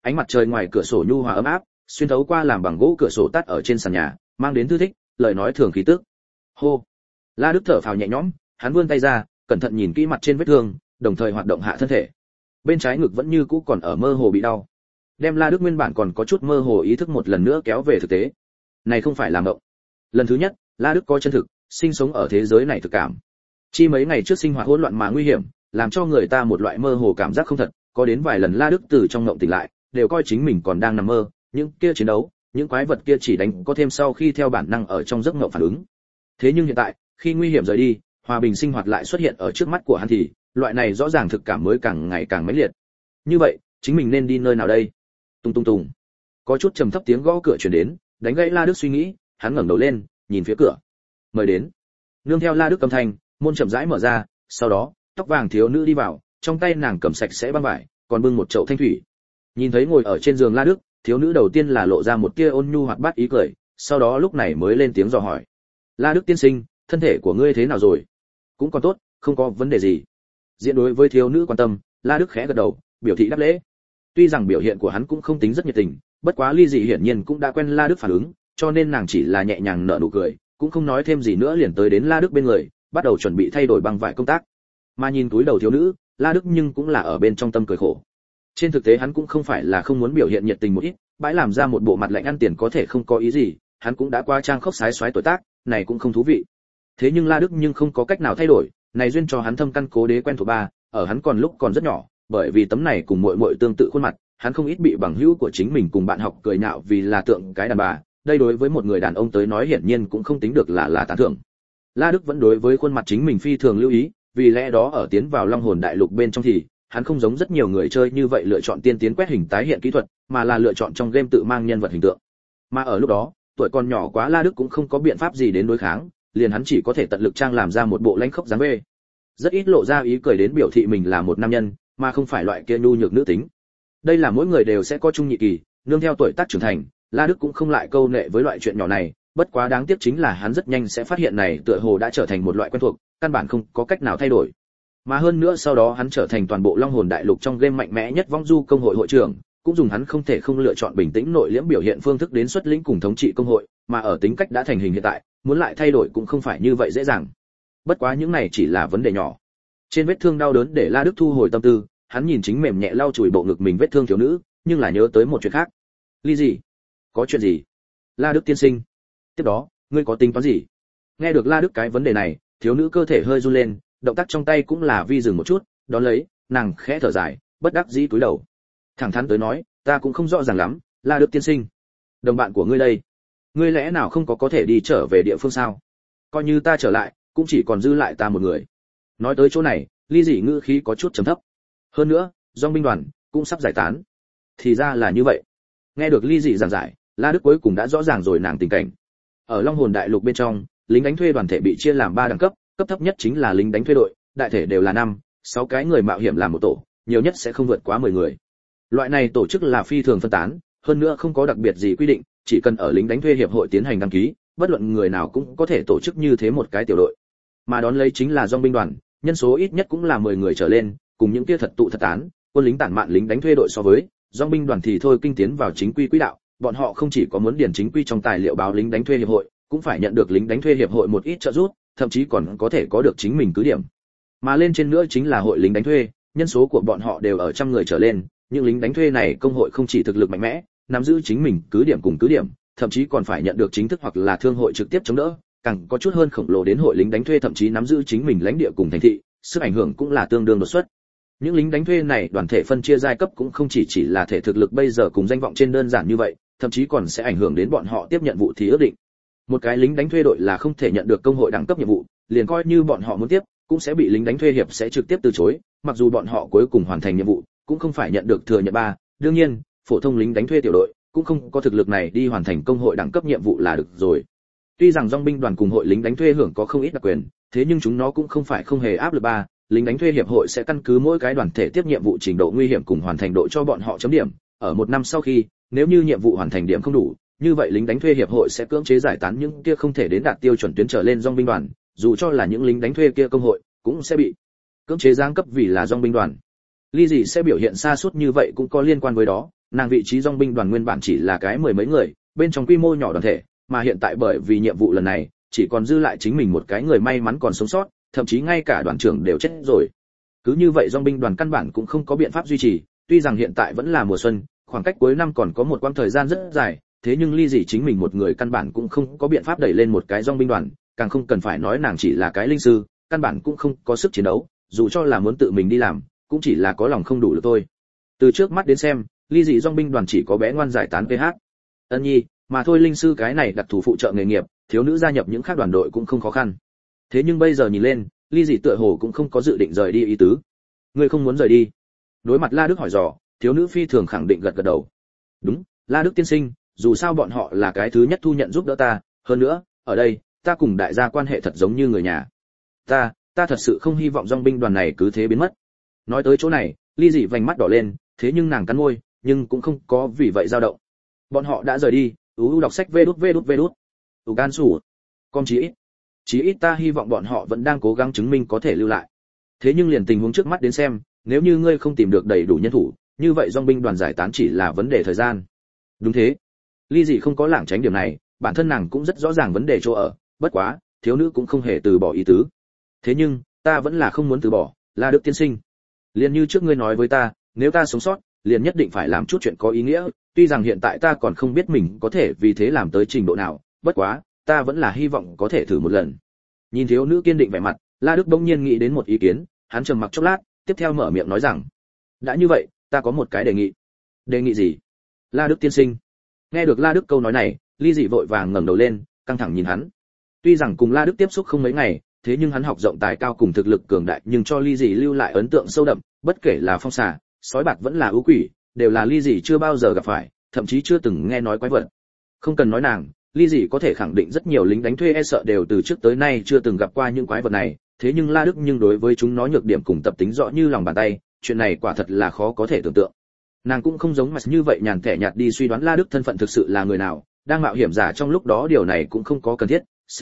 Ánh mặt trời ngoài cửa sổ nhu hòa ấm áp, xuyên thấu qua làm bằng gỗ cửa sổ tắt ở trên sàn nhà, mang đến thư thích, lời nói thường khí tức. Hô. La Đức thở phào nhẹ nhõm, hắn vươn tay ra, cẩn thận nhìn kỹ mặt trên vết thương, đồng thời hoạt động hạ thân thể. Bên trái ngực vẫn như cũ còn ở mơ hồ bị đau. Đem La Đức nguyên bản còn có chút mơ hồ ý thức một lần nữa kéo về thực tế. Này không phải là mộng. Lần thứ nhất, La Đức có chân thực, sinh sống ở thế giới này thực cảm. Chi mấy ngày trước sinh hoạt hỗn loạn mà nguy hiểm, làm cho người ta một loại mơ hồ cảm giác không thật, có đến vài lần La Đức từ trong mộng tỉnh lại, đều coi chính mình còn đang nằm mơ, những kia chiến đấu, những quái vật kia chỉ đánh có thêm sau khi theo bản năng ở trong giấc mộng phản ứng. Thế nhưng hiện tại, khi nguy hiểm rời đi, hòa bình sinh hoạt lại xuất hiện ở trước mắt của hắn thì, loại này rõ ràng thực cảm mới càng ngày càng mãnh liệt. Như vậy, chính mình nên đi nơi nào đây? Tung tung tung. Có chút trầm thấp tiếng gõ cửa truyền đến, đánh gãy La Đức suy nghĩ, hắn ngẩng đầu lên, nhìn phía cửa. Mời đến. Nương theo La Đức âm thanh, môn chậm rãi mở ra, sau đó, tóc vàng thiếu nữ đi vào, trong tay nàng cầm sạch sẽ băng vải, còn bưng một chậu thanh thủy. Nhìn thấy ngồi ở trên giường La Đức, thiếu nữ đầu tiên là lộ ra một tia ôn nhu hoạt bát ý cười, sau đó lúc này mới lên tiếng dò hỏi. La Đức tiên sinh, thân thể của ngươi thế nào rồi? Cũng còn tốt, không có vấn đề gì. Diện đối với thiếu nữ quan tâm, La Đức khẽ gật đầu, biểu thị đáp lễ. Tuy rằng biểu hiện của hắn cũng không tính rất nhiệt tình, bất quá Ly Dị hiển nhiên cũng đã quen La Đức phản ứng, cho nên nàng chỉ là nhẹ nhàng nở nụ cười, cũng không nói thêm gì nữa liền tới đến La Đức bên người, bắt đầu chuẩn bị thay đổi băng vải công tác. Mà nhìn túi đầu thiếu nữ, La Đức nhưng cũng là ở bên trong tâm cười khổ. Trên thực tế hắn cũng không phải là không muốn biểu hiện nhiệt tình một ít, bãi làm ra một bộ mặt lạnh ăn tiền có thể không có ý gì, hắn cũng đã qua trang khốc sái xoái tuổi tác, này cũng không thú vị. Thế nhưng La Đức nhưng không có cách nào thay đổi, này duyên cho hắn thâm căn cố đế quen thuộc ba, ở hắn còn lúc còn rất nhỏ, bởi vì tấm này cùng muội muội tương tự khuôn mặt, hắn không ít bị bằng hữu của chính mình cùng bạn học cười nhạo vì là tượng cái đàn bà, đây đối với một người đàn ông tới nói hiển nhiên cũng không tính được là tán thưởng. La Đức vẫn đối với khuôn mặt chính mình phi thường lưu ý, vì lẽ đó ở tiến vào Long Hồn Đại Lục bên trong thì, hắn không giống rất nhiều người chơi như vậy lựa chọn tiên tiến quét hình tái hiện kỹ thuật, mà là lựa chọn trong game tự mang nhân vật hình tượng. Mà ở lúc đó, tuổi còn nhỏ quá La Đức cũng không có biện pháp gì đến đối kháng, liền hắn chỉ có thể tận lực trang làm ra một bộ lãnh khốc dáng vẻ. Rất ít lộ ra ý cười đến biểu thị mình là một nam nhân, mà không phải loại kia nhu nhược nữ tính. Đây là mỗi người đều sẽ có chung nhị kỳ, nương theo tuổi tác trưởng thành, La Đức cũng không lại câu nệ với loại chuyện nhỏ này, bất quá đáng tiếc chính là hắn rất nhanh sẽ phát hiện này tựa hồ đã trở thành một loại quen thuộc, căn bản không có cách nào thay đổi. Mà hơn nữa sau đó hắn trở thành toàn bộ Long Hồn Đại Lục trong game mạnh mẽ nhất vong du công hội hội trưởng, cũng dùng hắn không thể không lựa chọn bình tĩnh nội liễm biểu hiện phương thức đến xuất lĩnh cùng thống trị công hội, mà ở tính cách đã thành hình hiện tại, muốn lại thay đổi cũng không phải như vậy dễ dàng. Bất quá những này chỉ là vấn đề nhỏ. Trên vết thương đau đớn để La Đức thu hồi tâm tư, hắn nhìn chính mềm nhẹ lau chùi bộ ngực mình vết thương thiếu nữ, nhưng là nhớ tới một chuyện khác. Ly gì? Có chuyện gì? La Đức tiên sinh. Tiếp đó, ngươi có tính toán gì? Nghe được La Đức cái vấn đề này, thiếu nữ cơ thể hơi run lên, động tác trong tay cũng là vi dừng một chút, đón lấy, nàng khẽ thở dài, bất đắc dĩ cúi đầu. Thẳng thắn tới nói, ta cũng không rõ ràng lắm, La Đức tiên sinh. Đồng bạn của ngươi đây, ngươi lẽ nào không có thể đi trở về địa phương sao? Coi như ta trở lại, cũng chỉ còn dư lại ta một người. Nói tới chỗ này, Ly Dị ngữ khí có chút trầm thấp. Hơn nữa, dòng binh đoàn cũng sắp giải tán. Thì ra là như vậy. Nghe được Ly Dị giảng giải, La Đức cuối cùng đã rõ ràng rồi nàng tình cảnh. Ở Long Hồn Đại Lục bên trong, lính đánh thuê đoàn thể bị chia làm 3 đẳng cấp, cấp thấp nhất chính là lính đánh thuê đội, đại thể đều là 5-6 cái người mạo hiểm làm một tổ, nhiều nhất sẽ không vượt quá 10 người. Loại này tổ chức là phi thường phân tán, hơn nữa không có đặc biệt gì quy định, chỉ cần ở lính đánh thuê hiệp hội tiến hành đăng ký, bất luận người nào cũng có thể tổ chức như thế một cái tiểu đội. Mà đón lấy chính là dòng binh đoàn, nhân số ít nhất cũng là 10 người trở lên, cùng những kia thật tụ thật tán, quân lính tản mạn lính đánh thuê đội so với, dòng binh đoàn thì thôi kinh tiến vào chính quy quỹ đạo, bọn họ không chỉ có muốn điền chính quy trong tài liệu báo lính đánh thuê hiệp hội, cũng phải nhận được lính đánh thuê hiệp hội một ít trợ giúp, thậm chí còn có thể có được chính mình cứ điểm. Mà lên trên nữa chính là hội lính đánh thuê, nhân số của bọn họ đều ở trăm người trở lên, những lính đánh thuê này công hội không chỉ thực lực mạnh mẽ, nắm giữ chính mình cứ điểm cùng cứ điểm, thậm chí còn phải nhận được chính thức hoặc là thương hội trực tiếp chống đỡ, càng có chút hơn khổng lồ đến hội lính đánh thuê thậm chí nắm giữ chính mình lãnh địa cùng thành thị, sức ảnh hưởng cũng là tương đương đột xuất. Những lính đánh thuê này đoàn thể phân chia giai cấp cũng không chỉ là thể thực lực bây giờ cùng danh vọng trên đơn giản như vậy, thậm chí còn sẽ ảnh hưởng đến bọn họ tiếp nhận vụ thì ước định. Một cái lính đánh thuê đội là không thể nhận được công hội đẳng cấp nhiệm vụ, liền coi như bọn họ muốn tiếp, cũng sẽ bị lính đánh thuê hiệp sẽ trực tiếp từ chối, mặc dù bọn họ cuối cùng hoàn thành nhiệm vụ, cũng không phải nhận được thừa nhận ba. Đương nhiên, phổ thông lính đánh thuê tiểu đội cũng không có thực lực này đi hoàn thành công hội đẳng cấp nhiệm vụ là được rồi. Tuy rằng dòng binh đoàn cùng hội lính đánh thuê hưởng có không ít đặc quyền, thế nhưng chúng nó cũng không phải không hề áp lực ba. Lính đánh thuê hiệp hội sẽ căn cứ mỗi cái đoàn thể tiếp nhiệm vụ trình độ nguy hiểm cùng hoàn thành độ cho bọn họ chấm điểm. Ở 1 năm sau khi, nếu như nhiệm vụ hoàn thành điểm không đủ, như vậy lính đánh thuê hiệp hội sẽ cưỡng chế giải tán những kia không thể đến đạt tiêu chuẩn tuyến trở lên dòng binh đoàn, dù cho là những lính đánh thuê kia công hội cũng sẽ bị cưỡng chế giáng cấp vì là dòng binh đoàn. Ly Dị sẽ biểu hiện xa suốt như vậy cũng có liên quan với đó, nàng vị trí dòng binh đoàn nguyên bản chỉ là cái mười mấy người, bên trong quy mô nhỏ đoàn thể, mà hiện tại bởi vì nhiệm vụ lần này, chỉ còn dư lại chính mình một cái người may mắn còn sống sót, thậm chí ngay cả đoàn trưởng đều chết rồi. Cứ như vậy dòng binh đoàn căn bản cũng không có biện pháp duy trì, tuy rằng hiện tại vẫn là mùa xuân, khoảng cách cuối năm còn có một quãng thời gian rất dài, thế nhưng ly dị chính mình một người căn bản cũng không có biện pháp đẩy lên một cái dòng binh đoàn, càng không cần phải nói nàng chỉ là cái linh sư, căn bản cũng không có sức chiến đấu, dù cho là muốn tự mình đi làm, cũng chỉ là có lòng không đủ được thôi. Từ trước mắt đến xem, ly dị dòng binh đoàn chỉ có bé ngoan giải tán PH. Ân Nhi, mà thôi linh sư cái này đặc thù phụ trợ nghề nghiệp, thiếu nữ gia nhập những khác đoàn đội cũng không khó khăn. Thế nhưng bây giờ nhìn lên, ly dị tựa hồ cũng không có dự định rời đi ý tứ. Ngươi không muốn rời đi? Đối mặt La Đức hỏi dò, thiếu nữ phi thường khẳng định gật gật đầu. Đúng, La Đức tiên sinh, dù sao bọn họ là cái thứ nhất thu nhận giúp đỡ ta, hơn nữa, ở đây, ta cùng đại gia quan hệ thật giống như người nhà. Ta thật sự không hy vọng dòng binh đoàn này cứ thế biến mất. Nói tới chỗ này, ly dị vành mắt đỏ lên, thế nhưng nàng cắn môi, nhưng cũng không có vì vậy dao động. Bọn họ đã rời đi, đọc sách vê đút. Gan sủ. Con chí ít ta hy vọng bọn họ vẫn đang cố gắng chứng minh có thể lưu lại. Thế nhưng liền tình huống trước mắt đến xem, nếu như ngươi không tìm được đầy đủ nhân thủ, như vậy dòng binh đoàn giải tán chỉ là vấn đề thời gian. Đúng thế. Ly dị không có lảng tránh điểm này, bản thân nàng cũng rất rõ ràng vấn đề chỗ ở, bất quá, thiếu nữ cũng không hề từ bỏ ý tứ. Thế nhưng, ta vẫn là không muốn từ bỏ, La Đức tiên sinh. Liền như trước ngươi nói với ta, nếu ta sống sót, liền nhất định phải làm chút chuyện có ý nghĩa, tuy rằng hiện tại ta còn không biết mình có thể vì thế làm tới trình độ nào, bất quá, ta vẫn là hy vọng có thể thử một lần. Nhìn thiếu nữ kiên định vẻ mặt, La Đức bỗng nhiên nghĩ đến một ý kiến, hắn trầm mặc chốc lát, tiếp theo mở miệng nói rằng: "Đã như vậy, ta có một cái đề nghị." "Đề nghị gì?" "La Đức tiên sinh." Nghe được La Đức câu nói này, ly dị vội vàng ngẩng đầu lên, căng thẳng nhìn hắn. Tuy rằng cùng La Đức tiếp xúc không mấy ngày, thế nhưng hắn học rộng tài cao cùng thực lực cường đại, nhưng cho ly dị lưu lại ấn tượng sâu đậm, bất kể là phong xà, sói bạc vẫn là ưu quỷ, đều là ly dị chưa bao giờ gặp phải, thậm chí chưa từng nghe nói quái vật. Không cần nói nàng, ly dị có thể khẳng định rất nhiều lính đánh thuê e sợ đều từ trước tới nay chưa từng gặp qua những quái vật này, thế nhưng La Đức nhưng đối với chúng nó nhược điểm cùng tập tính rõ như lòng bàn tay, chuyện này quả thật là khó có thể tưởng tượng. Nàng cũng không giống mà như vậy nhàn thẻ nhạt đi suy đoán La Đức thân phận thực sự là người nào, đang mạo hiểm giả trong lúc đó điều này cũng không có cần thiết.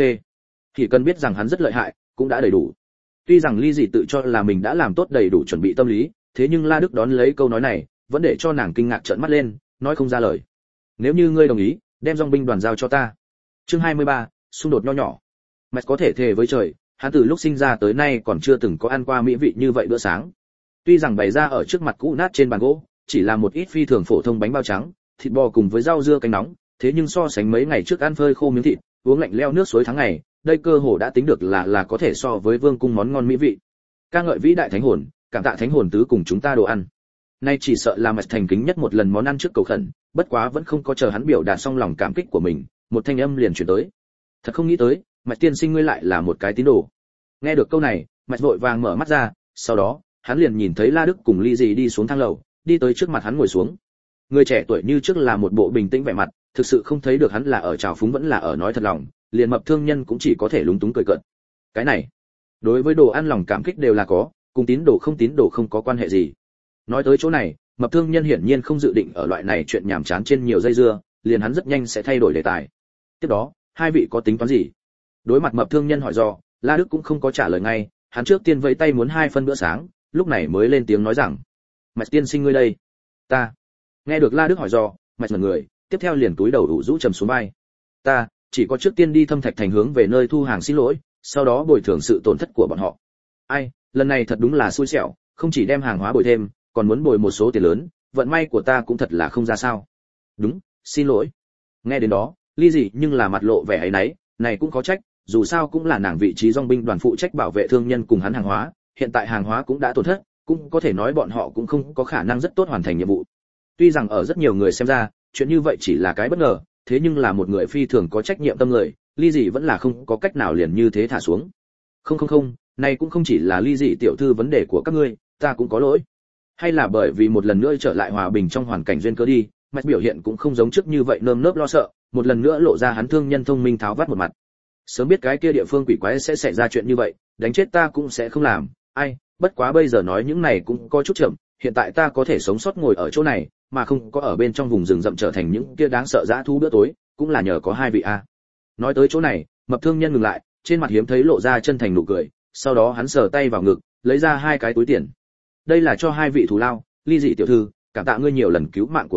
Chỉ cần biết rằng hắn rất lợi hại, cũng đã đầy đủ. Tuy rằng ly dị tự cho là mình đã làm tốt đầy đủ chuẩn bị tâm lý, thế nhưng La Đức đón lấy câu nói này, vẫn để cho nàng kinh ngạc trợn mắt lên, nói không ra lời. Nếu như ngươi đồng ý, đem dòng binh đoàn giao cho ta. Chương 23, xung đột nho nhỏ. Mạch có thể thề với trời, hắn từ lúc sinh ra tới nay còn chưa từng có ăn qua mỹ vị như vậy bữa sáng. Tuy rằng bày ra ở trước mặt cũ nát trên bàn gỗ, chỉ là một ít phi thường phổ thông bánh bao trắng, thịt bò cùng với rau dưa canh nóng, thế nhưng so sánh mấy ngày trước ăn phơi khô miếng thịt, uống lạnh leo nước suối tháng ngày, đây cơ hồ đã tính được là có thể so với vương cung món ngon mỹ vị. Ca ngợi vĩ đại thánh hồn, cảm tạ thánh hồn tứ cùng chúng ta đồ ăn. Nay chỉ sợ là Mạch thành kính nhất một lần món ăn trước cầu khẩn, bất quá vẫn không có chờ hắn biểu đạt xong lòng cảm kích của mình, một thanh âm liền truyền tới. Thật không nghĩ tới, Mạch tiên sinh ngươi lại là một cái tín đồ. Nghe được câu này, Mạch vội vàng mở mắt ra, sau đó, hắn liền nhìn thấy La Đức cùng ly dị đi xuống thang lầu, đi tới trước mặt hắn ngồi xuống. Người trẻ tuổi như trước là một bộ bình tĩnh vẻ mặt, thực sự không thấy được hắn là ở trào phúng vẫn là ở nói thật lòng, liền Mập thương nhân cũng chỉ có thể lúng túng cười cợt. Cái này, đối với đồ ăn lòng cảm kích đều là có, cùng tín đồ không có quan hệ gì. Nói tới chỗ này, Mập thương nhân hiển nhiên không dự định ở loại này chuyện nhảm chán trên nhiều dây dưa, liền hắn rất nhanh sẽ thay đổi đề tài. Tiếp đó, hai vị có tính toán gì? Đối mặt Mập thương nhân hỏi dò, La Đức cũng không có trả lời ngay, hắn trước tiên vẫy tay muốn 2 phân bữa sáng, lúc này mới lên tiếng nói rằng: "Mạch tiên sinh ngươi đây?" "Ta." Nghe được La Đức hỏi dò, Mạch ngẩn người, tiếp theo liền túi đầu ủ rũ trầm xuống vai. "Ta chỉ có trước tiên đi Thâm Thạch thành hướng về nơi thu hàng xin lỗi, sau đó bồi thường sự tổn thất của bọn họ." Ai, lần này thật đúng là xui xẻo, không chỉ đem hàng hóa bồi thêm, còn muốn bồi một số tiền lớn, vận may của ta cũng thật là không ra sao. "Đúng, xin lỗi." Nghe đến đó, ly dị nhưng là mặt lộ vẻ áy náy, này cũng có trách, dù sao cũng là nàng vị trí dòng binh đoàn phụ trách bảo vệ thương nhân cùng hắn hàng hóa, hiện tại hàng hóa cũng đã tổn thất, cũng có thể nói bọn họ cũng không có khả năng rất tốt hoàn thành nhiệm vụ. Tuy rằng ở rất nhiều người xem ra, chuyện như vậy chỉ là cái bất ngờ, thế nhưng là một người phi thường có trách nhiệm tâm người, ly dị vẫn là không có cách nào liền như thế thả xuống. Không, này cũng không chỉ là ly dị tiểu thư vấn đề của các ngươi, ta cũng có lỗi. Hay là bởi vì một lần nữa trở lại hòa bình trong hoàn cảnh duyên cớ đi, Mạch biểu hiện cũng không giống trước như vậy nơm nớp lo sợ, một lần nữa lộ ra hắn thương nhân thông minh tháo vát một mặt. Sớm biết cái kia địa phương quỷ quái sẽ xảy ra chuyện như vậy, đánh chết ta cũng sẽ không làm. Ai, bất quá bây giờ nói những này cũng có chút chậm, hiện tại ta có thể sống sót ngồi ở chỗ này, mà không có ở bên trong vùng rừng rậm trở thành những kia đáng sợ dã thú bữa tối, cũng là nhờ có hai vị a. Nói tới chỗ này, Mập thương nhân ngừng lại, trên mặt hiếm thấy lộ ra chân thành nụ cười, sau đó hắn sờ tay vào ngực, lấy ra 2 cái túi tiền. Đây là cho 2 vị thù lao, ly dị tiểu thư, cảm tạ ngươi nhiều lần cứu mạng của ta,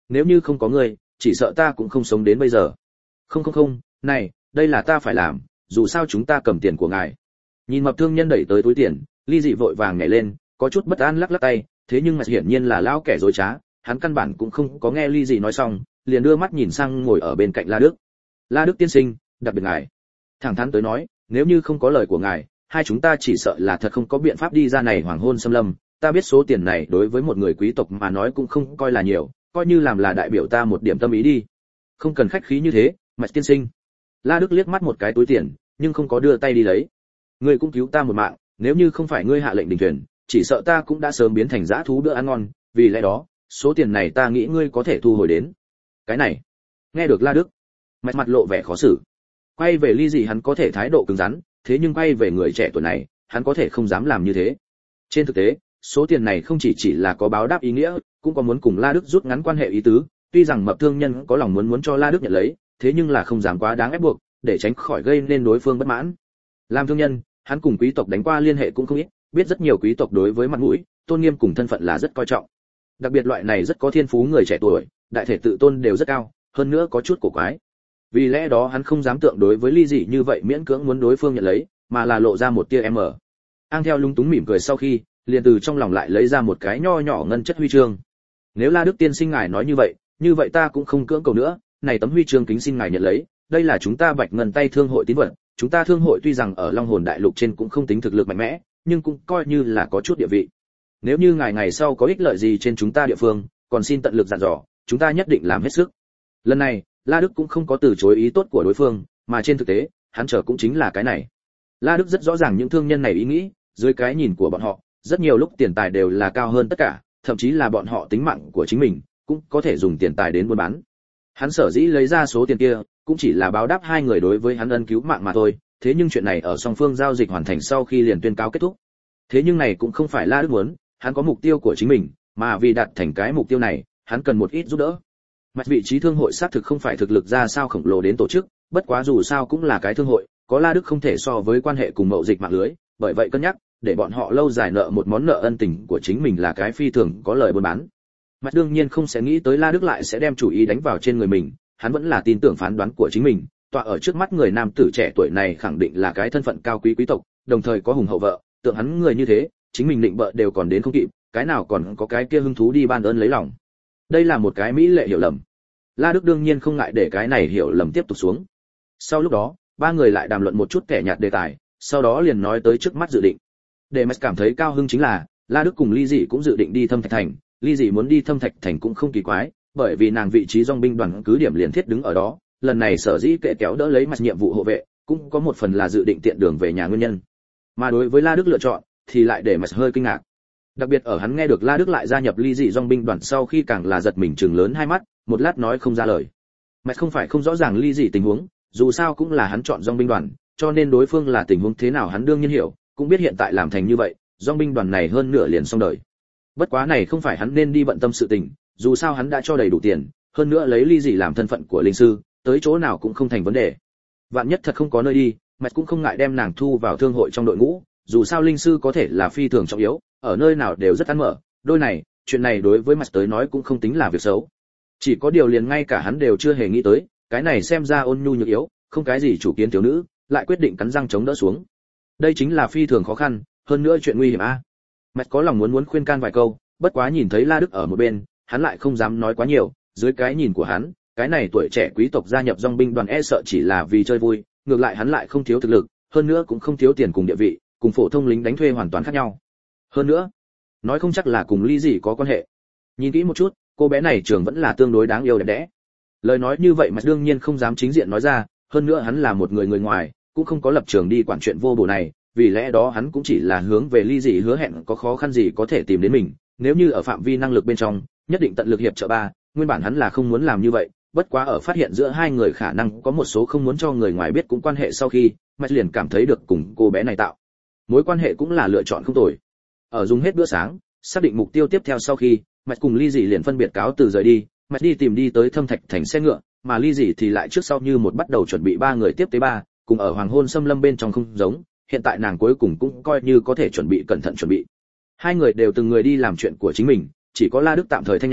nếu như không có ngươi, chỉ sợ ta cũng không sống đến bây giờ. Không không không, này, đây là ta phải làm, dù sao chúng ta cầm tiền của ngài. Nhìn mập thương nhân đẩy tới túi tiền, Ly Dị vội vàng nhảy lên, có chút bất an lắc lắc tay, thế nhưng mà hiển nhiên là lão kẻ dối trá, hắn căn bản cũng không có nghe Ly Dị nói xong, liền đưa mắt nhìn sang ngồi ở bên cạnh La Đức. La Đức tiên sinh, đặc biệt ngài, thẳng thắn tới nói, nếu như không có lời của ngài, hai chúng ta chỉ sợ là thật không có biện pháp đi ra này hoàng hôn xâm lâm. Ta biết số tiền này đối với một người quý tộc mà nói cũng không coi là nhiều, coi như làm là đại biểu ta một điểm tâm ý đi. Không cần khách khí như thế, Mạch tiên sinh. La Đức liếc mắt một cái túi tiền, nhưng không có đưa tay đi lấy. Ngươi cũng cứu ta một mạng, nếu như không phải ngươi hạ lệnh đình thuyền, chỉ sợ ta cũng đã sớm biến thành dã thú bữa ăn ngon, vì lẽ đó, số tiền này ta nghĩ ngươi có thể thu hồi đến. Cái này. Nghe được La Đức, Mạch mặt lộ vẻ khó xử. Quay về Ly Dị hắn có thể thái độ cứng rắn, thế nhưng quay về người trẻ tuổi này, hắn có thể không dám làm như thế. Trên thực tế, số tiền này không chỉ là có báo đáp ý nghĩa, cũng có muốn cùng La Đức rút ngắn quan hệ ý tứ, tuy rằng mập thương nhân có lòng muốn cho La Đức nhận lấy, thế nhưng là không dám quá đáng ép buộc, để tránh khỏi gây nên đối phương bất mãn. Làm thương nhân, hắn cùng quý tộc đánh qua liên hệ cũng không ít, biết rất nhiều quý tộc đối với mặt mũi, tôn nghiêm cùng thân phận là rất coi trọng. Đặc biệt loại này rất có thiên phú người trẻ tuổi, đại thể tự tôn đều rất cao, hơn nữa có chút cổ quái. Vì lẽ đó hắn không dám tượng đối với Ly Dị như vậy miễn cưỡng muốn đối phương nhận lấy, mà là lộ ra một tia mở. Ang theo lúng túng mỉm cười sau khi, liền từ trong lòng lại lấy ra một cái nho nhỏ ngân chất huy chương. Nếu La Đức tiên sinh ngài nói như vậy ta cũng không cưỡng cầu nữa, này tấm huy chương kính xin ngài nhận lấy, đây là chúng ta Bạch Ngân Tay Thương hội tín vật, chúng ta thương hội tuy rằng ở Long Hồn Đại Lục trên cũng không tính thực lực mạnh mẽ, nhưng cũng coi như là có chút địa vị. Nếu như ngài ngày sau có ích lợi gì trên chúng ta địa phương, còn xin tận lực dặn dò, chúng ta nhất định làm hết sức. Lần này, La Đức cũng không có từ chối ý tốt của đối phương, mà trên thực tế, hắn chờ cũng chính là cái này. La Đức rất rõ ràng những thương nhân này ý nghĩ, dưới cái nhìn của bọn họ, rất nhiều lúc tiền tài đều là cao hơn tất cả, thậm chí là bọn họ tính mạng của chính mình, cũng có thể dùng tiền tài đến buôn bán. Hắn sở dĩ lấy ra số tiền kia, cũng chỉ là báo đáp hai người đối với hắn ân cứu mạng mà thôi, thế nhưng chuyện này ở song phương giao dịch hoàn thành sau khi liền tuyên cáo kết thúc. Thế nhưng này cũng không phải La Đức muốn, hắn có mục tiêu của chính mình, mà vì đạt thành cái mục tiêu này, hắn cần một ít giúp đỡ. Mặt vị trí thương hội xác thực không phải thực lực ra sao khổng lồ đến tổ chức, bất quá dù sao cũng là cái thương hội, có La Đức không thể so với quan hệ cùng mậu dịch mạng lưới, bởi vậy cân nhắc, để bọn họ lâu dài nợ một món nợ ân tình của chính mình là cái phi thường có lợi buôn bán. Mặt đương nhiên không sẽ nghĩ tới La Đức lại sẽ đem chủ ý đánh vào trên người mình, hắn vẫn là tin tưởng phán đoán của chính mình, tọa ở trước mắt người nam tử trẻ tuổi này khẳng định là cái thân phận cao quý quý tộc, đồng thời có hùng hậu vợ, tượng hắn người như thế, chính mình định bợ đều còn đến không kịp, cái nào còn có cái kia hứng thú đi ban ơn lấy lòng. Đây là một cái mỹ lệ hiểu lầm. La Đức đương nhiên không ngại để cái này hiểu lầm tiếp tục xuống. Sau lúc đó, ba người lại đàm luận một chút kẻ nhạt đề tài, sau đó liền nói tới trước mắt dự định. Để Max cảm thấy cao hứng chính là, La Đức cùng Ly Dị cũng dự định đi Thâm Thạch Thành, Ly Dị muốn đi Thâm Thạch Thành cũng không kỳ quái, bởi vì nàng vị trí dòng binh đoàn cứ điểm liền thiết đứng ở đó, lần này sở dĩ kệ kéo đỡ lấy Max nhiệm vụ hộ vệ, cũng có một phần là dự định tiện đường về nhà nguyên nhân. Mà đối với La Đức lựa chọn, thì lại để Max hơi kinh ngạc. Đặc biệt ở hắn nghe được La Đức lại gia nhập Ly Dị dòng binh đoàn sau khi càng là giật mình trừng lớn hai mắt, một lát nói không ra lời. Max không phải không rõ ràng Ly Dị tình huống, dù sao cũng là hắn chọn dòng binh đoàn, cho nên đối phương là tình huống thế nào hắn đương nhiên hiểu, cũng biết hiện tại làm thành như vậy, dòng binh đoàn này hơn nửa liền xong đời. Bất quá này không phải hắn nên đi bận tâm sự tình, dù sao hắn đã cho đầy đủ tiền, hơn nữa lấy Ly Dị làm thân phận của linh sư, tới chỗ nào cũng không thành vấn đề. Vạn nhất thật không có nơi đi, Max cũng không ngại đem nàng thu vào thương hội trong đội ngũ, dù sao linh sư có thể là phi thường trọng yếu, ở nơi nào đều rất ăn mở, đôi này, chuyện này đối với Max tới nói cũng không tính là việc xấu. Chỉ có điều liền ngay cả hắn đều chưa hề nghĩ tới, cái này xem ra ôn nhu nhược yếu, không cái gì chủ kiến thiếu nữ, lại quyết định cắn răng chống đỡ xuống. Đây chính là phi thường khó khăn, hơn nữa chuyện nguy hiểm a. Max có lòng muốn khuyên can vài câu, bất quá nhìn thấy La Đức ở một bên, hắn lại không dám nói quá nhiều, dưới cái nhìn của hắn, cái này tuổi trẻ quý tộc gia nhập dòng binh đoàn e sợ chỉ là vì chơi vui, ngược lại hắn lại không thiếu thực lực, hơn nữa cũng không thiếu tiền cùng địa vị, cùng phổ thông lính đánh thuê hoàn toàn khác nhau. Hơn nữa, nói không chắc là cùng Ly Dị có quan hệ. Nhìn kỹ một chút, cô bé này trường vẫn là tương đối đáng yêu đẹp đẽ. Lời nói như vậy mà đương nhiên không dám chính diện nói ra, hơn nữa hắn là một người ngoài, cũng không có lập trường đi quản chuyện vô bổ này, vì lẽ đó hắn cũng chỉ là hướng về Ly Dị hứa hẹn có khó khăn gì có thể tìm đến mình, nếu như ở phạm vi năng lực bên trong, nhất định tận lực hiệp trợ ba, nguyên bản hắn là không muốn làm như vậy, bất quá ở phát hiện giữa hai người khả năng có một số không muốn cho người ngoài biết cũng quan hệ sau khi, Mạch liền cảm thấy được cùng cô bé này tạo mối quan hệ cũng là lựa chọn không tồi. Ở dùng hết bữa sáng, xác định mục tiêu tiếp theo sau khi, Mạch cùng Ly Dị liền phân biệt cáo từ rời đi, Mạch đi tìm đi tới Thâm Thạch Thành xe ngựa, mà Ly Dị thì lại trước sau như một bắt đầu chuẩn bị ba người tiếp tế ba, cùng ở hoàng hôn xâm lâm bên trong không giống, hiện tại nàng cuối cùng cũng coi như có thể chuẩn bị cẩn thận chuẩn bị. Hai người đều từng người đi làm chuyện của chính mình, chỉ có La Đức tạm thời thanh nhàn,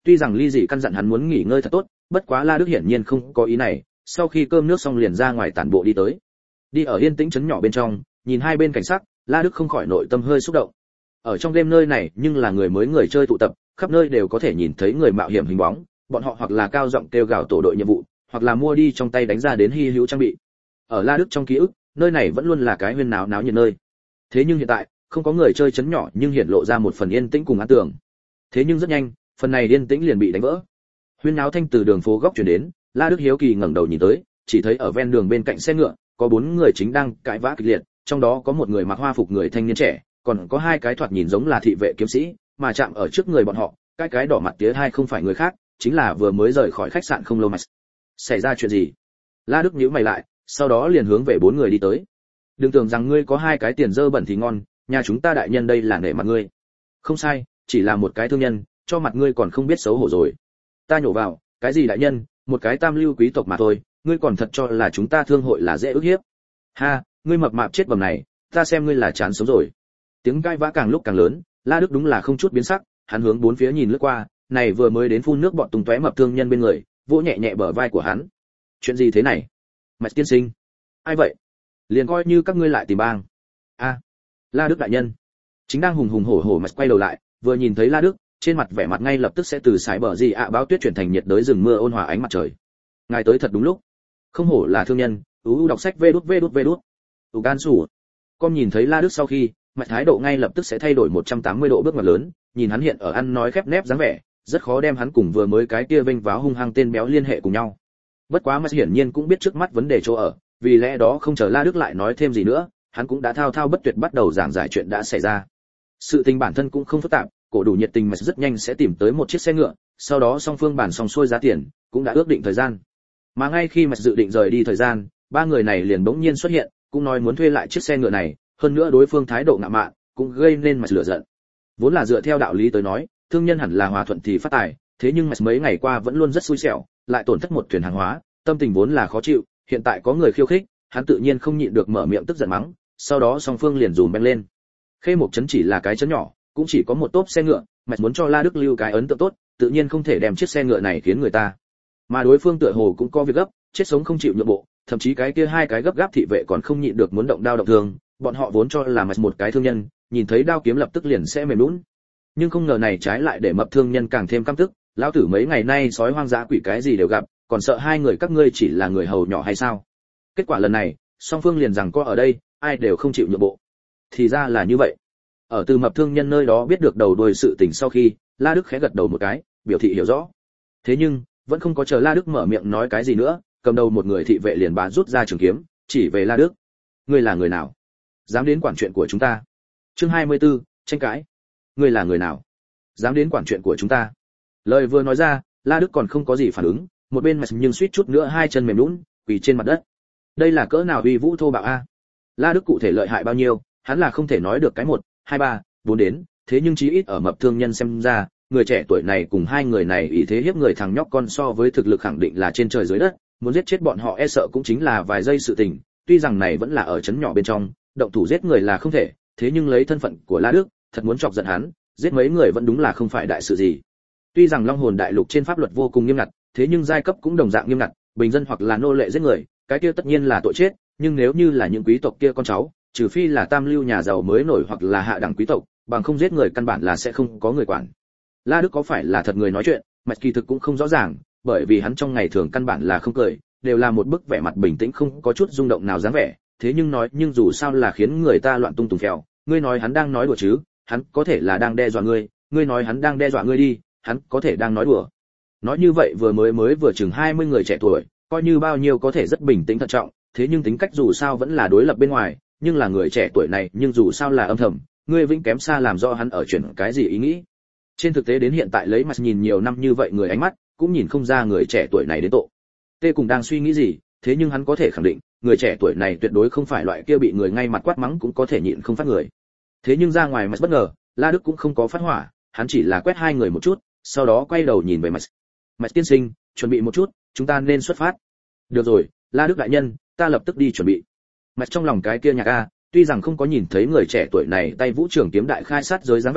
tuy rằng ly dị căn dặn hắn muốn nghỉ ngơi thật tốt, bất quá La Đức hiển nhiên không có ý này, sau khi cơm nước xong liền ra ngoài tản bộ đi tới. Đi ở yên tĩnh trấn nhỏ bên trong, nhìn hai bên cảnh sắc, La Đức không khỏi nội tâm hơi xúc động. Ở trong đêm nơi này nhưng là người mới người chơi tụ tập, khắp nơi đều có thể nhìn thấy người mạo hiểm hình bóng, bọn họ hoặc là cao giọng kêu gào tổ đội nhiệm vụ, hoặc là mua đi trong tay đánh ra đến hy hữu trang bị. Ở La Đức trong ký ức, nơi này vẫn luôn là cái huyên náo náo nhiệt nơi. Thế nhưng hiện tại, không có người chơi trấn nhỏ nhưng hiện lộ ra một phần yên tĩnh cùng an tường. Thế nhưng rất nhanh, phần này yên tĩnh liền bị đánh vỡ. Huyên náo thanh từ đường phố góc truyền đến, La Đức hiếu kỳ ngẩng đầu nhìn tới, chỉ thấy ở ven đường bên cạnh xe ngựa, có 4 người chính đang cãi vã kịch liệt, trong đó có một người mặc hoa phục người thanh niên trẻ, còn có 2 cái thoạt nhìn giống là thị vệ kiếm sĩ, mà chạm ở trước người bọn họ, cái đỏ mặt tía hai không phải người khác, chính là vừa mới rời khỏi khách sạn không lâu mà. Xảy ra chuyện gì? La Đức nhíu mày lại, sau đó liền hướng về 4 người đi tới. Đừng tưởng rằng ngươi có 2 cái tiền dơ bẩn thì ngon, nhà chúng ta đại nhân đây là nể mặt ngươi. Không sai, chỉ là một cái thương nhân, cho mặt ngươi còn không biết xấu hổ rồi. Ta nhổ vào, cái gì đại nhân, một cái tam lưu quý tộc mà thôi, ngươi còn thật cho là chúng ta thương hội là dễ ức hiếp. Ha, ngươi mập mạp chết bầm này, ta xem ngươi là chán sống rồi. Tiếng cãi vã càng lúc càng lớn, La Đức đúng là không chút biến sắc, hắn hướng bốn phía nhìn lướt qua, này vừa mới đến phun nước bọt tung tóe mập thương nhân bên người, vỗ nhẹ nhẹ bờ vai của hắn. Chuyện gì thế này? Mạch tiên sinh. Ai vậy? Liền coi như các ngươi lại tìm bang. A, La Đức đại nhân. Chính đang hùng hùng hổ hổ Mạch quay đầu lại, vừa nhìn thấy La Đức, trên mặt vẻ mặt ngay lập tức sẽ từ sải bờ gì ạ báo tuyết chuyển thành nhiệt đới rừng mưa ôn hòa ánh mặt trời. Ngài tới thật đúng lúc. Không hổ là thương nhân, đọc sách vê đút. Gan sủ. Con nhìn thấy La Đức sau khi, Mạch thái độ ngay lập tức sẽ thay đổi 180 độ bước ngoặt lớn, nhìn hắn hiện ở ăn nói khép nép dáng vẻ, rất khó đem hắn cùng vừa mới cái kia vênh váo hung hăng tên béo liên hệ cùng nhau. Bất quá Mạch hiển nhiên cũng biết trước mắt vấn đề chỗ ở, vì lẽ đó không chờ La Đức lại nói thêm gì nữa, hắn cũng đã thao thao bất tuyệt bắt đầu giảng giải chuyện đã xảy ra. Sự tình bản thân cũng không phức tạp, cổ đủ nhiệt tình Mạch rất nhanh sẽ tìm tới một chiếc xe ngựa, sau đó song phương bàn xong xuôi giá tiền, cũng đã ước định thời gian. Mà ngay khi Mạch dự định rời đi thời gian, 3 người này liền bỗng nhiên xuất hiện, cũng nói muốn thuê lại chiếc xe ngựa này, hơn nữa đối phương thái độ ngạo mạn, cũng gây nên Mạch lửa giận. Vốn là dựa theo đạo lý tới nói, thương nhân hẳn là hòa thuận thì phát tài, thế nhưng Mạch mấy ngày qua vẫn luôn rất xui xẻo, lại tổn thất một thuyền hàng hóa, tâm tình vốn là khó chịu, hiện tại có người khiêu khích, hắn tự nhiên không nhịn được mở miệng tức giận mắng, sau đó song phương liền dùm beng lên. Khê Mộc trấn chỉ là cái trấn nhỏ, cũng chỉ có một tốp xe ngựa, Mạch muốn cho La Đức lưu cái ấn tượng tốt, tự nhiên không thể đem chiếc xe ngựa này khiến người ta. Mà đối phương tựa hồ cũng có việc gấp, chết sống không chịu nhượng bộ, thậm chí cái kia 2 cái gấp gáp thị vệ còn không nhịn được muốn động đao động thương, bọn họ vốn cho là Mạch một cái thương nhân, nhìn thấy đao kiếm lập tức liền sẽ mềm nhũn. Nhưng không ngờ này trái lại để mập thương nhân càng thêm căm tức, lão tử mấy ngày nay sói hoang dã quỷ cái gì đều gặp, còn sợ 2 người các ngươi chỉ là người hầu nhỏ hay sao? Kết quả lần này, song phương liền rằng có ở đây, ai đều không chịu nhượng bộ. Thì ra là như vậy. Ở từ mập thương nhân nơi đó biết được đầu đuôi sự tình sau khi, La Đức khẽ gật đầu một cái, biểu thị hiểu rõ. Thế nhưng, vẫn không có chờ La Đức mở miệng nói cái gì nữa, cầm đầu một người thị vệ liền bá rút ra trường kiếm, chỉ về La Đức. Ngươi là người nào? Dám đến quản chuyện của chúng ta? Chương 24, tranh cãi. Ngươi là người nào? Dám đến quản chuyện của chúng ta? Lời vừa nói ra, La Đức còn không có gì phản ứng, một bên Mạch nhưng suýt chút nữa 2 chân mềm nhũn, quỳ trên mặt đất. Đây là cỡ nào uy vũ thô bạo a? La Đức cụ thể lợi hại bao nhiêu, hắn là không thể nói được cái 1, 2, 3, 4 đến, thế nhưng chí ít ở mập thương nhân xem ra, người trẻ tuổi này cùng 2 người này ý thế hiếp người thằng nhóc con so với thực lực khẳng định là trên trời dưới đất, muốn giết chết bọn họ e sợ cũng chính là vài giây sự tình, tuy rằng này vẫn là ở trấn nhỏ bên trong, động thủ giết người là không thể, thế nhưng lấy thân phận của La Đức, thật muốn chọc giận hắn, giết mấy người vẫn đúng là không phải đại sự gì. Tuy rằng Long Hồn đại lục trên pháp luật vô cùng nghiêm ngặt, thế nhưng giai cấp cũng đồng dạng nghiêm ngặt, bình dân hoặc là nô lệ giết người, cái kia tất nhiên là tội chết, nhưng nếu như là những quý tộc kia con cháu, trừ phi là tam lưu nhà giàu mới nổi hoặc là hạ đẳng quý tộc, bằng không giết người căn bản là sẽ không có người quản. La Đức có phải là thật người nói chuyện, Mạch kỳ thực cũng không rõ ràng, bởi vì hắn trong ngày thường căn bản là không cười, đều là một bức vẻ mặt bình tĩnh không có chút rung động nào dáng vẻ, thế nhưng nói nhưng dù sao là khiến người ta loạn tung tùng phèo, ngươi nói hắn đang nói đùa chứ, hắn có thể là đang đe dọa ngươi nói hắn đang đe dọa ngươi đi, hắn có thể đang nói đùa. Nói như vậy vừa chừng 20 người trẻ tuổi, coi như bao nhiêu có thể rất bình tĩnh thận trọng, thế nhưng tính cách dù sao vẫn là đối lập bên ngoài, nhưng là người trẻ tuổi này nhưng dù sao là âm thầm, ngươi vĩnh kém xa làm rõ hắn ở chuyện cái gì ý nghĩ. Trên thực tế đến hiện tại lấy mặt nhìn nhiều năm như vậy người ánh mắt, cũng nhìn không ra người trẻ tuổi này đến tội. Tê cùng đang suy nghĩ gì, thế nhưng hắn có thể khẳng định, người trẻ tuổi này tuyệt đối không phải loại kia bị người ngay mặt quát mắng cũng có thể nhịn không phát người. Thế nhưng ra ngoài mặt bất ngờ, La Đức cũng không có phát hỏa, hắn chỉ là quét 2 người một chút, sau đó quay đầu nhìn về mặt. Mạch tiên sinh, chuẩn bị một chút, chúng ta nên xuất phát. Được rồi, La Đức đại nhân, ta lập tức đi chuẩn bị. Mạch trong lòng cái kia nhạc a, tuy rằng không có nhìn thấy người trẻ tuổi này tay vũ trường kiếm đại khai sát giới dáng vẻ,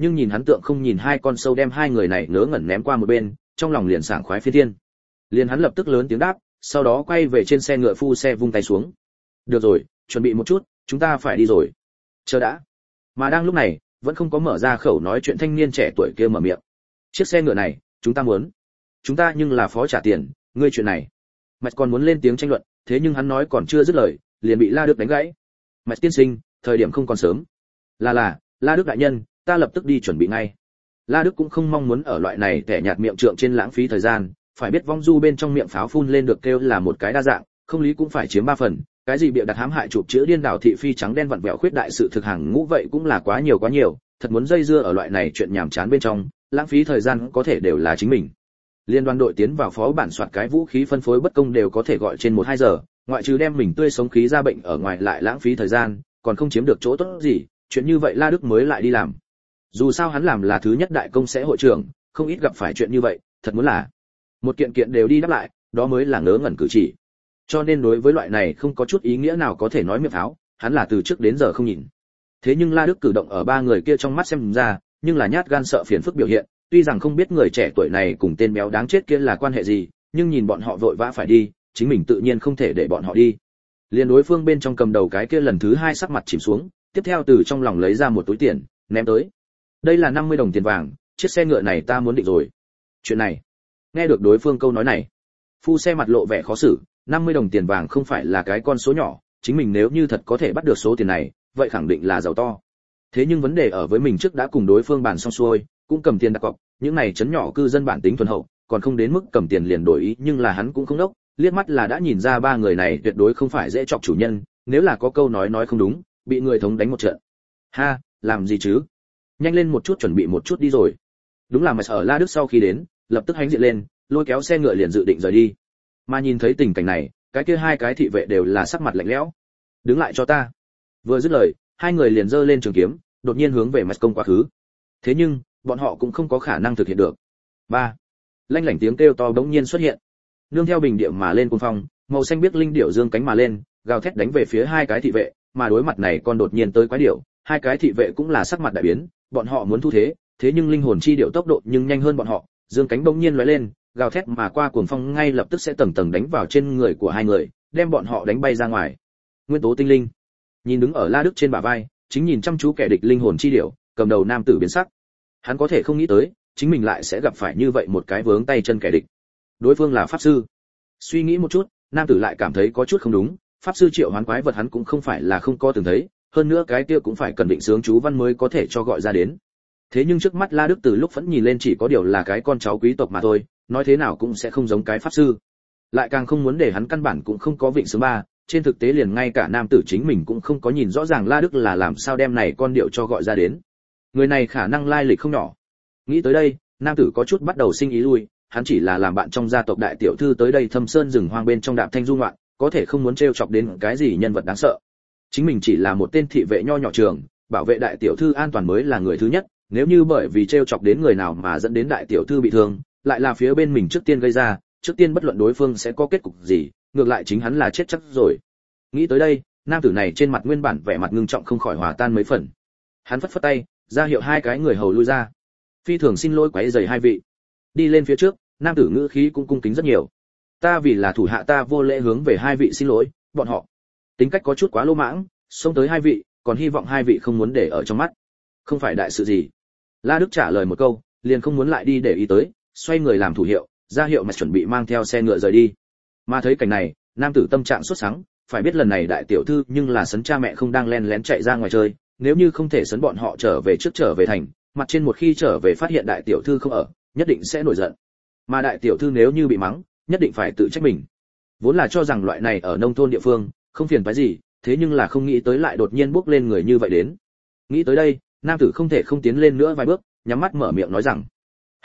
nhưng nhìn hắn tượng không nhìn hai con sâu đem hai người này ngớ ngẩn ném qua một bên, trong lòng liền sảng khoái phi thiên. Liền hắn lập tức lớn tiếng đáp, sau đó quay về trên xe ngựa phu xe vung tay xuống. Được rồi, chuẩn bị một chút, chúng ta phải đi rồi. Chờ đã. Mà đang lúc này, vẫn không có mở ra khẩu nói chuyện thanh niên trẻ tuổi kia mở miệng. Chiếc xe ngựa này, chúng ta muốn. Chúng ta nhưng là phó trả tiền, ngươi chuyện này. Mạch còn muốn lên tiếng tranh luận, thế nhưng hắn nói còn chưa dứt lời, liền bị La Đức đánh gãy. Mạch tiên sinh, thời điểm không còn sớm. Là, La Đức đại nhân, ta lập tức đi chuẩn bị ngay. La Đức cũng không mong muốn ở loại này kẻ nhạt miệng trượng trên lãng phí thời gian, phải biết vong du bên trong miệng pháo phun lên được kêu là một cái đa dạng, không lý cũng phải chiếm 3 phần, cái gì bịa đặt hãm hại chụp chữ điên đảo thị phi trắng đen vặn vẹo khuyết đại sự thực hàng ngũ vậy cũng là quá nhiều, thật muốn dây dưa ở loại này chuyện nhảm chán bên trong, lãng phí thời gian có thể đều là chính mình. Liên đoàn đội tiến vào phó bản soạt cái vũ khí phân phối bất công đều có thể gọi trên 1-2 giờ, ngoại trừ đem mình tươi sống khí ra bệnh ở ngoài lại lãng phí thời gian, còn không chiếm được chỗ tốt gì, chuyện như vậy La Đức mới lại đi làm. Dù sao hắn làm là thứ nhất đại công sẽ hội trưởng, không ít gặp phải chuyện như vậy, thật muốn là một kiện kiện đều đi đáp lại, đó mới là ngớ ngẩn cử chỉ. Cho nên đối với loại này không có chút ý nghĩa nào có thể nói miệng pháo, hắn là từ trước đến giờ không nhìn. Thế nhưng La Đức cử động ở ba người kia trong mắt xem ra, nhưng là nhát gan sợ phiền phức biểu hiện, tuy rằng không biết người trẻ tuổi này cùng tên béo đáng chết kia là quan hệ gì, nhưng nhìn bọn họ vội vã phải đi, chính mình tự nhiên không thể để bọn họ đi. Liên đối phương bên trong cầm đầu cái kia lần thứ 2 sắc mặt chìm xuống, tiếp theo từ trong lòng lấy ra một túi tiền, ném tới. Đây là 50 đồng tiền vàng, chiếc xe ngựa này ta muốn định rồi. Chuyện này, nghe được đối phương câu nói này, phu xe mặt lộ vẻ khó xử, 50 đồng tiền vàng không phải là cái con số nhỏ, chính mình nếu như thật có thể bắt được số tiền này, vậy khẳng định là giàu to. Thế nhưng vấn đề ở với mình trước đã cùng đối phương bàn xong xuôi, cũng cầm tiền đặt cọc, những này chấn nhỏ cư dân bản tính thuần hậu, còn không đến mức cầm tiền liền đổi ý, nhưng là hắn cũng không đốc, liếc mắt là đã nhìn ra ba người này tuyệt đối không phải dễ chọc chủ nhân, nếu là có câu nói không đúng, bị người thống đánh một trận. Ha, làm gì chứ? Nhanh lên một chút chuẩn bị một chút đi rồi. Đúng là mà ở La Đức sau khi đến, lập tức hánh diện lên, lôi kéo xe ngựa liền dự định rời đi. Mà nhìn thấy tình cảnh này, cái kia hai cái thị vệ đều là sắc mặt lạnh lẽo. Đứng lại cho ta. Vừa dứt lời, hai người liền giơ lên trường kiếm, đột nhiên hướng về mặt công quá khứ. Thế nhưng, bọn họ cũng không có khả năng thực hiện được. Ba, lanh lảnh tiếng kêu to bỗng nhiên xuất hiện. Nương theo bình điệu mà lên cuồng phong, màu xanh biếc linh điệu dương cánh mà lên, gào thét đánh về phía hai cái thị vệ, mà đối mặt này con đột nhiên tới quái điệu, hai cái thị vệ cũng là sắc mặt đại biến, bọn họ muốn thu thế, thế nhưng linh hồn chi điệu tốc độ nhưng nhanh hơn bọn họ, dương cánh bỗng nhiên lóe lên, gào thét mà qua cuồng phong ngay lập tức sẽ tầng tầng đánh vào trên người của hai người, đem bọn họ đánh bay ra ngoài. Nguyên tố tinh linh, nhìn đứng ở La Đức trên bả vai, chính nhìn chăm chú kẻ địch linh hồn chi điệu, cầm đầu nam tử biến sắc. Hắn có thể không nghĩ tới, chính mình lại sẽ gặp phải như vậy một cái vướng tay chân kẻ địch. Đối phương là pháp sư. Suy nghĩ một chút, nam tử lại cảm thấy có chút không đúng, pháp sư triệu hoán quái vật hắn cũng không phải là không có từng thấy, hơn nữa cái kia cũng phải cần định sướng chú văn mới có thể cho gọi ra đến. Thế nhưng trước mắt La Đức từ lúc vẫn nhìn lên chỉ có điều là cái con cháu quý tộc mà thôi, nói thế nào cũng sẽ không giống cái pháp sư. Lại càng không muốn để hắn căn bản cũng không có vịnh sướng ba, trên thực tế liền ngay cả nam tử chính mình cũng không có nhìn rõ ràng La Đức là làm sao đem này con điệu cho gọi ra đến. Người này khả năng lai lịch không nhỏ. Nghĩ tới đây, nam tử có chút bắt đầu sinh ý lui, hắn chỉ là làm bạn trong gia tộc đại tiểu thư tới đây thâm sơn rừng hoang bên trong đạm thanh du ngoạn, có thể không muốn trêu chọc đến cái gì nhân vật đáng sợ. Chính mình chỉ là một tên thị vệ nho nhỏ trường, bảo vệ đại tiểu thư an toàn mới là người thứ nhất, nếu như bởi vì trêu chọc đến người nào mà dẫn đến đại tiểu thư bị thương, lại là phía bên mình trước tiên gây ra, trước tiên bất luận đối phương sẽ có kết cục gì, ngược lại chính hắn là chết chắc rồi. Nghĩ tới đây, nam tử này trên mặt nguyên bản vẻ mặt ngưng trọng không khỏi hòa tan mấy phần. Hắn phất phất tay, ra hiệu hai cái người hầu lui ra. Phi thường xin lỗi quấy rầy hai vị. Đi lên phía trước, nam tử ngữ khí cũng cung kính rất nhiều. Ta vì là thủ hạ ta vô lễ hướng về hai vị xin lỗi, bọn họ tính cách có chút quá lỗ mãng, xông tới hai vị, còn hy vọng hai vị không muốn để ở trong mắt. Không phải đại sự gì. La Đức trả lời một câu, liền không muốn lại đi để ý tới, xoay người làm thủ hiệu, ra hiệu mà chuẩn bị mang theo xe ngựa rời đi. Mà thấy cảnh này, nam tử tâm trạng sốt sắng, phải biết lần này đại tiểu thư nhưng là sấn cha mẹ không đang len lén chạy ra ngoài chơi, nếu như không thể sấn bọn họ trở về trước trở về thành, mặt trên một khi trở về phát hiện đại tiểu thư không ở, nhất định sẽ nổi giận. Mà đại tiểu thư nếu như bị mắng, nhất định phải tự trách mình. Vốn là cho rằng loại này ở nông thôn địa phương, không phiền phức gì, thế nhưng là không nghĩ tới lại đột nhiên bước lên người như vậy đến. Nghĩ tới đây, nam tử không thể không tiến lên nữa vài bước, nhắm mắt mở miệng nói rằng: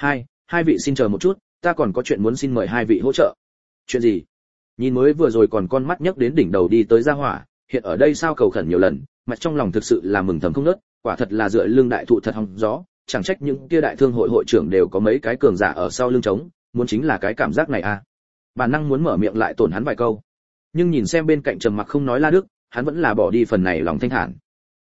hai vị xin chờ một chút, ta còn có chuyện muốn xin mời hai vị hỗ trợ. Chuyện gì? Nhìn mới vừa rồi còn con mắt nhấc đến đỉnh đầu đi tới gia hỏa, hiện ở đây sao cầu khẩn nhiều lần, mặt trong lòng thực sự là mừng thầm không ngớt, quả thật là dựa lưng đại thụ thật hóng gió, chẳng trách những kia đại thương hội hội trưởng đều có mấy cái cường giả ở sau lưng trống, muốn chính là cái cảm giác này à. Bản năng muốn mở miệng lại tổn hắn vài câu, nhưng nhìn xem bên cạnh trầm mặc không nói La Đức, hắn vẫn là bỏ đi phần này lòng thanh thản.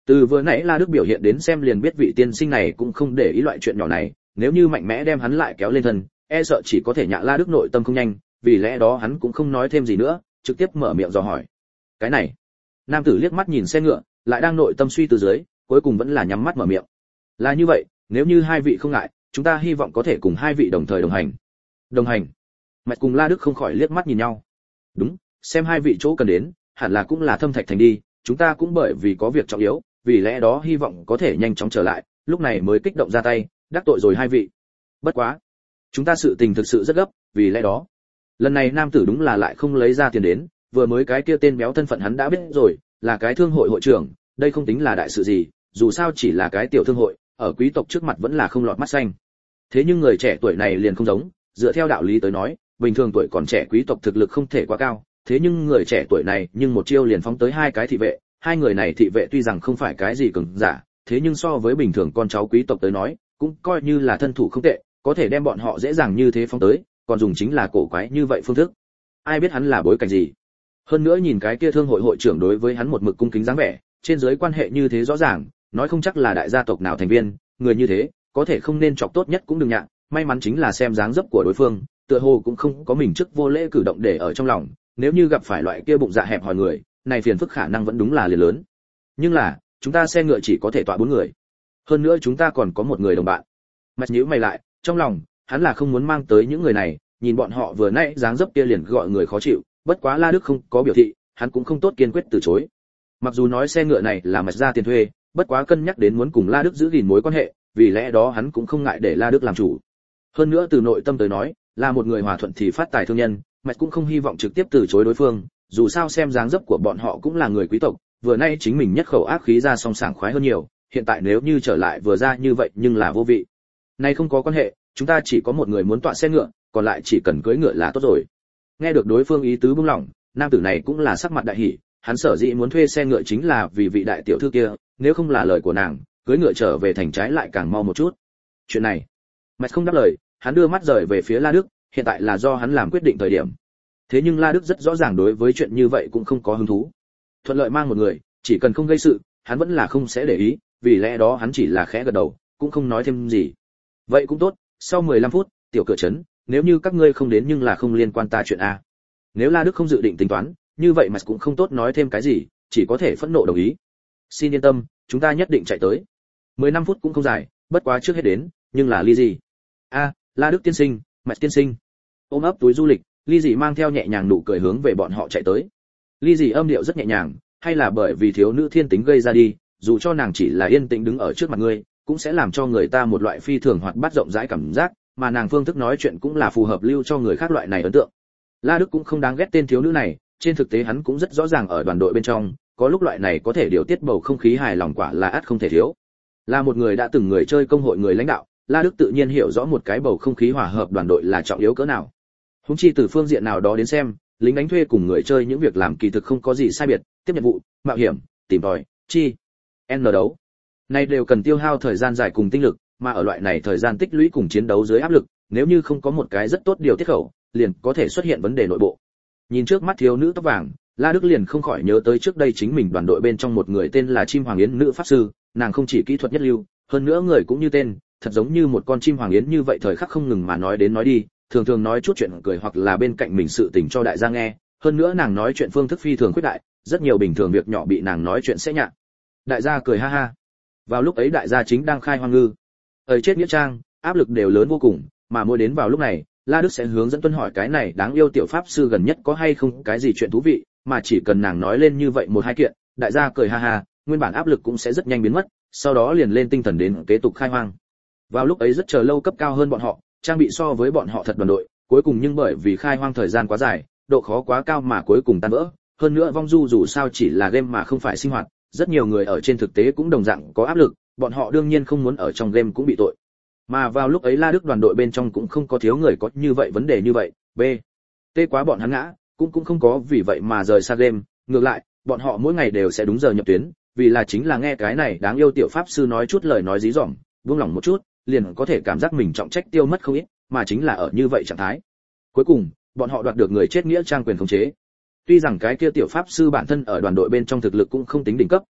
Từ vừa nãy La Đức biểu hiện đến xem liền biết vị tiên sinh này cũng không để ý loại chuyện nhỏ này, nếu như mạnh mẽ đem hắn lại kéo lên thân, e sợ chỉ có thể nhạ La Đức nội tâm không nhanh, vì lẽ đó hắn cũng không nói thêm gì nữa, trực tiếp mở miệng dò hỏi. Cái này. Nam tử liếc mắt nhìn xe ngựa, lại đang nội tâm suy tư dưới, cuối cùng vẫn là nhắm mắt mở miệng. Là như vậy, nếu như hai vị không ngại, chúng ta hy vọng có thể cùng hai vị đồng thời đồng hành. Đồng hành? Mạch cùng La Đức không khỏi liếc mắt nhìn nhau. Đúng, xem hai vị chỗ cần đến, hẳn là cũng là Thâm Thạch thành đi, chúng ta cũng bởi vì có việc trọng yếu, vì lẽ đó hy vọng có thể nhanh chóng trở lại, lúc này mới kích động ra tay, đắc tội rồi hai vị. Bất quá, chúng ta sự tình thực sự rất gấp, vì lẽ đó, lần này nam tử đúng là lại không lấy ra tiền đến, vừa mới cái kia tên béo thân phận hắn đã biết rồi, là cái thương hội hội trưởng, đây không tính là đại sự gì, dù sao chỉ là cái tiểu thương hội, ở quý tộc trước mặt vẫn là không lọt mắt xanh. Thế nhưng người trẻ tuổi này liền không giống, dựa theo đạo lý tới nói, bình thường tuổi còn trẻ quý tộc thực lực không thể quá cao, thế nhưng người trẻ tuổi này nhưng một chiêu liền phóng tới hai cái thị vệ, hai người này thị vệ tuy rằng không phải cái gì cường giả, thế nhưng so với bình thường con cháu quý tộc tới nói, cũng coi như là thân thủ không tệ, có thể đem bọn họ dễ dàng như thế phóng tới, còn dùng chính là cổ quái như vậy phương thức. Ai biết hắn là bối cảnh gì? Hơn nữa nhìn cái kia thương hội hội trưởng đối với hắn một mực cung kính dáng vẻ, trên dưới quan hệ như thế rõ ràng, nói không chắc là đại gia tộc nào thành viên, người như thế, có thể không nên chọc tốt nhất cũng đừng nhạ, may mắn chính là xem dáng dấp của đối phương, tựa hồ cũng không có mình trước vô lễ cử động để ở trong lòng, nếu như gặp phải loại kia bụng dạ hẹp hòi người, này phiền phức khả năng vẫn đúng là liền lớn. Nhưng là, chúng ta xe ngựa chỉ có thể tọa 4 người. Hơn nữa chúng ta còn có một người đồng bạn. Mạch nhíu mày lại, trong lòng, hắn là không muốn mang tới những người này, nhìn bọn họ vừa nãy dáng dấp kia liền gọi người khó chịu, bất quá La Đức không có biểu thị, hắn cũng không tốt kiên quyết từ chối. Mặc dù nói xe ngựa này là Mạch ra tiền thuê, bất quá cân nhắc đến muốn cùng La Đức giữ gìn mối quan hệ, vì lẽ đó hắn cũng không ngại để La Đức làm chủ. Hơn nữa từ nội tâm tới nói, là một người hòa thuận thì phát tài thương nhân, Mạch cũng không hy vọng trực tiếp từ chối đối phương, dù sao xem dáng dấp của bọn họ cũng là người quý tộc, vừa nay chính mình nhất khẩu ác khí ra song sảng khoái hơn nhiều, hiện tại nếu như trở lại vừa ra như vậy nhưng là vô vị. Nay không có quan hệ, chúng ta chỉ có một người muốn tọa xe ngựa, còn lại chỉ cần cưỡi ngựa là tốt rồi. Nghe được đối phương ý tứ buông lỏng, nam tử này cũng là sắc mặt đại hỉ, hắn sở dĩ muốn thuê xe ngựa chính là vì vị đại tiểu thư kia, nếu không là lời của nàng, cưỡi ngựa trở về thành trái lại càng mau một chút. Chuyện này, Mạch không đáp lời, hắn đưa mắt rời về phía La Đức, hiện tại là do hắn làm quyết định thời điểm. Thế nhưng La Đức rất rõ ràng đối với chuyện như vậy cũng không có hứng thú. Thuận lợi mang một người, chỉ cần không gây sự, hắn vẫn là không sẽ để ý, vì lẽ đó hắn chỉ là khẽ gật đầu, cũng không nói thêm gì. Vậy cũng tốt, sau 15 phút, tiểu cửa trấn, nếu như các ngươi không đến nhưng là không liên quan ta chuyện a. Nếu La Đức không dự định tính toán, như vậy mà cũng không tốt nói thêm cái gì, chỉ có thể phẫn nộ đồng ý. Xin yên tâm, chúng ta nhất định chạy tới. 15 phút cũng không dài, bất quá trước hết đến, nhưng là ly gì? A, La Đức tiên sinh, Mạch tiên sinh. Ôm ấp túi du lịch, ly dị mang theo nhẹ nhàng nụ cười hướng về bọn họ chạy tới. Ly dị âm điệu rất nhẹ nhàng, hay là bởi vì thiếu nữ thiên tính gây ra đi, dù cho nàng chỉ là yên tĩnh đứng ở trước mặt ngươi, cũng sẽ làm cho người ta một loại phi thường hoạt bát rộng rãi cảm giác, mà nàng phương thức nói chuyện cũng là phù hợp lưu cho người khác loại này ấn tượng. La Đức cũng không đáng ghét tên thiếu nữ này, trên thực tế hắn cũng rất rõ ràng ở đoàn đội bên trong, có lúc loại này có thể điều tiết bầu không khí hài lòng quả là ắt không thể thiếu. Là một người đã từng người chơi công hội người lãnh đạo, La Đức tự nhiên hiểu rõ một cái bầu không khí hòa hợp đoàn đội là trọng yếu cỡ nào. Húng chi từ phương diện nào đó đến xem, lính đánh thuê cùng người chơi những việc làm kỳ thực không có gì sai biệt, tiếp nhận vụ, mạo hiểm, tìm tòi, chi, n đấu. Này đều cần tiêu hao thời gian dài cùng tinh lực, mà ở loại này thời gian tích lũy cùng chiến đấu dưới áp lực, nếu như không có một cái rất tốt điều tiết khẩu, liền có thể xuất hiện vấn đề nội bộ. Nhìn trước mắt thiếu nữ tóc vàng, La Đức liền không khỏi nhớ tới trước đây chính mình đoàn đội bên trong một người tên là Chim Hoàng Yến nữ pháp sư, nàng không chỉ kỹ thuật nhất lưu, hơn nữa người cũng như tên, thật giống như một con chim hoàng yến như vậy thời khắc không ngừng mà nói đến nói đi, thường thường nói chút chuyện cười hoặc là bên cạnh mình sự tình cho đại gia nghe, hơn nữa nàng nói chuyện phương thức phi thường khuyết đại, rất nhiều bình thường việc nhỏ bị nàng nói chuyện sẽ nhạ. Đại gia cười ha ha. Vào lúc ấy đại gia chính đang khai hoang ngư. Ở chết nghĩa trang, áp lực đều lớn vô cùng, mà mỗi đến vào lúc này, La Đức sẽ hướng dẫn Tuân hỏi cái này đáng yêu tiểu pháp sư gần nhất có hay không cái gì chuyện thú vị, mà chỉ cần nàng nói lên như vậy một hai kiện, đại gia cười ha ha, nguyên bản áp lực cũng sẽ rất nhanh biến mất, sau đó liền lên tinh thần đến kế tục khai hoang. Vào lúc ấy rất chờ lâu cấp cao hơn bọn họ, trang bị so với bọn họ thật đoàn đội, cuối cùng nhưng bởi vì khai hoang thời gian quá dài, độ khó quá cao mà cuối cùng tan vỡ. Hơn nữa vong du dù sao chỉ là game mà không phải sinh hoạt, rất nhiều người ở trên thực tế cũng đồng dạng có áp lực, bọn họ đương nhiên không muốn ở trong game cũng bị tội. Mà vào lúc ấy La Đức đoàn đội bên trong cũng không có thiếu người có như vậy vấn đề như vậy. B. T quá bọn hắn ngã, cũng không có vì vậy mà rời xa game, ngược lại, bọn họ mỗi ngày đều sẽ đúng giờ nhập tuyến, vì là chính là nghe cái này đáng yêu tiểu pháp sư nói chút lời nói dí dỏm, buông lỏng một chút, liền có thể cảm giác mình trọng trách tiêu mất không ít, mà chính là ở như vậy trạng thái. Cuối cùng, bọn họ đoạt được người chết nghĩa trang quyền khống chế. Tuy rằng cái kia tiểu pháp sư bản thân ở đoàn đội bên trong thực lực cũng không tính đỉnh cấp,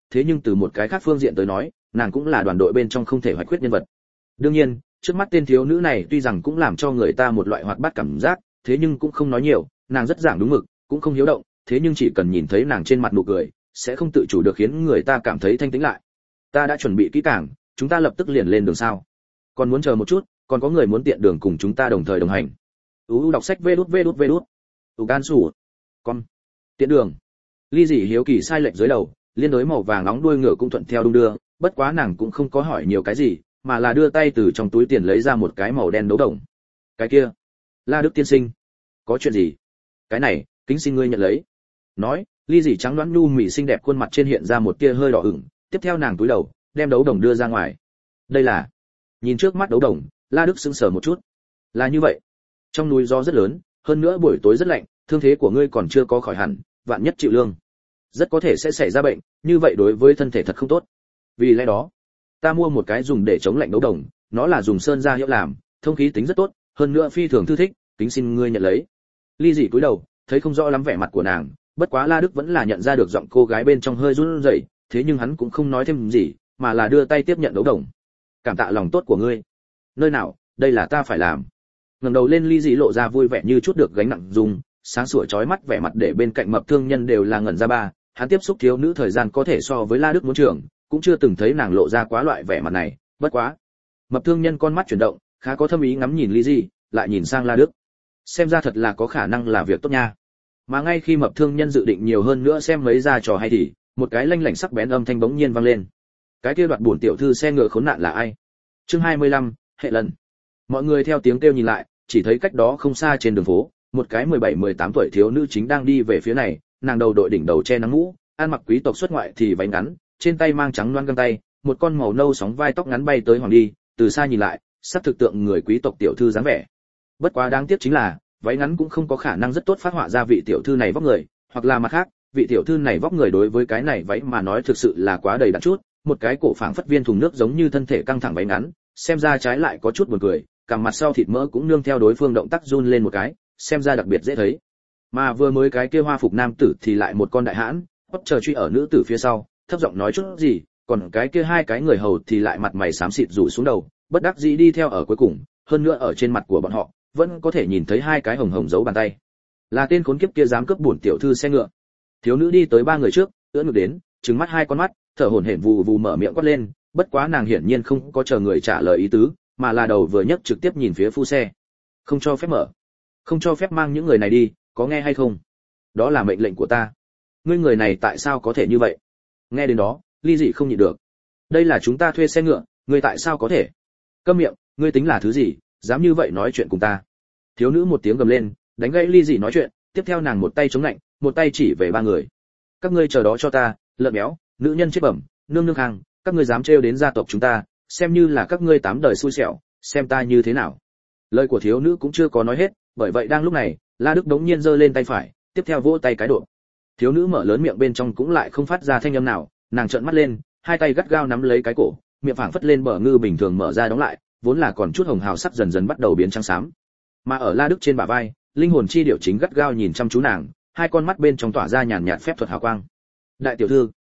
thế nhưng từ một cái khác phương diện tới nói, nàng cũng là đoàn đội bên trong không thể hoạch khuyết nhân vật. Đương nhiên, trước mắt tên thiếu nữ này tuy rằng cũng làm cho người ta một loại hoạt bát cảm giác, thế nhưng cũng không nói nhiều, nàng rất giảng đúng mực, cũng không hiếu động, thế nhưng chỉ cần nhìn thấy nàng trên mặt nụ cười, sẽ không tự chủ được khiến người ta cảm thấy thanh tĩnh lại. Ta đã chuẩn bị kỹ càng, chúng ta lập tức liền lên đường sao? Còn muốn chờ một chút, còn có người muốn tiện đường cùng chúng ta đồng thời đồng hành. Đọc sách vê đút. Can sủ. Con. Tiện đường. Ly Dị hiếu kỳ sai lệch dưới đầu, liên đối màu vàng nóng đuôi ngựa cũng thuận theo đung đưa, bất quá nàng cũng không có hỏi nhiều cái gì, mà là đưa tay từ trong túi tiền lấy ra một cái màu đen đấu đồng. Cái kia, La Đức tiên sinh, có chuyện gì? Cái này, kính xin ngươi nhận lấy. Nói, Ly Dị trắng đoán nhu mị xinh đẹp khuôn mặt trên hiện ra một tia hơi đỏ ửng, tiếp theo nàng túi đầu, đem đấu đồng đưa ra ngoài. Đây là. Nhìn trước mắt đấu đồng, La Đức sững sờ một chút. Là như vậy. Trong núi gió rất lớn, hơn nữa buổi tối rất lạnh, thương thế của ngươi còn chưa có khỏi hẳn, vạn nhất chịu lương, rất có thể sẽ xảy ra bệnh, như vậy đối với thân thể thật không tốt. Vì lẽ đó, ta mua một cái dùng để chống lạnh đấu đồng, nó là dùng sơn gia hiệu làm, thông khí tính rất tốt, hơn nữa phi thường thư thích, kính xin ngươi nhận lấy. Ly Dị cúi đầu, thấy không rõ lắm vẻ mặt của nàng, bất quá La Đức vẫn là nhận ra được giọng cô gái bên trong hơi run rẩy, thế nhưng hắn cũng không nói thêm gì, mà là đưa tay tiếp nhận đấu đồng. Cảm tạ lòng tốt của ngươi. Nơi nào, đây là ta phải làm. Ngẩng đầu lên, Ly Dị lộ ra vui vẻ như chút được gánh nặng dùng, sáng sủa chói mắt vẻ mặt để bên cạnh mập thương nhân đều là ngẩn ra ba, hắn tiếp xúc thiếu nữ thời gian có thể so với La Đức muốn trưởng, cũng chưa từng thấy nàng lộ ra quá loại vẻ mặt này, bất quá. Mập thương nhân con mắt chuyển động, khá có thâm ý ngắm nhìn Ly Dị, lại nhìn sang La Đức. Xem ra thật là có khả năng là việc tốt nha. Mà ngay khi mập thương nhân dự định nhiều hơn nữa xem mấy ra trò hay thì, một cái lanh lảnh sắc bén âm thanh bỗng nhiên vang lên. Cái kia đoạt bổn tiểu thư xe ngựa khốn nạn là ai? Chương 25, hệ lần. Mọi người theo tiếng kêu nhìn lại, chỉ thấy cách đó không xa trên đường phố, một cái 17-18 tuổi thiếu nữ chính đang đi về phía này, nàng đầu đội đỉnh đầu che nắng mũ, ăn mặc quý tộc xuất ngoại thì váy ngắn, trên tay mang trắng loan găng tay, một con màu nâu sóng vai tóc ngắn bay tới hoàng đi, từ xa nhìn lại, sắp thực tượng người quý tộc tiểu thư dáng vẻ. Bất quá đáng tiếc chính là, váy ngắn cũng không có khả năng rất tốt phát họa ra vị tiểu thư này vóc người, hoặc là mặt khác, vị tiểu thư này vóc người đối với cái này váy mà nói thực sự là quá đầy đặn chút, một cái cổ phảng phất viên thùng nước giống như thân thể căng thẳng váy ngắn, xem ra trái lại có chút buồn cười, cằm mặt sau thịt mỡ cũng nương theo đối phương động tác run lên một cái, xem ra đặc biệt dễ thấy. Mà vừa mới cái kia hoa phục nam tử thì lại một con đại hãn, bất chờ truy ở nữ tử phía sau, thấp giọng nói chút gì, còn cái kia hai cái người hầu thì lại mặt mày xám xịt rủ xuống đầu, bất đắc dĩ đi theo ở cuối cùng, hơn nữa ở trên mặt của bọn họ vẫn có thể nhìn thấy hai cái hồng hồng dấu bàn tay. Là tên khốn kiếp kia dám cướp bổn tiểu thư xe ngựa. Thiếu nữ đi tới ba người trước, ưỡn ngực đến, trừng mắt hai con mắt, thở hổn hển vù vù mở miệng quát lên, bất quá nàng hiển nhiên không có chờ người trả lời ý tứ, mà là đầu vừa nhấc trực tiếp nhìn phía phu xe. Không cho phép mở, không cho phép mang những người này đi, có nghe hay không? Đó là mệnh lệnh của ta. Ngươi người này tại sao có thể như vậy? Nghe đến đó, Ly Dị không nhịn được. Đây là chúng ta thuê xe ngựa, ngươi tại sao có thể? Câm miệng, ngươi tính là thứ gì, dám như vậy nói chuyện cùng ta? Thiếu nữ một tiếng gầm lên, đánh gãy Ly Dị nói chuyện, tiếp theo nàng một tay chống lạnh, một tay chỉ về ba người. Các ngươi chờ đó cho ta, lợn béo, nữ nhân chết bẩm, nương nương hàng, các ngươi dám trêu đến gia tộc chúng ta, xem như là các ngươi tám đời xui xẻo, xem ta như thế nào. Lời của thiếu nữ cũng chưa có nói hết, bởi vậy đang lúc này, La Đức đống nhiên giơ lên tay phải, tiếp theo vỗ tay cái độ. Thiếu nữ mở lớn miệng bên trong cũng lại không phát ra thanh âm nào, nàng trợn mắt lên, hai tay gắt gao nắm lấy cái cổ, miệng phảng phất lên bờ ngư bình thường mở ra đóng lại, vốn là còn chút hồng hào sắc dần dần bắt đầu biến trắng xám. Mà ở La Đức trên bả vai, linh hồn chi điểu chính gắt gao nhìn chăm chú nàng, hai con mắt bên trong tỏa ra nhàn nhạt phép thuật hào quang. Đại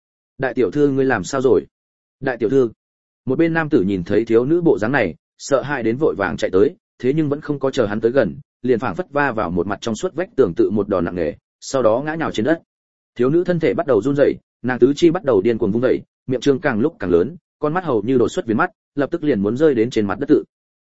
tiểu thư ngươi làm sao rồi? Đại tiểu thư. Một bên nam tử nhìn thấy thiếu nữ bộ dáng này, sợ hãi đến vội vàng chạy tới, thế nhưng vẫn không có chờ hắn tới gần, liền phảng phất va vào một mặt trong suốt vách tường tự một đòn nặng nề, sau đó ngã nhào trên đất. Thiếu nữ thân thể bắt đầu run rẩy, nàng tứ chi bắt đầu điên cuồng vung dậy, miệng trương càng lúc càng lớn, con mắt hầu như đổ xuất viền mắt, lập tức liền muốn rơi đến trên mặt đất tự.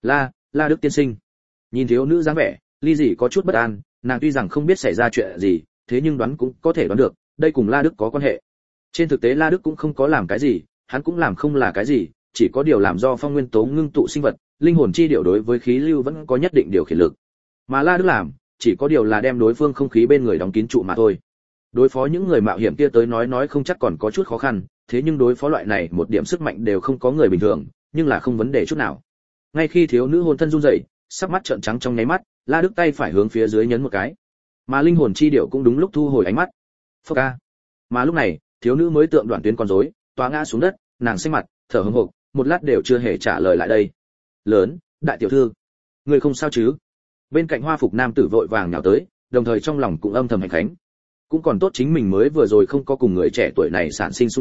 La Đức tiên sinh. Nhìn thiếu nữ dáng vẻ, Ly Dị có chút bất an, nàng tuy rằng không biết xảy ra chuyện gì, thế nhưng đoán cũng có thể đoán được, đây cùng La Đức có quan hệ. Trên thực tế La Đức cũng không có làm cái gì, hắn cũng làm không là cái gì, chỉ có điều làm do phong nguyên tố ngưng tụ sinh vật, linh hồn chi điệu đối với khí lưu vẫn có nhất định điều khiển lực. Mà La Đức làm, chỉ có điều là đem đối phương không khí bên người đóng kín trụ mà thôi. Đối phó những người mạo hiểm kia tới nói không chắc còn có chút khó khăn, thế nhưng đối phó loại này một điểm sức mạnh đều không có người bình thường, nhưng là không vấn đề chút nào. Ngay khi thiếu nữ hồn thân run rẩy, sắc mắt trợn trắng trong nháy mắt, La Đức tay phải hướng phía dưới nhấn một cái, mà linh hồn chi điệu cũng đúng lúc thu hồi ánh mắt. Phốc a. Mà lúc này, thiếu nữ mới tượng đoạn tuyến con rối, toá ngã xuống đất, nàng xanh mặt, thở hổn hộc, một lát đều chưa hề trả lời lại đây. Lớn, đại tiểu thư, người không sao chứ? Bên cạnh hoa phục nam tử vội vàng nhào tới, đồng thời trong lòng cũng âm thầm hành khánh. Cũng còn tốt chính mình mới vừa rồi không có cùng người trẻ tuổi này sản sinh xung đột,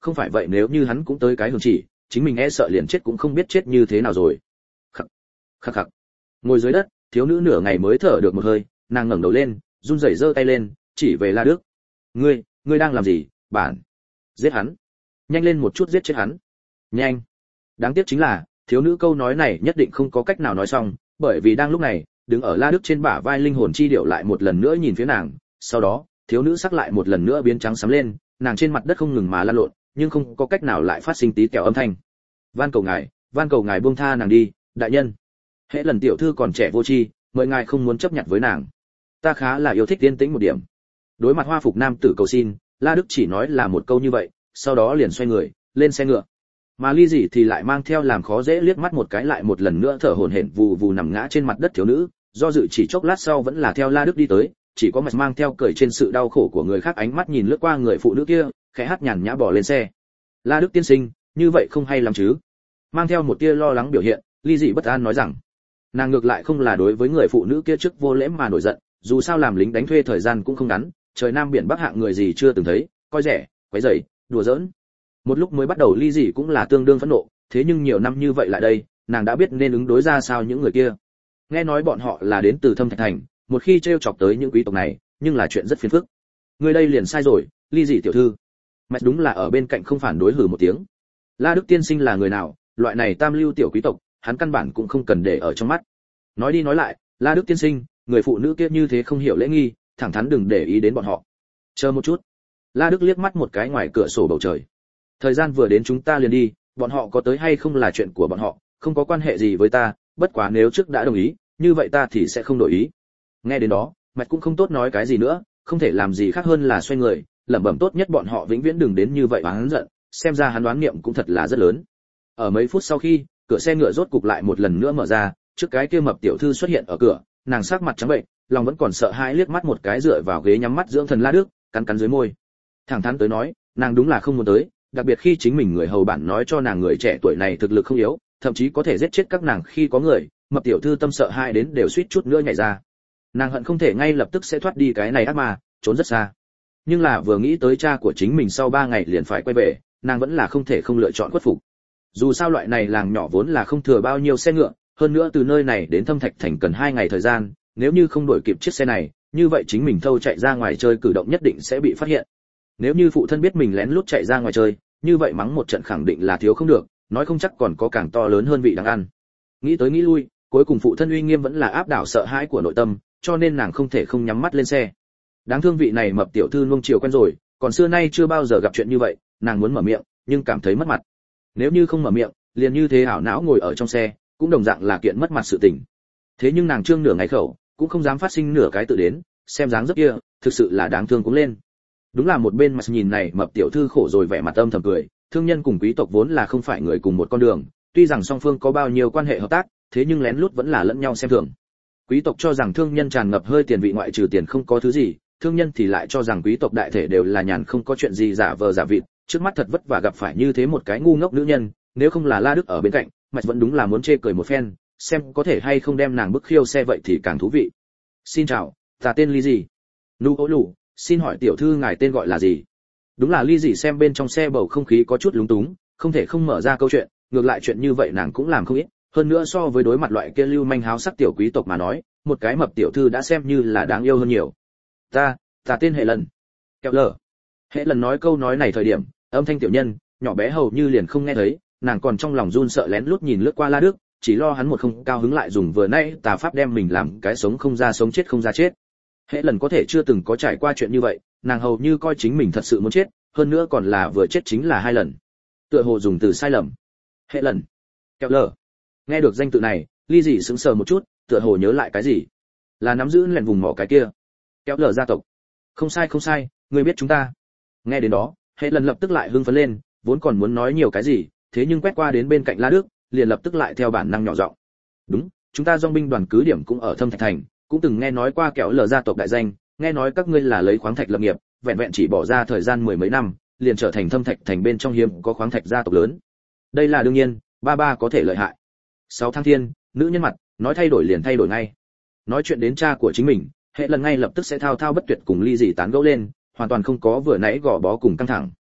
không phải vậy nếu như hắn cũng tới cái hưởng chỉ, chính mình e sợ liền chết cũng không biết chết như thế nào rồi. Khắc khắc khắc. Ngồi dưới đất, thiếu nữ nửa ngày mới thở được một hơi, nàng ngẩng đầu lên, run rẩy giơ tay lên, chỉ về La Đức. Ngươi đang làm gì, bản? Giết hắn. Nhanh lên một chút giết chết hắn. Nhanh. Đáng tiếc chính là, thiếu nữ câu nói này nhất định không có cách nào nói xong, bởi vì đang lúc này, đứng ở La Đức trên bả vai linh hồn chi điệu lại một lần nữa nhìn phía nàng, sau đó, thiếu nữ sắc lại một lần nữa biến trắng xám lên, nàng trên mặt đất không ngừng mà lăn lộn, nhưng không có cách nào lại phát sinh tí kẹo âm thanh. Van cầu ngài buông tha nàng đi, đại nhân. Hễ lần tiểu thư còn trẻ vô tri, mời ngài không muốn chấp nhận với nàng. Ta khá là yêu thích yên tĩnh một điểm. Đối mặt hoa phục nam tử cầu xin, La Đức chỉ nói là một câu như vậy, sau đó liền xoay người lên xe ngựa. Mà Ly Dị thì lại mang theo làm khó dễ liếc mắt một cái lại một lần nữa thở hổn hển vù vù nằm ngã trên mặt đất thiếu nữ, do dự chỉ chốc lát sau vẫn là theo La Đức đi tới, chỉ có mặt mang theo cười trên sự đau khổ của người khác ánh mắt nhìn lướt qua người phụ nữ kia, khẽ hát nhàn nhã bỏ lên xe. La Đức tiên sinh, như vậy không hay lắm chứ? Mang theo một tia lo lắng biểu hiện, Ly Dị bất an nói rằng, nàng ngược lại không là đối với người phụ nữ kia trước vô lễ mà nổi giận, dù sao làm lính đánh thuê thời gian cũng không ngắn, trời nam biển bắc hạng người gì chưa từng thấy, coi rẻ, quấy rầy, đùa giỡn. Một lúc mới bắt đầu Ly Dị cũng là tương đương phẫn nộ, thế nhưng nhiều năm như vậy lại đây, nàng đã biết nên ứng đối ra sao những người kia. Nghe nói bọn họ là đến từ Thâm Thạch Thành, một khi trêu chọc tới những quý tộc này, nhưng là chuyện rất phiền phức. Người đây liền sai rồi, Ly Dị tiểu thư. Mạch đúng là ở bên cạnh không phản đối hừ một tiếng. La Đức tiên sinh là người nào, loại này tam lưu tiểu quý tộc, hắn căn bản cũng không cần để ở trong mắt. Nói đi nói lại, La Đức tiên sinh, người phụ nữ kia như thế không hiểu lễ nghi, thẳng thắn đừng để ý đến bọn họ. Chờ một chút. La Đức liếc mắt một cái ngoài cửa sổ bầu trời. Thời gian vừa đến chúng ta liền đi, bọn họ có tới hay không là chuyện của bọn họ, không có quan hệ gì với ta, bất quá nếu trước đã đồng ý, như vậy ta thì sẽ không đổi ý. Nghe đến đó, Mạch cũng không tốt nói cái gì nữa, không thể làm gì khác hơn là xoay người, lẩm bẩm tốt nhất bọn họ vĩnh viễn đừng đến như vậy oán giận, xem ra hắn đoán niệm cũng thật là rất lớn. Ở mấy phút sau khi, cửa xe ngựa rốt cục lại một lần nữa mở ra, trước cái kia mập tiểu thư xuất hiện ở cửa, nàng sắc mặt trắng bệch, lòng vẫn còn sợ hãi liếc mắt một cái dựa vào ghế nhắm mắt dưỡng thần La Đức, cắn cắn dưới môi. Thẳng thắn tới nói, nàng đúng là không muốn tới, đặc biệt khi chính mình người hầu bản nói cho nàng người trẻ tuổi này thực lực không yếu, thậm chí có thể giết chết các nàng khi có người, mập tiểu thư tâm sợ hãi đến đều suýt chút nữa nhảy ra. Nàng hận không thể ngay lập tức sẽ thoát đi cái này ác ma, trốn rất xa. Nhưng là vừa nghĩ tới cha của chính mình sau 3 ngày liền phải quay về, nàng vẫn là không thể không lựa chọn khuất phục. Dù sao loại này làng nhỏ vốn là không thừa bao nhiêu xe ngựa, hơn nữa từ nơi này đến Thâm Thạch Thành cần 2 ngày thời gian, nếu như không đuổi kịp chiếc xe này, như vậy chính mình thâu chạy ra ngoài chơi cử động nhất định sẽ bị phát hiện. Nếu như phụ thân biết mình lén lút chạy ra ngoài chơi, như vậy mắng một trận khẳng định là thiếu không được, nói không chắc còn có càng to lớn hơn vị đáng ăn. Nghĩ tới nghĩ lui, cuối cùng phụ thân uy nghiêm vẫn là áp đảo sợ hãi của nội tâm, cho nên nàng không thể không nhắm mắt lên xe. Đáng thương vị này mập tiểu thư nuông chiều quen rồi, còn xưa nay chưa bao giờ gặp chuyện như vậy, nàng muốn mở miệng, nhưng cảm thấy mất mặt. Nếu như không mở miệng, liền như thế ảo não ngồi ở trong xe, cũng đồng dạng là kiện mất mặt sự tình. Thế nhưng nàng trương nửa ngày khẩu, cũng không dám phát sinh nửa cái tự đến, xem dáng dấp kia, thực sự là đáng thương cũng lên. Đúng là một bên mặt nhìn này mập tiểu thư khổ rồi vẻ mặt âm thầm cười, thương nhân cùng quý tộc vốn là không phải người cùng một con đường, tuy rằng song phương có bao nhiêu quan hệ hợp tác, thế nhưng lén lút vẫn là lẫn nhau xem thường. Quý tộc cho rằng thương nhân tràn ngập hơi tiền vị ngoại trừ tiền không có thứ gì, thương nhân thì lại cho rằng quý tộc đại thể đều là nhàn không có chuyện gì giả vờ giả vịt, trước mắt thật vất vả gặp phải như thế một cái ngu ngốc nữ nhân, nếu không là La Đức ở bên cạnh, Mạch vẫn đúng là muốn chê cười một phen, xem có thể hay không đem nàng bức khiêu xe vậy thì càng thú vị. Xin chào, ta tên Ly Dị. Nụ ố lù, xin hỏi tiểu thư ngài tên gọi là gì? Đúng là Ly Dị xem bên trong xe bầu không khí có chút lúng túng, không thể không mở ra câu chuyện, ngược lại chuyện như vậy nàng cũng làm không ít, hơn nữa so với đối mặt loại kia lưu manh háo sắc tiểu quý tộc mà nói, một cái mập tiểu thư đã xem như là đáng yêu hơn nhiều. Ta tên Hệ Lần. Kẹo lờ. Hệ Lần nói câu nói này thời điểm, âm thanh tiểu nhân, nhỏ bé hầu như liền không nghe thấy, nàng còn trong lòng run sợ lén lút nhìn lướt qua La Đức, chỉ lo hắn một không cao hứng lại dùng vừa nãy tà pháp đem mình làm cái sống không ra sống chết không ra chết. Hệ Lần có thể chưa từng có trải qua chuyện như vậy, nàng hầu như coi chính mình thật sự muốn chết, hơn nữa còn là vừa chết chính là 2 lần. Tựa hồ dùng từ sai lầm. Hệ Lần. Kẹo lờ. Nghe được danh tự này, Ly Dị sững sờ một chút, tựa hồ nhớ lại cái gì. Là nắm giữ lẻn vùng mỏ cái kia. Kẹo lờ gia tộc. Không sai, ngươi biết chúng ta. Nghe đến đó, Hệ Lần lập tức lại hưng phấn lên, vốn còn muốn nói nhiều cái gì, thế nhưng quét qua đến bên cạnh La Đức, liền lập tức lại theo bản năng nhỏ giọng. Đúng, chúng ta dòng binh đoàn cứ điểm cũng ở Thâm Thạch Thành, cũng từng nghe nói qua Kẹo lờ gia tộc đại danh, nghe nói các ngươi là lấy khoáng thạch lập nghiệp, vẹn vẹn chỉ bỏ ra thời gian 10 mấy năm, liền trở thành Thâm Thạch Thành bên trong hiếm có khoáng thạch gia tộc lớn. Đây là đương nhiên, ba có thể lợi hại. 6 tháng thiên, nữ nhân mặt, nói thay đổi liền thay đổi ngay. Nói chuyện đến cha của chính mình, Hệ Lần ngay lập tức sẽ thao thao bất tuyệt cùng Ly Dị tán gẫu lên, hoàn toàn không có vừa nãy gò bó cùng căng thẳng.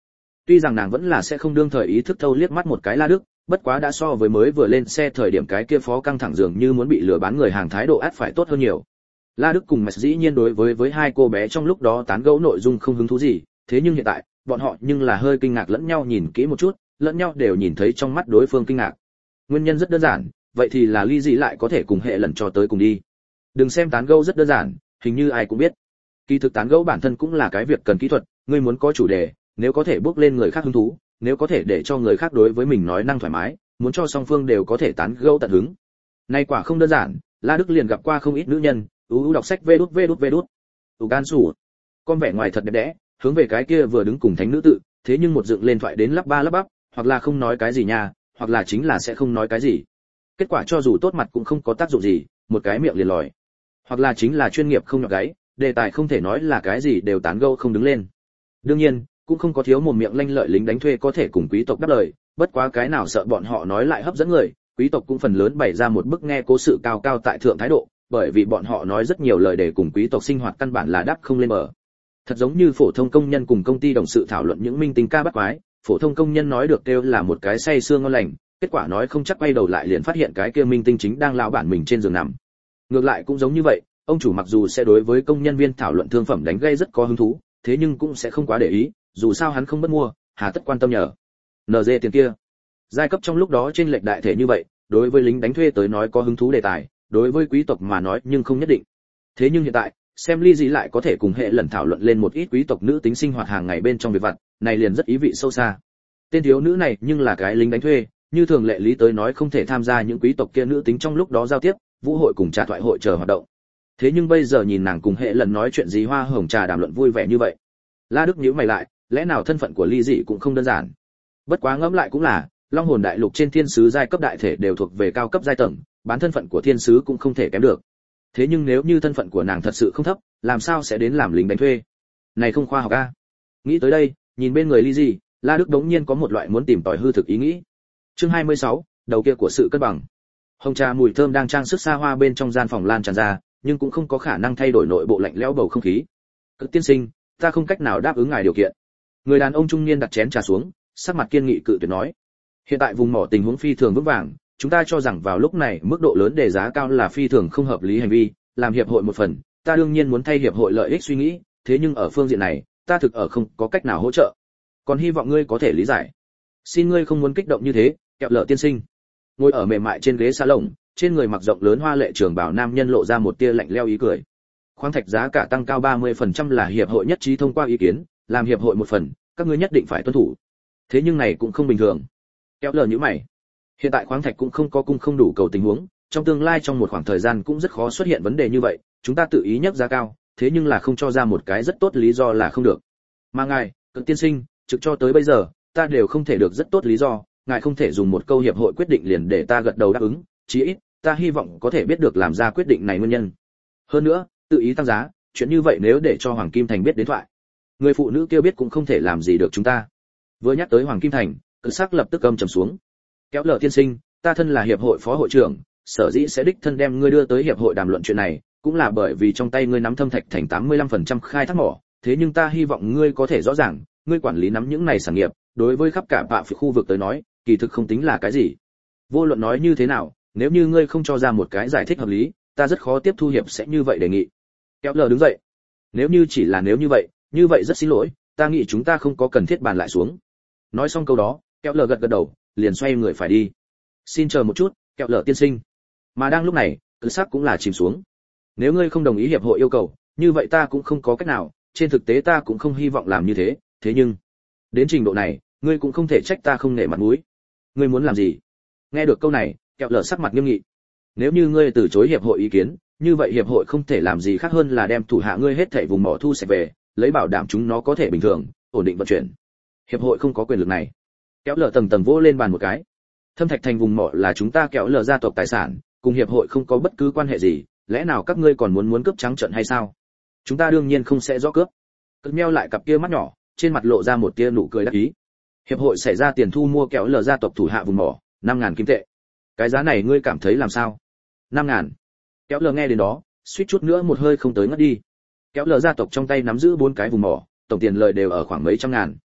Tuy rằng nàng vẫn là sẽ không đương thời ý thức thâu liếc mắt một cái La Đức, bất quá đã so với mới vừa lên xe thời điểm cái kia phó căng thẳng dường như muốn bị lừa bán người hàng thái độ át phải tốt hơn nhiều. La Đức cùng Mạch dĩ nhiên đối với hai cô bé trong lúc đó tán gẫu nội dung không hứng thú gì, thế nhưng hiện tại, bọn họ nhưng là hơi kinh ngạc lẫn nhau nhìn kỹ một chút, lẫn nhau đều nhìn thấy trong mắt đối phương kinh ngạc. Nguyên nhân rất đơn giản, vậy thì là ly dị lại có thể cùng hệ lần cho tới cùng đi. Đừng xem tán gẫu rất đơn giản, hình như ai cũng biết. Kỳ thực tán gẫu bản thân cũng là cái việc cần kỹ thuật, ngươi muốn có chủ đề, nếu có thể bước lên người khác hứng thú, nếu có thể để cho người khác đối với mình nói năng thoải mái, muốn cho song phương đều có thể tán gẫu tận hứng. Nay quả không đơn giản, La Đức liền gặp qua không ít nữ nhân, đọc sách vê đút. Gan sủ. Con vẻ ngoài thật đẹp đẽ, hướng về cái kia vừa đứng cùng thánh nữ tự, thế nhưng một dựng lên thoại đến lắp ba lắp bắp, hoặc là không nói cái gì nha, hoặc là chính là sẽ không nói cái gì. Kết quả cho dù tốt mặt cũng không có tác dụng gì, một cái miệng liền lòi. Hoặc là chính là chuyên nghiệp không nhọt gáy, đề tài không thể nói là cái gì đều tán gẫu không đứng lên. Đương nhiên, cũng không có thiếu một miệng lanh lợi lính đánh thuê có thể cùng quý tộc đáp lời, bất quá cái nào sợ bọn họ nói lại hấp dẫn người, quý tộc cũng phần lớn bày ra một bức nghe cố sự cao cao tại thượng thái độ, bởi vì bọn họ nói rất nhiều lời để cùng quý tộc sinh hoạt căn bản là đáp không lên bờ. Thật giống như phổ thông công nhân cùng công ty đồng sự thảo luận những minh tinh ca bắt quái, phổ thông công nhân nói được kêu là một cái say sưa ngon lành, kết quả nói không chắc quay đầu lại liền phát hiện cái kia minh tinh chính đang lao bản mình trên giường nằm. Ngược lại cũng giống như vậy, ông chủ mặc dù sẽ đối với công nhân viên thảo luận thương phẩm đánh gây rất có hứng thú, thế nhưng cũng sẽ không quá để ý, dù sao hắn không bất mua, hà tất quan tâm nhờ. NG tiền kia. Giai cấp trong lúc đó trên lệch đại thể như vậy, đối với lính đánh thuê tới nói có hứng thú đề tài, đối với quý tộc mà nói nhưng không nhất định. Thế nhưng hiện tại, xem ly gì lại có thể cùng hệ lần thảo luận lên một ít quý tộc nữ tính sinh hoạt hàng ngày bên trong việc vặt, này liền rất ý vị sâu xa. Tên thiếu nữ này nhưng là cái lính đánh thuê, như thường lệ lý tới nói không thể tham gia những quý tộc kia nữ tính trong lúc đó giao tiếp, vũ hội cùng trà thoại hội chờ hoạt động. Thế nhưng bây giờ nhìn nàng cùng hệ lần nói chuyện gì hoa hồng trà đàm luận vui vẻ như vậy. La Đức nhíu mày lại, lẽ nào thân phận của ly dị cũng không đơn giản. Bất quá ngẫm lại cũng là, Long hồn đại lục trên thiên sứ giai cấp đại thể đều thuộc về cao cấp giai tầng, bán thân phận của thiên sứ cũng không thể kém được. Thế nhưng nếu như thân phận của nàng thật sự không thấp, làm sao sẽ đến làm lính đánh thuê? Này không khoa học a. Nghĩ tới đây, nhìn bên người ly dị, La Đức đống nhiên có một loại muốn tìm tòi hư thực ý nghĩ. Chương 26, đầu kia của sự cân bằng. Hồng trà mùi thơm đang trang sức xa hoa bên trong gian phòng lan tràn ra, nhưng cũng không có khả năng thay đổi nội bộ lạnh lẽo bầu không khí. Cực tiên sinh, ta không cách nào đáp ứng ngài điều kiện. Người đàn ông trung niên đặt chén trà xuống, sắc mặt kiên nghị cự tuyệt nói. Hiện tại vùng mỏ tình huống phi thường vững vàng, chúng ta cho rằng vào lúc này mức độ lớn đề giá cao là phi thường không hợp lý hành vi, làm hiệp hội một phần, ta đương nhiên muốn thay hiệp hội lợi ích suy nghĩ, thế nhưng ở phương diện này, ta thực ở không có cách nào hỗ trợ. Còn hy vọng ngươi có thể lý giải. Xin ngươi không muốn kích động như thế, kẹo lợ tiên sinh. Ngồi ở mềm mại trên ghế salon, trên người mặc rộng lớn hoa lệ trường bào nam nhân lộ ra một tia lạnh lẽo ý cười. Khoáng thạch giá cả tăng cao 30% là hiệp hội nhất trí thông qua ý kiến, làm hiệp hội một phần, các ngươi nhất định phải tuân thủ. Thế nhưng này cũng không bình thường. Kéo lờ như mày. Hiện tại khoáng thạch cũng không có cung không đủ cầu tình huống, trong tương lai trong một khoảng thời gian cũng rất khó xuất hiện vấn đề như vậy, chúng ta tự ý nhắc giá cao, thế nhưng là không cho ra một cái rất tốt lý do là không được. Mà ngài, Cực tiên sinh, trực cho tới bây giờ, ta đều không thể được rất tốt lý do, ngài không thể dùng một câu hiệp hội quyết định liền để ta gật đầu đáp ứng, chí ít, ta hy vọng có thể biết được làm ra quyết định này nguyên nhân. Hơn nữa, tự ý tăng giá, chuyện như vậy nếu để cho Hoàng Kim Thành biết đến thoại, người phụ nữ kia biết cũng không thể làm gì được chúng ta. Vừa nhắc tới Hoàng Kim Thành, Cực sắc lập tức âm trầm xuống. Kéo lờ tiên sinh, ta thân là hiệp hội phó hội trưởng, sở dĩ sẽ đích thân đem ngươi đưa tới hiệp hội đàm luận chuyện này, cũng là bởi vì trong tay ngươi nắm Thâm Thạch Thành 85% khai thác mỏ, thế nhưng ta hy vọng ngươi có thể rõ ràng, ngươi quản lý nắm những này sản nghiệp, đối với khắp cả bạ phía khu vực tới nói, kỳ thực không tính là cái gì. Vô luận nói như thế nào, nếu như ngươi không cho ra một cái giải thích hợp lý, ta rất khó tiếp thu hiệp sẽ như vậy đề nghị. Kéo lờ đứng dậy. Nếu như vậy rất xin lỗi, ta nghĩ chúng ta không có cần thiết bàn lại xuống. Nói xong câu đó, kéo lờ gật gật đầu, liền xoay người phải đi. Xin chờ một chút, kéo lờ tiên sinh. Mà đang lúc này, Cực sắc cũng là chìm xuống. Nếu ngươi không đồng ý hiệp hội yêu cầu, như vậy ta cũng không có cách nào, trên thực tế ta cũng không hy vọng làm như thế, thế nhưng đến trình độ này, ngươi cũng không thể trách ta không nể mặt mũi. Ngươi muốn làm gì? Nghe được câu này, kéo lờ sắc mặt nghiêm nghị. Nếu như ngươi từ chối hiệp hội ý kiến, như vậy hiệp hội không thể làm gì khác hơn là đem thủ hạ ngươi hết thảy vùng mỏ thu sạch về, lấy bảo đảm chúng nó có thể bình thường, ổn định vận chuyển. Hiệp hội không có quyền lực này. Kéo lờ tầng tầng vỗ lên bàn một cái. Thâm Thạch Thành vùng mỏ là chúng ta kéo lờ gia tộc tài sản, cùng hiệp hội không có bất cứ quan hệ gì, lẽ nào các ngươi còn muốn cướp trắng trợn hay sao? Chúng ta đương nhiên không sẽ rõ cướp. Cất meo lại cặp kia mắt nhỏ, trên mặt lộ ra một tia nụ cười đắc ý. Hiệp hội sẽ ra tiền thu mua kéo lờ gia tộc thủ hạ vùng mỏ, 5.000 kim tệ. Cái giá này ngươi cảm thấy làm sao? 5.000. Kéo lờ nghe đến đó, suýt chút nữa một hơi không tới ngất đi. Kéo lờ gia tộc trong tay nắm giữ 4 cái vùng mỏ, tổng tiền lời đều ở khoảng mấy trăm ngàn.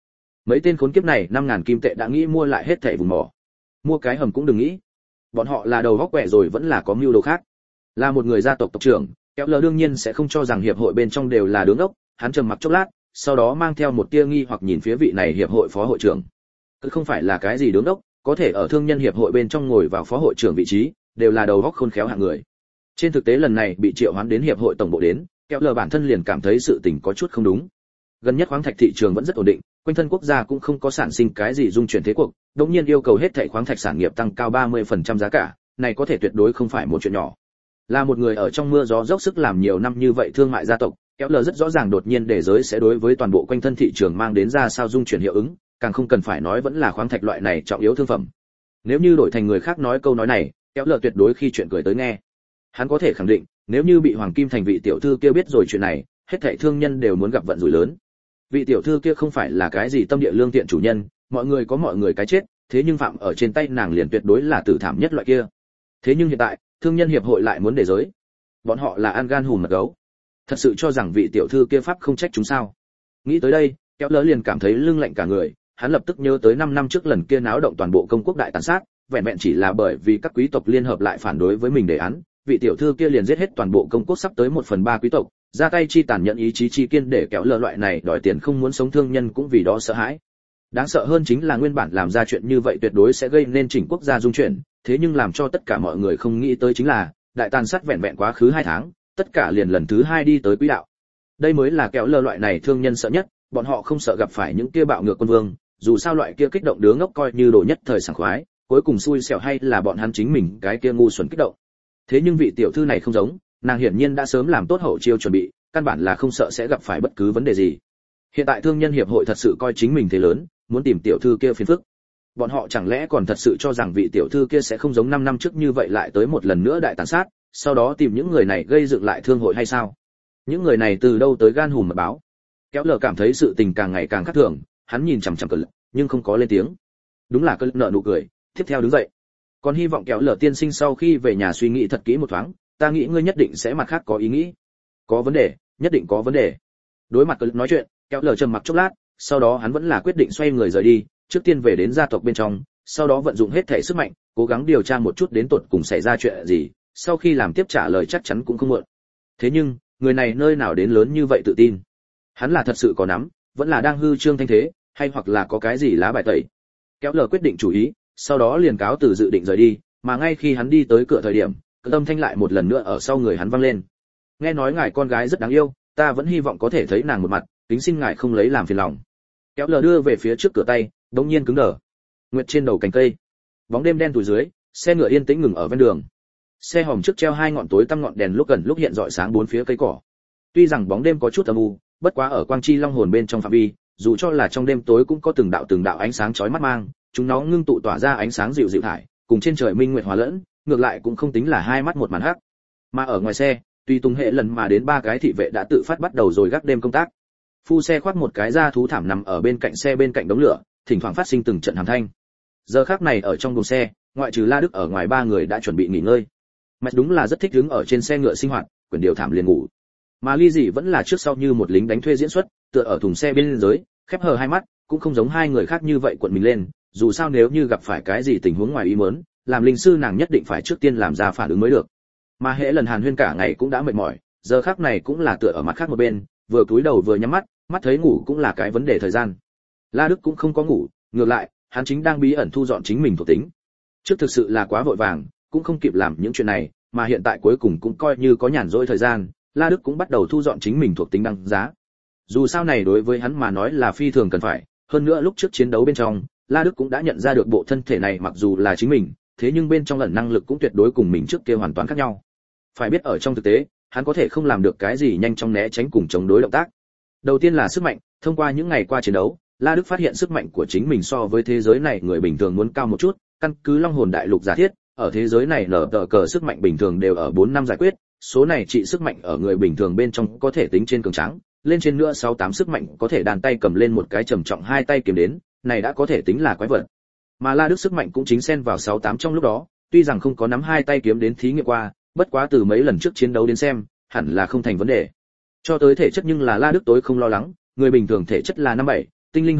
Mấy tên khốn kiếp này 5.000 kim tệ đã nghĩ mua lại hết thảy vùng mỏ. Mua cái hầm cũng đừng nghĩ. Bọn họ là đầu góc quẹ rồi vẫn là có mưu đồ khác. Là một người gia tộc tộc trưởng, Kéo Lờ đương nhiên sẽ không cho rằng hiệp hội bên trong đều là đứng ốc, hắn trầm mặc chốc lát, sau đó mang theo một tia nghi hoặc nhìn phía vị này hiệp hội phó hội trưởng. Cứ không phải là cái gì đứng ốc, có thể ở thương nhân hiệp hội bên trong ngồi vào phó hội trưởng vị trí, đều là đầu óc khôn khéo hạng người. Trên thực tế lần này bị triệu hoán đến hiệp hội tổng bộ đến, Kéo Lờ bản thân liền cảm thấy sự tình có chút không đúng. Gần nhất khoáng thạch thị trường vẫn rất ổn định, quanh thân quốc gia cũng không có sản sinh cái gì dung chuyển thế cuộc, đột nhiên yêu cầu hết thảy khoáng thạch sản nghiệp tăng cao 30% giá cả, này có thể tuyệt đối không phải một chuyện nhỏ. Là một người ở trong mưa gió dốc sức làm nhiều năm như vậy thương mại gia tộc, Kéo Lờ rất rõ ràng đột nhiên để giới sẽ đối với toàn bộ quanh thân thị trường mang đến ra sao dung chuyển hiệu ứng, càng không cần phải nói vẫn là khoáng thạch loại này trọng yếu thương phẩm. Nếu như đổi thành người khác nói câu nói này, Kéo Lờ tuyệt đối khi chuyện cười tới nghe. Hắn có thể khẳng định, nếu như bị Hoàng Kim Thành vị tiểu thư kia biết rồi chuyện này, hết thảy thương nhân đều muốn gặp vận rủi lớn. Vị tiểu thư kia không phải là cái gì tâm địa lương thiện chủ nhân, mọi người có mọi người cái chết, thế nhưng phạm ở trên tay nàng liền tuyệt đối là tử thảm nhất loại kia. Thế nhưng hiện tại, thương nhân hiệp hội lại muốn để giới. Bọn họ là ăn gan hùm mật gấu. Thật sự cho rằng vị tiểu thư kia pháp không trách chúng sao? Nghĩ tới đây, Kéo Lờ liền cảm thấy lưng lạnh cả người, hắn lập tức nhớ tới 5 năm trước lần kia náo động toàn bộ công quốc đại tàn sát, vẹn vẹn chỉ là bởi vì các quý tộc liên hợp lại phản đối với mình đề án, vị tiểu thư kia liền giết hết toàn bộ công quốc sắp tới 1/3 quý tộc, ra tay chi tàn nhẫn ý chí chi kiên để Kéo Lờ loại này đòi tiền không muốn sống thương nhân cũng vì đó sợ hãi. Đáng sợ hơn chính là nguyên bản làm ra chuyện như vậy tuyệt đối sẽ gây nên chỉnh quốc gia dung chuyển, thế nhưng làm cho tất cả mọi người không nghĩ tới chính là, đại tàn sát vẹn vẹn quá khứ 2 tháng, tất cả liền lần thứ 2 đi tới quỹ đạo. Đây mới là Kéo Lờ loại này thương nhân sợ nhất, bọn họ không sợ gặp phải những kia bạo ngược quân vương, dù sao loại kia kích động đứa ngốc coi như đồ nhất thời sảng khoái, cuối cùng xui xẻo hay là bọn hắn chính mình cái kia ngu xuẩn kích động. Thế nhưng vị tiểu thư này không giống, nàng hiển nhiên đã sớm làm tốt hậu chiêu chuẩn bị, căn bản là không sợ sẽ gặp phải bất cứ vấn đề gì. Hiện tại thương nhân hiệp hội thật sự coi chính mình thế lớn, muốn tìm tiểu thư kia phiền phức. Bọn họ chẳng lẽ còn thật sự cho rằng vị tiểu thư kia sẽ không giống 5 năm trước như vậy lại tới một lần nữa đại tàn sát, sau đó tìm những người này gây dựng lại thương hội hay sao? Những người này từ đâu tới gan hùm mật báo? Kéo Lờ cảm thấy sự tình càng ngày càng khác thường, hắn nhìn chằm chằm Cờ Lực, nhưng không có lên tiếng. Đúng là Cờ Lực nở nụ cười, tiếp theo đứng dậy. Còn hy vọng Kéo Lờ tiên sinh sau khi về nhà suy nghĩ thật kỹ một thoáng, ta nghĩ ngươi nhất định sẽ mặt khác có ý nghĩ. Có vấn đề, nhất định có vấn đề. Đối mặt Cờ Lực nói chuyện, Kéo Lờ trầm mặc chốc lát, sau đó hắn vẫn là quyết định xoay người rời đi, trước tiên về đến gia tộc bên trong, sau đó vận dụng hết thể sức mạnh, cố gắng điều tra một chút đến tột cùng xảy ra chuyện gì, sau khi làm tiếp trả lời chắc chắn cũng không muộn. Thế nhưng, người này nơi nào đến lớn như vậy tự tin? Hắn là thật sự có nắm, vẫn là đang hư trương thanh thế, hay hoặc là có cái gì lá bài tẩy? Kéo Lờ quyết định chủ ý, sau đó liền cáo từ dự định rời đi, mà ngay khi hắn đi tới cửa thời điểm, âm thanh lại một lần nữa ở sau người hắn vang lên. Nghe nói ngài con gái rất đáng yêu, ta vẫn hy vọng có thể thấy nàng một mặt, kính xin ngài không lấy làm phiền lòng. Kéo Lờ đưa về phía trước cửa tay, đống nhiên cứng đờ. Nguyệt trên đầu cành cây, bóng đêm đen tủi dưới, xe ngựa yên tĩnh ngừng ở ven đường. Xe hòm trước treo 2 ngọn tối tăm ngọn đèn lúc gần lúc hiện rọi sáng bốn phía cây cỏ. Tuy rằng bóng đêm có chút âm u, bất quá ở quang chi long hồn bên trong phạm vi, dù cho là trong đêm tối cũng có từng đạo ánh sáng chói mắt mang, chúng nó ngưng tụ tỏa ra ánh sáng dịu dịu thải, cùng trên trời minh nguyệt hòa lẫn, ngược lại cũng không tính là hai mắt một màn hắc. Mà ở ngoài xe, tuy tung hệ lần mà đến 3 cái thị vệ đã tự phát bắt đầu rồi gác đêm công tác. Phu xe khoác một cái da thú thảm nằm ở bên cạnh xe bên cạnh đống lửa, thỉnh thoảng phát sinh từng trận hàm thanh. Giờ khắc này ở trong buồng xe, ngoại trừ La Đức ở ngoài 3 người đã chuẩn bị nghỉ ngơi. Mạch đúng là rất thích đứng ở trên xe ngựa sinh hoạt, quyển điều thảm liền ngủ. Mà Ly Dị vẫn là trước sau như một lính đánh thuê diễn xuất, tựa ở thùng xe bên dưới, khép hờ hai mắt, cũng không giống 2 người khác như vậy cuộn mình lên, dù sao nếu như gặp phải cái gì tình huống ngoài ý muốn, làm linh sư nàng nhất định phải trước tiên làm ra phản ứng mới được. Mà hễ lần Hàn Huyên cả ngày cũng đã mệt mỏi, giờ khắc này cũng là tựa ở mặt khác một bên, vừa cúi đầu vừa nhắm mắt, mắt thấy ngủ cũng là cái vấn đề thời gian. La Đức cũng không có ngủ, ngược lại, hắn chính đang bí ẩn thu dọn chính mình thuộc tính. Trước thực sự là quá vội vàng, cũng không kịp làm những chuyện này, mà hiện tại cuối cùng cũng coi như có nhàn rỗi thời gian, La Đức cũng bắt đầu thu dọn chính mình thuộc tính đăng giá. Dù sao này đối với hắn mà nói là phi thường cần phải, hơn nữa lúc trước chiến đấu bên trong, La Đức cũng đã nhận ra được bộ thân thể này mặc dù là chính mình, thế nhưng bên trong ẩn năng lực cũng tuyệt đối cùng mình trước kia hoàn toàn khác nhau. Phải biết ở trong thực tế, hắn có thể không làm được cái gì nhanh chóng né tránh cùng chống đối động tác. Đầu tiên là sức mạnh, thông qua những ngày qua chiến đấu, La Đức phát hiện sức mạnh của chính mình so với thế giới này người bình thường muốn cao một chút, căn cứ Long Hồn Đại Lục giả thiết, ở thế giới này nở tờ cờ sức mạnh bình thường đều ở 4 năm giải quyết, số này trị sức mạnh ở người bình thường bên trong có thể tính trên cường tráng, lên trên nữa 6-8 sức mạnh có thể đàn tay cầm lên một cái trầm trọng 2 tay kiếm đến, này đã có thể tính là quái vật. Mà La Đức sức mạnh cũng chính xen vào 6-8 trong lúc đó, tuy rằng không có nắm 2 tay kiếm đến thí nghiệm qua, bất quá từ mấy lần trước chiến đấu đến xem, hẳn là không thành vấn đề. Cho tới thể chất nhưng là La Đức tối không lo lắng, người bình thường thể chất là 57, tinh linh hơi thấp,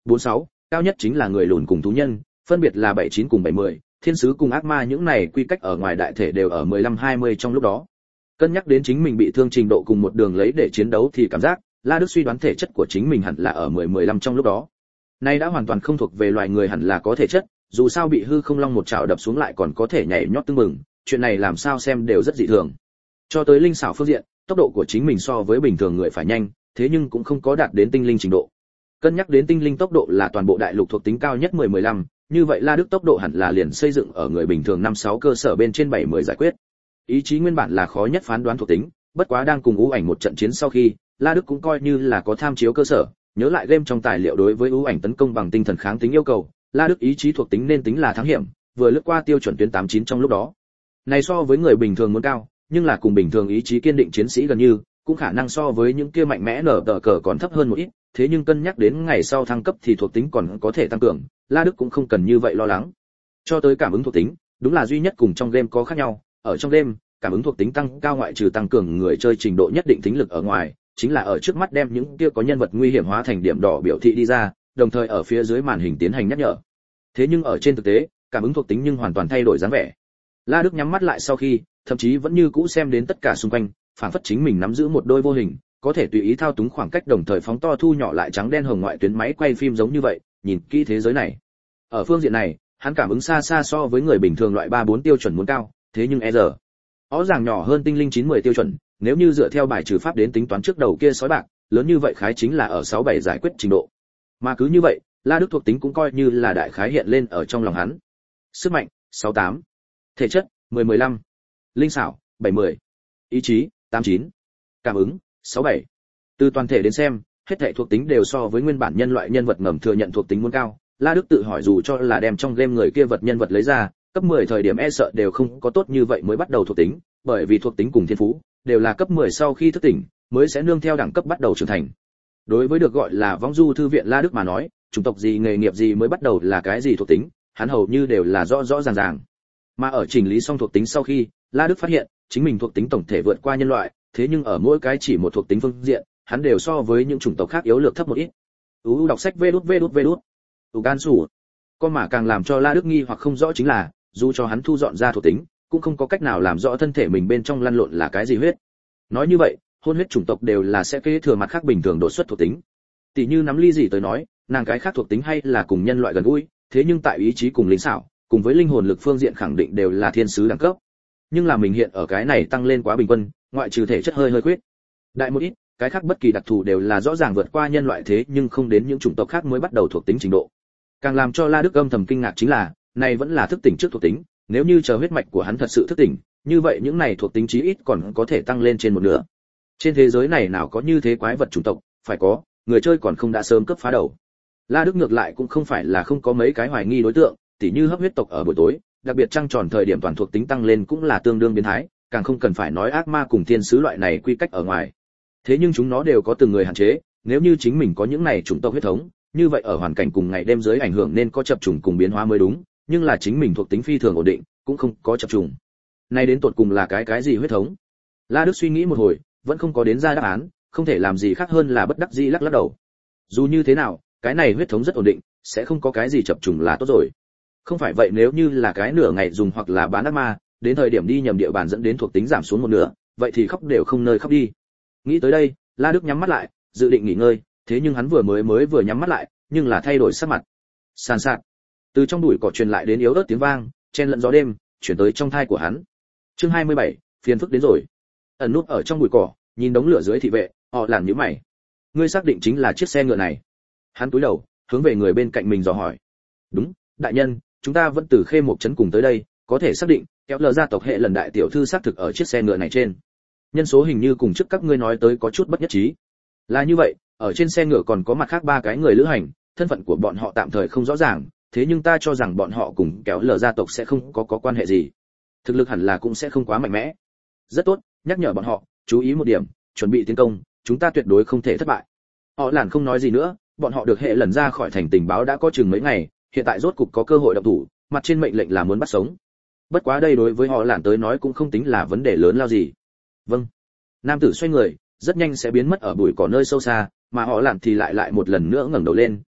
46, cao nhất chính là người lùn cùng thú nhân, phân biệt là 79 cùng 70, thiên sứ cùng ác ma những này quy cách ở ngoài đại thể đều ở 15-20 trong lúc đó. Cân nhắc đến chính mình bị thương trình độ cùng một đường lấy để chiến đấu thì cảm giác, La Đức suy đoán thể chất của chính mình hẳn là ở 10-15 trong lúc đó. Nay đã hoàn toàn không thuộc về loài người hẳn là có thể chất, dù sao bị hư không long một chảo đập xuống lại còn có thể nhảy nhót tưng bừng, chuyện này làm sao xem đều rất dị thường. Cho tới linh xảo phương diện, tốc độ của chính mình so với bình thường người phải nhanh, thế nhưng cũng không có đạt đến tinh linh trình độ. Cân nhắc đến tinh linh tốc độ là toàn bộ đại lục thuộc tính cao nhất 10-15, như vậy La Đức tốc độ hẳn là liền xây dựng ở người bình thường 5-6 cơ sở bên trên 7-10 giải quyết. Ý chí nguyên bản là khó nhất phán đoán thuộc tính, bất quá đang cùng ưu ảnh một trận chiến sau khi, La Đức cũng coi như là có tham chiếu cơ sở, nhớ lại game trong tài liệu đối với ưu ảnh tấn công bằng tinh thần kháng tính yêu cầu, La Đức ý chí thuộc tính nên tính là thắng hiểm, vừa lướt qua tiêu chuẩn tuyến 89 trong lúc đó. Này so với người bình thường muốn cao, nhưng là cùng bình thường ý chí kiên định chiến sĩ gần như, cũng khả năng so với những kia mạnh mẽ nở tờ cờ còn thấp hơn một ít, thế nhưng cân nhắc đến ngày sau thăng cấp thì thuộc tính còn có thể tăng cường, La Đức cũng không cần như vậy lo lắng. Cho tới cảm ứng thuộc tính, đúng là duy nhất cùng trong game có khác nhau, ở trong game, cảm ứng thuộc tính tăng cao ngoại trừ tăng cường người chơi trình độ nhất định thính lực ở ngoài, chính là ở trước mắt đem những kia có nhân vật nguy hiểm hóa thành điểm đỏ biểu thị đi ra, đồng thời ở phía dưới màn hình tiến hành nhắc nhở. Thế nhưng ở trên thực tế, cảm ứng thuộc tính nhưng hoàn toàn thay đổi dáng vẻ. La Đức nhắm mắt lại sau khi, thậm chí vẫn như cũ xem đến tất cả xung quanh, phản phất chính mình nắm giữ một đôi vô hình, có thể tùy ý thao túng khoảng cách đồng thời phóng to thu nhỏ lại trắng đen hồng ngoại tuyến máy quay phim giống như vậy, nhìn kỹ thế giới này. Ở phương diện này, hắn cảm ứng xa xa so với người bình thường loại 3-4 tiêu chuẩn muốn cao, thế nhưng rõ ràng nhỏ hơn tinh linh 9-10 tiêu chuẩn, nếu như dựa theo bài trừ pháp đến tính toán trước đầu kia sói bạc, lớn như vậy khái chính là ở 6-7 giải quyết trình độ. Mà cứ như vậy, La Đức thuộc tính cũng coi như là đại khái hiện lên ở trong lòng hắn. Sức mạnh 68, thể chất 10-15, linh xảo 70, ý chí 89, cảm ứng 67. Từ toàn thể đến xem, hết thảy thuộc tính đều so với nguyên bản nhân loại nhân vật ngầm thừa nhận thuộc tính muốn cao. La Đức tự hỏi dù cho là đem trong game người kia vật nhân vật lấy ra, cấp 10 thời điểm sợ đều không có tốt như vậy mới bắt đầu thuộc tính, bởi vì thuộc tính cùng thiên phú đều là cấp 10 sau khi thức tỉnh mới sẽ nương theo đẳng cấp bắt đầu trưởng thành. Đối với được gọi là võng du thư viện La Đức mà nói, chủng tộc gì nghề nghiệp gì mới bắt đầu là cái gì thuộc tính, hắn hầu như đều là rõ rõ ràng ràng. Mà ở chỉnh lý xong thuộc tính sau khi, La Đức phát hiện chính mình thuộc tính tổng thể vượt qua nhân loại, thế nhưng ở mỗi cái chỉ một thuộc tính phương diện, hắn đều so với những chủng tộc khác yếu lược thấp một ít. Đọc sách vđvđvđ. Gan sủ. Con mà càng làm cho La Đức nghi hoặc không rõ chính là, dù cho hắn thu dọn ra thuộc tính, cũng không có cách nào làm rõ thân thể mình bên trong lăn lộn là cái gì huyết. Nói như vậy, hôn huyết chủng tộc đều là sẽ kế thừa mặt khác bình thường đột xuất thuộc tính. Tỷ như nắm ly gì tới nói, nàng cái khác thuộc tính hay là cùng nhân loại gần gũi, thế nhưng tại ý chí cùng linh xảo, cùng với linh hồn lực phương diện khẳng định đều là thiên sứ đẳng cấp. Nhưng là mình hiện ở cái này tăng lên quá bình quân, ngoại trừ thể chất hơi khuyết đại một ít, cái khác bất kỳ đặc thù đều là rõ ràng vượt qua nhân loại thế nhưng không đến những chủng tộc khác mới bắt đầu thuộc tính trình độ. Càng làm cho La Đức âm thầm kinh ngạc chính là, này vẫn là thức tỉnh trước thuộc tính, nếu như chờ huyết mạch của hắn thật sự thức tỉnh, như vậy những này thuộc tính chí ít còn có thể tăng lên trên một nửa. Trên thế giới này nào có như thế quái vật chủng tộc, phải có, người chơi còn không đã sớm cấp phá đầu. La Đức ngược lại cũng không phải là không có mấy cái hoài nghi đối tượng, tỉ như hấp huyết tộc ở buổi tối, đặc biệt trăng tròn thời điểm toàn thuộc tính tăng lên cũng là tương đương biến thái, càng không cần phải nói ác ma cùng thiên sứ loại này quy cách ở ngoài. Thế nhưng chúng nó đều có từng người hạn chế, nếu như chính mình có những này chủng tộc huyết thống, như vậy ở hoàn cảnh cùng ngày đêm dưới ảnh hưởng nên có chập trùng cùng biến hóa mới đúng, nhưng là chính mình thuộc tính phi thường ổn định, cũng không có chập trùng. Nay đến tột cùng là cái gì huyết thống? La Đức suy nghĩ một hồi, vẫn không có đến ra đáp án, không thể làm gì khác hơn là bất đắc dĩ lắc đầu. Dù như thế nào, cái này huyết thống rất ổn định, sẽ không có cái gì chập trùng là tốt rồi. Không phải vậy nếu như là cái nửa ngày dùng hoặc là bán ác ma, đến thời điểm đi nhầm địa bàn dẫn đến thuộc tính giảm xuống một nửa, vậy thì khóc đều không nơi khóc đi. Nghĩ tới đây, La Đức nhắm mắt lại, dự định nghỉ ngơi, thế nhưng hắn vừa nhắm mắt lại, nhưng là thay đổi sắc mặt. Sàn sạt. Từ trong bụi cỏ truyền lại đến yếu ớt tiếng vang, chen lẫn gió đêm, chuyển tới trong thai của hắn. Chương 27, phiền phức đến rồi. Ẩn núp ở trong bụi cỏ, nhìn đống lửa dưới thị vệ, họ làm nhíu mày. Ngươi xác định chính là chiếc xe ngựa này? Hắn cúi đầu, hướng về người bên cạnh mình dò hỏi. Đúng, đại nhân, chúng ta vẫn từ Khê Mộc trấn cùng tới đây, có thể xác định, kéo lờ gia tộc hệ lần đại tiểu thư xác thực ở chiếc xe ngựa này trên. Nhân số hình như cùng trước các ngươi nói tới có chút bất nhất trí. Là như vậy, ở trên xe ngựa còn có mặt khác 3 cái người lữ hành, thân phận của bọn họ tạm thời không rõ ràng, thế nhưng ta cho rằng bọn họ cùng kéo lờ gia tộc sẽ không có quan hệ gì. Thực lực hẳn là cũng sẽ không quá mạnh mẽ. Rất tốt, nhắc nhở bọn họ, chú ý một điểm, chuẩn bị tiến công, chúng ta tuyệt đối không thể thất bại. Họ làn không nói gì nữa, bọn họ được hệ lần ra khỏi thành tình báo đã có chừng mấy ngày, hiện tại rốt cục có cơ hội động thủ, mặt trên mệnh lệnh là muốn bắt sống. Bất quá đây đối với họ làn tới nói cũng không tính là vấn đề lớn lao gì. Vâng. Nam tử xoay người, rất nhanh sẽ biến mất ở bụi cỏ nơi sâu xa, mà họ làn thì lại một lần nữa ngẩng đầu lên,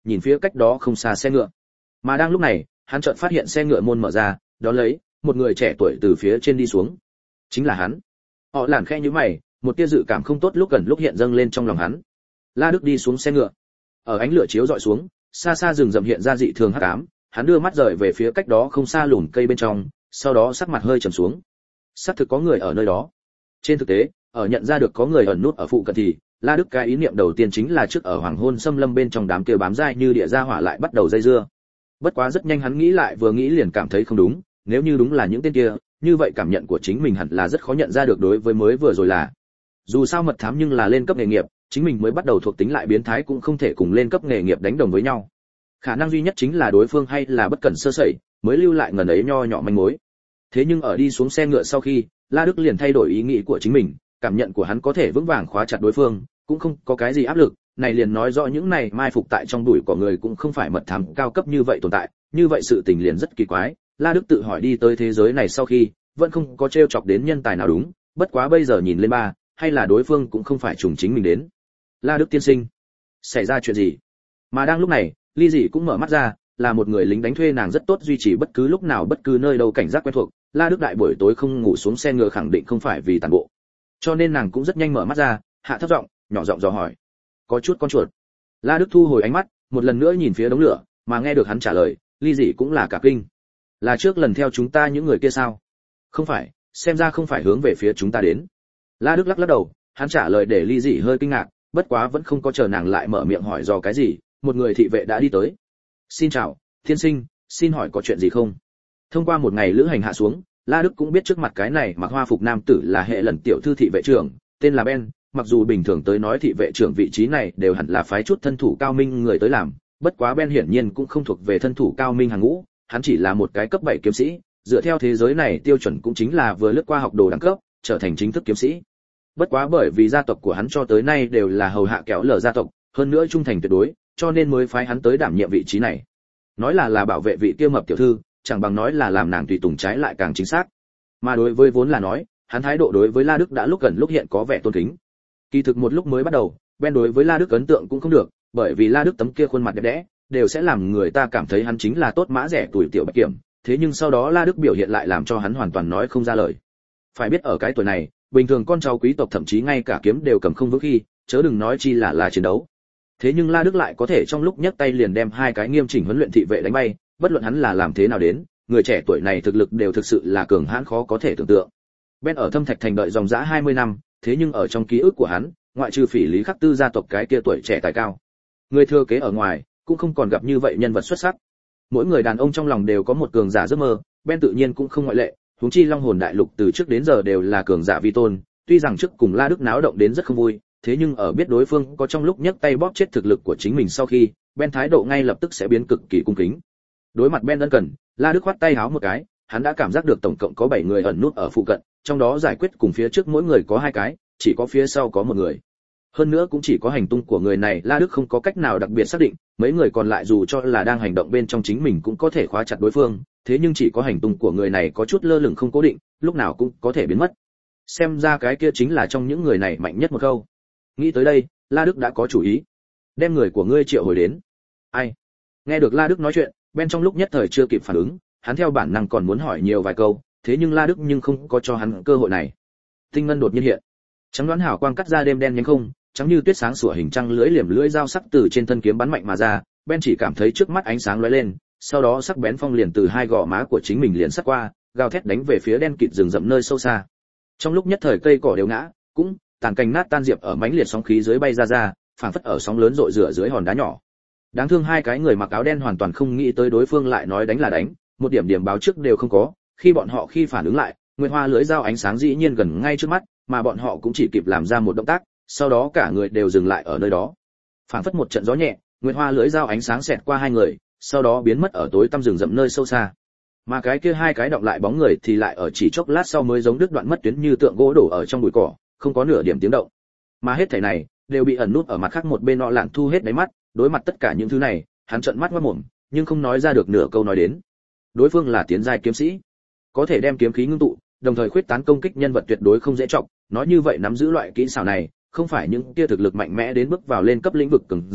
nhìn phía cách đó không xa xe ngựa. Mà đang lúc này, hắn chợt phát hiện xe ngựa môn mở ra, đó lấy một người trẻ tuổi từ phía trên đi xuống. Chính là hắn. Họ lản khẽ nhíu mày, một tia dự cảm không tốt lúc gần lúc hiện dâng lên trong lòng hắn. La Đức đi xuống xe ngựa. Ở ánh lửa chiếu dọi xuống, xa xa rừng rậm hiện ra dị thường hắc ám, hắn đưa mắt rời về phía cách đó không xa lùm cây bên trong, sau đó sắc mặt hơi trầm xuống. Xác thực có người ở nơi đó. Trên thực tế, ở nhận ra được có người ẩn nút ở phụ cận thì, La Đức cái ý niệm đầu tiên chính là trước ở hoàng hôn xâm lâm bên trong đám kia bám dai như địa gia hỏa lại bắt đầu dây dưa. Bất quá rất nhanh hắn nghĩ lại vừa nghĩ liền cảm thấy không đúng, nếu như đúng là những tên kia, như vậy cảm nhận của chính mình hẳn là rất khó nhận ra được đối với mới vừa rồi là. Dù sao mật thám nhưng là lên cấp nghề nghiệp, chính mình mới bắt đầu thuộc tính lại biến thái cũng không thể cùng lên cấp nghề nghiệp đánh đồng với nhau. Khả năng duy nhất chính là đối phương hay là bất cẩn sơ sẩy, mới lưu lại ngần ấy nho nhỏ manh mối. Thế nhưng ở đi xuống xe ngựa sau khi, La Đức liền thay đổi ý nghĩ của chính mình, cảm nhận của hắn có thể vững vàng khóa chặt đối phương, cũng không có cái gì áp lực, này liền nói rõ những này mai phục tại trong bụi của người cũng không phải mật thám cao cấp như vậy tồn tại, như vậy sự tình liền rất kỳ quái. La Đức tự hỏi đi tới thế giới này sau khi, vẫn không có trêu chọc đến nhân tài nào đúng, bất quá bây giờ nhìn lên ba, hay là đối phương cũng không phải trùng chính mình đến. La Đức tiên sinh, xảy ra chuyện gì? Mà đang lúc này, Ly Dị cũng mở mắt ra, là một người lính đánh thuê nàng rất tốt duy trì bất cứ lúc nào bất cứ nơi đâu cảnh giác quen thuộc. La Đức đại buổi tối không ngủ xuống xe ngựa khẳng định không phải vì tàn bộ, cho nên nàng cũng rất nhanh mở mắt ra, hạ thấp giọng, nhỏ giọng dò hỏi, có chút con chuột. La Đức thu hồi ánh mắt, một lần nữa nhìn phía đống lửa, mà nghe được hắn trả lời, Ly Dị cũng là cả kinh. Là trước lần theo chúng ta những người kia sao? Không phải, xem ra không phải hướng về phía chúng ta đến. La Đức lắc lắc đầu, hắn trả lời để Ly Dị hơi kinh ngạc, bất quá vẫn không có chờ nàng lại mở miệng hỏi do cái gì, một người thị vệ đã đi tới. Xin chào, thiên sinh, xin hỏi có chuyện gì không? Thông qua một ngày lữ hành hạ xuống, La Đức cũng biết trước mặt cái này mặc hoa phục nam tử là hệ lần tiểu thư thị vệ trưởng, tên là Ben. Mặc dù bình thường tới nói thị vệ trưởng vị trí này đều hẳn là phái chút thân thủ cao minh người tới làm, bất quá Ben hiển nhiên cũng không thuộc về thân thủ cao minh hàng ngũ, hắn chỉ là một cái cấp 7 kiếm sĩ, dựa theo thế giới này tiêu chuẩn cũng chính là vừa lướt qua học đồ đẳng cấp, trở thành chính thức kiếm sĩ. Bất quá bởi vì gia tộc của hắn cho tới nay đều là hầu hạ kéo lở gia tộc, hơn nữa trung thành tuyệt đối, cho nên mới phái hắn tới đảm nhiệm vị trí này. Nói là bảo vệ vị kia mập tiểu thư, chẳng bằng nói là làm nàng tùy tùng trái lại càng chính xác. Mà đối với vốn là nói, hắn thái độ đối với La Đức đã lúc gần lúc hiện có vẻ tôn kính. Kỳ thực một lúc mới bắt đầu, Ben đối với La Đức ấn tượng cũng không được, bởi vì La Đức tấm kia khuôn mặt đẹp đẽ, đều sẽ làm người ta cảm thấy hắn chính là tốt mã rẻ tuổi tiểu bạch kiểm, thế nhưng sau đó La Đức biểu hiện lại làm cho hắn hoàn toàn nói không ra lời. Phải biết ở cái tuổi này, bình thường con cháu quý tộc thậm chí ngay cả kiếm đều cầm không vững khi, chớ đừng nói chi là chiến đấu. Thế nhưng La Đức lại có thể trong lúc nhấc tay liền đem hai cái nghiêm chỉnh huấn luyện thị vệ đánh bay, bất luận hắn là làm thế nào đến, người trẻ tuổi này thực lực đều thực sự là cường hãn khó có thể tưởng tượng. Ben ở Thâm Thạch Thành đợi dòng dã 20 năm, thế nhưng ở trong ký ức của hắn, ngoại trừ Phỉ Lý Khắc Tư gia tộc cái kia tuổi trẻ tài cao, người thừa kế ở ngoài, cũng không còn gặp như vậy nhân vật xuất sắc. Mỗi người đàn ông trong lòng đều có một cường giả giấc mơ, Ben tự nhiên cũng không ngoại lệ, huống chi Long Hồn Đại Lục từ trước đến giờ đều là cường giả vi tôn, tuy rằng trước cùng La Đức náo động đến rất không vui, thế nhưng ở biết đối phương có trong lúc nhấc tay bóp chết thực lực của chính mình sau khi, Ben thái độ ngay lập tức sẽ biến cực kỳ cung kính. Đối mặt Ben ân cần, La Đức khoát tay háo một cái, hắn đã cảm giác được tổng cộng có 7 người ẩn nút ở phụ cận, trong đó giải quyết cùng phía trước mỗi người có 2 cái, chỉ có phía sau có một người. Hơn nữa cũng chỉ có hành tung của người này La Đức không có cách nào đặc biệt xác định, mấy người còn lại dù cho là đang hành động bên trong chính mình cũng có thể khóa chặt đối phương, thế nhưng chỉ có hành tung của người này có chút lơ lửng không cố định, lúc nào cũng có thể biến mất. Xem ra cái kia chính là trong những người này mạnh nhất một câu. Nghĩ tới đây, La Đức đã có chủ ý. Đem người của ngươi triệu hồi đến. Ai? Nghe được La Đức nói chuyện, Ben trong lúc nhất thời chưa kịp phản ứng, hắn theo bản năng còn muốn hỏi nhiều vài câu, thế nhưng La Đức nhưng không có cho hắn cơ hội này. Tinh ngân đột nhiên hiện, trắng đoán hào quang cắt ra đêm đen nhánh không, trắng như tuyết sáng sủa hình trăng lưỡi liềm lưỡi dao sắc từ trên thân kiếm bắn mạnh mà ra, Ben chỉ cảm thấy trước mắt ánh sáng lóe lên, sau đó sắc bén phong liền từ hai gò má của chính mình liền sát qua, gào thét đánh về phía đen kịt rừng rậm nơi sâu xa. Trong lúc nhất thời cây cỏ đều ngã, cũng tàn cành nát tan diệp ở mãnh liệt sóng khí dưới bay ra, phảng phất ở sóng lớn rội rửa dưới hòn đá nhỏ. Đáng thương hai cái người mặc áo đen hoàn toàn không nghĩ tới đối phương lại nói đánh là đánh, một điểm báo trước đều không có, khi bọn họ phản ứng lại, nguyệt hoa lưỡi dao ánh sáng dĩ nhiên gần ngay trước mắt, mà bọn họ cũng chỉ kịp làm ra một động tác, sau đó cả người đều dừng lại ở nơi đó. Phảng phất một trận gió nhẹ, nguyệt hoa lưỡi dao ánh sáng xẹt qua hai người, sau đó biến mất ở tối tăm rừng rậm nơi sâu xa. Mà cái kia hai cái động lại bóng người thì lại ở chỉ chốc lát sau mới giống đứt đoạn mất tuyến như tượng gỗ đổ ở trong bụi cỏ, không có nửa điểm tiếng động. Mà hết thảy này đều bị ẩn nút ở mặt khác một bên nọ lạn thu hết đáy mắt, đối mặt tất cả những thứ này, hắn trợn mắt ngoác mồm, nhưng không nói ra được nửa câu nói đến. Đối phương là tiến giai kiếm sĩ, có thể đem kiếm khí ngưng tụ, đồng thời khuyết tán công kích nhân vật tuyệt đối không dễ trọng, nói như vậy nắm giữ loại kỹ xảo này, không phải những kia thực lực mạnh mẽ đến bước vào lên cấp lĩnh vực cường giả,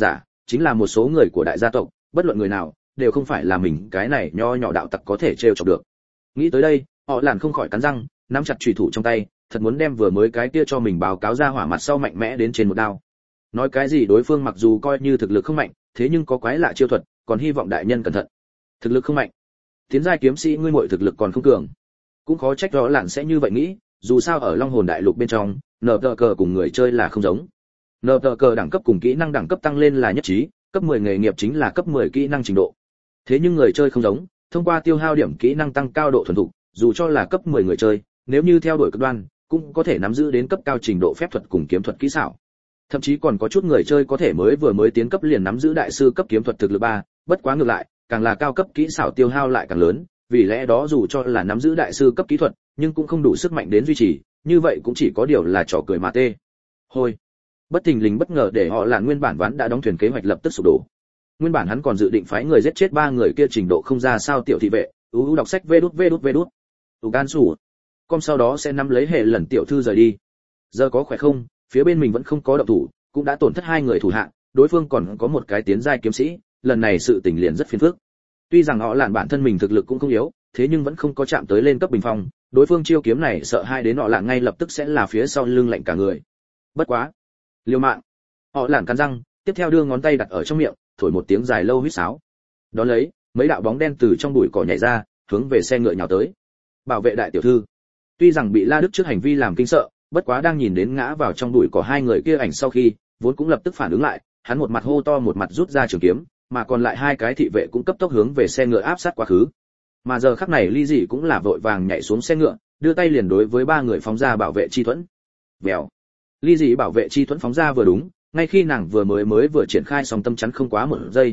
chính là một số người của đại gia tộc, bất luận người nào đều không phải là mình cái này nho nhỏ đạo tặc có thể trêu chọc được. Nghĩ tới đây, họ làn không khỏi cắn răng, nắm chặt chùy thủ trong tay, thật muốn đem vừa mới cái kia cho mình báo cáo ra hỏa mặt sau mạnh mẽ đến trên một đao. Nói cái gì đối phương mặc dù coi như thực lực không mạnh, thế nhưng có quái lạ chiêu thuật, còn hy vọng đại nhân cẩn thận. Thực lực không mạnh, tiến giai kiếm sĩ ngươi muội thực lực còn không cường. Cũng khó trách rõ lạn sẽ như vậy nghĩ, dù sao ở Long Hồn Đại Lục bên trong, nở tờ cờ cùng người chơi là không giống. Nở tờ cờ đẳng cấp cùng kỹ năng đẳng cấp tăng lên là nhất trí, cấp 10 nghề nghiệp chính là cấp 10 kỹ năng trình độ. Thế nhưng người chơi không giống, thông qua tiêu hao điểm kỹ năng tăng cao độ thuần thục, dù cho là cấp 10 người chơi, nếu như theo đuổi cực đoan, cũng có thể nắm giữ đến cấp cao trình độ phép thuật cùng kiếm thuật kỹ xảo. Thậm chí còn có chút người chơi có thể vừa mới tiến cấp liền nắm giữ đại sư cấp kiếm thuật thực lực 3, bất quá ngược lại, càng là cao cấp kỹ xảo tiêu hao lại càng lớn, vì lẽ đó dù cho là nắm giữ đại sư cấp kỹ thuật, nhưng cũng không đủ sức mạnh đến duy trì, như vậy cũng chỉ có điều là trò cười mà tê. Hôi. Bất thình lình bất ngờ để họ là nguyên bản ván đã đóng thuyền kế hoạch lập tức sụp đổ. Nguyên bản hắn còn dự định phái người giết chết 3 người kia trình độ không ra sao tiểu thị vệ, đọc sách vê đút. Tù can sủ. Con sau đó sẽ nắm lấy hệ lần tiểu thư rời đi. Giờ có khỏe không, phía bên mình vẫn không có động thủ, cũng đã tổn thất 2 người thủ hạ, đối phương còn có một cái tiến giai kiếm sĩ, lần này sự tình liền rất phiền phức. Tuy rằng họ lạn bản thân mình thực lực cũng không yếu, thế nhưng vẫn không có chạm tới lên cấp bình phong, đối phương chiêu kiếm này sợ hai đến họ lạn ngay lập tức sẽ là phía sau lưng lạnh cả người. Bất quá, liều mạng. Họ lạn cắn răng, tiếp theo đưa ngón tay đặt ở trong miệng, thổi một tiếng dài lâu huýt sáo. Đó lấy, mấy đạo bóng đen từ trong bụi cỏ nhảy ra, hướng về xe ngựa nhào tới. Bảo vệ đại tiểu thư. Tuy rằng bị La Đức trước hành vi làm kinh sợ, bất quá đang nhìn đến ngã vào trong bụi cỏ 2 người kia ảnh sau khi, vốn cũng lập tức phản ứng lại, hắn một mặt hô to một mặt rút ra trường kiếm, mà còn lại 2 cái thị vệ cũng cấp tốc hướng về xe ngựa áp sát quá khứ. Mà giờ khắc này Ly Dị cũng là vội vàng nhảy xuống xe ngựa, đưa tay liền đối với 3 người phóng ra bảo vệ chi thuẫn. Vèo. Ly Dị bảo vệ chi thuẫn phóng ra vừa đúng, ngay khi nàng vừa triển khai xong tâm chắn không quá 1 giây,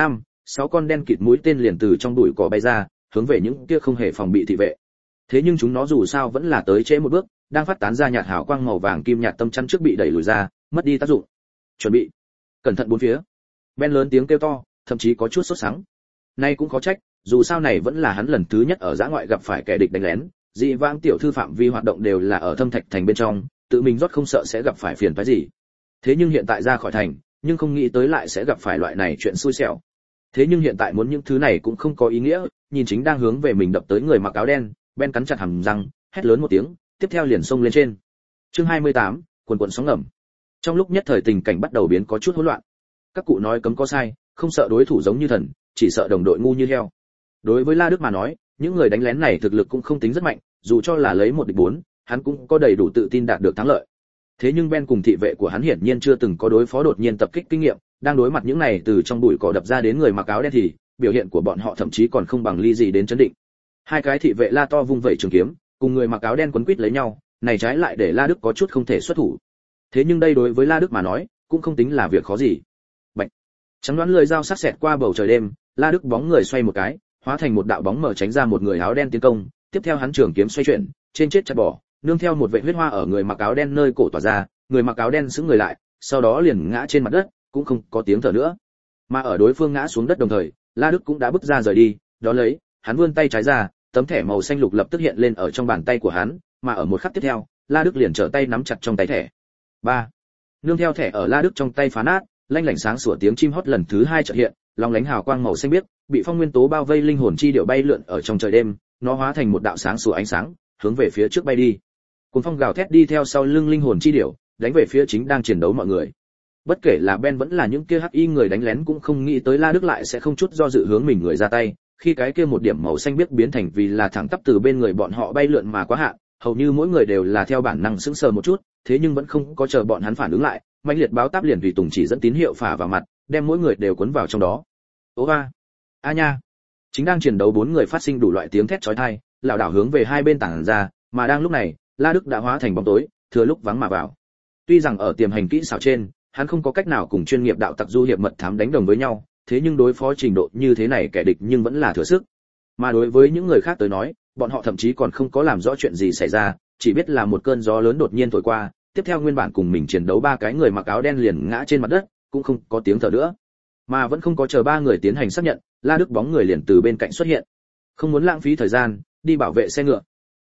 6 con đen kịt mũi tên liền từ trong bụi cỏ bay ra, hướng về những kia không hề phòng bị thị vệ. Thế nhưng chúng nó dù sao vẫn là tới trễ một bước, đang phát tán ra nhạt hào quang màu vàng kim nhạt tâm chắn trước bị đẩy lùi ra, mất đi tác dụng. Chuẩn bị, cẩn thận bốn phía. Ben lớn tiếng kêu to, thậm chí có chút sốt sắng. Nay cũng khó trách, dù sao này vẫn là hắn lần thứ nhất ở dã ngoại gặp phải kẻ địch đánh lén, dị vãng tiểu thư phạm vi hoạt động đều là ở thâm thạch thành bên trong, tự mình rót không sợ sẽ gặp phải phiền phức gì. Thế nhưng hiện tại ra khỏi thành, nhưng không nghĩ tới lại sẽ gặp phải loại này chuyện xui xẻo. Thế nhưng hiện tại muốn những thứ này cũng không có ý nghĩa, nhìn chính đang hướng về mình đập tới người mặc áo đen, Ben cắn chặt hàm răng, hét lớn một tiếng, tiếp theo liền xông lên trên. Chương 28, quần quần sóng ngầm. Trong lúc nhất thời tình cảnh bắt đầu biến có chút hỗn loạn. Các cụ nói cấm có sai, không sợ đối thủ giống như thần, chỉ sợ đồng đội ngu như heo. Đối với La Đức mà nói, những người đánh lén này thực lực cũng không tính rất mạnh, dù cho là lấy 1 địch 4, hắn cũng có đầy đủ tự tin đạt được thắng lợi. Thế nhưng Ben cùng thị vệ của hắn hiển nhiên chưa từng có đối phó đột nhiên tập kích kinh nghiệm, đang đối mặt những này từ trong bụi cỏ đập ra đến người mặc áo đen thì, biểu hiện của bọn họ thậm chí còn không bằng Ly Dị đến chấn định. 2 cái thị vệ la to vung vẩy trường kiếm, cùng người mặc áo đen quấn quýt lấy nhau, này trái lại để La Đức có chút không thể xuất thủ. Thế nhưng đây đối với La Đức mà nói, cũng không tính là việc khó gì. Bạch. Trắng đoán lưỡi dao sắc xẹt qua bầu trời đêm, La Đức bóng người xoay một cái, hóa thành một đạo bóng mờ tránh ra một người áo đen tiến công, tiếp theo hắn trường kiếm xoay chuyển, trên chết chặt bỏ, nương theo một vệt huyết hoa ở người mặc áo đen nơi cổ tỏa ra, người mặc áo đen sững người lại, sau đó liền ngã trên mặt đất, cũng không có tiếng thở nữa. Mà ở đối phương ngã xuống đất đồng thời, La Đức cũng đã bước ra rời đi, đó lấy, hắn vươn tay trái ra, tấm thẻ màu xanh lục lập tức hiện lên ở trong bàn tay của hắn, mà ở một khắc tiếp theo, La Đức liền trở tay nắm chặt trong tay thẻ. 3. Nương theo thẻ ở La Đức trong tay phá nát, lanh lảnh sáng sủa tiếng chim hót lần thứ 2 chợt hiện, long lánh hào quang màu xanh biếc, bị phong nguyên tố bao vây linh hồn chi điệu bay lượn ở trong trời đêm, nó hóa thành một đạo sáng sủa ánh sáng, hướng về phía trước bay đi. Cuồng phong gào thét đi theo sau lưng linh hồn chi điệu, đánh về phía chính đang chiến đấu mọi người. Bất kể là Ben vẫn là những kia hắc y người đánh lén cũng không nghĩ tới La Đức lại sẽ không chút do dự hướng mình người ra tay, khi cái kia một điểm màu xanh biếc biến thành vì là thẳng tắp từ bên người bọn họ bay lượn mà quá hạn, hầu như mỗi người đều là theo bản năng sững sờ một chút, thế nhưng vẫn không có chờ bọn hắn phản ứng lại, mãnh liệt báo táp liền tùy tùng chỉ dẫn tín hiệu phả vào mặt, đem mỗi người đều cuốn vào trong đó. Ô a, a nha. Chính đang chiến đấu 4 người phát sinh đủ loại tiếng thét chói tai, lảo đảo hướng về hai bên tản ra, mà đang lúc này, La Đức đã hóa thành bóng tối, thừa lúc vắng mà vào. Tuy rằng ở tiềm hành kỹ xảo trên, hắn không có cách nào cùng chuyên nghiệp đạo tặc du hiệp mật thám đánh đồng với nhau, thế nhưng đối phó trình độ như thế này kẻ địch nhưng vẫn là thừa sức. Mà đối với những người khác tới nói, bọn họ thậm chí còn không có làm rõ chuyện gì xảy ra, chỉ biết là một cơn gió lớn đột nhiên thổi qua, tiếp theo nguyên bản cùng mình chiến đấu 3 cái người mặc áo đen liền ngã trên mặt đất, cũng không có tiếng thở nữa. Mà vẫn không có chờ 3 người tiến hành xác nhận, La Đức bóng người liền từ bên cạnh xuất hiện. Không muốn lãng phí thời gian, đi bảo vệ xe ngựa.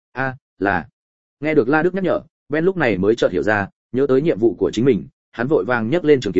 Là. Nghe được La Đức nhắc nhở, Ben lúc này mới chợt hiểu ra, nhớ tới nhiệm vụ của chính mình, hắn vội vàng nhấc lên trường kiếm,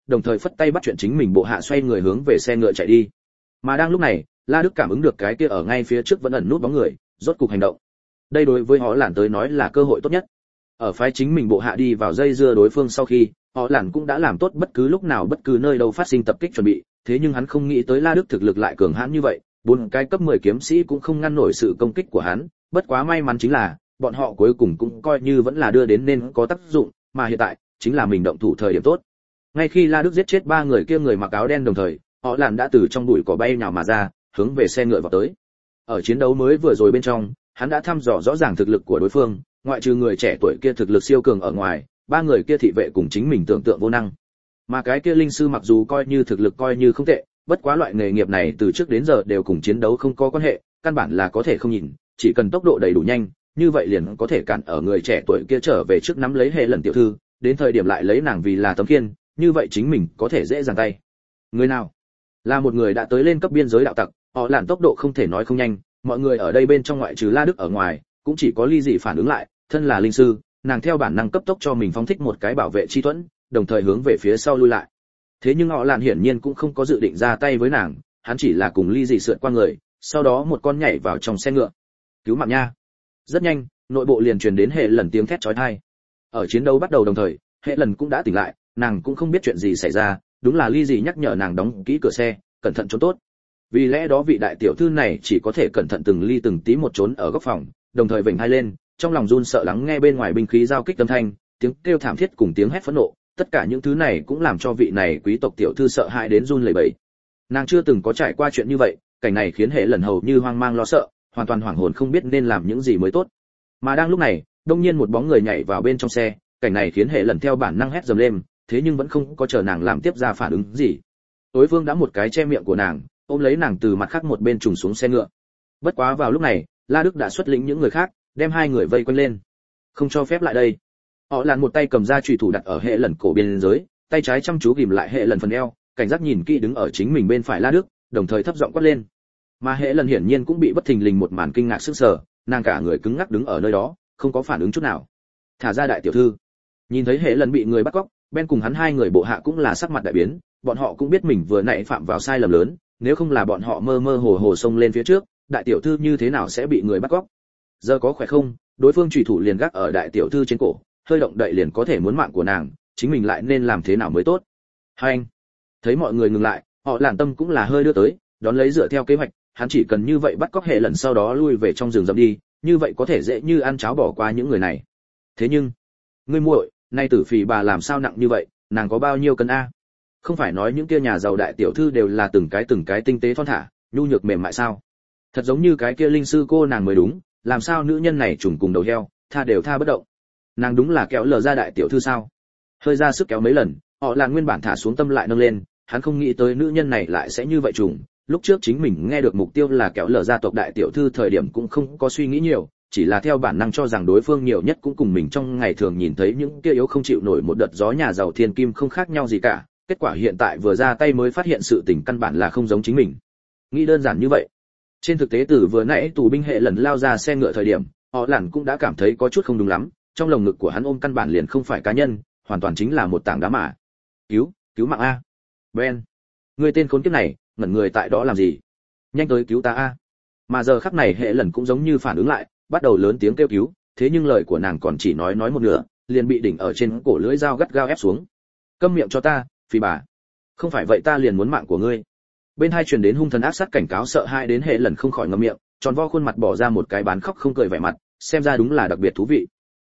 đồng thời phất tay bắt chuyện chính mình bộ hạ xoay người hướng về xe ngựa chạy đi. Mà đang lúc này, La Đức cảm ứng được cái kia ở ngay phía trước vẫn ẩn nút bóng người, rốt cục hành động. Đây đối với họ Lạn tới nói là cơ hội tốt nhất. Ở phái chính mình bộ hạ đi vào dây dưa đối phương sau khi, họ Lạn cũng đã làm tốt bất cứ lúc nào bất cứ nơi đâu phát sinh tập kích chuẩn bị, thế nhưng hắn không nghĩ tới La Đức thực lực lại cường hãn như vậy, 4 cái cấp 10 kiếm sĩ cũng không ngăn nổi sự công kích của hắn, bất quá may mắn chính là, bọn họ cuối cùng cũng coi như vẫn là đưa đến nên có tác dụng, mà hiện tại chính là mình động thủ thời điểm tốt. Ngay khi La Đức giết chết 3 người kia người mặc áo đen đồng thời, họ Lạn đã từ trong bụi cỏ bay nhào mà ra, hướng về xe ngựa vào tới. Ở chiến đấu mới vừa rồi bên trong, hắn đã thăm dò rõ ràng thực lực của đối phương, ngoại trừ người trẻ tuổi kia thực lực siêu cường ở ngoài, 3 người kia thị vệ cùng chính mình tưởng tượng vô năng. Mà cái kia linh sư mặc dù coi như thực lực coi như không tệ, bất quá loại nghề nghiệp này từ trước đến giờ đều cùng chiến đấu không có quan hệ, căn bản là có thể không nhìn, chỉ cần tốc độ đầy đủ nhanh, như vậy liền có thể cản ở người trẻ tuổi kia trở về trước nắm lấy hệ lần tiểu thư, đến thời điểm lại lấy nàng vì là tấm khiên, như vậy chính mình có thể dễ dàng tay. Người nào? Là một người đã tới lên cấp biên giới đạo tặc, họ lạn tốc độ không thể nói không nhanh, mọi người ở đây bên trong ngoại trừ La Đức ở ngoài, cũng chỉ có Ly Dị phản ứng lại, thân là linh sư, nàng theo bản năng cấp tốc cho mình phóng thích một cái bảo vệ chi thuẫn, đồng thời hướng về phía sau lui lại. Thế nhưng họ lạn hiển nhiên cũng không có dự định ra tay với nàng, hắn chỉ là cùng Ly Dị sượt qua người, sau đó một con nhảy vào trong xe ngựa. Cứu mạng nha! Rất nhanh, nội bộ liền truyền đến hệ lần tiếng thét chói tai. Ở chiến đấu bắt đầu đồng thời, hệ lần cũng đã tỉnh lại, nàng cũng không biết chuyện gì xảy ra, đúng là Ly Dị nhắc nhở nàng đóng kỹ cửa xe, cẩn thận trốn tốt. Vì lẽ đó vị đại tiểu thư này chỉ có thể cẩn thận từng ly từng tí một trốn ở góc phòng, đồng thời vểnh hai lên, trong lòng run sợ lắng nghe bên ngoài binh khí giao kích âm thanh, tiếng kêu thảm thiết cùng tiếng hét phẫn nộ, tất cả những thứ này cũng làm cho vị này quý tộc tiểu thư sợ hãi đến run lẩy bẩy. Nàng chưa từng có trải qua chuyện như vậy, cảnh này khiến hệ lần hầu như hoang mang lo sợ, hoàn toàn hoảng hồn không biết nên làm những gì mới tốt. Mà đang lúc này, đông nhiên một bóng người nhảy vào bên trong xe, cảnh này khiến hệ lần theo bản năng hét dầm lên, thế nhưng vẫn không có chờ nàng làm tiếp ra phản ứng gì. Đối phương đã một cái che miệng của nàng, ôm lấy nàng từ mặt khác một bên trùng xuống xe ngựa. Bất quá vào lúc này, La Đức đã xuất lĩnh những người khác, đem hai người vây quanh lên. Không cho phép lại đây. Họ Lạn một tay cầm ra chùy thủ đặt ở hệ lần cổ biên giới, tay trái chăm chú ghìm lại hệ lần phần eo, cảnh giác nhìn kỹ đứng ở chính mình bên phải La Đức, đồng thời thấp giọng quát lên. Mà hệ lần hiển nhiên cũng bị bất thình lình một màn kinh ngạc sững sờ, nàng cả người cứng ngắc đứng ở nơi đó, không có phản ứng chút nào. Thả ra đại tiểu thư. Nhìn thấy hệ lần bị người bắt cóc, Ben cùng hắn hai người bộ hạ cũng là sắc mặt đại biến, bọn họ cũng biết mình vừa nãy phạm vào sai lầm lớn, nếu không là bọn họ mơ mơ hồ hồ xông lên phía trước, đại tiểu thư như thế nào sẽ bị người bắt cóc? Giờ có khỏe không? Đối phương chủy thủ liền gác ở đại tiểu thư trên cổ, hơi động đậy liền có thể muốn mạng của nàng, chính mình lại nên làm thế nào mới tốt? Hai anh. Thấy mọi người ngừng lại, họ Lạn tâm cũng là hơi đưa tới, đón lấy dựa theo kế hoạch, hắn chỉ cần như vậy bắt cóc hệ lần sau đó lui về trong rừng rậm đi, như vậy có thể dễ như ăn cháo bỏ qua những người này. Thế nhưng, ngươi muội, nay tử phì bà làm sao nặng như vậy, nàng có bao nhiêu cân a? Không phải nói những kia nhà giàu đại tiểu thư đều là từng cái tinh tế thon thả, nhu nhược mềm mại sao? Thật giống như cái kia linh sư cô nàng mới đúng, làm sao nữ nhân này trùng cùng đầu heo, tha đều tha bất động. Nàng đúng là kéo lờ ra đại tiểu thư sao? Hơi ra sức kéo mấy lần, họ là nguyên bản thả xuống tâm lại nâng lên, hắn không nghĩ tới nữ nhân này lại sẽ như vậy trùng. Lúc trước chính mình nghe được mục tiêu là kéo lờ gia tộc đại tiểu thư thời điểm cũng không có suy nghĩ nhiều, chỉ là theo bản năng cho rằng đối phương nhiều nhất cũng cùng mình trong ngày thường nhìn thấy những kia yếu không chịu nổi một đợt gió nhà giàu thiên kim không khác nhau gì cả. Kết quả hiện tại vừa ra tay mới phát hiện sự tình căn bản là không giống chính mình. Nghĩ đơn giản như vậy. Trên thực tế từ vừa nãy tù binh hệ lần lao ra xe ngựa thời điểm, họ Lạn cũng đã cảm thấy có chút không đúng lắm, trong lồng ngực của hắn ôm căn bản liền không phải cá nhân, hoàn toàn chính là một tảng đá mà. Cứu mạng a. Ben, người tên khốn kiếp này, ngẩn người tại đó làm gì? Nhanh tới cứu ta a. Mà giờ khắc này hệ lần cũng giống như phản ứng lại, bắt đầu lớn tiếng kêu cứu, thế nhưng lời của nàng còn chỉ nói một nửa, liền bị đỉnh ở trên cổ lưỡi dao gắt gao ép xuống. Câm miệng cho ta, phi bà. Không phải vậy ta liền muốn mạng của ngươi. Bên hai truyền đến hung thần ác sát cảnh cáo sợ hãi đến hệ lần không khỏi ngậm miệng, tròn vo khuôn mặt bỏ ra một cái bán khóc không cười vẻ mặt, xem ra đúng là đặc biệt thú vị.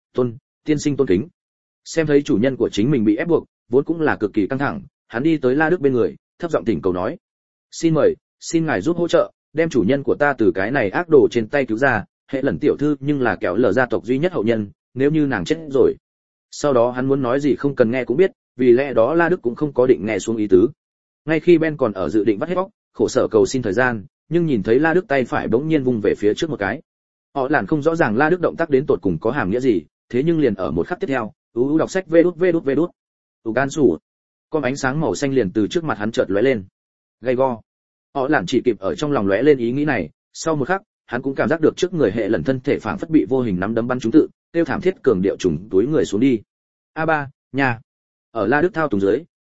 Tiên sinh tôn kính. Xem thấy chủ nhân của chính mình bị ép buộc, vốn cũng là cực kỳ căng thẳng, hắn đi tới La Đức bên người, thấp giọng thỉnh cầu nói: "Xin mời, xin ngài giúp hỗ trợ, đem chủ nhân của ta từ cái này ác đồ trên tay cứu ra, hệ lần tiểu thư nhưng là kéo lờ gia tộc duy nhất hậu nhân, nếu như nàng chết rồi." Sau đó hắn muốn nói gì không cần nghe cũng biết, vì lẽ đó La Đức cũng không có định nghe xuống ý tứ. Ngay khi Ben còn ở dự định vắt hết bóc, khổ sở cầu xin thời gian, nhưng nhìn thấy La Đức tay phải bỗng nhiên vung về phía trước một cái. Họ Lạn không rõ ràng La Đức động tác đến tột cùng có hàm nghĩa gì, thế nhưng liền ở một khắc tiếp theo, đọc sách vê đút. Gan sủ. Con ánh sáng màu xanh liền từ trước mặt hắn chợt lóe lên. Gay go. Họ Lạn chỉ kịp ở trong lòng lóe lên ý nghĩ này, sau một khắc, hắn cũng cảm giác được trước người hệ lần thân thể phảng phất bị vô hình nắm đấm bắn trúng tự, tiêu thảm thiết cường điệu trùng túi người xuống đi. A3, nhà. Ở La Đức thao túng dưới,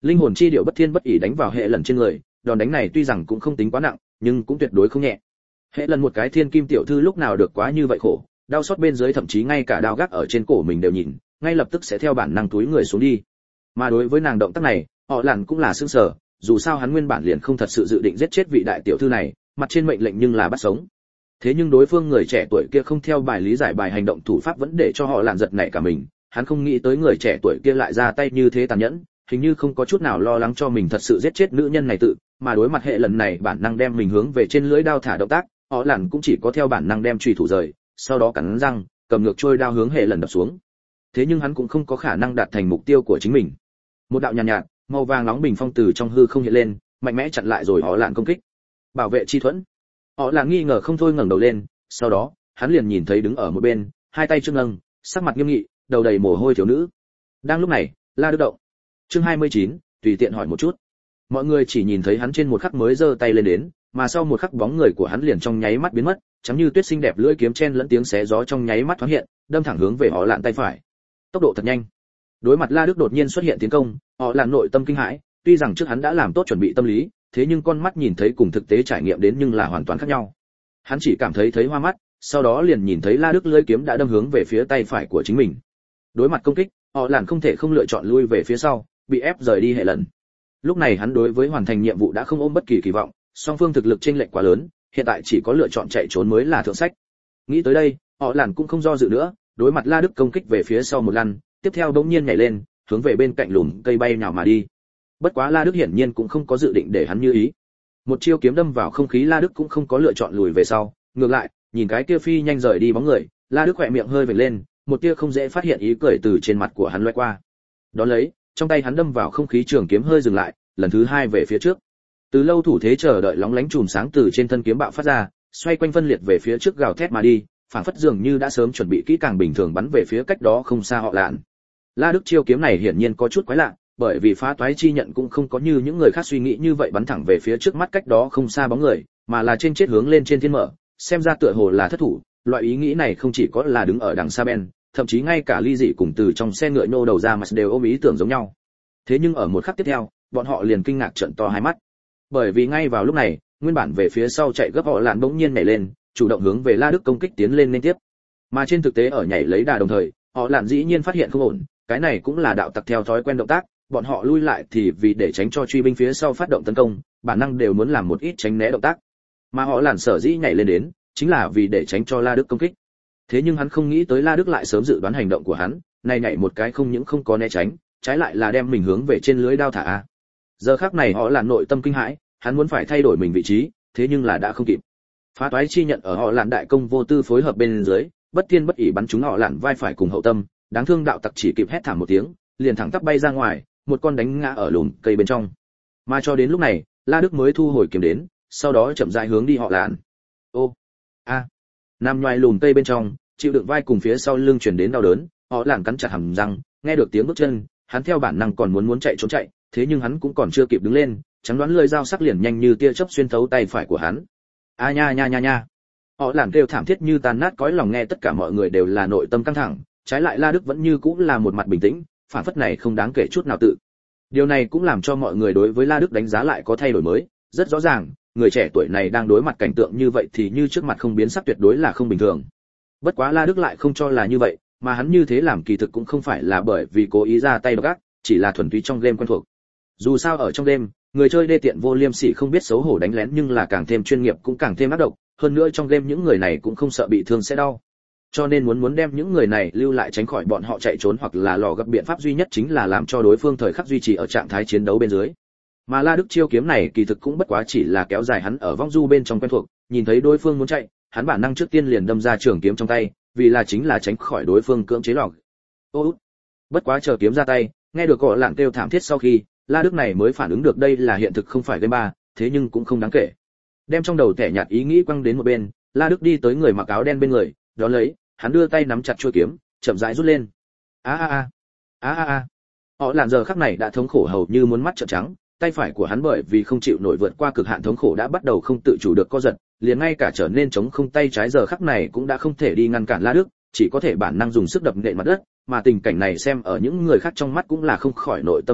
linh hồn chi điệu bất thiên bất ỷ đánh vào hệ lần trên người, đòn đánh này tuy rằng cũng không tính quá nặng, nhưng cũng tuyệt đối không nhẹ. Hệ lần một cái thiên kim tiểu thư lúc nào được quá như vậy khổ, đau xót bên dưới thậm chí ngay cả đao gác ở trên cổ mình đều nhìn, ngay lập tức sẽ theo bản năng túi người xuống đi. Mà đối với nàng động tác này, họ lặn cũng là sững sờ, dù sao hắn nguyên bản liền không thật sự dự định giết chết vị đại tiểu thư này, mặt trên mệnh lệnh nhưng là bắt sống. Thế nhưng đối phương người trẻ tuổi kia không theo bài lý giải bài hành động thủ pháp vẫn để cho họ lặn giật nảy cả mình, hắn không nghĩ tới người trẻ tuổi kia lại ra tay như thế tàn nhẫn, hình như không có chút nào lo lắng cho mình thật sự giết chết nữ nhân này tự, mà đối mặt hệ lần này bản năng đem mình hướng về trên lưỡi đao thả động tác, họ lặn cũng chỉ có theo bản năng đem chùy thủ rời, sau đó cắn răng, cầm ngược trôi đao hướng hệ lần đập xuống. Thế nhưng hắn cũng không có khả năng đạt thành mục tiêu của chính mình. Một đạo nhàn nhạt, màu vàng nóng bình phong từ trong hư không hiện lên, mạnh mẽ chặn lại rồi họ lặn công kích. Bảo vệ chi thuẫn. Họ lặn nghi ngờ không thôi ngẩng đầu lên, sau đó, hắn liền nhìn thấy đứng ở một bên, hai tay trước nâng, sắc mặt nghiêm nghị, đầu đầy mồ hôi thiếu nữ. Đang lúc này, La Đức động. Chương 29, tùy tiện hỏi một chút. Mọi người chỉ nhìn thấy hắn trên một khắc mới giơ tay lên đến, mà sau một khắc bóng người của hắn liền trong nháy mắt biến mất, chấm như tuyết xinh đẹp lưỡi kiếm chen lẫn tiếng xé gió trong nháy mắt thoáng hiện, đâm thẳng hướng về họ lạn tay phải. Tốc độ thật nhanh. Đối mặt La Đức đột nhiên xuất hiện tiến công, họ lạn nội tâm kinh hãi, tuy rằng trước hắn đã làm tốt chuẩn bị tâm lý, thế nhưng con mắt nhìn thấy cùng thực tế trải nghiệm đến nhưng là hoàn toàn khác nhau. Hắn chỉ cảm thấy hoa mắt, sau đó liền nhìn thấy La Đức lưỡi kiếm đã đâm hướng về phía tay phải của chính mình. Đối mặt công kích, họ lạn không thể không lựa chọn lui về phía sau, bị ép rời đi hệ lần. Lúc này hắn đối với hoàn thành nhiệm vụ đã không ôm bất kỳ kỳ vọng, song phương thực lực chênh lệch quá lớn, hiện tại chỉ có lựa chọn chạy trốn mới là thượng sách. Nghĩ tới đây, họ lạn cũng không do dự nữa, đối mặt La Đức công kích về phía sau một lăn, tiếp theo bỗng nhiên nhảy lên, hướng về bên cạnh lùm cây bay nhào mà đi. Bất quá La Đức hiển nhiên cũng không có dự định để hắn như ý. Một chiêu kiếm đâm vào không khí, La Đức cũng không có lựa chọn lùi về sau, ngược lại, nhìn cái kia phi nhanh rời đi bóng người, La Đức khỏe miệng hơi vểnh lên, một tia không dễ phát hiện ý cười từ trên mặt của hắn lướt qua. Đón lấy, trong tay hắn đâm vào không khí, trường kiếm hơi dừng lại, lần thứ hai về phía trước. Từ lâu thủ thế chờ đợi lóng lánh chùm sáng từ trên thân kiếm bạo phát ra, xoay quanh phân liệt về phía trước gào thét mà đi, phảng phất dường như đã sớm chuẩn bị kỹ càng bình thường bắn về phía cách đó không xa họ lạn. La Đức chiêu kiếm này hiển nhiên có chút quái lạ, bởi vì phá toái chi nhận cũng không có như những người khác suy nghĩ như vậy bắn thẳng về phía trước mắt cách đó không xa bóng người, mà là trên chết hướng lên trên thiên mở, xem ra tựa hồ là thất thủ. Loại ý nghĩ này không chỉ có là đứng ở đằng xa Ben, thậm chí ngay cả Ly Dị cùng từ trong xe ngựa nô đầu ra mà đều ôm ý tưởng giống nhau. Thế nhưng ở một khắc tiếp theo, bọn họ liền kinh ngạc trợn to hai mắt, bởi vì ngay vào lúc này, nguyên bản về phía sau chạy gấp họ lạn bỗng nhiên nhảy lên, chủ động hướng về La Đức công kích tiến lên liên tiếp. Mà trên thực tế ở nhảy lấy đà đồng thời, họ lạn dĩ nhiên phát hiện không ổn, cái này cũng là đạo tặc theo thói quen động tác, bọn họ lui lại thì vì để tránh cho truy binh phía sau phát động tấn công, bản năng đều muốn làm một ít tránh né động tác. Mà họ lạn sở dĩ nhảy lên đến, chính là vì để tránh cho La Đức công kích. Thế nhưng hắn không nghĩ tới La Đức lại sớm dự đoán hành động của hắn, này nhảy một cái không những không có né tránh, trái lại là đem mình hướng về trên lưới đao thả a. Giờ khắc này họ lạn nội tâm kinh hãi, hắn muốn phải thay đổi mình vị trí, thế nhưng là đã không kịp. Phá toái chi nhận ở họ lạn đại công vô tư phối hợp bên dưới, bất tiên bất ỷ bắn trúng họ lạn vai phải cùng hậu tâm, đáng thương đạo tặc chỉ kịp hét thảm một tiếng, liền thẳng tắp bay ra ngoài, một con đánh ngã ở lùm cây bên trong. Mà cho đến lúc này, La Đức mới thu hồi kiếm đến, sau đó chậm rãi hướng đi họ lạn. Ô, a, nằm ngoài lùm cây bên trong, chịu đựng vai cùng phía sau lưng truyền đến đau đớn, họ lạn cắn chặt hàm răng, nghe được tiếng bước chân, hắn theo bản năng còn muốn chạy trốn chạy, thế nhưng hắn cũng còn chưa kịp đứng lên, trắng đoán lưỡi dao sắc liền nhanh như tia chớp xuyên thấu tay phải của hắn. A nha nha nha nha. Họ lạn kêu thảm thiết như tan nát cõi lòng, nghe tất cả mọi người đều là nội tâm căng thẳng, trái lại La Đức vẫn như cũ là một mặt bình tĩnh, phản phất này không đáng kể chút nào tự. Điều này cũng làm cho mọi người đối với La Đức đánh giá lại có thay đổi mới, rất rõ ràng, người trẻ tuổi này đang đối mặt cảnh tượng như vậy thì như trước mặt không biến sắc tuyệt đối là không bình thường. Bất quá La Đức lại không cho là như vậy, mà hắn như thế làm kỳ thực cũng không phải là bởi vì cố ý ra tay độc ác, chỉ là thuần túy trong game quen thuộc. Dù sao ở trong game, người chơi đê tiện vô liêm sỉ không biết xấu hổ đánh lén nhưng là càng thêm chuyên nghiệp cũng càng thêm ác độc, hơn nữa trong game những người này cũng không sợ bị thương sẽ đau. Cho nên muốn đem những người này lưu lại tránh khỏi bọn họ chạy trốn hoặc là lò gặp biện pháp duy nhất chính là làm cho đối phương thời khắc duy trì ở trạng thái chiến đấu bên dưới. Mà La Đức chiêu kiếm này kỳ thực cũng bất quá chỉ là kéo dài hắn ở vong du bên trong quen thuộc, nhìn thấy đối phương muốn chạy, hắn bản năng trước tiên liền đâm ra trường kiếm trong tay, vì là chính là tránh khỏi đối phương cưỡng chế lò. Ô, bất quá chờ kiếm ra tay, nghe được cỏ lạng kêu thảm thiết sau khi, La Đức này mới phản ứng được đây là hiện thực không phải game ba, thế nhưng cũng không đáng kể. Đem trong đầu thẻ nhạt ý nghĩ quăng đến một bên, La Đức đi tới người mặc áo đen bên người, đó lấy, hắn đưa tay nắm chặt chuôi kiếm, chậm rãi rút lên. Họ lạn giờ khắc này đã thống khổ hầu như muốn mắt trợn trắng, tay phải của hắn bởi vì không chịu nổi vượt qua cực hạn thống khổ đã bắt đầu không tự chủ được co giật, liền ngay cả trở nên chống không tay trái giờ khắc này cũng đã không thể đi ngăn cản La Đức, chỉ có thể bản năng dùng sức đập nện mặt đất, mà tình cảnh này xem ở những người khác trong mắt cũng là không khỏi nội tâm phát lạnh,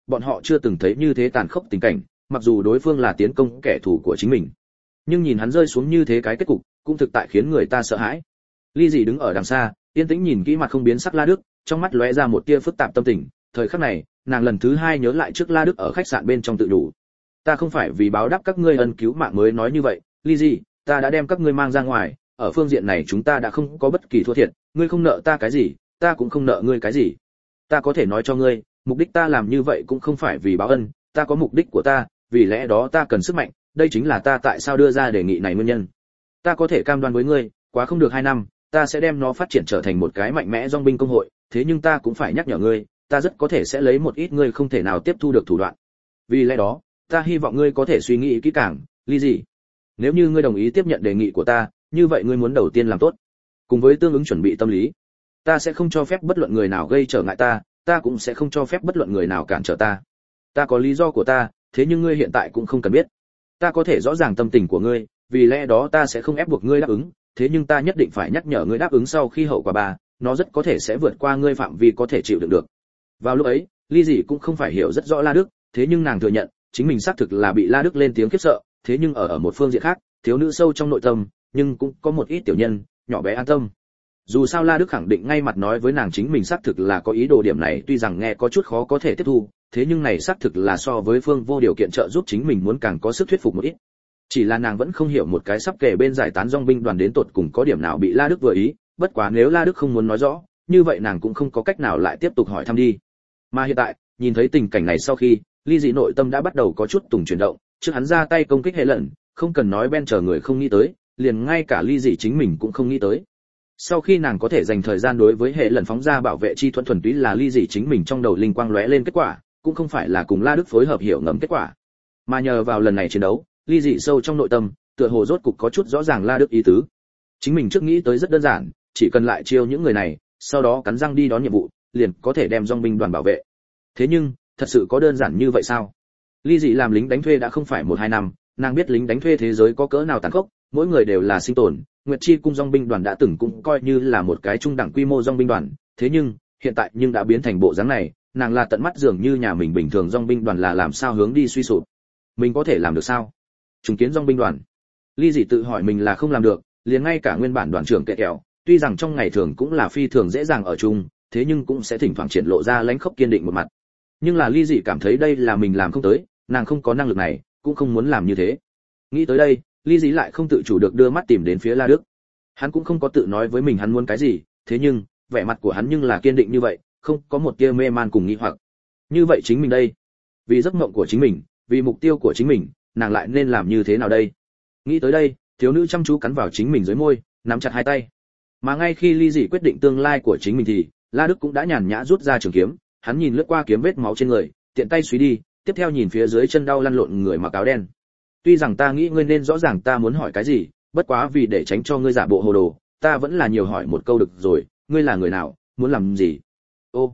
bọn họ chưa từng thấy như thế tàn khốc tình cảnh, mặc dù đối phương là tiến công kẻ thù của chính mình, nhưng nhìn hắn rơi xuống như thế cái kết cục cũng thực tại khiến người ta sợ hãi. Ly Dị đứng ở đằng xa, yên tĩnh nhìn kỹ mặt không biến sắc La Đức, trong mắt lóe ra một tia phức tạp tâm tình. Thời khắc này, nàng lần thứ hai nhớ lại trước La Đức ở khách sạn bên trong tự đủ. Ta không phải vì báo đáp các ngươi ân cứu mạng mới nói như vậy, Ly Dị, ta đã đem các ngươi mang ra ngoài, ở phương diện này chúng ta đã không có bất kỳ thua thiệt, ngươi không nợ ta cái gì, ta cũng không nợ ngươi cái gì. Ta có thể nói cho ngươi, mục đích ta làm như vậy cũng không phải vì báo ân, ta có mục đích của ta, vì lẽ đó ta cần sức mạnh, đây chính là ta tại sao đưa ra đề nghị này nguyên nhân. Ta có thể cam đoan với ngươi, quá không được 2 năm, ta sẽ đem nó phát triển trở thành một cái mạnh mẽ dòng binh công hội, thế nhưng ta cũng phải nhắc nhở ngươi, ta rất có thể sẽ lấy một ít ngươi không thể nào tiếp thu được thủ đoạn. Vì lẽ đó, ta hy vọng ngươi có thể suy nghĩ kỹ càng, Ly Dị. Nếu như ngươi đồng ý tiếp nhận đề nghị của ta, như vậy ngươi muốn đầu tiên làm tốt, cùng với tương ứng chuẩn bị tâm lý. Ta sẽ không cho phép bất luận người nào gây trở ngại ta, ta cũng sẽ không cho phép bất luận người nào cản trở ta. Ta có lý do của ta, thế nhưng ngươi hiện tại cũng không cần biết. Ta có thể rõ ràng tâm tình của ngươi, vì lẽ đó ta sẽ không ép buộc ngươi đáp ứng, thế nhưng ta nhất định phải nhắc nhở ngươi đáp ứng sau khi hậu quả ba, nó rất có thể sẽ vượt qua ngươi phạm vi có thể chịu đựng được. Vào lúc ấy, Ly Dị cũng không phải hiểu rất rõ La Đức, thế nhưng nàng thừa nhận, chính mình xác thực là bị La Đức lên tiếng khiếp sợ, thế nhưng ở một phương diện khác, thiếu nữ sâu trong nội tâm, nhưng cũng có một ít tiểu nhân, nhỏ bé an tâm. Dù sao La Đức khẳng định ngay mặt nói với nàng chính mình xác thực là có ý đồ điểm này, tuy rằng nghe có chút khó có thể tiếp thu, thế nhưng này xác thực là so với Phương Vô điều kiện trợ giúp chính mình muốn càng có sức thuyết phục một ít. Chỉ là nàng vẫn không hiểu một cái sắp kể bên giải tán dòng binh đoàn đến tột cùng có điểm nào bị La Đức vừa ý, bất quá nếu La Đức không muốn nói rõ, như vậy nàng cũng không có cách nào lại tiếp tục hỏi thăm đi. Mà hiện tại, nhìn thấy tình cảnh này sau khi, Ly Dị nội tâm đã bắt đầu có chút tùng chuyển động, trước hắn ra tay công kích hệ lần, không cần nói Ben chờ người không nghĩ tới, liền ngay cả Ly Dị chính mình cũng không nghĩ tới. Sau khi nàng có thể dành thời gian đối với hệ lần phóng ra bảo vệ chi thuẫn thuần túy là Ly Dị chính mình trong đầu linh quang lóe lên kết quả, cũng không phải là cùng La Đức phối hợp hiểu ngầm kết quả. Mà nhờ vào lần này chiến đấu, Ly Dị sâu trong nội tâm, tựa hồ rốt cục có chút rõ ràng La Đức ý tứ. Chính mình trước nghĩ tới rất đơn giản, chỉ cần lại chiêu những người này, sau đó cắn răng đi đón nhiệm vụ, liền có thể đem dòng binh đoàn bảo vệ. Thế nhưng, thật sự có đơn giản như vậy sao? Ly Dị làm lính đánh thuê đã không phải 1-2 năm, nàng biết lính đánh thuê thế giới có cỡ nào tàn khốc, mỗi người đều là sinh tồn. Nguyệt Chi cung dòng binh đoàn đã từng cũng coi như là một cái trung đẳng quy mô dòng binh đoàn, thế nhưng hiện tại nhưng đã biến thành bộ dáng này, nàng là tận mắt dường như nhà mình bình thường dòng binh đoàn là làm sao hướng đi suy sụp. Mình có thể làm được sao? Trùng kiến dòng binh đoàn. Ly Dị tự hỏi mình là không làm được, liền ngay cả nguyên bản đoàn trưởng Kệ Kẹo, tuy rằng trong ngày thường cũng là phi thường dễ dàng ở chung, thế nhưng cũng sẽ thỉnh thoảng triển lộ ra lãnh khốc kiên định một mặt. Nhưng là Ly Dị cảm thấy đây là mình làm không tới, nàng không có năng lực này, cũng không muốn làm như thế. Nghĩ tới đây, Ly Dị lại không tự chủ được đưa mắt tìm đến phía La Đức. Hắn cũng không có tự nói với mình hắn muốn cái gì, thế nhưng vẻ mặt của hắn nhưng là kiên định như vậy, không có một tia mê man cùng nghi hoặc. Như vậy chính mình đây, vì giấc mộng của chính mình, vì mục tiêu của chính mình, nàng lại nên làm như thế nào đây? Nghĩ tới đây, thiếu nữ chăm chú cắn vào chính mình dưới môi, nắm chặt hai tay. Mà ngay khi Ly Dị quyết định tương lai của chính mình thì, La Đức cũng đã nhàn nhã rút ra trường kiếm, hắn nhìn lướt qua kiếm vết máu trên người, tiện tay suy đi, tiếp theo nhìn phía dưới chân đau lăn lộn người mặc áo đen. Tuy rằng ta nghĩ ngươi nên rõ ràng ta muốn hỏi cái gì, bất quá vì để tránh cho ngươi giả bộ hồ đồ, ta vẫn là nhiều hỏi một câu được rồi, ngươi là người nào, muốn làm gì? Ô,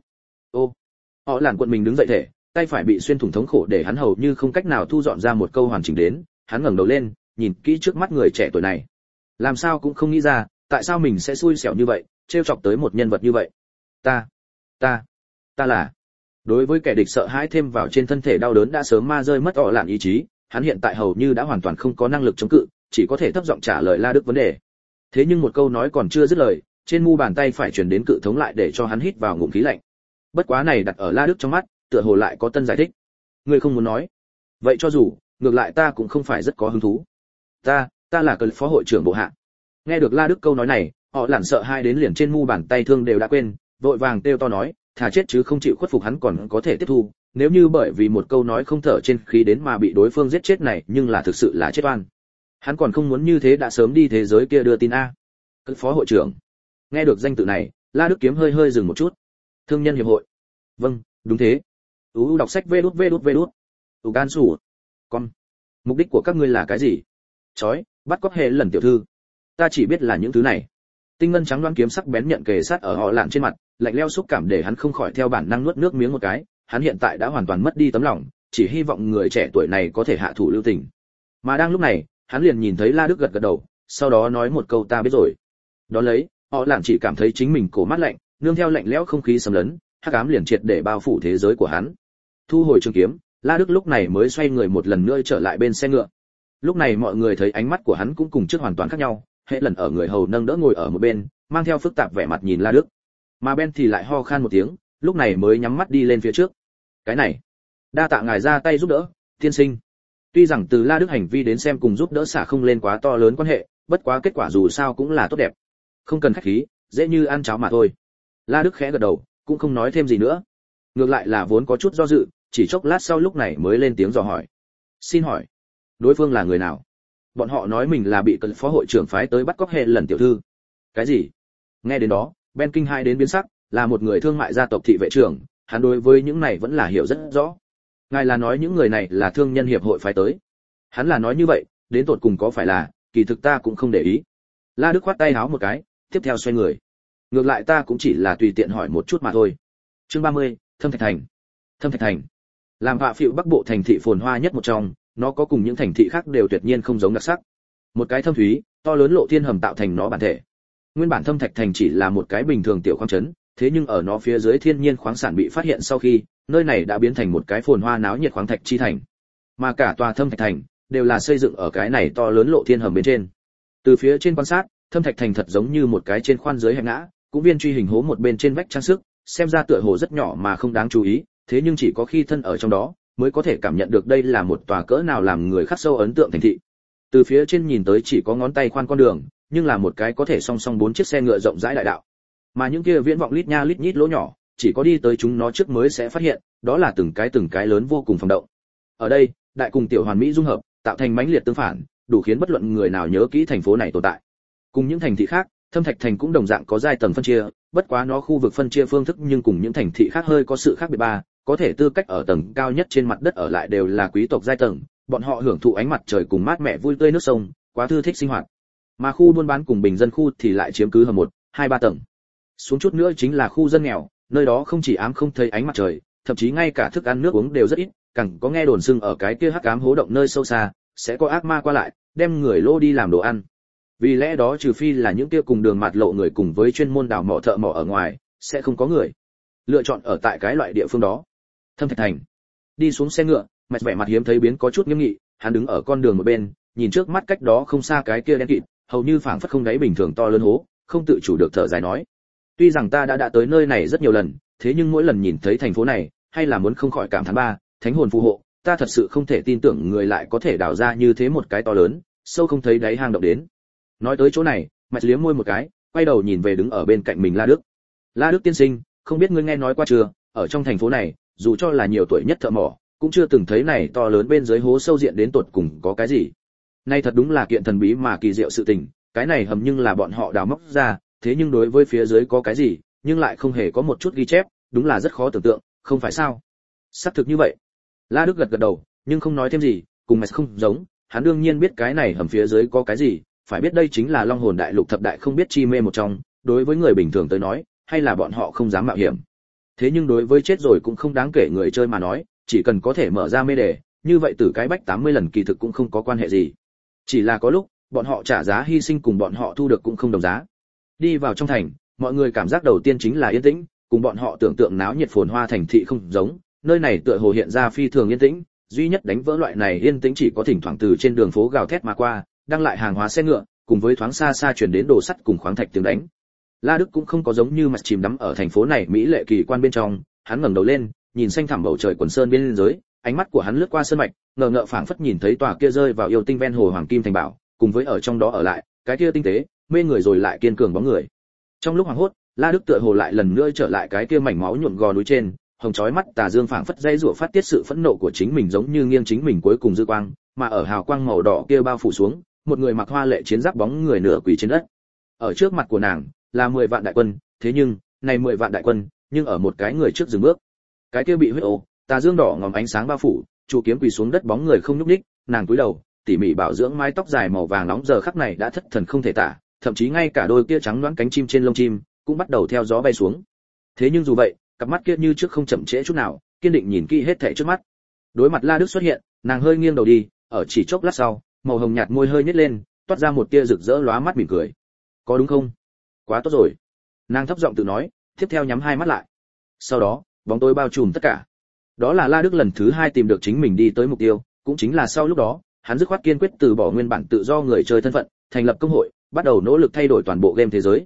họ lản quận mình đứng dậy thể, tay phải bị xuyên thủng thống khổ để hắn hầu như không cách nào thu dọn ra một câu hoàn chỉnh đến, hắn ngẩng đầu lên, nhìn kỹ trước mắt người trẻ tuổi này. Làm sao cũng không nghĩ ra, tại sao mình sẽ xui xẻo như vậy, trêu chọc tới một nhân vật như vậy. Ta là. Đối với kẻ địch sợ hãi thêm vào trên thân thể đau đớn đã sớm ma rơi mất họ lạn ý chí, hắn hiện tại hầu như đã hoàn toàn không có năng lực chống cự, chỉ có thể thấp giọng trả lời La Đức vấn đề. Thế nhưng một câu nói còn chưa dứt lời, trên mu bàn tay phải truyền đến cự thống lại để cho hắn hít vào ngụm khí lạnh. Bất quá này đặt ở La Đức trong mắt, tựa hồ lại có tân giải thích. Ngươi không muốn nói? Vậy cho dù, ngược lại ta cũng không phải rất có hứng thú. Ta là cơn phó hội trưởng bộ hạ. Nghe được La Đức câu nói này, họ lản sợ hai đến liền trên mu bàn tay thương đều đã quên, vội vàng kêu to nói, thà chết chứ không chịu khuất phục hắn còn có thể tiếp thu, nếu như bởi vì một câu nói không thở trên khí đến mà bị đối phương giết chết này, nhưng là thực sự là chết oan. Hắn còn không muốn như thế đã sớm đi thế giới kia đưa tin a. Cơn phó hội trưởng. Nghe được danh tự này, La Đức kiếm hơi dừng một chút. Thương nhân hiệp hội. Vâng, đúng thế. Đọc sách vê đút. Gan sủ. Con. Mục đích của các ngươi là cái gì? Chói, bắt cóc hệ lần tiểu thư. Ta chỉ biết là những thứ này. Tinh ngân trắng đoán kiếm sắc bén nhận kề sát ở họ lạn trên mặt, lạnh lẽo xúc cảm để hắn không khỏi theo bản năng nuốt nước miếng một cái. Hắn hiện tại đã hoàn toàn mất đi tấm lòng, chỉ hy vọng người trẻ tuổi này có thể hạ thủ lưu tình. Mà đang lúc này, hắn liền nhìn thấy La Đức gật đầu, sau đó nói một câu ta biết rồi. Đó lấy, họ lạn chỉ cảm thấy chính mình cổ mát lạnh, nương theo lạnh lẽo không khí xâm lấn, hắc ám liền triệt để bao phủ thế giới của hắn. Thu hồi trường kiếm, La Đức lúc này mới xoay người một lần nữa trở lại bên xe ngựa. Lúc này mọi người thấy ánh mắt của hắn cũng cùng trước hoàn toàn khác nhau, hệ lần ở người hầu nâng đỡ ngồi ở một bên, mang theo phức tạp vẻ mặt nhìn La Đức. Mà Ben thì lại ho khan một tiếng, lúc này mới nhắm mắt đi lên phía trước. Cái này, đa tạ ngài ra tay giúp đỡ, tiên sinh. Tuy rằng từ La Đức hành vi đến xem cùng giúp đỡ xả không lên quá to lớn quan hệ, bất quá kết quả dù sao cũng là tốt đẹp. Không cần khách khí, dễ như ăn cháo mà thôi. La Đức khẽ gật đầu, cũng không nói thêm gì nữa. Ngược lại là vốn có chút do dự, chỉ chốc lát sau lúc này mới lên tiếng dò hỏi. Xin hỏi, đối phương là người nào? Bọn họ nói mình là bị cận phó hội trưởng phái tới bắt cóc hệ lần tiểu thư. Cái gì? Nghe đến đó, Ben kinh hai đến biến sắc, là một người thương mại gia tộc thị vệ trưởng, hắn đối với những này vẫn là hiểu rất rõ. Ngài là nói những người này là thương nhân hiệp hội phái tới? Hắn là nói như vậy, đến tột cùng có phải là, kỳ thực ta cũng không để ý. La Đức khoát tay háo một cái, tiếp theo xoay người. Ngược lại ta cũng chỉ là tùy tiện hỏi một chút mà thôi. Chương 30, Thâm Thạch Thành. Thâm Thạch Thành, làm Vạ Phịu Bắc Bộ thành thị phồn hoa nhất một trong, nó có cùng những thành thị khác đều tuyệt nhiên không giống đặc sắc. Một cái thâm thúy, to lớn lộ thiên hầm tạo thành nó bản thể. Nguyên bản Thâm Thạch Thành chỉ là một cái bình thường tiểu khoáng trấn, thế nhưng ở nó phía dưới thiên nhiên khoáng sản bị phát hiện sau khi, nơi này đã biến thành một cái phồn hoa náo nhiệt khoáng thạch chi thành. Mà cả tòa Thâm Thạch Thành đều là xây dựng ở cái này to lớn lộ thiên hầm bên trên. Từ phía trên quan sát, Thâm Thạch Thành thật giống như một cái trên khoan dưới hẹp ngã, cũng viên truy hình hố một bên trên vách trang sức, xem ra tựa hồ rất nhỏ mà không đáng chú ý, thế nhưng chỉ có khi thân ở trong đó mới có thể cảm nhận được đây là một tòa cỡ nào làm người khắc sâu ấn tượng thành thị. Từ phía trên nhìn tới chỉ có ngón tay khoan con đường, nhưng là một cái có thể song song 4 chiếc xe ngựa rộng rãi đại đạo. Mà những kia viễn vọng lít nha lít nhít lỗ nhỏ, chỉ có đi tới chúng nó trước mới sẽ phát hiện, đó là từng cái lớn vô cùng phòng động. Ở đây, đại cùng tiểu hoàn mỹ dung hợp, tạo thành mãnh liệt tương phản, đủ khiến bất luận người nào nhớ kỹ thành phố này tồn tại. Cùng những thành thị khác, Thâm Thạch Thành cũng đồng dạng có giai tầng phân chia, bất quá nó khu vực phân chia phương thức nhưng cùng những thành thị khác hơi có sự khác biệt ba, có thể tư cách ở tầng cao nhất trên mặt đất ở lại đều là quý tộc giai tầng, bọn họ hưởng thụ ánh mặt trời cùng mát mẻ vui tươi nước sông, quá thư thích sinh hoạt. Mà khu buôn bán cùng bình dân khu thì lại chiếm cứ hầm 1, 2, 3 tầng. Xuống chút nữa chính là khu dân nghèo, nơi đó không chỉ ám không thấy ánh mặt trời, thậm chí ngay cả thức ăn nước uống đều rất ít, càng có nghe đồn xưng ở cái kia hắc ám hố động nơi sâu xa, sẽ có ác ma qua lại, đem người lô đi làm đồ ăn. Vì lẽ đó trừ phi là những kia cùng đường mạt lộ người cùng với chuyên môn đào mỏ thợ mỏ ở ngoài, sẽ không có người lựa chọn ở tại cái loại địa phương đó. Thâm Thạch Thành. Đi xuống xe ngựa, Mạch vẻ mặt hiếm thấy biến có chút nghiêm nghị, hắn đứng ở con đường một bên, nhìn trước mắt cách đó không xa cái kia đen kịt, hầu như phảng phất không đáy bình thường to lớn hố, không tự chủ được thở dài nói: "Tuy rằng ta đã tới nơi này rất nhiều lần, thế nhưng mỗi lần nhìn thấy thành phố này, hay là muốn không khỏi cảm thán ba, thánh hồn phù hộ, ta thật sự không thể tin tưởng người lại có thể đào ra như thế một cái to lớn, sâu không thấy đáy hang động đến." Nói tới chỗ này, Mạch liếm môi một cái, quay đầu nhìn về đứng ở bên cạnh mình La Đức. "La Đức tiên sinh, không biết ngươi nghe nói qua chưa, ở trong thành phố này, dù cho là nhiều tuổi nhất thợ mỏ, cũng chưa từng thấy này to lớn bên dưới hố sâu diện đến tột cùng có cái gì. Nay thật đúng là kiện thần bí mà kỳ diệu sự tình, cái này hầm nhưng là bọn họ đào móc ra, thế nhưng đối với phía dưới có cái gì, nhưng lại không hề có một chút ghi chép, đúng là rất khó tưởng tượng, không phải sao?" Xác thực như vậy. La Đức gật gật đầu, nhưng không nói thêm gì, cùng Mạch không giống, hắn đương nhiên biết cái này hầm phía dưới có cái gì, phải biết đây chính là Long Hồn Đại Lục thập đại không biết chi mê một trong, đối với người bình thường tới nói, hay là bọn họ không dám mạo hiểm. Thế nhưng đối với chết rồi cũng không đáng kể người chơi mà nói, chỉ cần có thể mở ra mê đề, như vậy tử cái bách 80 lần kỳ thực cũng không có quan hệ gì. Chỉ là có lúc, bọn họ trả giá hy sinh cùng bọn họ thu được cũng không đồng giá. Đi vào trong thành, mọi người cảm giác đầu tiên chính là yên tĩnh, cùng bọn họ tưởng tượng náo nhiệt phồn hoa thành thị không giống, nơi này tựa hồ hiện ra phi thường yên tĩnh, duy nhất đánh vỡ loại này yên tĩnh chỉ có thỉnh thoảng từ trên đường phố gào thét mà qua, đang lại hàng hóa xe ngựa, cùng với thoáng xa xa truyền đến đồ sắt cùng khoáng thạch tiếng đánh. La Đức cũng không có giống như Mạch chìm đắm ở thành phố này mỹ lệ kỳ quan bên trong, hắn ngẩng đầu lên, nhìn xanh thẳm bầu trời quần sơn bên dưới, ánh mắt của hắn lướt qua sơn mạch, ngờ ngợ phảng phất nhìn thấy tòa kia rơi vào yêu tinh ven hồ hoàng kim thành bảo, cùng với ở trong đó ở lại, cái kia tinh tế, mê người rồi lại kiên cường bóng người. Trong lúc hoảng hốt, La Đức tựa hồ lại lần nữa trở lại cái kia mảnh máu nhuộm gò núi trên, hồng chói mắt tà dương phảng phất dây rủa phát tiết sự phẫn nộ của chính mình giống như nghiêng chính mình cuối cùng dư quang, mà ở hào quang màu đỏ kia bao phủ xuống, một người mặc hoa lệ chiến giáp bóng người nửa quỳ trên đất. Ở trước mặt của nàng là 10 vạn đại quân, thế nhưng, này 10 vạn đại quân, nhưng ở một cái người trước dừng bước. Cái kia bị huyết ô, tà dương đỏ ngòm ánh sáng bao phủ, trụ kiếm quỳ xuống đất bóng người không nhúc nhích, nàng cúi đầu, tỉ mỉ bảo dưỡng mái tóc dài màu vàng nóng giờ khắc này đã thất thần không thể tả, thậm chí ngay cả đôi kia trắng loáng cánh chim trên lông chim cũng bắt đầu theo gió bay xuống. Thế nhưng dù vậy, cặp mắt kia như trước không chậm trễ chút nào, kiên định nhìn kỹ hết thảy trước mắt. Đối mặt La Đức xuất hiện, nàng hơi nghiêng đầu đi, ở chỉ chốc lát sau, màu hồng nhạt môi hơi nhếch lên, toát ra một tia rực rỡ lóa mắt mỉm cười. "Có đúng không? Quá tốt rồi." Nàng thấp giọng tự nói, tiếp theo nhắm hai mắt lại. Sau đó, bóng tối bao trùm tất cả. Đó là La Đức lần thứ 2 tìm được chính mình đi tới mục tiêu, cũng chính là sau lúc đó, hắn dứt khoát kiên quyết từ bỏ nguyên bản tự do người chơi thân phận, thành lập công hội, bắt đầu nỗ lực thay đổi toàn bộ game thế giới.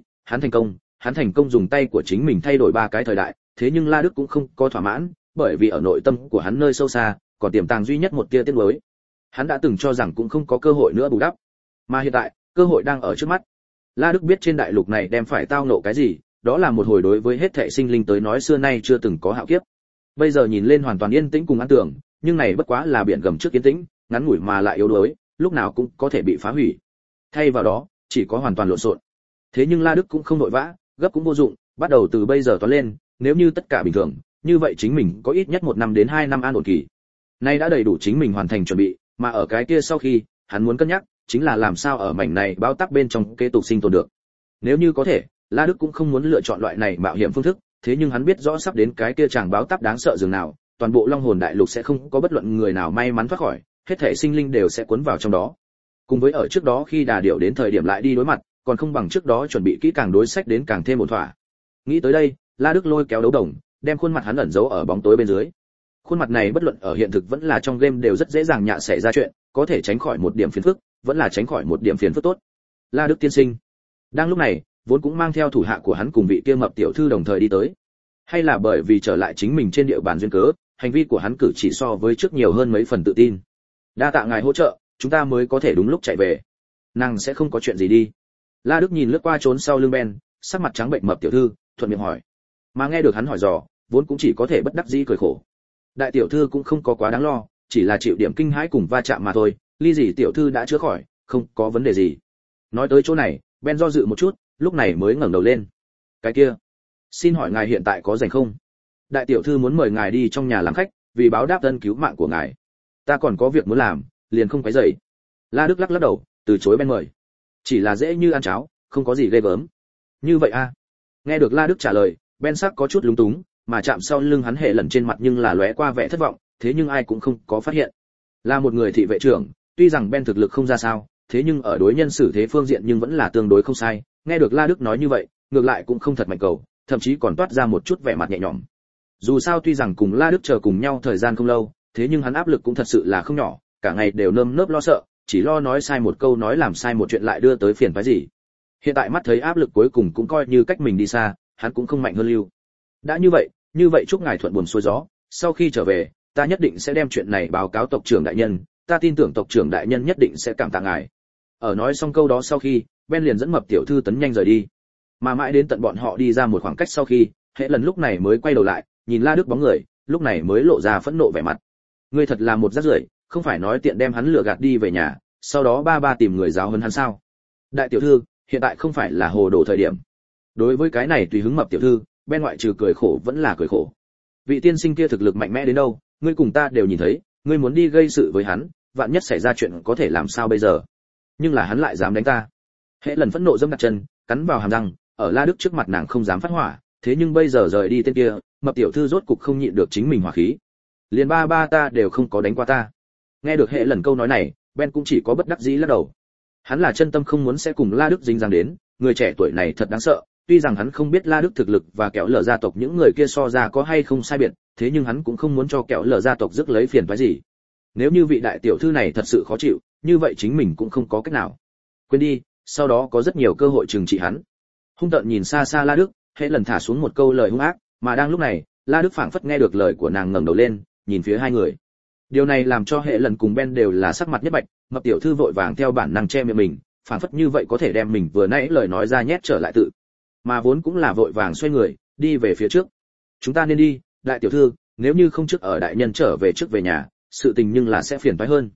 Hắn thành công dùng tay của chính mình thay đổi 3 cái thời đại, thế nhưng La Đức cũng không có thỏa mãn, bởi vì ở nội tâm của hắn nơi sâu xa, còn tiềm tàng duy nhất một tia tiếc nuối. Hắn đã từng cho rằng cũng không có cơ hội nữa bù đắp, mà hiện tại, cơ hội đang ở trước mắt. La Đức biết trên đại lục này đem phải tao ngộ cái gì, đó là một hồi đối với hết thảy sinh linh tới nói xưa nay chưa từng có hạo kiếp. Bây giờ nhìn lên hoàn toàn yên tĩnh cùng an tưởng, nhưng này bất quá là biển gầm trước yên tĩnh, ngắn ngủi mà lại yếu đuối, lúc nào cũng có thể bị phá hủy. Thay vào đó, chỉ có hoàn toàn lộn xộn. Thế nhưng La Đức cũng không vội vã, gấp cũng vô dụng, bắt đầu từ bây giờ toán lên, nếu như tất cả bình thường, như vậy chính mình có ít nhất 1 năm đến 2 năm an ổn kỳ. Nay đã đầy đủ chính mình hoàn thành chuẩn bị, mà ở cái kia sau khi, hắn muốn cân nhắc, chính là làm sao ở mảnh này báo tắc bên trong kế tục sinh tồn được. Nếu như có thể, La Đức cũng không muốn lựa chọn loại này mạo hiểm phương thức, thế nhưng hắn biết rõ sắp đến cái kia chàng báo táp đáng sợ dường nào, toàn bộ Long Hồn Đại Lục sẽ không có bất luận người nào may mắn thoát khỏi, hết thảy sinh linh đều sẽ cuốn vào trong đó. Cùng với ở trước đó khi Đà Điểu đến thời điểm lại đi đối mặt, còn không bằng trước đó chuẩn bị kỹ càng đối sách đến càng thêm ổn thỏa. Nghĩ tới đây, La Đức lôi kéo đấu đồng, đem khuôn mặt hắn ẩn giấu ở bóng tối bên dưới. Khuôn mặt này bất luận ở hiện thực vẫn là trong game đều rất dễ dàng nhạ xảy ra chuyện, có thể tránh khỏi một điểm phiền phức, vẫn là tránh khỏi một điểm phiền phức tốt. La Đức tiên sinh. Đang lúc này, vốn cũng mang theo thủ hạ của hắn cùng vị kia mập tiểu thư đồng thời đi tới. Hay là bởi vì trở lại chính mình trên địa bàn duyên cớ, hành vi của hắn cử chỉ so với trước nhiều hơn mấy phần tự tin. Đa tạ ngài hỗ trợ, chúng ta mới có thể đúng lúc chạy về. Nàng sẽ không có chuyện gì đi. La Đức nhìn lướt qua trốn sau lưng Ben, sắc mặt trắng bệnh mập tiểu thư, thuận miệng hỏi. Mà nghe được hắn hỏi dò, vốn cũng chỉ có thể bất đắc dĩ cười khổ. Đại tiểu thư cũng không có quá đáng lo, chỉ là chịu điểm kinh hãi cùng va chạm mà thôi, ly gì tiểu thư đã chữa khỏi, không có vấn đề gì. Nói tới chỗ này, Ben do dự một chút, lúc này mới ngẩng đầu lên. Cái kia, xin hỏi ngài hiện tại có rảnh không? Đại tiểu thư muốn mời ngài đi trong nhà làm khách, vì báo đáp ân cứu mạng của ngài. Ta còn có việc muốn làm, liền không quấy rầy. La Đức lắc lắc đầu, từ chối Ben mời. Chỉ là dễ như ăn cháo, không có gì ghê gớm. Như vậy a? Nghe được La Đức trả lời, Ben sắc có chút lúng túng, mà chạm sau lưng hắn hệ lần trên mặt nhưng là lóe qua vẻ thất vọng, thế nhưng ai cũng không có phát hiện. Là một người thị vệ trưởng, tuy rằng Ben thực lực không ra sao, thế nhưng ở đối nhân xử thế phương diện nhưng vẫn là tương đối không sai. Nghe được La Đức nói như vậy, ngược lại cũng không thật mạnh cầu, thậm chí còn toát ra một chút vẻ mặt nhẹ nhõm. Dù sao tuy rằng cùng La Đức chờ cùng nhau thời gian không lâu, thế nhưng hắn áp lực cũng thật sự là không nhỏ, cả ngày đều nơm nớp lo sợ, chỉ lo nói sai một câu nói làm sai một chuyện lại đưa tới phiền phức gì. Hiện tại mắt thấy áp lực cuối cùng cũng coi như cách mình đi xa, hắn cũng không mạnh hơn lưu. Đã như vậy chúc ngài thuận buồm xuôi gió, sau khi trở về, ta nhất định sẽ đem chuyện này báo cáo tộc trưởng đại nhân, ta tin tưởng tộc trưởng đại nhân nhất định sẽ cảm tạ ngài. Ở nói xong câu đó sau khi, Ben liền dẫn mập tiểu thư tấn nhanh rời đi. Mà mãi đến tận bọn họ đi ra một khoảng cách sau khi, hệ lần lúc này mới quay đầu lại, nhìn La Đức bóng người, lúc này mới lộ ra phẫn nộ vẻ mặt. Ngươi thật là một rác rưởi, không phải nói tiện đem hắn lừa gạt đi về nhà, sau đó ba tìm người giáo huấn hắn sao? Đại tiểu thư, hiện tại không phải là hồ đồ thời điểm. Đối với cái này tùy hứng mập tiểu thư, Ben ngoại trừ cười khổ vẫn là cười khổ. Vị tiên sinh kia thực lực mạnh mẽ đến đâu, ngươi cùng ta đều nhìn thấy, ngươi muốn đi gây sự với hắn, vạn nhất xảy ra chuyện có thể làm sao bây giờ? Nhưng là hắn lại dám đánh ta. Hệ lần phẫn nộ giẫm đặt chân, cắn vào hàm răng, ở La Đức trước mặt nàng không dám phát hỏa, thế nhưng bây giờ rời đi tên kia, mập tiểu thư rốt cục không nhịn được chính mình hỏa khí. Liền ba ta đều không có đánh qua ta. Nghe được hệ lần câu nói này, Ben cũng chỉ có bất đắc dĩ lắc đầu. Hắn là chân tâm không muốn sẽ cùng La Đức dính dáng đến, người trẻ tuổi này thật đáng sợ, tuy rằng hắn không biết La Đức thực lực và kẹo lở gia tộc những người kia so ra có hay không sai biệt, thế nhưng hắn cũng không muốn cho kẹo lở gia tộc rước lấy phiền toái gì. Nếu như vị đại tiểu thư này thật sự khó chịu, như vậy chính mình cũng không có cách nào. Quên đi, sau đó có rất nhiều cơ hội trừng trị hắn. Hung tợn nhìn xa xa La Đức, hệ lần thả xuống một câu lời hung ác, mà đang lúc này, La Đức phảng phất nghe được lời của nàng ngẩng đầu lên, nhìn phía hai người. Điều này làm cho hệ lần cùng Ben đều là sắc mặt nhất bạch, mập tiểu thư vội vàng theo bản năng che miệng mình, phảng phất như vậy có thể đem mình vừa nãy lời nói ra nhét trở lại tự. Mà vốn cũng là vội vàng xoay người, đi về phía trước. Chúng ta nên đi, đại tiểu thư, nếu như không trước ở đại nhân trở về trước về nhà, sự tình nhưng là sẽ phiền toái hơn.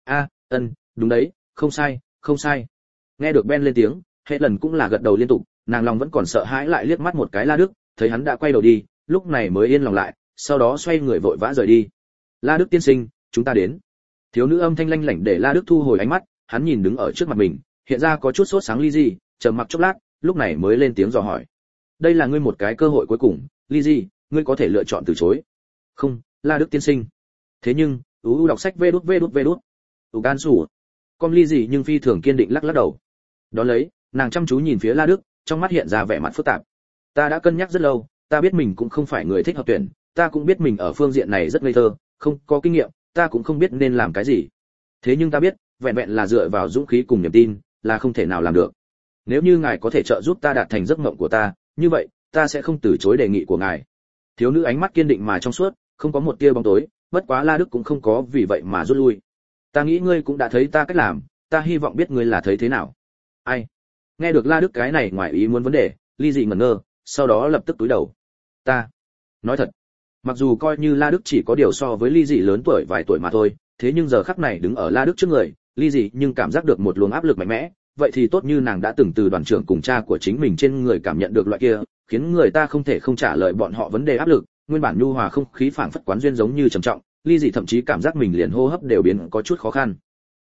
Đúng đấy, không sai. Nghe được Ben lên tiếng, hệ lần cũng là gật đầu liên tục, nàng lòng vẫn còn sợ hãi lại liếc mắt một cái La Đức, thấy hắn đã quay đầu đi, lúc này mới yên lòng lại, sau đó xoay người vội vã rời đi. La Đức tiên sinh, chúng ta đến. Thiếu nữ âm thanh lanh lảnh để La Đức thu hồi ánh mắt, hắn nhìn đứng ở trước mặt mình, hiện ra có chút sốt sáng ly gì, trầm mặc chốc lát, lúc này mới lên tiếng dò hỏi. Đây là ngươi một cái cơ hội cuối cùng, ly gì, ngươi có thể lựa chọn từ chối. Không, La Đức tiên sinh. Thế nhưng, đọc sách vê đút. Gan sủ. Con ly gì nhưng phi thường kiên định lắc đầu. Đó lấy, nàng chăm chú nhìn phía La Đức, trong mắt hiện ra vẻ mặt phức tạp. Ta đã cân nhắc rất lâu, ta biết mình cũng không phải người thích hợp tuyển, ta cũng biết mình ở phương diện này rất ngây thơ, không có kinh nghiệm, ta cũng không biết nên làm cái gì. Thế nhưng ta biết, vẹn vẹn là dựa vào dũng khí cùng niềm tin, là không thể nào làm được. Nếu như ngài có thể trợ giúp ta đạt thành giấc mộng của ta, như vậy, ta sẽ không từ chối đề nghị của ngài. Thiếu nữ ánh mắt kiên định mà trong suốt, không có một tia bóng tối, bất quá La Đức cũng không có vì vậy mà rút lui. Ta nghĩ ngươi cũng đã thấy ta cách làm, ta hy vọng biết ngươi là thấy thế nào. Ai? Nghe được La Đức cái này ngoài ý muốn vấn đề, Ly Dị ngẩn ngơ, sau đó lập tức cúi đầu. Ta, nói thật, mặc dù coi như La Đức chỉ có điều so với Ly Dị lớn tuổi vài tuổi mà thôi, thế nhưng giờ khắc này đứng ở La Đức trước người, Ly Dị nhưng cảm giác được một luồng áp lực mạnh mẽ, vậy thì tốt như nàng đã từng từ đoàn trưởng cùng cha của chính mình trên người cảm nhận được loại kia, khiến người ta không thể không trả lời bọn họ vấn đề áp lực, nguyên bản nhu hòa không khí phảng phất quán duyên giống như trầm trọng, Ly Dị thậm chí cảm giác mình liền hô hấp đều biến có chút khó khăn.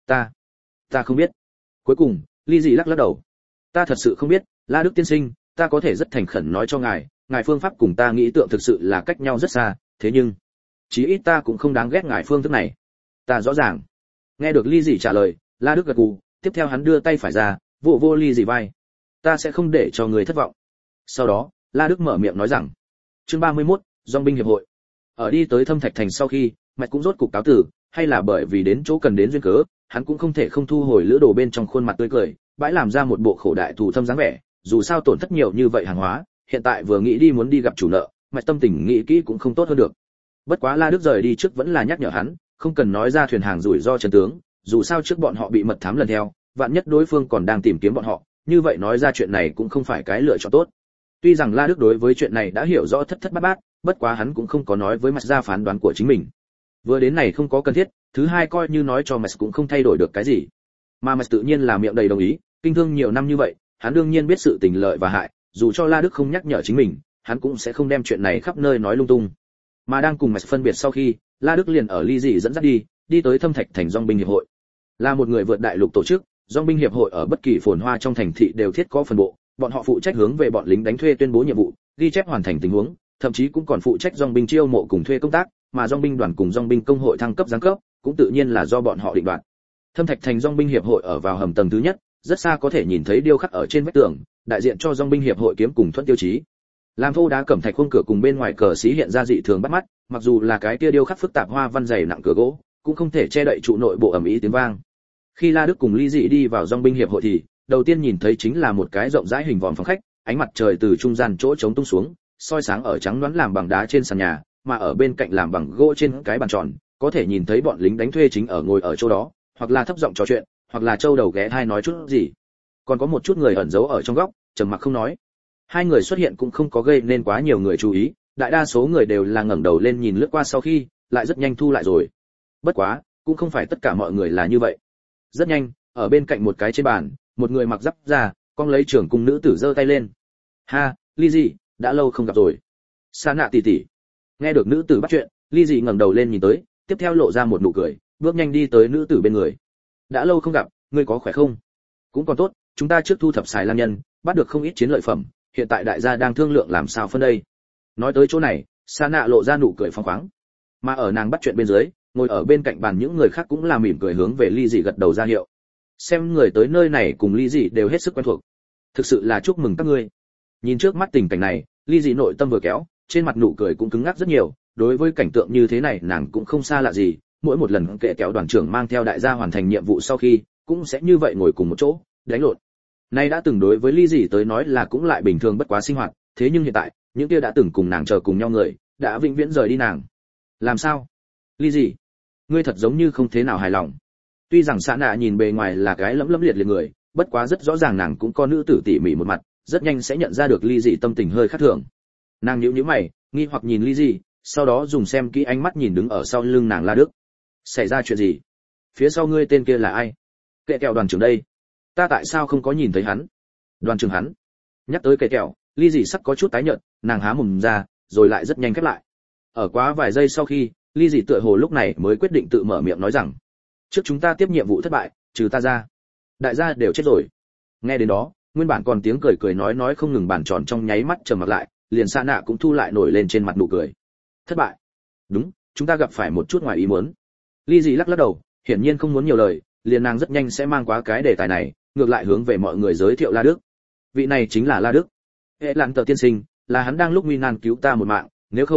Ta không biết. Cuối cùng, Ly Dị lắc lắc đầu. Ta thật sự không biết, La Đức tiên sinh, ta có thể rất thành khẩn nói cho ngài, ngài phương pháp cùng ta nghĩ tượng thực sự là cách nhau rất xa, thế nhưng chí ít ta cũng không đáng ghét ngài phương thức này. Ta rõ ràng. Nghe được Ly Dị trả lời, La Đức gật gù, tiếp theo hắn đưa tay phải ra, vỗ vô Ly Dị vai. Ta sẽ không để cho người thất vọng. Sau đó, La Đức mở miệng nói rằng, chương 31, Dòng binh hiệp hội. Ở đi tới Thâm Thạch Thành sau khi, Mạch cũng rốt cục cáo từ, hay là bởi vì đến chỗ cần đến duyên cớ, hắn cũng không thể không thu hồi lữ đồ bên trong khuôn mặt tươi cười, bãi làm ra một bộ khổ đại thù thâm dáng vẻ, dù sao tổn thất nhiều như vậy hàng hóa, hiện tại vừa nghĩ đi muốn đi gặp chủ nợ, Mạch tâm tình nghĩ kỹ cũng không tốt hơn được. Bất quá La Đức rời đi trước vẫn là nhắc nhở hắn, không cần nói ra thuyền hàng rủi ro chân tướng, dù sao trước bọn họ bị mật thám lần theo, vạn nhất đối phương còn đang tìm kiếm bọn họ, như vậy nói ra chuyện này cũng không phải cái lựa chọn tốt. Tuy rằng La Đức đối với chuyện này đã hiểu rõ thất thất bát bát, bất quá hắn cũng không có nói với Mạch ra phán đoán của chính mình. Vừa đến này không có cần thiết, thứ hai coi như nói cho Mạch cũng không thay đổi được cái gì. Mà Mạch tự nhiên là miệng đầy đồng ý, kinh thương nhiều năm như vậy, hắn đương nhiên biết sự tình lợi và hại, dù cho La Đức không nhắc nhở chính mình, hắn cũng sẽ không đem chuyện này khắp nơi nói lung tung. Mà đang cùng Mạch phân biệt sau khi, La Đức liền ở Ly Dị dẫn dắt đi tới Thâm Thạch Thành Dòng binh hiệp hội. Là một người vượt đại lục tổ chức, Dòng binh hiệp hội ở bất kỳ phồn hoa trong thành thị đều thiết có phần bộ, bọn họ phụ trách hướng về bọn lính đánh thuê tuyên bố nhiệm vụ, ghi chép hoàn thành tình huống, thậm chí cũng còn phụ trách dòng binh chiêu mộ cùng thuê công tác, mà dòng binh đoàn cùng dòng binh công hội thăng cấp giáng cấp, cũng tự nhiên là do bọn họ định đoạt. Thâm Thạch Thành dòng binh hiệp hội ở vào hầm tầng thứ nhất, rất xa có thể nhìn thấy điêu khắc ở trên vách tường, đại diện cho dòng binh hiệp hội kiếm cùng thuận tiêu chí. Làm thô đá cẩm thạch khung cửa cùng bên ngoài cờ xí hiện ra dị thường bắt mắt, mặc dù là cái kia điêu khắc phức tạp hoa văn dày nặng cửa gỗ, cũng không thể che đậy trụ nội bộ ầm ĩ tiếng vang. Khi La Đức cùng Ly Dị đi vào dòng binh hiệp hội thì, đầu tiên nhìn thấy chính là một cái rộng rãi hình vòm phòng khách, ánh mặt trời từ trung gian chỗ trống tung xuống, soi sáng ở trắng nõn làm bằng đá trên sàn nhà, mà ở bên cạnh làm bằng gỗ trên cái bàn tròn, có thể nhìn thấy bọn lính đánh thuê chính ở ngồi ở chỗ đó, hoặc là thấp giọng trò chuyện, hoặc là trâu đầu ghé tai nói chút gì. Còn có một chút người ẩn giấu ở trong góc, trầm mặc không nói. Hai người xuất hiện cũng không có gây nên quá nhiều người chú ý, đại đa số người đều là ngẩng đầu lên nhìn lướt qua sau khi, lại rất nhanh thu lại rồi. Bất quá, cũng không phải tất cả mọi người là như vậy. Rất nhanh, ở bên cạnh một cái trên bàn, một người mặc giáp da, con lấy trưởng cung nữ tử giơ tay lên. Ha, Ly Dị, đã lâu không gặp rồi. Sa nạ tỷ tỷ. Nghe được nữ tử bắt chuyện, Ly Dị ngẩng đầu lên nhìn tới, tiếp theo lộ ra một nụ cười, bước nhanh đi tới nữ tử bên người. Đã lâu không gặp, ngươi có khỏe không? Cũng còn tốt, chúng ta trước thu thập xài lang nhân, bắt được không ít chiến lợi phẩm, hiện tại đại gia đang thương lượng làm sao phân đây. Nói tới chỗ này, Sa nạ lộ ra nụ cười phóng khoáng. Mà ở nàng bắt chuyện bên dưới, ngồi ở bên cạnh bàn những người khác cũng là mỉm cười hướng về Ly Dị gật đầu ra hiệu. Xem người tới nơi này cùng Ly Dị đều hết sức quen thuộc. Thực sự là chúc mừng các ngươi. Nhìn trước mắt tình cảnh này, Ly Dị nội tâm vừa kéo, trên mặt nụ cười cũng cứng ngắc rất nhiều, đối với cảnh tượng như thế này nàng cũng không xa lạ gì, mỗi một lần kệ kéo đoàn trưởng mang theo đại gia hoàn thành nhiệm vụ sau khi, cũng sẽ như vậy ngồi cùng một chỗ, đánh lộn. Nay đã từng đối với Ly Dị tới nói là cũng lại bình thường bất quá sinh hoạt, thế nhưng hiện tại, những kia đã từng cùng nàng chờ cùng nhau người, đã vĩnh viễn rời đi nàng. Làm sao? Ly Dị, ngươi thật giống như không thế nào hài lòng. Tuy rằng Sa nạ nhìn bề ngoài là cái lẫm lẫm liệt liệt người, bất quá rất rõ ràng nàng cũng có nữ tử tỉ mỉ một mặt, rất nhanh sẽ nhận ra được Ly Dị tâm tình hơi khác thường. Nàng nhíu nhíu mày, nghi hoặc nhìn Ly Dị, sau đó dùng xem kỹ ánh mắt nhìn đứng ở sau lưng nàng La Đức. Xảy ra chuyện gì? Phía sau ngươi tên kia là ai? Kệ kẹo đoàn trưởng đây. Ta tại sao không có nhìn thấy hắn? Đoàn trưởng hắn. Nhắc tới kệ kẹo, Ly Dị sắc có chút tái nhợt, nàng há mồm ra, rồi lại rất nhanh khép lại. Ở quá vài giây sau khi, Ly Dị tựa hồ lúc này mới quyết định tự mở miệng nói rằng, trước chúng ta tiếp nhiệm vụ thất bại, trừ ta ra, đại gia đều chết rồi. Nghe đến đó, nguyên bản còn tiếng cười cười nói không ngừng bàn tròn trong nháy mắt trầm mặc lại, liền Sa nạ cũng thu lại nổi lên trên mặt nụ cười. Thất bại? Đúng, chúng ta gặp phải một chút ngoài ý muốn. Ly Dị lắc lắc đầu, hiển nhiên không muốn nhiều lời, liền nàng rất nhanh sẽ mang qua cái đề tài này, ngược lại hướng về mọi người giới thiệu La Đức. Vị này chính là La Đức. Hệ Lạn Tờ tiên sinh, là hắn đang lúc nguy nan cứu ta một mạng, nếu không,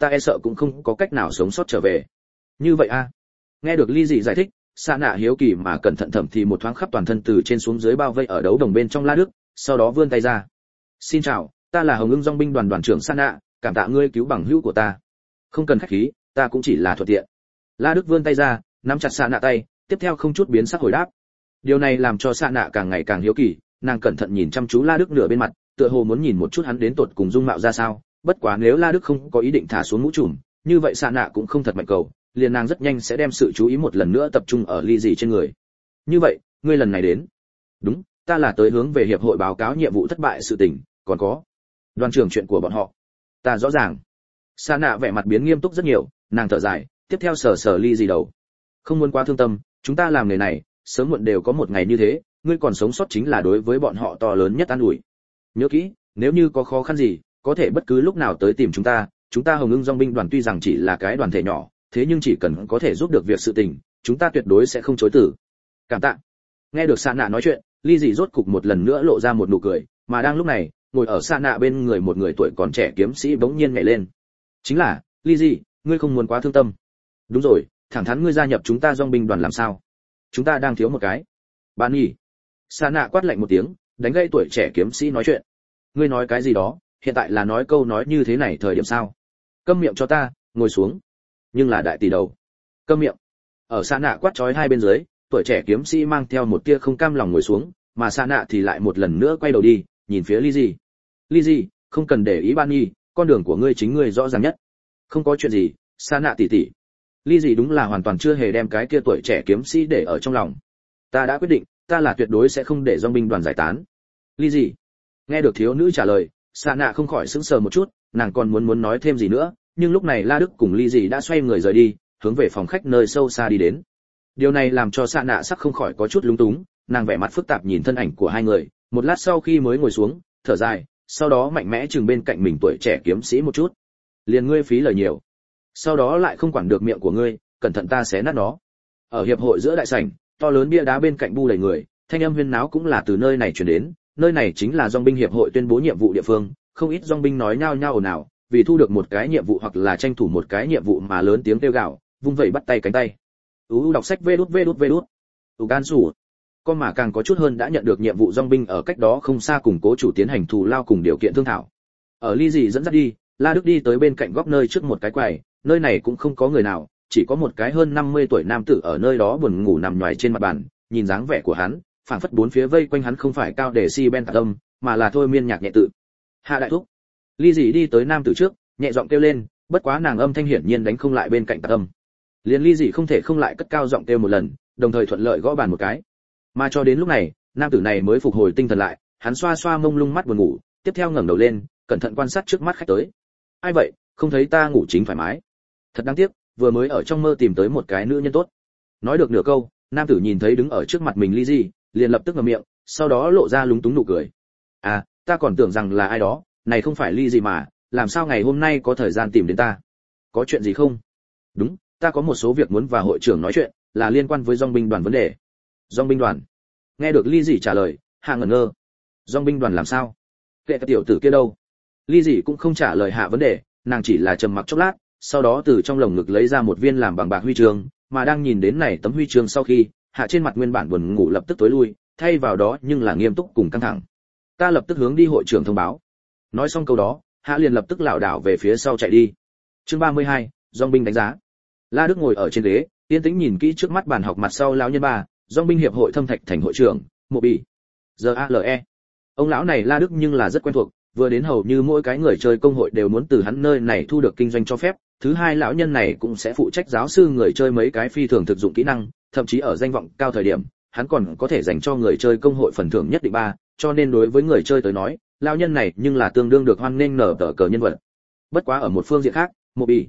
ta e sợ cũng không có cách nào sống sót trở về. Như vậy a? Nghe được ly dị giải thích, Sa Nạ hiếu kỳ mà cẩn thận thẩm thì một thoáng khắp toàn thân từ trên xuống dưới bao vây ở đấu đồng bên trong La Đức, sau đó vươn tay ra. Xin chào, ta là Hồng Ưng Dòng binh đoàn đoàn trưởng Sa Nạ, cảm tạ ngươi cứu bằng hữu của ta. Không cần khách khí, ta cũng chỉ là thuận tiện. La Đức vươn tay ra, nắm chặt Sa Nạ tay, tiếp theo không chút biến sắc hồi đáp. Điều này làm cho Sa Nạ càng ngày càng hiếu kỳ, nàng cẩn thận nhìn chăm chú La Đức nửa bên mặt, tựa hồ muốn nhìn một chút hắn đến tột cùng dung mạo ra sao. Bất quá nếu La Đức không có ý định thả xuống mũ trùm, như vậy Sa Nạ cũng không thật mạnh cầu, liền nàng rất nhanh sẽ đem sự chú ý một lần nữa tập trung ở ly dị trên người. Như vậy, ngươi lần này đến? Đúng, ta là tới hướng về hiệp hội báo cáo nhiệm vụ thất bại sự tình, còn có đoàn trưởng chuyện của bọn họ. Ta rõ ràng. Sa Nạ vẻ mặt biến nghiêm túc rất nhiều, nàng thở dài, tiếp theo sờ sờ ly dị đầu. Không muốn quá thương tâm, chúng ta làm nghề này, sớm muộn đều có một ngày như thế, ngươi còn sống sót chính là đối với bọn họ to lớn nhất an ủi. Nhớ kỹ, nếu như có khó khăn gì, có thể bất cứ lúc nào tới tìm chúng ta Hồng Ưng Dòng binh đoàn tuy rằng chỉ là cái đoàn thể nhỏ, thế nhưng chỉ cần có thể giúp được việc sự tình, chúng ta tuyệt đối sẽ không chối từ. Cảm tạ. Nghe được Sa Nạ nói chuyện, ly dị rốt cục một lần nữa lộ ra một nụ cười, mà đang lúc này, ngồi ở Sa Nạ bên người một người tuổi còn trẻ kiếm sĩ bỗng nhiên nhảy lên. Chính là, ly dị, ngươi không muốn quá thương tâm. Đúng rồi, thẳng thắn ngươi gia nhập chúng ta Dòng binh đoàn làm sao? Chúng ta đang thiếu một cái. Bạn nhỉ? Sa Nạ quát lạnh một tiếng, đánh gây tuổi trẻ kiếm sĩ nói chuyện. Ngươi nói cái gì đó, hiện tại là nói câu nói như thế này thời điểm sao? Câm miệng cho ta, ngồi xuống. Nhưng là đại tỷ đầu. Câm miệng. Ở Sa Nạ quát chói hai bên dưới, tuổi trẻ kiếm sĩ mang theo một tia không cam lòng ngồi xuống, mà Sa Nạ thì lại một lần nữa quay đầu đi, nhìn phía ly dị. Ly dị, không cần để ý Ban Nhi, con đường của ngươi chính ngươi rõ ràng nhất. Không có chuyện gì, Sa Nạ tỷ tỷ. Ly dị đúng là hoàn toàn chưa hề đem cái kia tuổi trẻ kiếm sĩ để ở trong lòng. Ta đã quyết định, ta là tuyệt đối sẽ không để Dòng binh đoàn giải tán. Ly dị. Nghe được thiếu nữ trả lời, Sa Nạ không khỏi sững sờ một chút, nàng còn muốn nói thêm gì nữa, nhưng lúc này La Đức cùng ly dị đã xoay người rời đi, hướng về phòng khách nơi sâu xa đi đến. Điều này làm cho Sa Nạ sắc không khỏi có chút lúng túng, nàng vẻ mặt phức tạp nhìn thân ảnh của hai người, một lát sau khi mới ngồi xuống, thở dài, sau đó mạnh mẽ chừng bên cạnh mình tuổi trẻ kiếm sĩ một chút. Liền ngươi phí lời nhiều, sau đó lại không quản được miệng của ngươi, cẩn thận ta xé nát nó. Ở hiệp hội giữa đại sảnh, to lớn bia đá bên cạnh bu đầy người, thanh âm huyên náo cũng là từ nơi này truyền đến, nơi này chính là Dòng binh hiệp hội tuyên bố nhiệm vụ địa phương, không ít Dòng binh nói nhao nhao ồn ào, vì thu được một cái nhiệm vụ hoặc là tranh thủ một cái nhiệm vụ mà lớn tiếng kêu gào, vung vẩy bắt tay cánh tay. Đọc sách vê đút. Gan sủ. Con mà càng có chút hơn đã nhận được nhiệm vụ Dòng binh ở cách đó không xa cùng cố chủ tiến hành thù lao cùng điều kiện thương thảo. Ở ly dị dẫn dắt đi, La Đức đi tới bên cạnh góc nơi trước một cái quầy, nơi này cũng không có người nào, chỉ có một cái hơn 50 tuổi nam tử ở nơi đó buồn ngủ nằm nhoài trên mặt bàn, nhìn dáng vẻ của hắn, phảng phất bốn phía vây quanh hắn không phải cao để si ben tạc âm, mà là thôi miên nhạc nhẹ tự. Hạ đại thúc. Ly dị đi tới nam tử trước, nhẹ giọng kêu lên, bất quá nàng âm thanh hiển nhiên đánh không lại bên cạnh tạc âm. Liên ly dị không thể không lại cất cao giọng kêu một lần, đồng thời thuận lợi gõ bàn một cái. Mà cho đến lúc này, nam tử này mới phục hồi tinh thần lại, hắn xoa xoa mông lung mắt buồn ngủ, tiếp theo ngẩng đầu lên, cẩn thận quan sát trước mắt khách tới. Ai vậy, không thấy ta ngủ chính thoải mái? Thật đáng tiếc, vừa mới ở trong mơ tìm tới một cái nữ nhân tốt. Nói được nửa câu, nam tử nhìn thấy đứng ở trước mặt mình ly dị, liền lập tức ngậm miệng, sau đó lộ ra lúng túng nụ cười. À, ta còn tưởng rằng là ai đó, này không phải ly dị mà, làm sao ngày hôm nay có thời gian tìm đến ta? Có chuyện gì không? Đúng, ta có một số việc muốn và hội trưởng nói chuyện, là liên quan với Dòng binh đoàn vấn đề. Dòng binh đoàn? Nghe được ly dị trả lời, Hạ ngẩn ngơ. Dòng binh đoàn làm sao? Kệ tiểu tử kia đâu? Ly dị cũng không trả lời Hạ vấn đề, nàng chỉ là trầm mặc chốc lát, sau đó từ trong lồng ngực lấy ra một viên làm bằng bạc huy chương, mà đang nhìn đến này tấm huy chương sau khi, Hạ trên mặt nguyên bản buồn ngủ lập tức tối lui, thay vào đó nhưng là nghiêm túc cùng căng thẳng. Ta lập tức hướng đi hội trưởng thông báo. Nói xong câu đó, Hạ liền lập tức lảo đảo về phía sau chạy đi. Chương 32, Dòng binh đánh giá. La Đức ngồi ở trên ghế, yên tĩnh nhìn kỹ trước mắt bàn học mặt sau lão nhân ba, Dòng binh hiệp hội Thâm Thạch thành hội trưởng, Mộ Bỉ. GALE. Ông lão này La Đức nhưng là rất quen thuộc, vừa đến hầu như mỗi cái người chơi công hội đều muốn từ hắn nơi này thu được kinh doanh cho phép. Thứ hai, lão nhân này cũng sẽ phụ trách giáo sư người chơi mấy cái phi thường thực dụng kỹ năng, thậm chí ở danh vọng cao thời điểm, hắn còn có thể dành cho người chơi công hội phần thưởng nhất định ba, cho nên đối với người chơi tới nói, lão nhân này nhưng là tương đương được hoan nghênh nở tờ cờ nhân vật. Bất quá ở một phương diện khác, Mộ Bỉ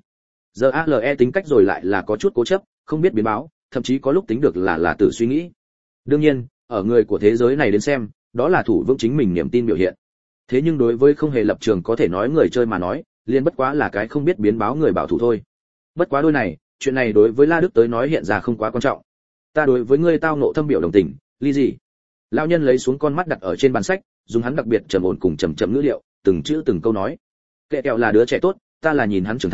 GALE tính cách rồi lại là có chút cố chấp, không biết biến báo, thậm chí có lúc tính được là tự suy nghĩ. Đương nhiên, ở người của thế giới này đến xem, đó là thủ vững chính mình niềm tin biểu hiện. Thế nhưng đối với không hề lập trường có thể nói người chơi mà nói, liền bất quá là cái không biết biến báo người bảo thủ thôi. Bất quá đôi này, chuyện này đối với La Đức tới nói hiện ra không quá quan trọng. Ta đối với ngươi tao nộ thâm biểu đồng tình, ly gì? Lão nhân lấy xuống con mắt đặt ở trên bàn sách, dùng hắn đặc biệt trầm ổn cùng trầm trầm ngữ liệu, từng chữ từng câu nói. Kệ kẹo là đứa trẻ tốt, ta là nhìn hắn trưởng thành,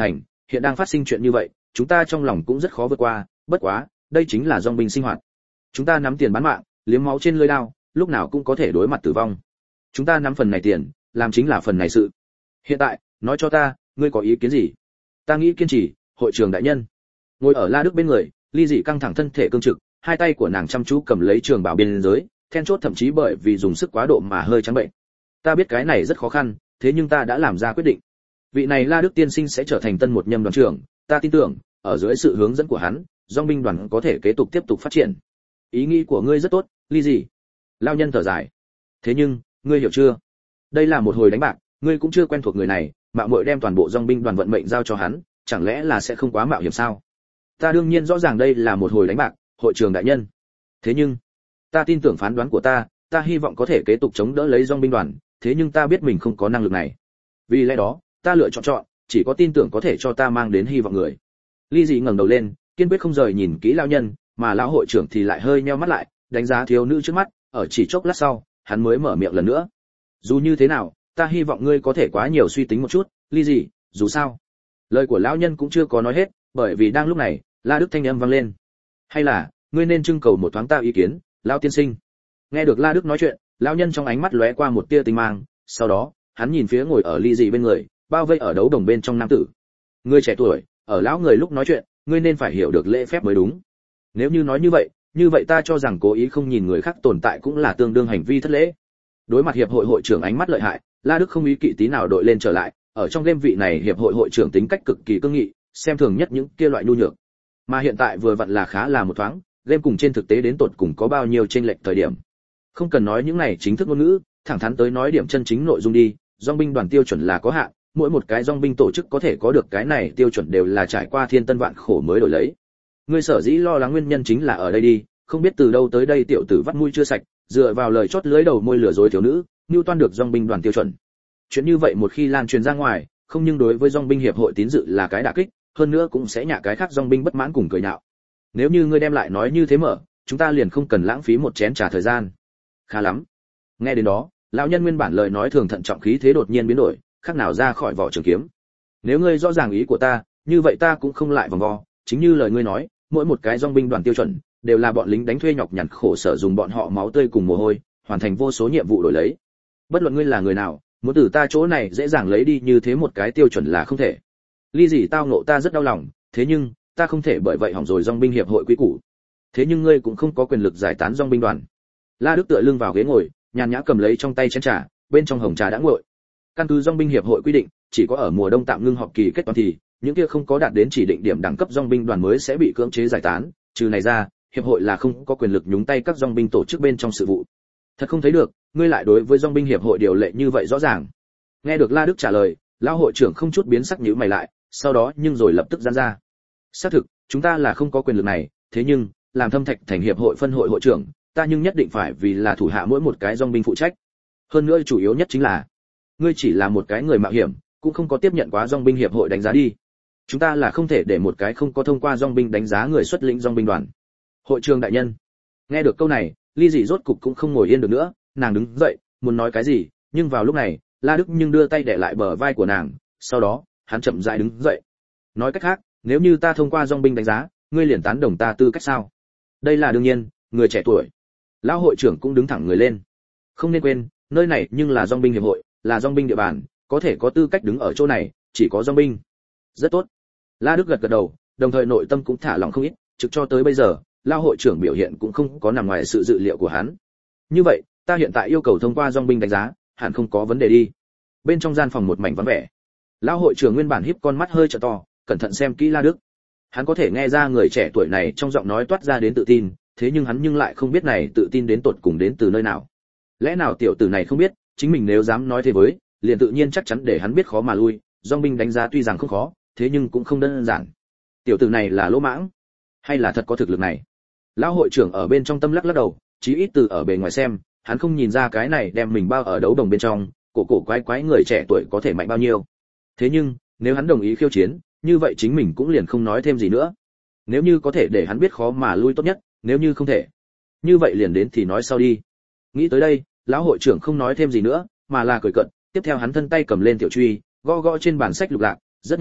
hiện đang phát sinh chuyện như vậy, chúng ta trong lòng cũng rất khó vượt qua, bất quá, đây chính là dòng binh sinh hoạt. Chúng ta nắm tiền bán mạng, liếm máu trên lưỡi đao, lúc nào cũng có thể đối mặt tử vong. Chúng ta nắm phần này tiền, làm chính là phần này sự. Hiện tại, nói cho ta, ngươi có ý kiến gì? Ta nghĩ kiên trì, hội trưởng đại nhân. Ngồi ở La Đức bên người, Ly Dị căng thẳng thân thể cương trực, hai tay của nàng chăm chú cầm lấy trường bảo biên giới, then chốt thậm chí bởi vì dùng sức quá độ mà hơi trắng bệnh. Ta biết cái này rất khó khăn, thế nhưng ta đã làm ra quyết định. Vị này La Đức tiên sinh sẽ trở thành tân một nhâm đoàn trưởng, ta tin tưởng, ở dưới sự hướng dẫn của hắn, dòng binh đoàn có thể kế tục tiếp tục phát triển. Ý nghĩ của ngươi rất tốt, Ly Dị. Lao nhân thở dài. Thế nhưng, ngươi hiểu chưa? Đây là một hồi đánh bạc, ngươi cũng chưa quen thuộc người này, mạo muội đem toàn bộ dòng binh đoàn vận mệnh giao cho hắn, chẳng lẽ là sẽ không quá mạo hiểm sao? Ta đương nhiên rõ ràng đây là một hồi đánh bạc, hội trưởng đại nhân. Thế nhưng, ta tin tưởng phán đoán của ta hy vọng có thể kế tục chống đỡ lấy dòng binh đoàn, thế nhưng ta biết mình không có năng lực này. Vì lẽ đó, ta lựa chọn chỉ có tin tưởng có thể cho ta mang đến hy vọng người. Ly Dị ngẩng đầu lên, kiên quyết không rời nhìn kỹ lão nhân, mà lão hội trưởng thì lại hơi nheo mắt lại, đánh giá thiếu nữ trước mắt, ở chỉ chốc lát sau, hắn mới mở miệng lần nữa. Dù như thế nào, ta hy vọng ngươi có thể quá nhiều suy tính một chút, Ly Dị, dù sao. Lời của lão nhân cũng chưa có nói hết, bởi vì đang lúc này, La Đức thanh âm vang lên. Hay là, ngươi nên trưng cầu một thoáng ta ý kiến, lão tiên sinh. Nghe được La Đức nói chuyện, lão nhân trong ánh mắt lóe qua một tia tinh mang, sau đó, hắn nhìn phía ngồi ở Ly Dị bên người, bao vây ở đấu đồng bên trong nam tử. Ngươi trẻ tuổi, ở lão người lúc nói chuyện, ngươi nên phải hiểu được lễ phép mới đúng. Nếu như nói như vậy ta cho rằng cố ý không nhìn người khác tồn tại cũng là tương đương hành vi thất lễ. Đối mặt hiệp hội hội trưởng ánh mắt lợi hại, La Đức không ý kỵ tí nào đội lên trở lại, ở trong game vị này hiệp hội hội trưởng tính cách cực kỳ cương nghị, xem thường nhất những kia loại nhu nhược. Mà hiện tại vừa vặn là khá là một thoáng, game cùng trên thực tế đến tột cùng có bao nhiêu chênh lệch thời điểm. Không cần nói những này chính thức ngôn ngữ, thẳng thắn tới nói điểm chân chính nội dung đi, dòng binh đoàn tiêu chuẩn là có hạn, mỗi một cái dòng binh tổ chức có thể có được cái này tiêu chuẩn đều là trải qua thiên tân vạn khổ mới đổi lấy. Ngươi sở dĩ lo lắng nguyên nhân chính là ở đây đi, không biết từ đâu tới đây tiểu tử vắt mũi chưa sạch, dựa vào lời chót lưỡi đầu môi lừa dối thiếu nữ, nưu toan được dòng binh đoàn tiêu chuẩn. Chuyện như vậy một khi lan truyền ra ngoài, không nhưng đối với dòng binh hiệp hội tín dự là cái đả kích, hơn nữa cũng sẽ nhạ cái khác dòng binh bất mãn cùng cười nhạo. Nếu như ngươi đem lại nói như thế mở, chúng ta liền không cần lãng phí một chén trà thời gian. Khá lắm. Nghe đến đó, lão nhân nguyên bản lời nói thường thận trọng khí thế đột nhiên biến đổi, khác nào ra khỏi vỏ trường kiếm. Nếu ngươi rõ ràng ý của ta, như vậy ta cũng không lại vòng vo, chính như lời ngươi nói, mỗi một cái dòng binh đoàn tiêu chuẩn đều là bọn lính đánh thuê nhọc nhằn khổ sở dùng bọn họ máu tươi cùng mồ hôi, hoàn thành vô số nhiệm vụ đổi lấy. Bất luận ngươi là người nào, muốn từ ta chỗ này dễ dàng lấy đi như thế một cái tiêu chuẩn là không thể. Ly Dị tao ngộ ta rất đau lòng, thế nhưng ta không thể bởi vậy hỏng rồi dòng binh hiệp hội quý củ. Thế nhưng ngươi cũng không có quyền lực giải tán dòng binh đoàn. La Đức tựa lưng vào ghế ngồi, nhàn nhã cầm lấy trong tay chén trà, bên trong hồng trà đã nguội. Căn cứ dòng binh hiệp hội quy định, chỉ có ở mùa đông tạm ngưng họp kỳ kết toán thì những kia không có đạt đến chỉ định điểm đẳng cấp dòng binh đoàn mới sẽ bị cưỡng chế giải tán, trừ này ra, hiệp hội là không có quyền lực nhúng tay các dòng binh tổ chức bên trong sự vụ. Thật không thấy được, ngươi lại đối với dòng binh hiệp hội điều lệ như vậy rõ ràng. Nghe được La Đức trả lời, lão hội trưởng không chút biến sắc nhíu mày lại, sau đó nhưng rồi lập tức giãn ra. Xác thực, chúng ta là không có quyền lực này, thế nhưng, làm Thâm Thạch thành hiệp hội phân hội hội trưởng, ta nhưng nhất định phải vì là thủ hạ mỗi một cái dòng binh phụ trách. Hơn nữa chủ yếu nhất chính là, ngươi chỉ là một cái người mạo hiểm, cũng không có tiếp nhận quá dòng binh hiệp hội đánh giá đi. Chúng ta là không thể để một cái không có thông qua dòng binh đánh giá người xuất lĩnh dòng binh đoàn. Hội trưởng đại nhân. Nghe được câu này, Ly Dị rốt cục cũng không ngồi yên được nữa, nàng đứng dậy, muốn nói cái gì, nhưng vào lúc này, La Đức nhưng đưa tay để lại bờ vai của nàng, sau đó, hắn chậm rãi đứng dậy. Nói cách khác, nếu như ta thông qua dòng binh đánh giá, ngươi liền tán đồng ta tư cách sao? Đây là đương nhiên, người trẻ tuổi. Lão hội trưởng cũng đứng thẳng người lên. Không nên quên, nơi này nhưng là dòng binh hiệp hội, là dòng binh địa bàn, có thể có tư cách đứng ở chỗ này, chỉ có dòng binh. Rất tốt. La Đức gật gật đầu, đồng thời nội tâm cũng thả lỏng không ít, trực cho tới bây giờ, lão hội trưởng biểu hiện cũng không có nằm ngoài sự dự liệu của hắn. Như vậy, ta hiện tại yêu cầu thông qua dòng binh đánh giá, hẳn không có vấn đề đi. Bên trong gian phòng một mảnh vắng vẻ. Lão hội trưởng nguyên bản híp con mắt hơi trợ to, cẩn thận xem kỹ La Đức. Hắn có thể nghe ra người trẻ tuổi này trong giọng nói toát ra đến tự tin, thế nhưng hắn nhưng lại không biết này tự tin đến tột cùng đến từ nơi nào. Lẽ nào tiểu tử này không biết, chính mình nếu dám nói thế với, liền tự nhiên chắc chắn để hắn biết khó mà lui, dòng binh đánh giá tuy rằng không khó, thế nhưng cũng không đơn giản. Tiểu tử này là lỗ mãng, hay là thật có thực lực này? Lão hội trưởng ở bên trong tâm lắc lắc đầu, chí ít từ ở bề ngoài xem, hắn không nhìn ra cái này đem mình bao ở đấu đồng bên trong, cổ quái quái người trẻ tuổi có thể mạnh bao nhiêu. Thế nhưng, nếu hắn đồng ý khiêu chiến, như vậy chính mình cũng liền không nói thêm gì nữa. Nếu như có thể để hắn biết khó mà lui tốt nhất, nếu như không thể, như vậy liền đến thì nói sau đi. Nghĩ tới đây, lão hội trưởng không nói thêm gì nữa, mà là cười cợt, tiếp theo hắn thân tay cầm lên tiểu truy, gõ gõ trên bàn sách lục lạc, rất nhanh,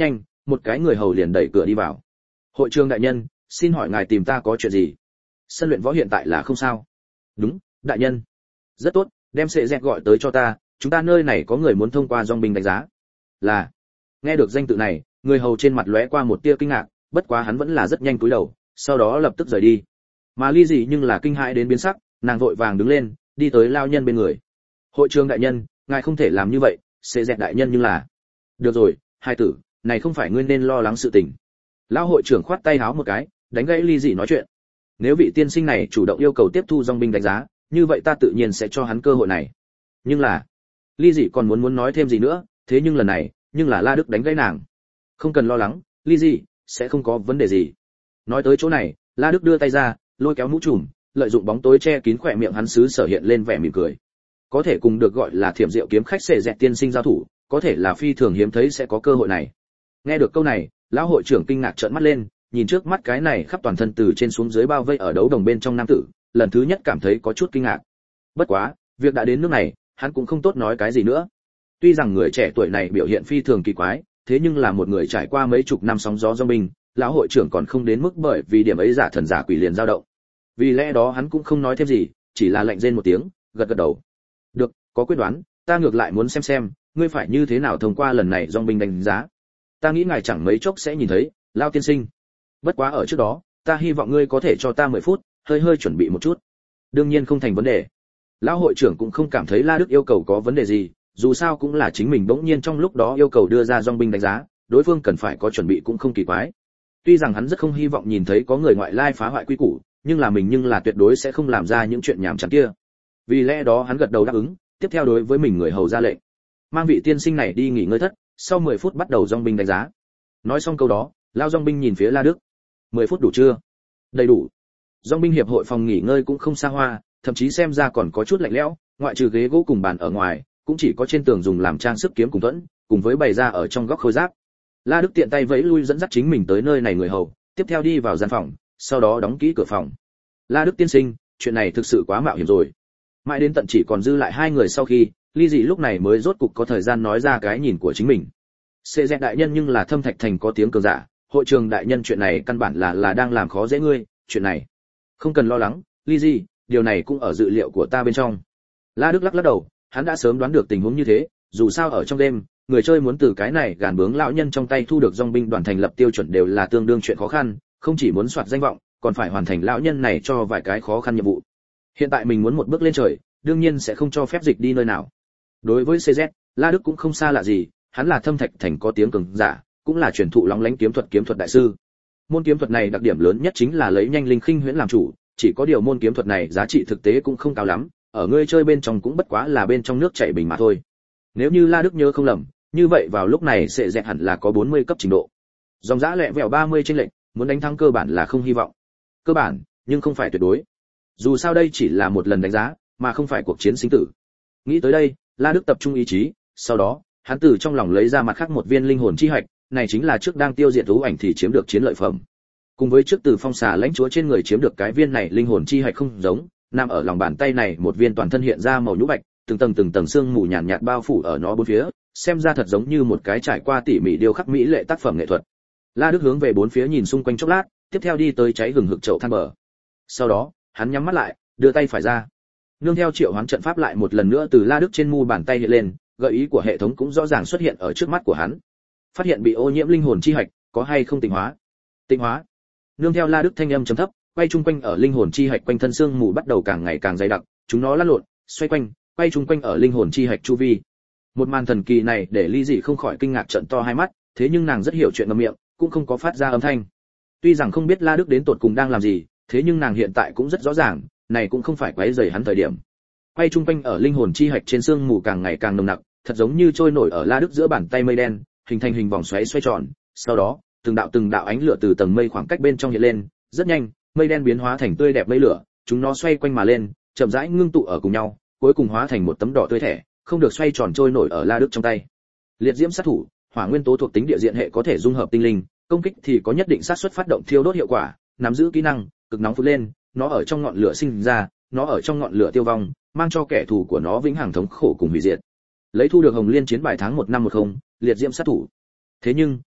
một cái người hầu liền đẩy cửa đi vào. Hội trưởng đại nhân, xin hỏi ngài tìm ta có chuyện gì? Sân luyện võ hiện tại là không sao. Đúng, đại nhân. Rất tốt, đem sệ dẹt gọi tới cho ta, chúng ta nơi này có người muốn thông qua dòng binh đánh giá. Là. Nghe được danh tự này, người hầu trên mặt lóe qua một tia kinh ngạc, bất quá hắn vẫn là rất nhanh cúi đầu, sau đó lập tức rời đi. Mà ly dị nhưng là kinh hãi đến biến sắc, nàng vội vàng đứng lên, đi tới lao nhân bên người. Hội trưởng đại nhân, ngài không thể làm như vậy, sệ dẹt đại nhân nhưng là. Được rồi, hai tử, này không phải ngươi nên lo lắng sự tình. Lão hội trưởng khoát tay háo một cái, đánh gãy ly dị nói chuyện. Nếu vị tiên sinh này chủ động yêu cầu tiếp thu dòng binh đánh giá, như vậy ta tự nhiên sẽ cho hắn cơ hội này. Nhưng là, ly dị còn muốn nói thêm gì nữa, thế nhưng lần này, nhưng là La Đức đánh gãy nàng. Không cần lo lắng, ly dị sẽ không có vấn đề gì. Nói tới chỗ này, La Đức đưa tay ra, lôi kéo mũ trùm, lợi dụng bóng tối che kín khỏe miệng hắn xứ sở hiện lên vẻ mỉm cười. Có thể cùng được gọi là thiểm diệu kiếm khách sệ dẹt tiên sinh giao thủ, có thể là phi thường hiếm thấy sẽ có cơ hội này. Nghe được câu này, lão hội trưởng kinh ngạc trợn mắt lên, nhìn trước mắt cái này khắp toàn thân từ trên xuống dưới bao vây ở đấu đồng bên trong nam tử, lần thứ nhất cảm thấy có chút kinh ngạc. Bất quá, việc đã đến nước này, hắn cũng không tốt nói cái gì nữa. Tuy rằng người trẻ tuổi này biểu hiện phi thường kỳ quái, thế nhưng là một người trải qua mấy chục năm sóng gió dòng binh, lão hội trưởng còn không đến mức bởi vì điểm ấy giả thần giả quỷ liền dao động. Vì lẽ đó hắn cũng không nói thêm gì, chỉ là lạnh rên một tiếng, gật gật đầu. Được, có quyết đoán, ta ngược lại muốn xem, ngươi phải như thế nào thông qua lần này dòng binh đánh giá. Ta nghĩ ngài chẳng mấy chốc sẽ nhìn thấy, lão tiên sinh. Bất quá ở trước đó, ta hy vọng ngươi có thể cho ta 10 phút, hơi chuẩn bị một chút. Đương nhiên không thành vấn đề. Lão hội trưởng cũng không cảm thấy La Đức yêu cầu có vấn đề gì, dù sao cũng là chính mình bỗng nhiên trong lúc đó yêu cầu đưa ra dòng binh đánh giá, đối phương cần phải có chuẩn bị cũng không kỳ quái. Tuy rằng hắn rất không hy vọng nhìn thấy có người ngoại lai phá hoại quy củ, nhưng là tuyệt đối sẽ không làm ra những chuyện nhảm chán kia. Vì lẽ đó hắn gật đầu đáp ứng, tiếp theo đối với mình người hầu ra lệnh, mang vị tiên sinh này đi nghỉ ngơi thất, sau 10 phút bắt đầu dòng binh đánh giá. Nói xong câu đó, lão dòng binh nhìn phía La Đức. 10 phút đủ chưa? Đầy đủ. Dòng binh hiệp hội phòng nghỉ ngơi cũng không xa hoa, thậm chí xem ra còn có chút lạnh lẽo, ngoại trừ ghế gỗ cùng bàn ở ngoài, cũng chỉ có trên tường dùng làm trang sức kiếm cùng thuẫn, cùng với bày ra ở trong góc khôi giáp. La Đức tiện tay vẫy lui dẫn dắt chính mình tới nơi này người hầu, tiếp theo đi vào gian phòng, sau đó đóng kỹ cửa phòng. La Đức tiên sinh, chuyện này thực sự quá mạo hiểm rồi. Mãi đến tận chỉ còn dư lại hai người sau khi, ly dị lúc này mới rốt cục có thời gian nói ra cái nhìn của chính mình. Sệ dẹt đại nhân nhưng là Thâm Thạch Thành có tiếng cường giả, hội trường đại nhân chuyện này căn bản là đang làm khó dễ ngươi, chuyện này không cần lo lắng, ly dị, điều này cũng ở dự liệu của ta bên trong. La Đức lắc lắc đầu, hắn đã sớm đoán được tình huống như thế, dù sao ở trong đêm, người chơi muốn từ cái này gàn bướng lão nhân trong tay thu được dòng binh đoàn thành lập tiêu chuẩn đều là tương đương chuyện khó khăn, không chỉ muốn soạt danh vọng, còn phải hoàn thành lão nhân này cho vài cái khó khăn nhiệm vụ. Hiện tại mình muốn một bước lên trời, đương nhiên sẽ không cho phép dịch đi nơi nào. Đối với CZ, La Đức cũng không xa lạ gì, hắn là Thâm Thạch Thành có tiếng cường giả, cũng là truyền thụ lóng lánh kiếm thuật đại sư. Môn kiếm thuật này đặc điểm lớn nhất chính là lấy nhanh linh khinh huyễn làm chủ, chỉ có điều môn kiếm thuật này giá trị thực tế cũng không cao lắm, ở ngươi chơi bên trong cũng bất quá là bên trong nước chảy bình mà thôi. Nếu như La Đức nhớ không lầm, như vậy vào lúc này sẽ dẹt hẳn là có 40 cấp trình độ. Dòng dã lẹ vẹo 30 chênh lệnh, muốn đánh thắng cơ bản là không hy vọng. Cơ bản, nhưng không phải tuyệt đối. Dù sao đây chỉ là một lần đánh giá, mà không phải cuộc chiến sinh tử. Nghĩ tới đây, La Đức tập trung ý chí, sau đó, hắn từ trong lòng lấy ra mặt khác một viên linh hồn chi hạch, này chính là trước đang tiêu diệt thú ảnh thì chiếm được chiến lợi phẩm. Cùng với trước từ phong xà lãnh chúa trên người chiếm được cái viên này linh hồn chi hạch không giống, nằm ở lòng bàn tay này một viên toàn thân hiện ra màu nhũ bạch, từng tầng sương mù nhàn nhạt bao phủ ở nó bốn phía, xem ra thật giống như một cái trải qua tỉ mỉ điêu khắc mỹ lệ tác phẩm nghệ thuật. La Đức hướng về bốn phía nhìn xung quanh chốc lát, tiếp theo đi tới cháy hừng hực chậu than bờ. Sau đó, hắn nhắm mắt lại, đưa tay phải ra. Nương theo triệu hoán trận pháp lại một lần nữa từ La Đức trên mu bàn tay hiện lên, gợi ý của hệ thống cũng rõ ràng xuất hiện ở trước mắt của hắn. Phát hiện bị ô nhiễm linh hồn chi hạch, có hay không tịnh hóa? Tịnh hóa. Nương theo La Đức thanh âm trầm thấp, quay chung quanh ở linh hồn chi hạch quanh thân xương mù bắt đầu càng ngày càng dày đặc, chúng nó lăn lộn, xoay quanh, quay chung quanh ở linh hồn chi hạch chu vi. Một màn thần kỳ này để Ly Dị không khỏi kinh ngạc trợn to hai mắt, thế nhưng nàng rất hiểu chuyện ngậm miệng, cũng không có phát ra âm thanh. Tuy rằng không biết La Đức đến tột cùng đang làm gì, thế nhưng nàng hiện tại cũng rất rõ ràng, này cũng không phải quấy rầy hắn thời điểm. Quay chung quanh ở linh hồn chi hạch trên xương mù càng ngày càng nồng nặc, thật giống như trôi nổi ở La Đức giữa bàn tay mây đen, hình thành hình vòng xoáy xoay tròn, sau đó, từng đạo ánh lửa từ tầng mây khoảng cách bên trong hiện lên, rất nhanh, mây đen biến hóa thành tươi đẹp mây lửa, chúng nó xoay quanh mà lên, chậm rãi ngưng tụ ở cùng nhau, cuối cùng hóa thành một tấm đỏ tươi thẻ, không được xoay tròn trôi nổi ở La Đức trong tay. Liệt diễm sát thủ, hỏa nguyên tố thuộc tính địa diện hệ có thể dung hợp tinh linh, công kích thì có nhất định xác suất phát động thiêu đốt hiệu quả, nắm giữ kỹ năng cực nóng phun lên, nó ở trong ngọn lửa sinh ra, nó ở trong ngọn lửa tiêu vong, mang cho kẻ thù của nó vĩnh hằng thống khổ cùng hủy diệt. Lấy thu được Hồng Liên chiến bài tháng 1 năm 10, liệt diễm sát thủ. Thế nhưng,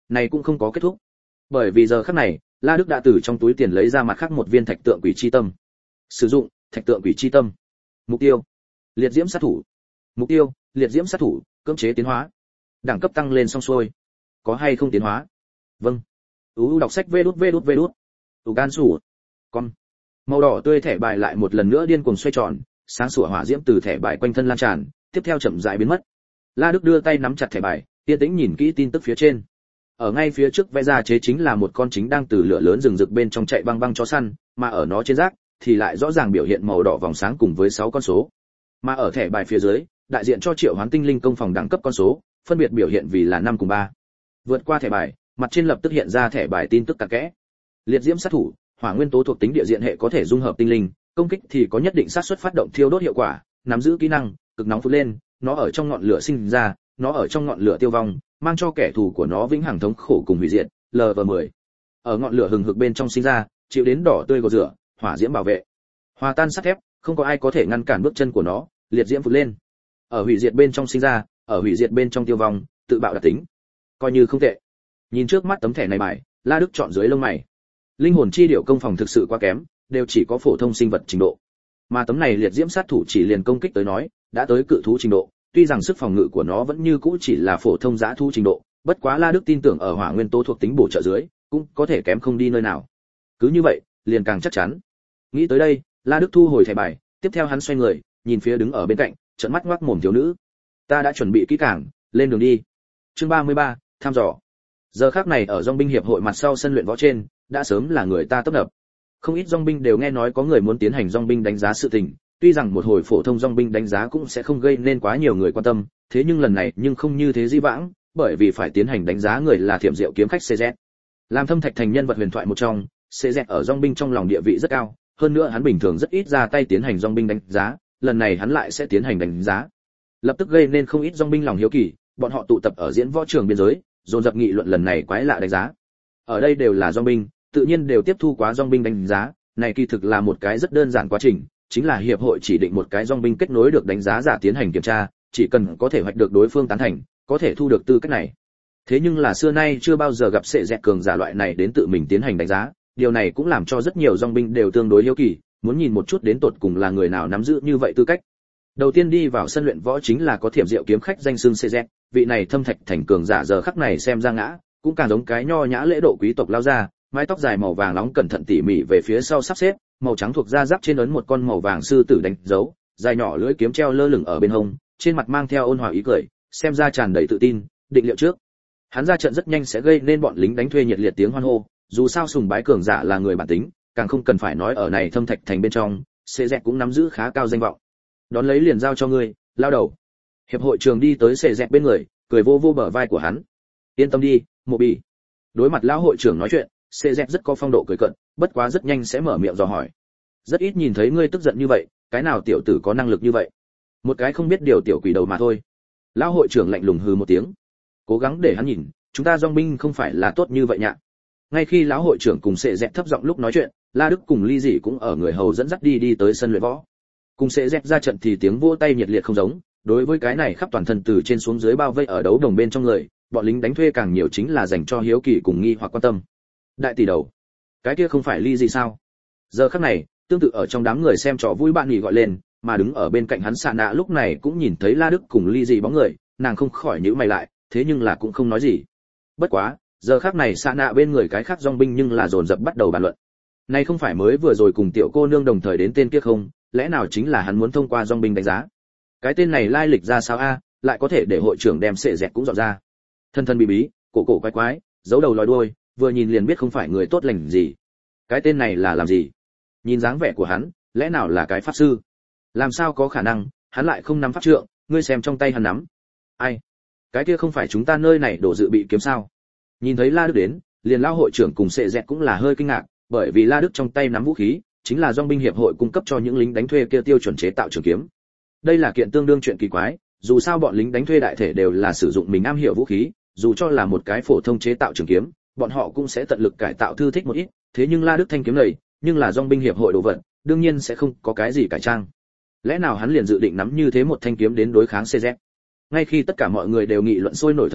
này cũng không có kết thúc. Bởi vì giờ khắc này, La Đức đã từ trong túi tiền lấy ra mặt khác một viên thạch tượng quỷ chi tâm. Sử dụng thạch tượng quỷ chi tâm. Mục tiêu: liệt diễm sát thủ. Mục tiêu: liệt diễm sát thủ, cưỡng chế tiến hóa. Đẳng cấp tăng lên xong xuôi. Có hay không tiến hóa? Vâng. Đọc sách vê đút. Gan sủ. Con. Màu đỏ tươi thẻ bài lại một lần nữa điên cuồng xoay tròn, sáng sủa hỏa diễm từ thẻ bài quanh thân lan tràn, tiếp theo chậm rãi biến mất. La Đức đưa tay nắm chặt thẻ bài, yên tĩnh nhìn kỹ tin tức phía trên. Ở ngay phía trước vẽ ra chế chính là một con chính đang từ lửa lớn rừng rực bên trong chạy băng băng chó săn, mà ở nó trên rác thì lại rõ ràng biểu hiện màu đỏ vòng sáng cùng với 6 con số. Mà ở thẻ bài phía dưới, đại diện cho triệu hoán tinh linh công phòng đẳng cấp con số, phân biệt biểu hiện vì là 5 cùng 3. Vượt qua thẻ bài, mặt trên lập tức hiện ra thẻ bài tin tức cặn kẽ. Liệt diễm sát thủ, hỏa nguyên tố thuộc tính địa diện hệ có thể dung hợp tinh linh, công kích thì có nhất định xác suất phát động thiêu đốt hiệu quả, nắm giữ kỹ năng cực nóng phun lên, nó ở trong ngọn lửa sinh ra, nó ở trong ngọn lửa tiêu vong, mang cho kẻ thù của nó vĩnh hằng thống khổ cùng hủy diệt. LV10. Ở ngọn lửa hừng hực bên trong sinh ra, chịu đến đỏ tươi gột rửa, hỏa diễm bảo vệ. Hòa tan sắt thép, không có ai có thể ngăn cản bước chân của nó, liệt diễm phun lên. Ở hủy diệt bên trong sinh ra, ở hủy diệt bên trong tiêu vong, tự bạo đặc tính. Coi như không tệ. Nhìn trước mắt tấm thẻ này bài, La Đức chọn dưới lông mày. Linh hồn chi điệu công phòng thực sự quá kém, đều chỉ có phổ thông sinh vật trình độ. Mà tấm này liệt diễm sát thủ chỉ liền công kích tới nói, đã tới cự thú trình độ, tuy rằng sức phòng ngự của nó vẫn như cũ chỉ là phổ thông dã thú trình độ, bất quá La Đức tin tưởng ở hỏa nguyên tố thuộc tính bổ trợ dưới, cũng có thể kém không đi nơi nào. Cứ như vậy, liền càng chắc chắn. Nghĩ tới đây, La Đức thu hồi thẻ bài, tiếp theo hắn xoay người, nhìn phía đứng ở bên cạnh, trợn mắt ngoác mồm thiếu nữ. Ta đã chuẩn bị kỹ càng, lên đường đi. Chương 33, thăm dò. Giờ khắc này ở Dòng binh hiệp hội mặt sau sân luyện võ trên, đã sớm là người ta tấp nập. Không ít dòng binh đều nghe nói có người muốn tiến hành dòng binh đánh giá sự tình, tuy rằng một hồi phổ thông dòng binh đánh giá cũng sẽ không gây nên quá nhiều người quan tâm, thế nhưng lần này nhưng không như thế dĩ vãng, bởi vì phải tiến hành đánh giá người là Thiểm Diệu kiếm khách CZ. Làm Thâm Thạch thành nhân vật huyền thoại một trong, CZ ở dòng binh trong lòng địa vị rất cao, hơn nữa hắn bình thường rất ít ra tay tiến hành dòng binh đánh giá, lần này hắn lại sẽ tiến hành đánh giá. Lập tức gây nên không ít dòng binh lòng hiếu kỳ, bọn họ tụ tập ở diễn võ trường biên giới, dồn dập nghị luận lần này quái lạ đánh giá. Ở đây đều là dòng binh, tự nhiên đều tiếp thu quá dòng binh đánh giá, này kỳ thực là một cái rất đơn giản quá trình, chính là hiệp hội chỉ định một cái dòng binh kết nối được đánh giá giả tiến hành kiểm tra, chỉ cần có thể hoạch được đối phương tán thành, có thể thu được tư cách này. Thế nhưng là xưa nay chưa bao giờ gặp sệ dẹt cường giả loại này đến tự mình tiến hành đánh giá, điều này cũng làm cho rất nhiều dòng binh đều tương đối hiếu kỳ, muốn nhìn một chút đến tột cùng là người nào nắm giữ như vậy tư cách. Đầu tiên đi vào sân luyện võ chính là có Thiểm Diệu kiếm khách danh xưng CZ, vị này Thâm Thạch thành cường giả giờ khắc này xem ra ngã, cũng càng giống cái nho nhã lễ độ quý tộc lao ra, mái tóc dài màu vàng nóng cẩn thận tỉ mỉ về phía sau sắp xếp, màu trắng thuộc da giáp trên ấn một con màu vàng sư tử đánh dấu, dài nhỏ lưỡi kiếm treo lơ lửng ở bên hông, trên mặt mang theo ôn hòa ý cười, xem ra tràn đầy tự tin, định liệu trước. Hắn ra trận rất nhanh sẽ gây nên bọn lính đánh thuê nhiệt liệt tiếng hoan hô, dù sao sùng bái cường giả là người bản tính, càng không cần phải nói ở này Thâm Thạch thành bên trong, CZ cũng nắm giữ khá cao danh vọng. Đón lấy liền giao cho ngươi, lao đầu. Hiệp hội trường đi tới CZ bên người, cười vô vô bờ vai của hắn. Yên tâm đi, Mộ Bì. Đối mặt lão hội trưởng nói chuyện, CZ rất có phong độ cười cợt, bất quá rất nhanh sẽ mở miệng dò hỏi. Rất ít nhìn thấy ngươi tức giận như vậy, cái nào tiểu tử có năng lực như vậy? Một cái không biết điều tiểu quỷ đầu mà thôi. Lão hội trưởng lạnh lùng hừ một tiếng. Cố gắng để hắn nhìn, chúng ta dòng binh không phải là tốt như vậy nhạ. Ngay khi lão hội trưởng cùng CZ thấp giọng lúc nói chuyện, La Đức cùng Ly Dị cũng ở người hầu dẫn dắt đi tới sân luyện võ. Cùng CZ ra trận thì tiếng vỗ tay nhiệt liệt không giống, đối với cái này khắp toàn thân từ trên xuống dưới bao vây ở đấu đồng bên trong người, bọn lính đánh thuê càng nhiều chính là dành cho hiếu kỳ cùng nghi hoặc quan tâm. Đại tỷ đầu, cái kia không phải Ly Dị sao? Giờ khắc này, tương tự ở trong đám người xem trò vui bạn nghỉ gọi lên, mà đứng ở bên cạnh hắn Sạ Nạ lúc này cũng nhìn thấy La Đức cùng Ly Dị bóng người, nàng không khỏi nhíu mày lại, thế nhưng là cũng không nói gì. Bất quá, giờ khắc này Sạ Nạ bên người cái khác dòng binh nhưng là dồn dập bắt đầu bàn luận. Này không phải mới vừa rồi cùng tiểu cô nương đồng thời đến tên kia không, lẽ nào chính là hắn muốn thông qua dòng binh đánh giá? Cái tên này lai lịch ra sao a, lại có thể để hội trưởng đem sệ dẹt cũng dọn ra. Thân thân bí bí, cổ cổ quái quái, giấu đầu lòi đuôi, vừa nhìn liền biết không phải người tốt lành gì. Cái tên này là làm gì? Nhìn dáng vẻ của hắn, lẽ nào là cái pháp sư? Làm sao có khả năng, hắn lại không nắm pháp trượng, ngươi xem trong tay hắn nắm. Ai? Cái kia không phải chúng ta nơi này đổ dự bị kiếm sao? Nhìn thấy La Đức đến, liền lão hội trưởng cùng sệ dẹt cũng là hơi kinh ngạc, bởi vì La Đức trong tay nắm vũ khí, chính là dòng binh hiệp hội cung cấp cho những lính đánh thuê kia tiêu chuẩn chế tạo trường kiếm. Đây là kiện tương đương chuyện kỳ quái, dù sao bọn lính đánh thuê đại thể đều là sử dụng mình am hiểu vũ khí, dù cho là một cái phổ thông chế tạo trường kiếm, bọn họ cũng sẽ tận lực cải tạo thư thích một ít, thế nhưng La Đức thanh kiếm này, nhưng là dòng binh hiệp hội đồ vật, đương nhiên sẽ không có cái gì cải trang. Lẽ nào hắn liền dự định nắm như thế một thanh kiếm đến đối kháng CZ? Ngay khi tất cả mọi người đều nghị luận sôi nổi thời điểm,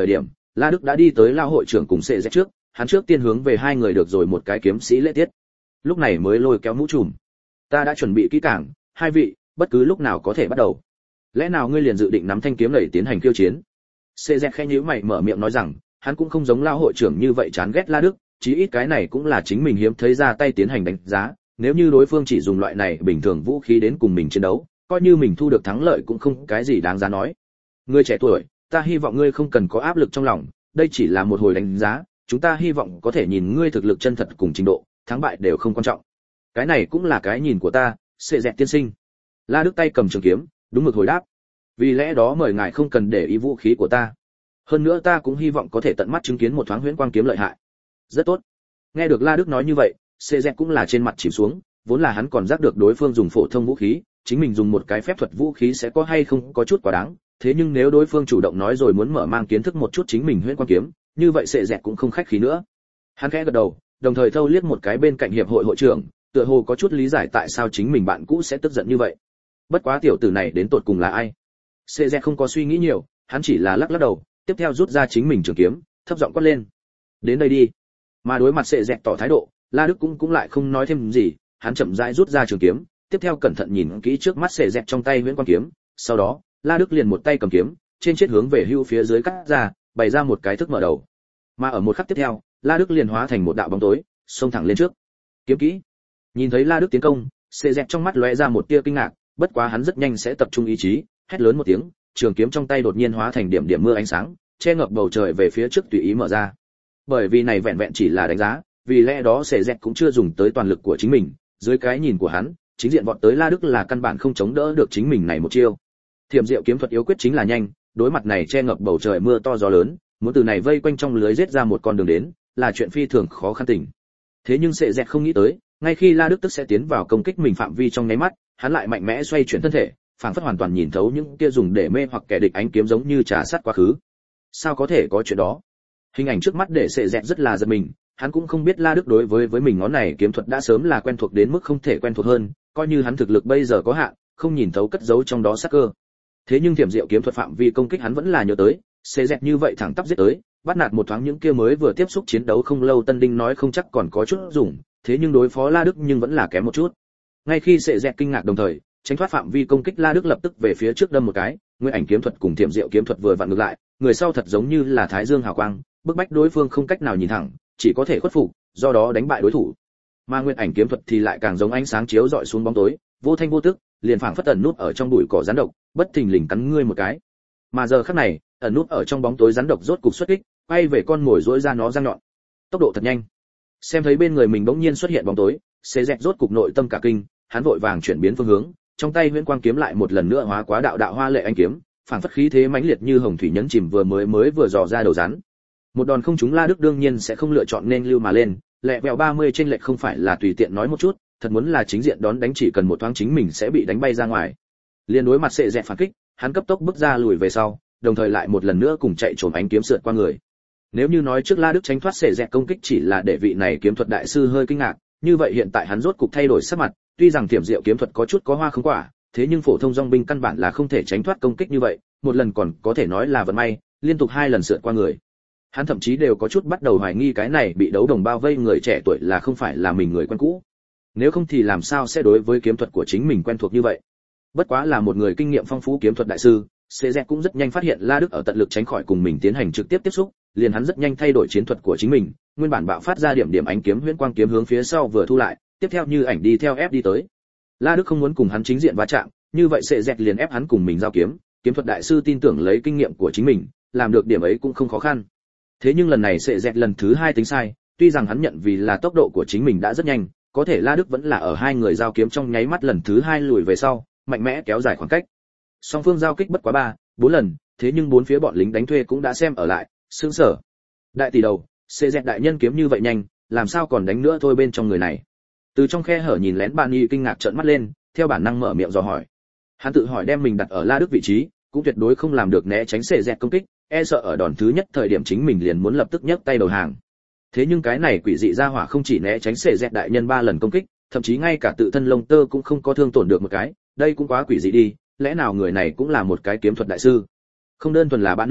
La Đức đã đi tới lao hội trưởng cùng Sệ Dẹt trước, hắn trước tiên hướng về hai người được rồi một cái kiếm sĩ lễ tiết. Lúc này mới lôi kéo mũ trùm. Ta đã chuẩn bị kỹ càng, hai vị, bất cứ lúc nào có thể bắt đầu. Lẽ nào ngươi liền dự định nắm thanh kiếm này tiến hành khiêu chiến? Sệ Dẹt khẽ nhíu mày mở miệng nói rằng, hắn cũng không giống lao hội trưởng như vậy chán ghét La Đức, chí ít cái này cũng là chính mình hiếm thấy ra tay tiến hành đánh giá, nếu như đối phương chỉ dùng loại này bình thường vũ khí đến cùng mình chiến đấu, coi như mình thu được thắng lợi cũng không cái gì đáng giá nói. Ngươi trẻ tuổi, ta hy vọng ngươi không cần có áp lực trong lòng, đây chỉ là một hồi đánh giá, chúng ta hy vọng có thể nhìn ngươi thực lực chân thật cùng trình độ, thắng bại đều không quan trọng. Cái này cũng là cái nhìn của ta, Sệ Dẹt tiên sinh. La Đức tay cầm trường kiếm, đúng mực hồi đáp. Vì lẽ đó mời ngài không cần để ý vũ khí của ta. Hơn nữa ta cũng hy vọng có thể tận mắt chứng kiến một thoáng huyễn quang kiếm lợi hại. Rất tốt. Nghe được La Đức nói như vậy, Sệ Dẹt cũng là trên mặt chìm xuống, vốn là hắn còn giác được đối phương dùng phổ thông vũ khí, chính mình dùng một cái phép thuật vũ khí sẽ có hay không có chút quá đáng, thế nhưng nếu đối phương chủ động nói rồi muốn mở mang kiến thức một chút chính mình huyễn quang kiếm, như vậy Sệ Dẹt cũng không khách khí nữa. Hắn khẽ gật đầu, đồng thời thâu liếc một cái bên cạnh hiệp hội hội trưởng, tựa hồ có chút lý giải tại sao chính mình bạn cũ sẽ tức giận như vậy. Bất quá tiểu tử này đến tột cùng là ai? Sệ Dẹt không có suy nghĩ nhiều, hắn chỉ là lắc lắc đầu, tiếp theo rút ra chính mình trường kiếm, thấp giọng quát lên: "Đến đây đi." Mà đối mặt Sệ Dẹt tỏ thái độ, La Đức cũng lại không nói thêm gì, hắn chậm rãi rút ra trường kiếm, tiếp theo cẩn thận nhìn kỹ trước mắt Sệ Dẹt trong tay huyễn quang kiếm, sau đó, La Đức liền một tay cầm kiếm, trên chết hướng về hưu phía dưới cắt ra, bày ra một cái thức mở đầu. Mà ở một khắc tiếp theo, La Đức liền hóa thành một đạo bóng tối, xông thẳng lên trước. Kiếm kỹ. Nhìn thấy La Đức tiến công, Sệ Dẹt trong mắt lóe ra một tia kinh ngạc, bất quá hắn rất nhanh sẽ tập trung ý chí, hét lớn một tiếng, trường kiếm trong tay đột nhiên hóa thành điểm điểm mưa ánh sáng, che ngập bầu trời về phía trước tùy ý mở ra. Bởi vì này vẹn vẹn chỉ là đánh giá, vì lẽ đó Sệ Dẹt cũng chưa dùng tới toàn lực của chính mình, dưới cái nhìn của hắn, chính diện vọt tới La Đức là căn bản không chống đỡ được chính mình này một chiêu. Thiểm diệu kiếm thuật yếu quyết chính là nhanh, đối mặt này che ngập bầu trời mưa to gió lớn, muốn từ này vây quanh trong lưới giết ra một con đường đến, là chuyện phi thường khó khăn tình. Thế nhưng Sệ Dẹt không nghĩ tới, ngay khi La Đức tức sẽ tiến vào công kích mình phạm vi trong nháy mắt, hắn lại mạnh mẽ xoay chuyển thân thể, phảng phất hoàn toàn nhìn thấu những kia dùng để mê hoặc kẻ địch ánh kiếm giống như trà sắt quá khứ. Sao có thể có chuyện đó? Hình ảnh trước mắt để Sệ Dẹt rất là giật mình, hắn cũng không biết La Đức đối với mình ngón này kiếm thuật đã sớm là quen thuộc đến mức không thể quen thuộc hơn, coi như hắn thực lực bây giờ có hạn, không nhìn thấu cất giấu trong đó sát cơ. Thế nhưng thiểm diệu kiếm thuật phạm vi công kích hắn vẫn là nhớ tới, Sệ Dẹt như vậy thẳng tắp giết tới, bắt nạt một thoáng những kia mới vừa tiếp xúc chiến đấu không lâu tân đinh nói không chắc còn có chút dùng, thế nhưng đối phó La Đức nhưng vẫn là kém một chút. Ngay khi Sệ Dẹt kinh ngạc đồng thời, tránh thoát phạm vi công kích La Đức lập tức về phía trước đâm một cái, nguyên ảnh kiếm thuật cùng thiểm diệu kiếm thuật vừa vặn ngược lại, người sau thật giống như là thái dương hào quang, bức bách đối phương không cách nào nhìn thẳng, chỉ có thể khuất phục, do đó đánh bại đối thủ. Mà nguyên ảnh kiếm thuật thì lại càng giống ánh sáng chiếu rọi xuống bóng tối, vô thanh vô tức, liền phảng phất ẩn nút ở trong bụi cỏ rắn độc, bất thình lình cắn ngươi một cái. Mà giờ khắc này, ẩn nút ở trong bóng tối rắn độc rốt cục xuất kích, quay về con mồi rỗi ra nó răng nhọn. Tốc độ thật nhanh. Xem thấy bên người mình bỗng nhiên xuất hiện bóng tối, Sệ Dẹt rốt cục nội tâm cả kinh, hắn vội vàng chuyển biến phương hướng, trong tay huyễn quang kiếm lại một lần nữa hóa quá đạo đạo hoa lệ anh kiếm, phảng phất khí thế mãnh liệt như hồng thủy nhấn chìm vừa dò ra đầu rắn. Một đòn không trúng La Đức đương nhiên sẽ không lựa chọn nên lưu mà lên, lẹ vẹo 30 trên lệch không phải là tùy tiện nói một chút, thật muốn là chính diện đón đánh chỉ cần một thoáng chính mình sẽ bị đánh bay ra ngoài. Liên đối mặt Sệ Dẹt phản kích, hắn cấp tốc bước ra lùi về sau, đồng thời lại một lần nữa cùng chạy trồm ánh kiếm sượt qua người. Nếu như nói trước La Đức tránh thoát Sệ Dẹt công kích chỉ là để vị này kiếm thuật đại sư hơi kinh ngạc, như vậy hiện tại hắn rốt cục thay đổi sắc mặt, tuy rằng thiểm diệu kiếm thuật có chút có hoa không quả, thế nhưng phổ thông dòng binh căn bản là không thể tránh thoát công kích như vậy, một lần còn có thể nói là vận may, liên tục 2 lần sượt qua người. Hắn thậm chí đều có chút bắt đầu hoài nghi cái này bị đấu đồng bao vây người trẻ tuổi là không phải là mình người quen cũ. Nếu không thì làm sao sẽ đối với kiếm thuật của chính mình quen thuộc như vậy. Bất quá là một người kinh nghiệm phong phú kiếm thuật đại sư, Sệ Dẹt cũng rất nhanh phát hiện La Đức ở tận lực tránh khỏi cùng mình tiến hành trực tiếp tiếp xúc, liền hắn rất nhanh thay đổi chiến thuật của chính mình, nguyên bản bạo phát ra điểm điểm ánh kiếm huyễn quang kiếm hướng phía sau vừa thu lại, tiếp theo như ảnh đi theo ép đi tới. La Đức không muốn cùng hắn chính diện va chạm, như vậy Sệ Dẹt liền ép hắn cùng mình giao kiếm, kiếm thuật đại sư tin tưởng lấy kinh nghiệm của chính mình, làm được điểm ấy cũng không khó khăn. Thế nhưng lần này Sệ Dẹt lần thứ 2 tính sai, tuy rằng hắn nhận vì là tốc độ của chính mình đã rất nhanh, có thể La Đức vẫn là ở hai người giao kiếm trong nháy mắt lần thứ 2 lùi về sau, mạnh mẽ kéo dài khoảng cách. Song phương giao kích bất quá 3-4 lần, thế nhưng bốn phía bọn lính đánh thuê cũng đã xem ở lại, sững sờ. Đại tỷ đầu, Sệ Dẹt đại nhân kiếm như vậy nhanh, làm sao còn đánh nữa thôi bên trong người này. Từ trong khe hở nhìn lén Ban Y kinh ngạc trợn mắt lên, theo bản năng mở miệng dò hỏi. Hắn tự hỏi đem mình đặt ở La Đức vị trí, cũng tuyệt đối không làm được né tránh Sệ Dẹt công kích, e sợ ở đòn thứ nhất thời điểm chính mình liền muốn lập tức nhấc tay đầu hàng. Thế nhưng cái này quỷ dị ra hỏa không chỉ né tránh Sệ Dẹt đại nhân 3 lần công kích, thậm chí ngay cả tự thân lông tơ cũng không có thương tổn được một cái, đây cũng quá quỷ dị đi, lẽ nào người này cũng là một cái kiếm thuật đại sư? Không đơn thuần là Ban Y,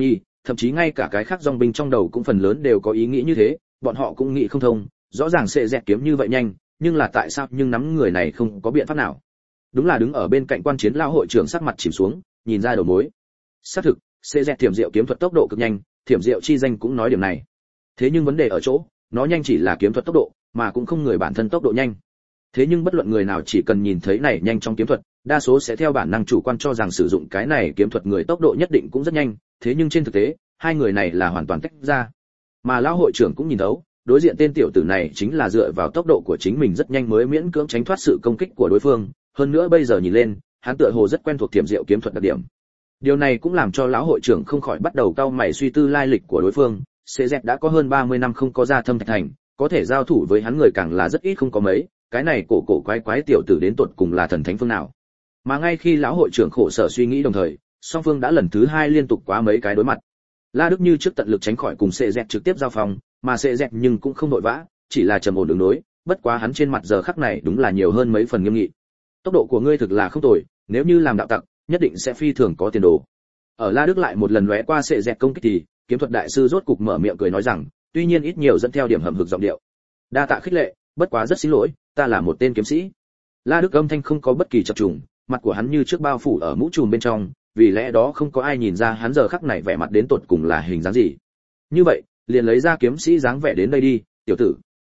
thậm chí ngay cả cái khác dòng binh trong đầu cũng phần lớn đều có ý nghĩ như thế, bọn họ cũng nghĩ không thông, rõ ràng sẽ dẹt kiếm như vậy nhanh, nhưng là tại sao nhưng nắm người này không có biện pháp nào. Đúng là đứng ở bên cạnh quan chiến lão hội trưởng sắc mặt chìm xuống, nhìn ra đầu mối. Xác thực, sẽ dẹt thiểm diệu kiếm thuật tốc độ cực nhanh, thiểm diệu chi danh cũng nói điểm này. Thế nhưng vấn đề ở chỗ, nó nhanh chỉ là kiếm thuật tốc độ, mà cũng không người bản thân tốc độ nhanh. Thế nhưng bất luận người nào chỉ cần nhìn thấy này nhanh trong kiếm thuật, đa số sẽ theo bản năng chủ quan cho rằng sử dụng cái này kiếm thuật người tốc độ nhất định cũng rất nhanh, thế nhưng trên thực tế, hai người này là hoàn toàn tách ra. Mà lão hội trưởng cũng nhìn thấu, đối diện tên tiểu tử này chính là dựa vào tốc độ của chính mình rất nhanh mới miễn cưỡng tránh thoát sự công kích của đối phương, hơn nữa bây giờ nhìn lên, hắn tựa hồ rất quen thuộc thiểm diệu kiếm thuật đặc điểm. Điều này cũng làm cho lão hội trưởng không khỏi bắt đầu cau mày suy tư lai lịch của đối phương. CZ đã có hơn 30 năm không có ra Thâm Thạch Thành, có thể giao thủ với hắn người càng là rất ít không có mấy, cái này cổ cổ quái quái tiểu tử đến tuột cùng là thần thánh phương nào. Mà ngay khi lão hội trưởng khổ sở suy nghĩ đồng thời, song phương đã lần thứ hai liên tục quá mấy cái đối mặt. La Đức như trước tận lực tránh khỏi cùng CZ trực tiếp giao phòng, mà CZ nhưng cũng không nội vã, chỉ là trầm ổn đường đối, bất quá hắn trên mặt giờ khắc này đúng là nhiều hơn mấy phần nghiêm nghị. Tốc độ của ngươi thực là không tồi, nếu như làm đạo tặc, nhất định sẽ phi thường có tiền đồ. Ở La Đức lại một lần lóe qua CZ công kích thì, kiếm thuật đại sư rốt cục mở miệng cười nói rằng, tuy nhiên ít nhiều dẫn theo điểm hậm hực giọng điệu. Đa tạ khích lệ, bất quá rất xin lỗi, ta là một tên kiếm sĩ. La Đức âm thanh không có bất kỳ chập trùng, mặt của hắn như trước bao phủ ở mũ trùm bên trong, vì lẽ đó không có ai nhìn ra hắn giờ khắc này vẻ mặt đến tột cùng là hình dáng gì. Như vậy, liền lấy ra kiếm sĩ dáng vẻ đến đây đi, tiểu tử.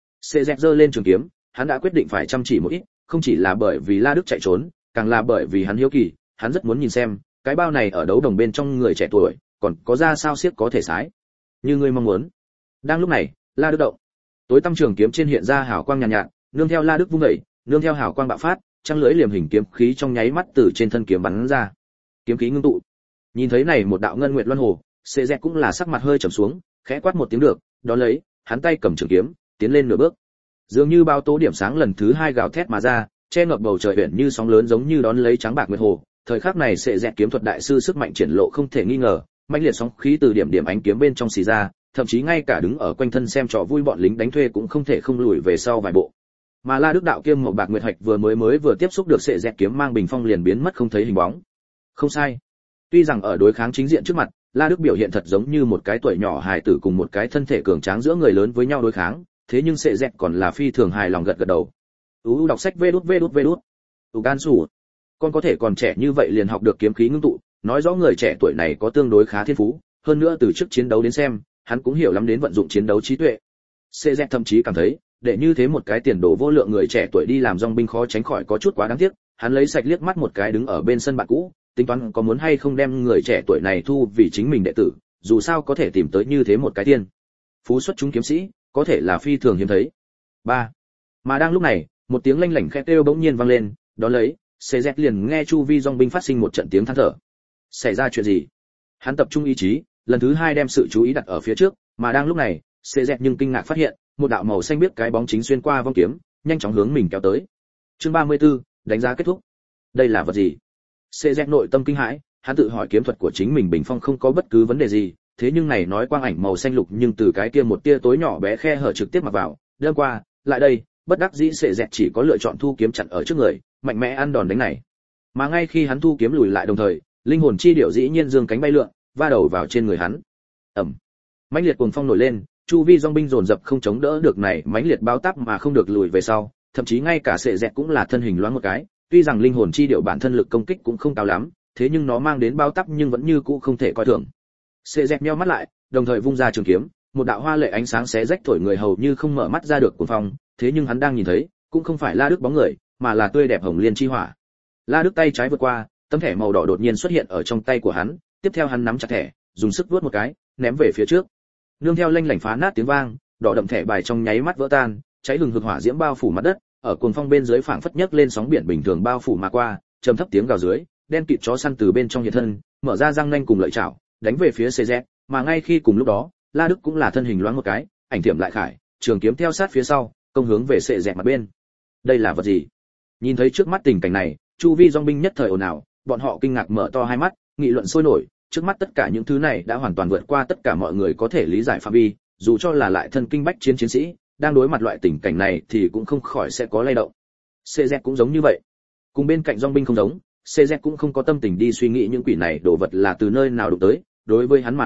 CZ giơ lên trường kiếm, hắn đã quyết định phải chăm chỉ một ít, không chỉ là bởi vì La Đức chạy trốn, càng là bởi vì hắn hiếu kỳ, hắn rất muốn nhìn xem, cái bao này ở đấu đồng bên trong người trẻ tuổi, còn có ra sao siết có thể sái. Như ngươi mong muốn. Đang lúc này, La Đức động. Tối tăm trường kiếm trên hiện ra hào quang nhàn nhạt, nương theo La Đức vung đẩy, nương theo hào quang bạo phát, trăng lưỡi liềm hình kiếm khí trong nháy mắt từ trên thân kiếm bắn ra. Kiếm khí ngưng tụ. Nhìn thấy này một đạo ngân nguyệt luân hồ, CZ cũng là sắc mặt hơi trầm xuống, khẽ quát một tiếng được, đó lấy, hắn tay cầm trường kiếm, tiến lên nửa bước. Dường như bao tố điểm sáng lần thứ hai gào thét mà ra, che ngập bầu trời biển như sóng lớn giống như đón lấy trắng bạc nguyệt hồ. Thời khắc này CZ kiếm thuật đại sư sức mạnh triển lộ không thể nghi ngờ, mãnh liệt sóng khí từ điểm điểm ánh kiếm bên trong xì ra, thậm chí ngay cả đứng ở quanh thân xem trò vui bọn lính đánh thuê cũng không thể không lùi về sau vài bộ. Mà La Đức đạo kiêm màu bạc nguyệt hạch vừa tiếp xúc được CZ kiếm mang bình phong liền biến mất không thấy hình bóng. Không sai. Tuy rằng ở đối kháng chính diện trước mặt, La Đức biểu hiện thật giống như một cái tuổi nhỏ hài tử cùng một cái thân thể cường tráng giữa người lớn với nhau đối kháng, thế nhưng CZ còn là phi thường hài lòng gật gật đầu. Đọc sách vê đút. Gan sủ. Con có thể còn trẻ như vậy liền học được kiếm khí ngưng tụ, nói rõ người trẻ tuổi này có tương đối khá thiên phú, hơn nữa từ trước chiến đấu đến xem, hắn cũng hiểu lắm đến vận dụng chiến đấu trí tuệ. CZ thậm chí cảm thấy, để như thế một cái tiền đồ vô lượng người trẻ tuổi đi làm dòng binh khó tránh khỏi có chút quá đáng tiếc, hắn lấy sạch liếc mắt một cái đứng ở bên sân bạn cũ, tính toán có muốn hay không đem người trẻ tuổi này thu vì chính mình đệ tử, dù sao có thể tìm tới như thế một cái tiên phú xuất chúng kiếm sĩ, có thể là phi thường hiếm thấy. 3. Mà đang lúc này, một tiếng lanh lảnh khẽ kêu bỗng nhiên vang lên, đó lấy, CZ liền nghe chu vi dòng binh phát sinh một trận tiếng than thở. Xảy ra chuyện gì? Hắn tập trung ý chí, lần thứ hai đem sự chú ý đặt ở phía trước, mà đang lúc này, CZ nhưng kinh ngạc phát hiện, một đạo màu xanh biếc cái bóng chính xuyên qua vong kiếm, nhanh chóng hướng mình kéo tới. Chương 34, đánh giá kết thúc. Đây là vật gì? CZ nội tâm kinh hãi, hắn tự hỏi kiếm thuật của chính mình bình phong không có bất cứ vấn đề gì, thế nhưng này nói quang ảnh màu xanh lục nhưng từ cái kia một tia tối nhỏ bé khe hở trực tiếp mặc vào, đâm qua, lại đây, bất đắc dĩ CZ chỉ có lựa chọn thu kiếm chặn ở trước người, mạnh mẽ ăn đòn đánh này. Mà ngay khi hắn thu kiếm lùi lại đồng thời, linh hồn chi điệu dĩ nhiên dương cánh bay lượn, va đầu vào trên người hắn. Ầm. Mãnh liệt cuồng phong nổi lên, chu vi dòng binh dồn dập không chống đỡ được này mãnh liệt bao táp mà không được lùi về sau, thậm chí ngay cả CZ cũng là thân hình loáng một cái, tuy rằng linh hồn chi điệu bản thân lực công kích cũng không cao lắm, thế nhưng nó mang đến bao táp nhưng vẫn như cũ không thể coi thường. CZ nheo mắt lại, đồng thời vung ra trường kiếm, một đạo hoa lệ ánh sáng xé rách thổi người hầu như không mở mắt ra được cuồng phong, thế nhưng hắn đang nhìn thấy, cũng không phải La Đức bóng người, mà là tươi đẹp hồng liên chi hỏa. La Đức tay trái vượt qua, tấm thẻ màu đỏ đột nhiên xuất hiện ở trong tay của hắn, tiếp theo hắn nắm chặt thẻ, dùng sức vuốt một cái, ném về phía trước. Nương theo lanh lảnh phá nát tiếng vang, đỏ đậm thẻ bài trong nháy mắt vỡ tan, cháy hừng hực hỏa diễm bao phủ mặt đất, ở cuồng phong bên dưới phảng phất nhấc lên sóng biển bình thường bao phủ mà qua, trầm thấp tiếng gào dưới, đen kịt chó săn từ bên trong hiện thân, mở ra răng nanh cùng lợi chảo, đánh về phía CZ, mà ngay khi cùng lúc đó, La Đức cũng là thân hình loáng một cái, ảnh thiểm lại khải, trường kiếm theo sát phía sau, công hướng về CZ mặt bên. Đây là vật gì? Nhìn thấy trước mắt tình cảnh này, chu vi dòng binh nhất thời ồn ào, bọn họ kinh ngạc mở to hai mắt, nghị luận sôi nổi, trước mắt tất cả những thứ này đã hoàn toàn vượt qua tất cả mọi người có thể lý giải phạm vi, dù cho là lại thân kinh bách chiến chiến sĩ, đang đối mặt loại tình cảnh này thì cũng không khỏi sẽ có lay động. CZ cũng giống như vậy. Cùng bên cạnh dòng binh không giống, CZ cũng không có tâm tình đi suy nghĩ những quỷ này đồ vật là từ nơi nào đụng tới, đối với hắn mà nói,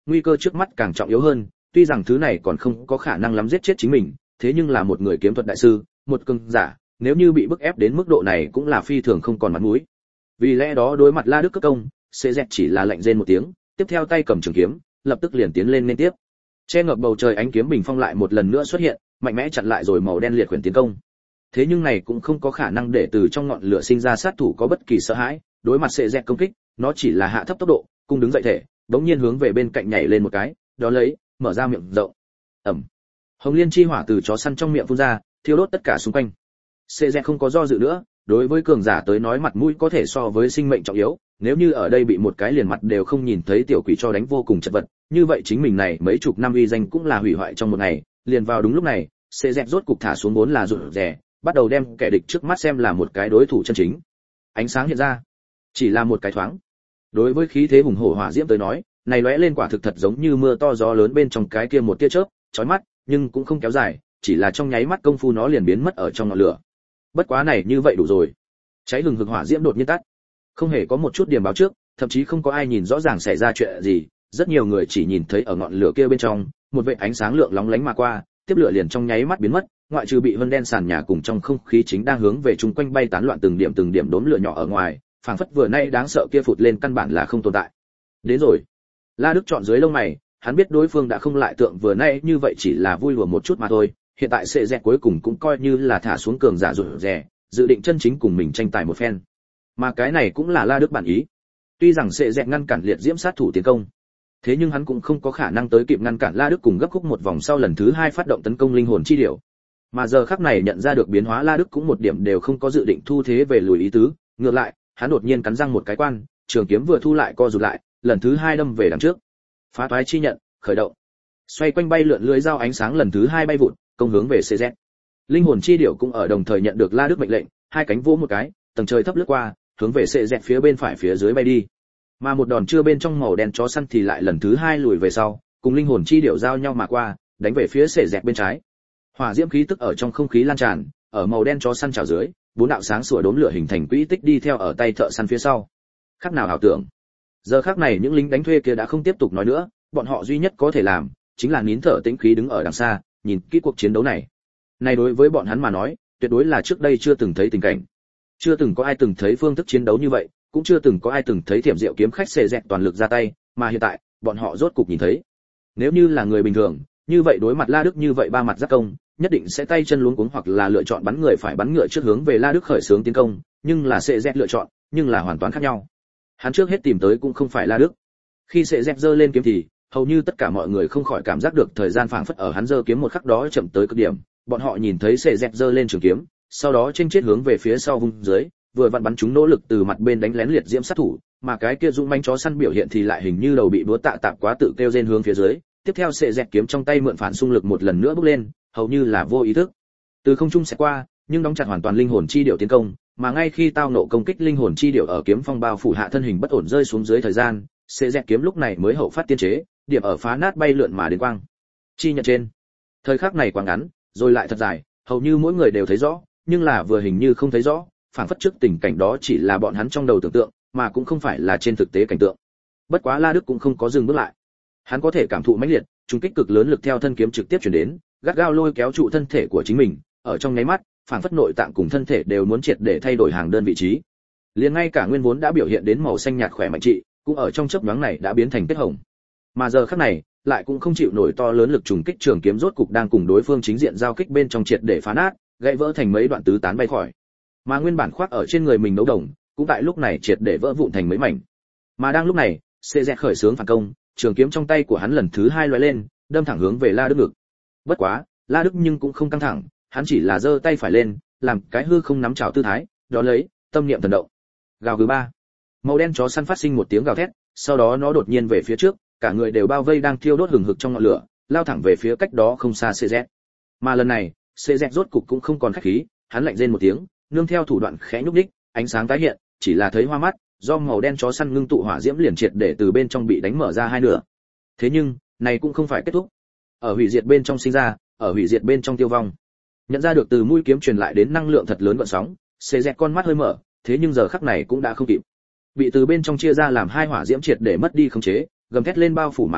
nguy cơ trước mắt càng trọng yếu hơn, tuy rằng thứ này còn không có khả năng lắm giết chết chính mình, thế nhưng là một người kiếm thuật đại sư, một cường giả, nếu như bị bức ép đến mức độ này cũng là phi thường không còn mặt mũi. Vì lẽ đó đối mặt La Đức cấp công, CZ chỉ là lạnh rên một tiếng, tiếp theo tay cầm trường kiếm, lập tức liền tiến lên liên tiếp. Che ngập bầu trời ánh kiếm bình phong lại một lần nữa xuất hiện, mạnh mẽ chặn lại rồi màu đen liệt quyển tiến công. Thế nhưng này cũng không có khả năng để từ trong ngọn lửa sinh ra sát thủ có bất kỳ sợ hãi, đối mặt CZ công kích, nó chỉ là hạ thấp tốc độ, cung đứng dậy thể, bỗng nhiên hướng về bên cạnh nhảy lên một cái, đó lấy, mở ra miệng rộng. Ầm. Hồng liên chi hỏa từ chó săn trong miệng phun ra, thiêu đốt tất cả xung quanh. CZ không có do dự nữa, đối với cường giả tới nói mặt mũi có thể so với sinh mệnh trọng yếu, nếu như ở đây bị một cái liền mặt đều không nhìn thấy tiểu quỷ cho đánh vô cùng chật vật, như vậy chính mình này mấy chục năm uy danh cũng là hủy hoại trong một ngày. Liền vào đúng lúc này, CZ rốt cục thả xuống vốn là rụt rè, bắt đầu đem kẻ địch trước mắt xem là một cái đối thủ chân chính. Ánh sáng hiện ra, chỉ là một cái thoáng. Đối với khí thế hùng hổ hỏa diễm tới nói, này lóe lên quả thực thật giống như mưa to gió lớn bên trong cái kia một tia chớp, chói mắt, nhưng cũng không kéo dài, chỉ là trong nháy mắt công phu nó liền biến mất ở trong ngọn lửa. Bất quá này như vậy đủ rồi. Cháy hừng hực hỏa diễm đột nhiên tắt, không hề có một chút điểm báo trước, thậm chí không có ai nhìn rõ ràng xảy ra chuyện gì, rất nhiều người chỉ nhìn thấy ở ngọn lửa kia bên trong, một vệt ánh sáng lượng lóng lánh mà qua, tiếp lửa liền trong nháy mắt biến mất, ngoại trừ bị vân đen sàn nhà cùng trong không khí chính đang hướng về chung quanh bay tán loạn từng điểm đốm lửa nhỏ ở ngoài, phảng phất vừa nay đáng sợ kia phụt lên căn bản là không tồn tại. Đến rồi. La Đức chọn dưới lông mày, hắn biết đối phương đã không lại tượng vừa nay như vậy chỉ là vui đùa một chút mà thôi, hiện tại sẽ dẹt cuối cùng cũng coi như là thả xuống cường giả rụt rè, dự định chân chính cùng mình tranh tài một phen. Mà cái này cũng là La Đức bản ý. Tuy rằng sẽ dẹt ngăn cản liệt diễm sát thủ tiến công, thế nhưng hắn cũng không có khả năng tới kịp ngăn cản La Đức cùng gấp khúc một vòng sau lần thứ hai phát động tấn công linh hồn chi điểu. Mà giờ khắc này nhận ra được biến hóa La Đức cũng một điểm đều không có dự định thu thế về lùi ý tứ, ngược lại, hắn đột nhiên cắn răng một cái quan, trường kiếm vừa thu lại co rụt lại, lần thứ hai đâm về đằng trước. Phá toái chi nhận, khởi động. Xoay quanh bay lượn lưới dao ánh sáng lần thứ hai bay vụt, công hướng về CZ. Linh hồn chi điểu cũng ở đồng thời nhận được La Đức mệnh lệnh, hai cánh vỗ một cái, tầng trời thấp lướt qua, hướng về CZ phía bên phải phía dưới bay đi. Mà một đòn chưa bên trong màu đen chó săn thì lại lần thứ hai lùi về sau, cùng linh hồn chi điểu giao nhau mà qua, đánh về phía CZ bên trái. Hỏa diễm khí tức ở trong không khí lan tràn, ở màu đen chó săn trào dưới, bốn đạo sáng sủa đốm lửa hình thành quỹ tích đi theo ở tay thợ săn phía sau. Khác nào ảo tưởng. Giờ khắc này những lính đánh thuê kia đã không tiếp tục nói nữa, bọn họ duy nhất có thể làm chính là nín thở tĩnh khí đứng ở đằng xa, nhìn kỹ cuộc chiến đấu này. Này đối với bọn hắn mà nói, tuyệt đối là trước đây chưa từng thấy tình cảnh. Chưa từng có ai từng thấy phương thức chiến đấu như vậy, cũng chưa từng có ai từng thấy Thiểm Diệu kiếm khách xề dẹt toàn lực ra tay, mà hiện tại, bọn họ rốt cục nhìn thấy. Nếu như là người bình thường, như vậy đối mặt La Đức như vậy ba mặt giáp công, nhất định sẽ tay chân luống cuống hoặc là lựa chọn bắn người phải bắn ngựa trước hướng về La Đức khởi xướng tiến công, nhưng là CZ lựa chọn, nhưng là hoàn toàn khác nhau. Hắn trước hết tìm tới cũng không phải La Đức. Khi CZ giơ lên kiếm thì, hầu như tất cả mọi người không khỏi cảm giác được thời gian phảng phất ở hắn giơ kiếm một khắc đó chậm tới cực điểm, bọn họ nhìn thấy CZ giơ lên trường kiếm, sau đó chênh chết hướng về phía sau vung dưới, vừa vặn bắn chúng nỗ lực từ mặt bên đánh lén liệt diễm sát thủ, mà cái kia dũng mãnh chó săn biểu hiện thì lại hình như đầu bị búa tạ tạp quá tự kêu rên hướng phía dưới, tiếp theo CZ kiếm trong tay mượn phản xung lực một lần nữa bốc lên, hầu như là vô ý thức. Từ không trung sẽ qua, nhưng đóng chặt hoàn toàn linh hồn chi điểu tiến công, mà ngay khi tao nộ công kích linh hồn chi điểu ở kiếm phong bao phủ hạ thân hình bất ổn rơi xuống dưới thời gian, CZ kiếm lúc này mới hậu phát tiên chế, điểm ở phá nát bay lượn mà đến quang. Chi nhận trên. Thời khắc này quá ngắn, rồi lại thật dài, hầu như mỗi người đều thấy rõ, nhưng là vừa hình như không thấy rõ, phảng phất trước tình cảnh đó chỉ là bọn hắn trong đầu tưởng tượng, mà cũng không phải là trên thực tế cảnh tượng. Bất quá La Đức cũng không có dừng bước lại. Hắn có thể cảm thụ mãnh liệt, trùng kích cực lớn lực theo thân kiếm trực tiếp truyền đến, gắt gao lôi kéo trụ thân thể của chính mình, ở trong nháy mắt, phảng phất nội tạng cùng thân thể đều muốn triệt để thay đổi hàng đơn vị trí. Liền ngay cả nguyên vốn đã biểu hiện đến màu xanh nhạt khỏe mạnh trị, cũng ở trong chớp nhoáng này đã biến thành kết hồng. Mà giờ khắc này, lại cũng không chịu nổi to lớn lực trùng kích trường kiếm rốt cục đang cùng đối phương chính diện giao kích bên trong triệt để phá nát, gãy vỡ thành mấy đoạn tứ tán bay khỏi. Mà nguyên bản khoác ở trên người mình đấu đồng, cũng tại lúc này triệt để vỡ vụn thành mấy mảnh. Mà đang lúc này, CZ khởi xướng phản công, trường kiếm trong tay của hắn lần thứ hai lóe lên, đâm thẳng hướng về La Đức ngực. Bất quá, La Đức nhưng cũng không căng thẳng, hắn chỉ là giơ tay phải lên, làm cái hư không nắm chảo tư thái, đó lấy, tâm niệm thần động. Gào gừ ba. Màu đen chó săn phát sinh một tiếng gào thét, sau đó nó đột nhiên về phía trước, cả người đều bao vây đang thiêu đốt hừng hực trong ngọn lửa, lao thẳng về phía cách đó không xa CZ. Mà lần này, CZ rốt cục cũng không còn khách khí, hắn lạnh rên một tiếng, nương theo thủ đoạn khẽ nhúc nhích, ánh sáng tái hiện, chỉ là thấy hoa mắt, do màu đen chó săn ngưng tụ hỏa diễm liền triệt để từ bên trong bị đánh mở ra hai nửa. Thế nhưng, này cũng không phải kết thúc. Ở hủy diệt bên trong sinh ra, ở hủy diệt bên trong tiêu vong. Nhận ra được từ mũi kiếm truyền lại đến năng lượng thật lớn gợn sóng, CZ con mắt hơi mở, thế nhưng giờ khắc này cũng đã không kịp. Bị từ bên trong chia ra làm hai hỏa diễm triệt để mất đi khống chế, gầm thét lên bao phủ mà qua,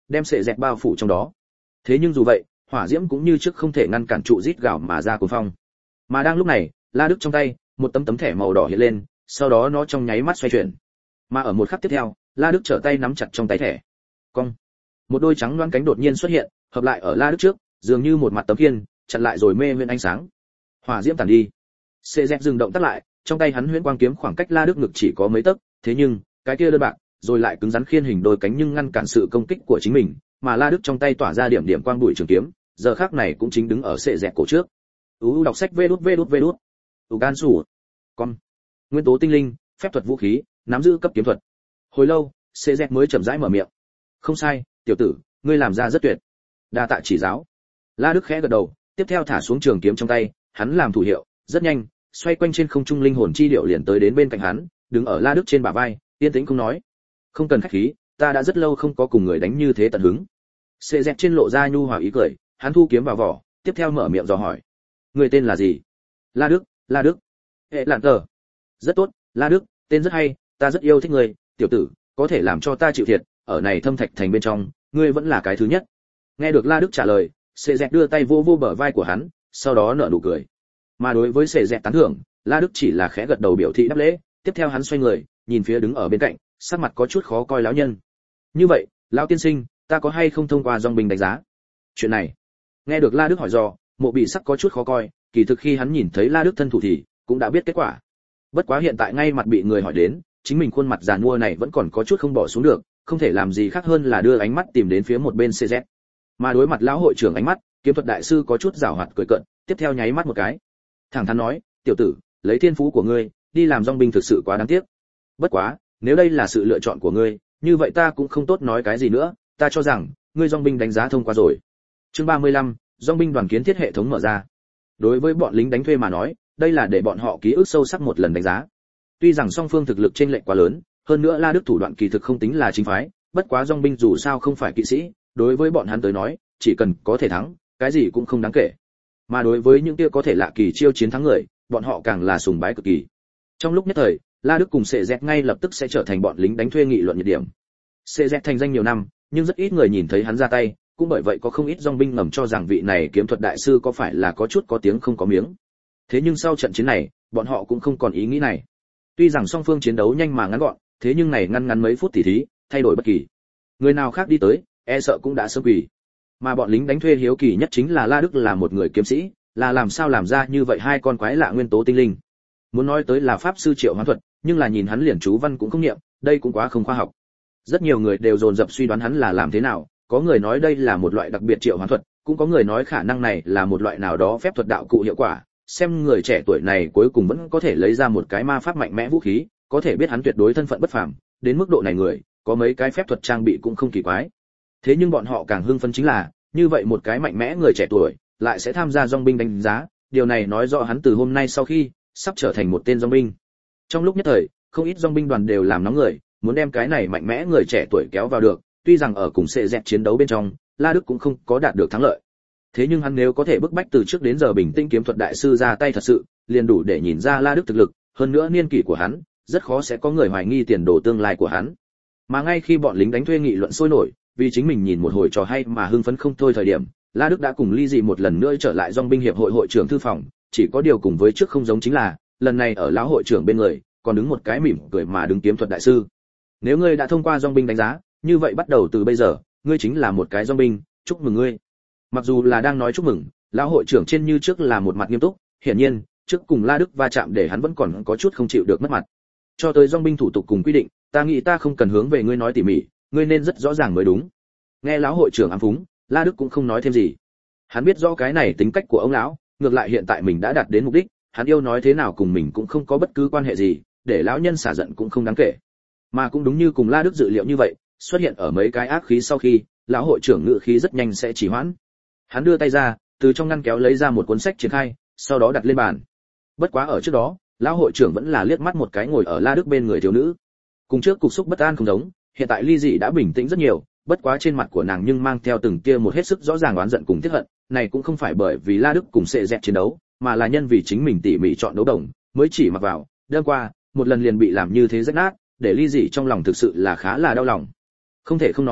đem sệ dẹt bao phủ trong đó. Thế nhưng dù vậy, hỏa diễm cũng như trước không thể ngăn cản trụ rít gào mà ra cuồng phong. Mà đang lúc này, La Đức trong tay, một tấm thẻ màu đỏ hiện lên, sau đó nó trong nháy mắt xoay chuyển. Mà ở một khắc tiếp theo, La Đức trở tay nắm chặt trong tay thẻ. Cong. Một đôi trắng loáng cánh đột nhiên xuất hiện, hợp lại ở La Đức trước, dường như một mặt tấm khiên, chặn lại rồi mê huyễn ánh sáng. Hỏa diễm tàn đi. CZ dừng động tác lại, trong tay hắn huyễn quang kiếm khoảng cách La Đức ngực chỉ có mấy tấc, thế nhưng, cái kia đơn bạc, rồi lại cứng rắn khiên hình đôi cánh nhưng ngăn cản sự công kích của chính mình, mà La Đức trong tay tỏa ra điểm điểm quang bụi trường kiếm, giờ khắc này cũng chính đứng ở CZ cổ trước. Đọc sách vđvđvđ. Gan sủ. Con. Nguyên tố tinh linh, phép thuật vũ khí, nắm giữ cấp kiếm thuật. Hồi lâu, CZ mới chậm rãi mở miệng. Không sai, tiểu tử, ngươi làm ra rất tuyệt. Đa tạ chỉ giáo. La Đức khẽ gật đầu, tiếp theo thả xuống trường kiếm trong tay, hắn làm thủ hiệu, rất nhanh, xoay quanh trên không trung linh hồn chi điệu liền tới đến bên cạnh hắn, đứng ở La Đức trên bả vai, yên tĩnh không nói. Không cần khách khí, ta đã rất lâu không có cùng người đánh như thế tận hứng. CZ trên lộ ra nhu hòa ý cười, hắn thu kiếm vào vỏ, tiếp theo mở miệng dò hỏi. Người tên là gì? La Đức. Hệ lạn tờ. Rất tốt, La Đức, tên rất hay, ta rất yêu thích người, tiểu tử, có thể làm cho ta chịu thiệt, ở này thâm thạch thành bên trong, ngươi vẫn là cái thứ nhất. Nghe được La Đức trả lời, CZ đưa tay vô vô bờ vai của hắn, sau đó nở nụ cười. Mà đối với CZ tán thưởng, La Đức chỉ là khẽ gật đầu biểu thị đáp lễ, tiếp theo hắn xoay người, nhìn phía đứng ở bên cạnh, sắc mặt có chút khó coi lão nhân. Như vậy, lão tiên sinh, ta có hay không thông qua dòng bình đánh giá? Chuyện này, nghe được La Đức hỏi dò, Mộ Bị sắc có chút khó coi, kỳ thực khi hắn nhìn thấy La Đức thân thủ thì cũng đã biết kết quả. Bất quá hiện tại ngay mặt bị người hỏi đến, chính mình khuôn mặt già nua này vẫn còn có chút không bỏ xuống được, không thể làm gì khác hơn là đưa ánh mắt tìm đến phía một bên CZ. Mà đối mặt lão hội trưởng ánh mắt, kiếm thuật đại sư có chút giảo hoạt cười cợt, tiếp theo nháy mắt một cái, thẳng thắn nói, tiểu tử, lấy thiên phú của ngươi, đi làm dòng binh thực sự quá đáng tiếc. Bất quá, nếu đây là sự lựa chọn của ngươi, như vậy ta cũng không tốt nói cái gì nữa, ta cho rằng ngươi dòng binh đánh giá thông qua rồi. Chương 35, dòng binh đoàn kiến thiết hệ thống mở ra. Đối với bọn lính đánh thuê mà nói, đây là để bọn họ ký ức sâu sắc một lần đánh giá. Tuy rằng song phương thực lực chênh lệch quá lớn, hơn nữa La Đức thủ đoạn kỳ thực không tính là chính phái, bất quá dòng binh dù sao không phải kỵ sĩ, đối với bọn hắn tới nói, chỉ cần có thể thắng, cái gì cũng không đáng kể. Mà đối với những kia có thể lạ kỳ chiêu chiến thắng người, bọn họ càng là sùng bái cực kỳ. Trong lúc nhất thời, La Đức cùng CZ ngay lập tức sẽ trở thành bọn lính đánh thuê nghị luận nhiệt điểm. CZ thành danh nhiều năm, nhưng rất ít người nhìn thấy hắn ra tay, cũng bởi vậy có không ít dòng binh ngầm cho rằng vị này kiếm thuật đại sư có phải là có chút có tiếng không có miếng. Thế nhưng sau trận chiến này, bọn họ cũng không còn ý nghĩ này. Tuy rằng song phương chiến đấu nhanh mà ngắn gọn, thế nhưng này ngăn mấy phút tỉ thí, thay đổi bất kỳ. Người nào khác đi tới, e sợ cũng đã sớm quỳ. Mà bọn lính đánh thuê hiếu kỳ nhất chính là La Đức là một người kiếm sĩ, là làm sao làm ra như vậy hai con quái lạ nguyên tố tinh linh. Muốn nói tới là pháp sư triệu hoán thuật, nhưng là nhìn hắn liền chú văn cũng không niệm, đây cũng quá không khoa học. Rất nhiều người đều dồn dập suy đoán hắn là làm thế nào, có người nói đây là một loại đặc biệt triệu hoán thuật, cũng có người nói khả năng này là một loại nào đó phép thuật đạo cụ hiệu quả, xem người trẻ tuổi này cuối cùng vẫn có thể lấy ra một cái ma pháp mạnh mẽ vũ khí, có thể biết hắn tuyệt đối thân phận bất phàm, đến mức độ này người, có mấy cái phép thuật trang bị cũng không kỳ quái. Thế nhưng bọn họ càng hưng phấn chính là, như vậy một cái mạnh mẽ người trẻ tuổi, lại sẽ tham gia dòng binh đánh giá, điều này nói rõ hắn từ hôm nay sau khi, sắp trở thành một tên dòng binh. Trong lúc nhất thời, không ít dòng binh đoàn đều làm nóng người, muốn đem cái này mạnh mẽ người trẻ tuổi kéo vào được, tuy rằng ở cùng CZ chiến đấu bên trong, La Đức cũng không có đạt được thắng lợi. Thế nhưng hắn nếu có thể bức bách từ trước đến giờ bình tĩnh kiếm thuật đại sư ra tay thật sự, liền đủ để nhìn ra La Đức thực lực, hơn nữa niên kỷ của hắn, rất khó sẽ có người hoài nghi tiền đồ tương lai của hắn. Mà ngay khi bọn lính đánh thuê nghị luận sôi nổi, vì chính mình nhìn một hồi trò hay mà hưng phấn không thôi thời điểm, La Đức đã cùng Ly Dị một lần nữa trở lại dòng binh hiệp hội hội trưởng thư phòng, chỉ có điều cùng với trước không giống chính là, lần này ở lão hội trưởng bên người, còn đứng một cái mỉm cười mà đứng kiếm thuật đại sư. Nếu ngươi đã thông qua dòng binh đánh giá, như vậy bắt đầu từ bây giờ, ngươi chính là một cái dòng binh, chúc mừng ngươi. Mặc dù là đang nói chúc mừng, lão hội trưởng trên như trước là một mặt nghiêm túc, hiển nhiên, trước cùng La Đức va chạm để hắn vẫn còn có chút không chịu được mất mặt. Cho tới dòng binh thủ tục cùng quy định, ta nghĩ ta không cần hướng về ngươi nói tỉ mỉ, ngươi nên rất rõ ràng mới đúng. Nghe lão hội trưởng ám phúng, La Đức cũng không nói thêm gì. Hắn biết rõ cái này tính cách của ông lão, ngược lại hiện tại mình đã đạt đến mục đích, hắn yêu nói thế nào cùng mình cũng không có bất cứ quan hệ gì, để lão nhân xả giận cũng không đáng kể. Mà cũng đúng như cùng La Đức dự liệu như vậy, xuất hiện ở mấy cái ác khí sau khi, lão hội trưởng ngự khí rất nhanh sẽ trì hoãn. Hắn đưa tay ra, từ trong ngăn kéo lấy ra một cuốn sách triển khai, sau đó đặt lên bàn. Bất quá ở trước đó, lão hội trưởng vẫn là liếc mắt một cái ngồi ở La Đức bên người thiếu nữ. Cùng trước cục xúc bất an không giống, hiện tại Ly Dị đã bình tĩnh rất nhiều, bất quá trên mặt của nàng nhưng mang theo từng tia một hết sức rõ ràng oán giận cùng tiếc hận, này cũng không phải bởi vì La Đức cùng sẽ dẹp chiến đấu, mà là nhân vì chính mình tỉ mỉ chọn đấu đồng, mới chỉ mặc vào, đêm qua, một lần liền bị làm như thế rách nát, để Ly Dị trong lòng thực sự là khá là đau lòng. Không thể không nói,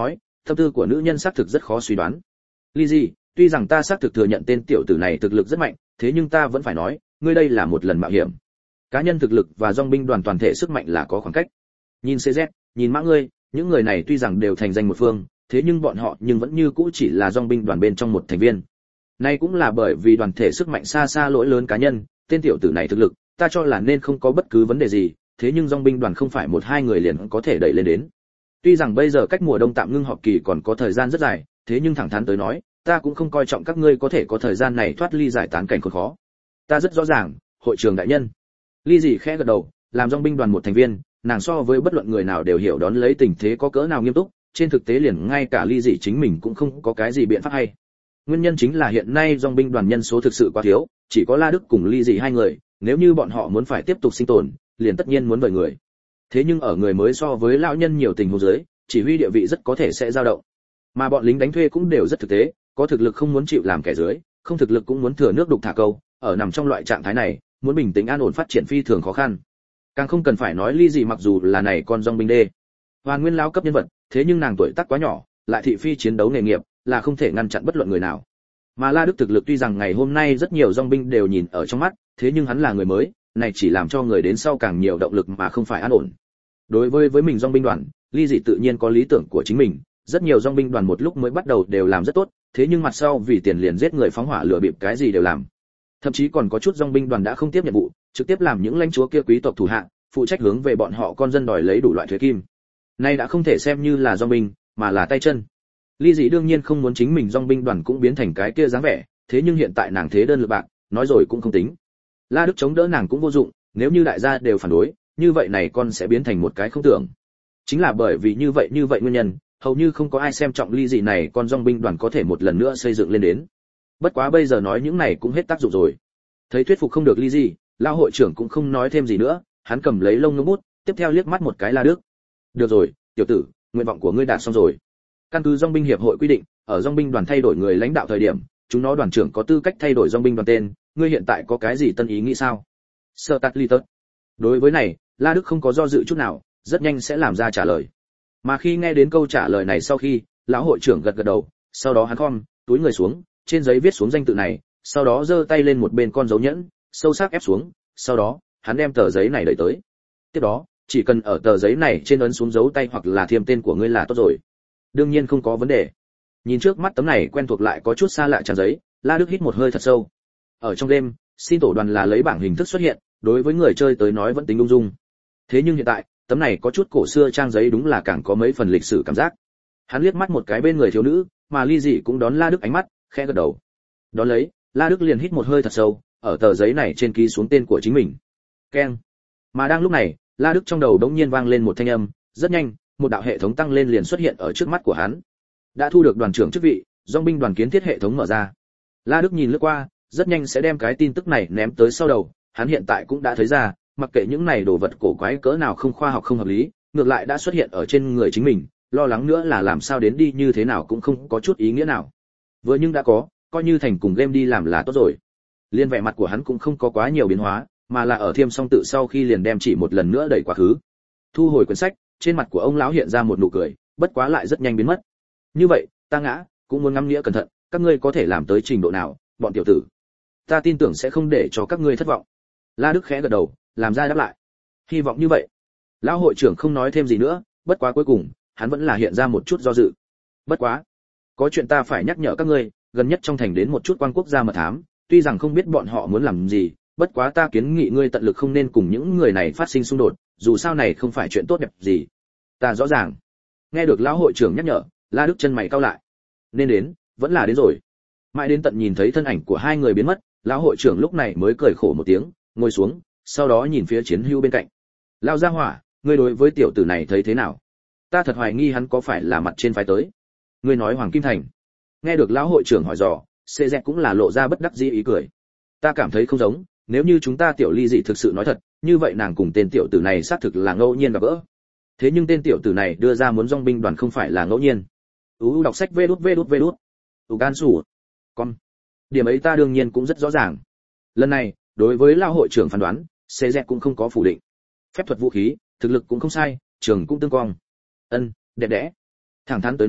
tâm tư của nữ nhân xác thực rất khó suy đoán. Lizzy, tuy rằng ta xác thực thừa nhận tên tiểu tử này thực lực rất mạnh, thế nhưng ta vẫn phải nói, ngươi đây là một lần mạo hiểm. Cá nhân thực lực và dòng binh đoàn toàn thể sức mạnh là có khoảng cách. Nhìn CZ, nhìn mã ngươi, những người này tuy rằng đều thành danh một phương, thế nhưng bọn họ nhưng vẫn như cũ chỉ là dòng binh đoàn bên trong một thành viên. Nay cũng là bởi vì đoàn thể sức mạnh xa xa lỗi lớn cá nhân, tên tiểu tử này thực lực, ta cho là nên không có bất cứ vấn đề gì, thế nhưng dòng binh đoàn không phải một hai người liền có thể đẩy lên đến. Tuy rằng bây giờ cách mùa đông tạm ngưng họp kỳ còn có thời gian rất dài, thế nhưng thẳng thắn tới nói, ta cũng không coi trọng các ngươi có thể có thời gian này thoát ly giải tán cảnh khốn khó. Ta rất rõ ràng, hội trưởng đại nhân. Ly dị khẽ gật đầu, làm dòng binh đoàn một thành viên, nàng so với bất luận người nào đều hiểu đón lấy tình thế có cỡ nào nghiêm túc, trên thực tế liền ngay cả Ly dị chính mình cũng không có cái gì biện pháp hay. Nguyên nhân chính là hiện nay dòng binh đoàn nhân số thực sự quá thiếu, chỉ có La Đức cùng Ly dị hai người, nếu như bọn họ muốn phải tiếp tục sinh tồn, liền tất nhiên muốn vời người. Thế nhưng ở người mới so với lão nhân nhiều tình huống dưới, chỉ huy địa vị rất có thể sẽ dao động. Mà bọn lính đánh thuê cũng đều rất thực tế, có thực lực không muốn chịu làm kẻ dưới, không thực lực cũng muốn thừa nước đục thả câu, ở nằm trong loại trạng thái này, muốn bình tĩnh an ổn phát triển phi thường khó khăn. Càng không cần phải nói Ly dị mặc dù là này con dòng binh đê, hoàn nguyên lão cấp nhân vật, thế nhưng nàng tuổi tác quá nhỏ, lại thị phi chiến đấu nghề nghiệp, là không thể ngăn chặn bất luận người nào. Mà La Đức thực lực tuy rằng ngày hôm nay rất nhiều dòng binh đều nhìn ở trong mắt, thế nhưng hắn là người mới, này chỉ làm cho người đến sau càng nhiều động lực mà không phải an ổn. Đối với mình dòng binh đoàn, Ly dị tự nhiên có lý tưởng của chính mình, rất nhiều dòng binh đoàn một lúc mới bắt đầu đều làm rất tốt, thế nhưng mặt sau vì tiền liền giết người phóng hỏa lửa bịp cái gì đều làm. Thậm chí còn có chút dòng binh đoàn đã không tiếp nhiệm vụ, trực tiếp làm những lãnh chúa kia quý tộc thủ hạ, phụ trách hướng về bọn họ con dân đòi lấy đủ loại thuế kim. Nay đã không thể xem như là dòng binh, mà là tay chân. Ly dị đương nhiên không muốn chính mình dòng binh đoàn cũng biến thành cái kia dáng vẻ, thế nhưng hiện tại nàng thế đơn lực bạc, nói rồi cũng không tính. La Đức chống đỡ nàng cũng vô dụng, nếu như đại gia đều phản đối, như vậy này con sẽ biến thành một cái không tưởng. Chính là bởi vì như vậy nguyên nhân, hầu như không có ai xem trọng Ly dị này con dòng binh đoàn có thể một lần nữa xây dựng lên đến. Bất quá bây giờ nói những này cũng hết tác dụng rồi. Thấy thuyết phục không được Ly dị, lão hội trưởng cũng không nói thêm gì nữa, hắn cầm lấy lông ngỗng bút, tiếp theo liếc mắt một cái La Đức. Được rồi, tiểu tử, nguyện vọng của ngươi đạt xong rồi. Căn cứ dòng binh hiệp hội quy định, ở dòng binh đoàn thay đổi người lãnh đạo thời điểm, chúng nó đoàn trưởng có tư cách thay đổi dòng binh đoàn tên, ngươi hiện tại có cái gì tân ý nghĩ sao? Sơ Tát Ly Tớt. Đối với này, La Đức không có do dự chút nào, rất nhanh sẽ làm ra trả lời. Mà khi nghe đến câu trả lời này sau khi, lão hội trưởng gật gật đầu, sau đó hắn khom, túi người xuống, trên giấy viết xuống danh tự này, sau đó giơ tay lên một bên con dấu nhẫn, sâu sắc ép xuống, sau đó, hắn đem tờ giấy này đẩy tới. Tiếp đó, chỉ cần ở tờ giấy này trên ấn xuống dấu tay hoặc là thiêm tên của ngươi là tốt rồi. Đương nhiên không có vấn đề. Nhìn trước mắt tấm này quen thuộc lại có chút xa lạ trang giấy, La Đức hít một hơi thật sâu. Ở trong đêm, xin tổ đoàn là lấy bảng hình thức xuất hiện, đối với người chơi tới nói vẫn tính ung dung. Thế nhưng hiện tại, tấm này có chút cổ xưa trang giấy đúng là càng có mấy phần lịch sử cảm giác. Hắn liếc mắt một cái bên người thiếu nữ, mà Ly dị cũng đón La Đức ánh mắt, khẽ gật đầu. Đón lấy, La Đức liền hít một hơi thật sâu, ở tờ giấy này trên ký xuống tên của chính mình. Keng. Mà đang lúc này, La Đức trong đầu đống nhiên vang lên một thanh âm, rất nhanh, một đạo hệ thống tăng lên liền xuất hiện ở trước mắt của hắn. Đã thu được đoàn trưởng chức vị, dòng binh đoàn kiến thiết hệ thống mở ra. La Đức nhìn lướt qua, rất nhanh sẽ đem cái tin tức này ném tới sau đầu, hắn hiện tại cũng đã thấy ra, mặc kệ những này đồ vật cổ quái cỡ nào không khoa học không hợp lý, ngược lại đã xuất hiện ở trên người chính mình, lo lắng nữa là làm sao đến đi như thế nào cũng không có chút ý nghĩa nào. Vừa nhưng đã có, coi như thành cùng game đi làm là tốt rồi. Liên vẻ mặt của hắn cũng không có quá nhiều biến hóa, mà là ở thiêm song tự sau khi liền đem chỉ một lần nữa đẩy quá khứ. Thu hồi quyển sách, trên mặt của ông lão hiện ra một nụ cười, bất quá lại rất nhanh biến mất. Như vậy, ta ngã, cũng muốn ngắm nghĩa cẩn thận, các ngươi có thể làm tới trình độ nào, bọn tiểu tử. Ta tin tưởng sẽ không để cho các ngươi thất vọng. La Đức khẽ gật đầu, làm ra đáp lại. Hy vọng như vậy. Lão hội trưởng không nói thêm gì nữa, bất quá cuối cùng, hắn vẫn là hiện ra một chút do dự. Bất quá, có chuyện ta phải nhắc nhở các ngươi, gần nhất trong thành đến một chút quan quốc gia mật thám, tuy rằng không biết bọn họ muốn làm gì, bất quá ta kiến nghị ngươi tận lực không nên cùng những người này phát sinh xung đột, dù sao này không phải chuyện tốt đẹp gì. Ta rõ ràng. Nghe được lão hội trưởng nhắc nhở, La Đức chân mày cau lại. Nên đến, vẫn là đến rồi. Mãi đến tận nhìn thấy thân ảnh của hai người biến mất, lão hội trưởng lúc này mới cười khổ một tiếng, ngồi xuống, sau đó nhìn phía chiến hữu bên cạnh. Lão gia hỏa, ngươi đối với tiểu tử này thấy thế nào? Ta thật hoài nghi hắn có phải là mặt trên phái tới. Ngươi nói Hoàng Kim Thành. Nghe được lão hội trưởng hỏi dò, CZ cũng là lộ ra bất đắc dĩ ý cười. Ta cảm thấy không giống, nếu như chúng ta tiểu Ly dị thực sự nói thật, như vậy nàng cùng tên tiểu tử này xác thực là ngẫu nhiên gặp gỡ. Thế nhưng tên tiểu tử này đưa ra muốn dòng binh đoàn không phải là ngẫu nhiên. Đọc sách vê đút. Gan sủ. Con. Điểm ấy ta đương nhiên cũng rất rõ ràng. Lần này, đối với lão hội trưởng phán đoán, CZ cũng không có phủ định. Phép thuật vũ khí, thực lực cũng không sai, trường cũng tương quang. Đẹp đẽ. Thẳng thắn tới nói,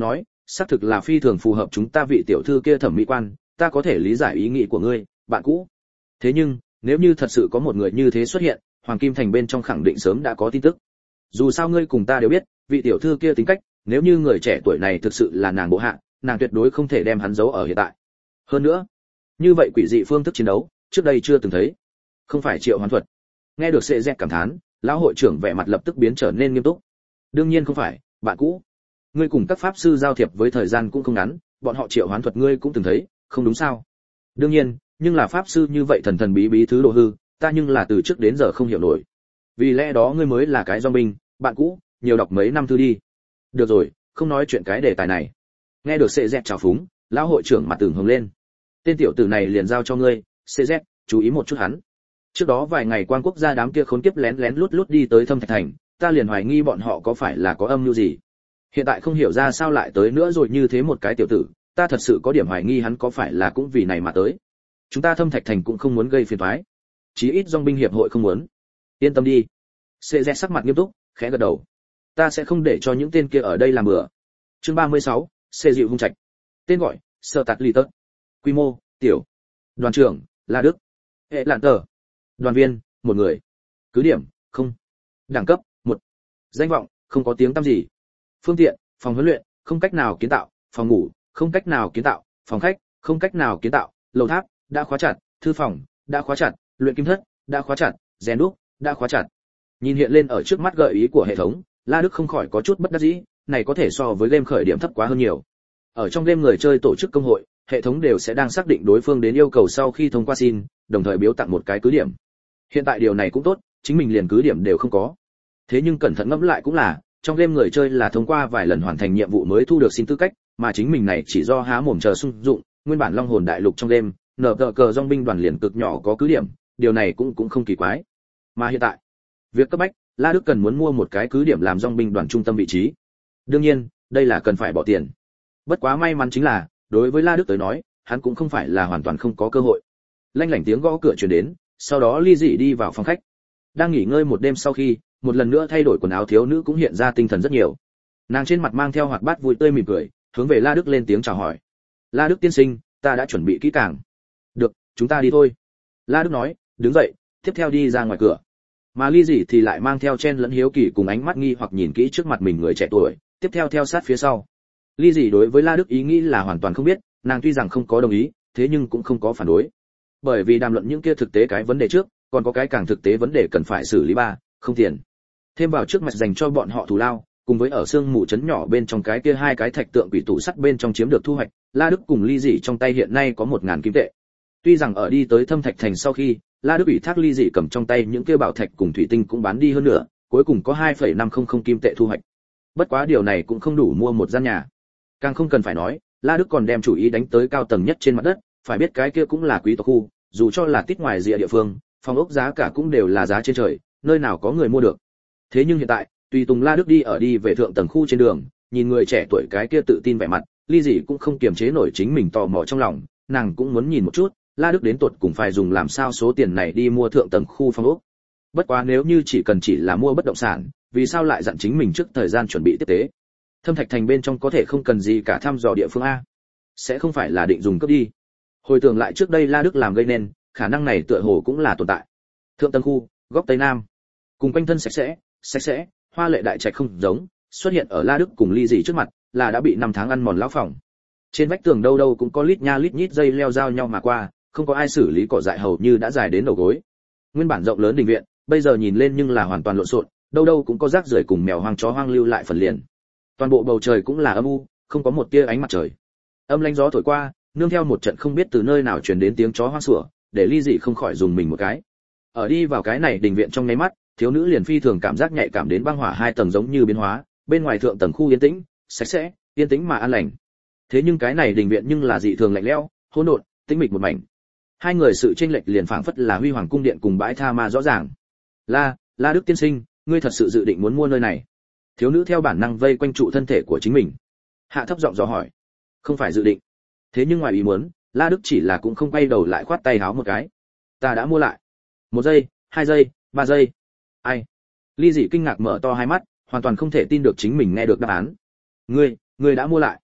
xác thực là phi thường phù hợp chúng ta vị tiểu thư kia thẩm mỹ quan, ta có thể lý giải ý nghĩ của ngươi, bạn cũ. Thế nhưng, nếu như thật sự có một người như thế xuất hiện, Hoàng Kim Thành bên trong khẳng định sớm đã có tin tức. Dù sao ngươi cùng ta đều biết, vị tiểu thư kia tính cách, nếu như người trẻ tuổi này thực sự là nàng bộ hạ, nàng tuyệt đối không thể đem hắn giấu ở hiện tại. Hơn nữa, như vậy quỷ dị phương thức chiến đấu, trước đây chưa từng thấy. Không phải triệu hoán thuật. Nghe được Sệ Dẹt cảm thán, lão hội trưởng vẻ mặt lập tức biến trở nên nghiêm túc. Đương nhiên không phải, bạn cũ. Ngươi cùng các pháp sư giao thiệp với thời gian cũng không ngắn, bọn họ triệu hoán thuật ngươi cũng từng thấy, không đúng sao? Đương nhiên, nhưng là pháp sư như vậy thần thần bí bí thứ đồ hư, ta nhưng là từ trước đến giờ không hiểu nổi. Vì lẽ đó ngươi mới là cái do binh, bạn cũ, nhiều đọc mấy năm thư đi. Được rồi, không nói chuyện cái đề tài này. Nghe được Sệ Dẹt chào phúng, lão hội trưởng mặt tưởng hồng lên. Tên tiểu tử này liền giao cho ngươi, Sệ Dẹt, chú ý một chút hắn. Trước đó vài ngày quan quốc gia đám kia khốn kiếp lén lén lút lút đi tới Thâm Thạch Thành, ta liền hoài nghi bọn họ có phải là có âm mưu gì. Hiện tại không hiểu ra sao lại tới nữa rồi như thế một cái tiểu tử, ta thật sự có điểm hoài nghi hắn có phải là cũng vì này mà tới. Chúng ta Thâm Thạch Thành cũng không muốn gây phiền toái, chí ít dòng binh hiệp hội không muốn. Yên tâm đi. CZ sắc mặt nghiêm túc, khẽ gật đầu. Ta sẽ không để cho những tên kia ở đây làm bừa. Chương 36, Xê dịu hung trạch. Tên gọi: Sở Tạt Ly Tớt. Quy mô: tiểu. Đoàn trưởng: La Đức. Hệ lạn tờ. Đoàn viên: một người. Cứ điểm: không. Đẳng cấp: 1. Danh vọng: không có tiếng tăm gì. Phương tiện: phòng huấn luyện, không cách nào kiến tạo; phòng ngủ, không cách nào kiến tạo; phòng khách, không cách nào kiến tạo; lầu tháp, đã khóa chặt; thư phòng, đã khóa chặt; luyện kim thất, đã khóa chặt; rèn đúc, đã khóa chặt. Nhìn hiện lên ở trước mắt gợi ý của hệ thống, La Đức không khỏi có chút bất đắc dĩ, này có thể so với game khởi điểm thấp quá hơn nhiều. Ở trong game người chơi tổ chức công hội, hệ thống đều sẽ đang xác định đối phương đến yêu cầu sau khi thông qua xin, đồng thời biếu tặng một cái cứ điểm. Hiện tại điều này cũng tốt, chính mình liền cứ điểm đều không có. Thế nhưng cẩn thận ngẫm lại cũng là, trong game người chơi là thông qua vài lần hoàn thành nhiệm vụ mới thu được xin tư cách, mà chính mình này chỉ do há mồm chờ sung dụng, nguyên bản Long Hồn Đại Lục trong game, nở tờ cờ dòng binh đoàn liền cực nhỏ có cứ điểm, điều này cũng không kỳ quái. Mà hiện tại, việc cấp bách, La Đức cần muốn mua một cái cứ điểm làm dòng binh đoàn trung tâm vị trí. Đương nhiên, đây là cần phải bỏ tiền. Bất quá may mắn chính là, đối với La Đức tới nói, hắn cũng không phải là hoàn toàn không có cơ hội. Lanh lảnh tiếng gõ cửa truyền đến, sau đó Ly Dị đi vào phòng khách. Đang nghỉ ngơi một đêm sau khi, một lần nữa thay đổi quần áo thiếu nữ cũng hiện ra tinh thần rất nhiều. Nàng trên mặt mang theo hoạt bát vui tươi mỉm cười, hướng về La Đức lên tiếng chào hỏi. La Đức tiên sinh, ta đã chuẩn bị kỹ càng. Được, chúng ta đi thôi. La Đức nói, đứng dậy, tiếp theo đi ra ngoài cửa. Mà Ly Dị thì lại mang theo chen lẫn hiếu kỳ cùng ánh mắt nghi hoặc nhìn kỹ trước mặt mình người trẻ tuổi, tiếp theo theo sát phía sau. Ly Dị đối với La Đức ý nghĩ là hoàn toàn không biết, nàng tuy rằng không có đồng ý, thế nhưng cũng không có phản đối. Bởi vì đàm luận những kia thực tế cái vấn đề trước, còn có cái càng thực tế vấn đề cần phải xử lý ba, không tiền. Thêm vào trước mặt dành cho bọn họ thù lao, cùng với ở xương mù trấn nhỏ bên trong cái kia hai cái thạch tượng quỷ tủ sắt bên trong chiếm được thu hoạch, La Đức cùng Ly Dị trong tay hiện nay có 1000 kim tệ. Tuy rằng ở đi tới Thâm Thạch Thành sau khi, La Đức ủy thác Ly Dị cầm trong tay những kia bảo thạch cùng thủy tinh cũng bán đi hơn nữa, cuối cùng có 2,500 kim tệ thu hoạch. Bất quá điều này cũng không đủ mua một gian nhà. Càng không cần phải nói, La Đức còn đem chủ ý đánh tới cao tầng nhất trên mặt đất, phải biết cái kia cũng là quý tộc khu, dù cho là tít ngoài rìa địa phương, phòng ốc giá cả cũng đều là giá trên trời, nơi nào có người mua được. Thế nhưng hiện tại, tùy tùng La Đức đi về thượng tầng khu trên đường, nhìn người trẻ tuổi cái kia tự tin vẻ mặt, Ly Dị cũng không kiềm chế nổi chính mình tò mò trong lòng, nàng cũng muốn nhìn một chút, La Đức đến tột cùng phải dùng làm sao số tiền này đi mua thượng tầng khu phòng ốc. Bất quá nếu như chỉ là mua bất động sản, vì sao lại dặn chính mình trước thời gian chuẩn bị tiếp tế? Thâm Thạch Thành bên trong có thể không cần gì cả thăm dò địa phương a. Sẽ không phải là định dùng cấp đi. Hồi tưởng lại trước đây La Đức làm gây nên, khả năng này tựa hồ cũng là tồn tại. Thượng tầng khu, góc tây nam, cùng quanh thân sạch sẽ, hoa lệ đại trạch không giống, xuất hiện ở La Đức cùng Ly Dị trước mặt, là đã bị 5 tháng ăn mòn lão phòng. Trên vách tường đâu đâu cũng có lít nha lít nhít dây leo giao nhau mà qua, không có ai xử lý cỏ dại hầu như đã dài đến đầu gối. Nguyên bản rộng lớn đình viện, bây giờ nhìn lên nhưng là hoàn toàn lộn xộn, đâu đâu cũng có rác rưởi cùng mèo hoang chó hoang lưu lại phần liền. Toàn bộ bầu trời cũng là âm u, không có một tia ánh mặt trời. Âm lãnh gió thổi qua, nương theo một trận không biết từ nơi nào truyền đến tiếng chó hoang sủa, để Ly Dị không khỏi dùng mình một cái. Ở đi vào cái này đình viện trong nháy mắt, thiếu nữ liền phi thường cảm giác nhạy cảm đến băng hỏa 2 tầng giống như biến hóa, bên ngoài thượng tầng khu yên tĩnh, sạch sẽ, yên tĩnh mà an lành. Thế nhưng cái này đình viện nhưng là dị thường lạnh lẽo, hỗn độn, tĩnh mịch một mảnh. Hai người sự chênh lệch liền phảng phất là huy hoàng cung điện cùng bãi tha ma rõ ràng. La Đức tiên sinh, ngươi thật sự dự định muốn mua nơi này? Thiếu nữ theo bản năng vây quanh trụ thân thể của chính mình, hạ thấp giọng dò hỏi. Không phải dự định. Thế nhưng ngoài ý muốn, La Đức chỉ là cũng không quay đầu lại khoát tay háo một cái. Ta đã mua lại. 1 giây, 2 giây, 3 giây. Ai? Ly Dị kinh ngạc mở to hai mắt, hoàn toàn không thể tin được chính mình nghe được đáp án. Ngươi đã mua lại?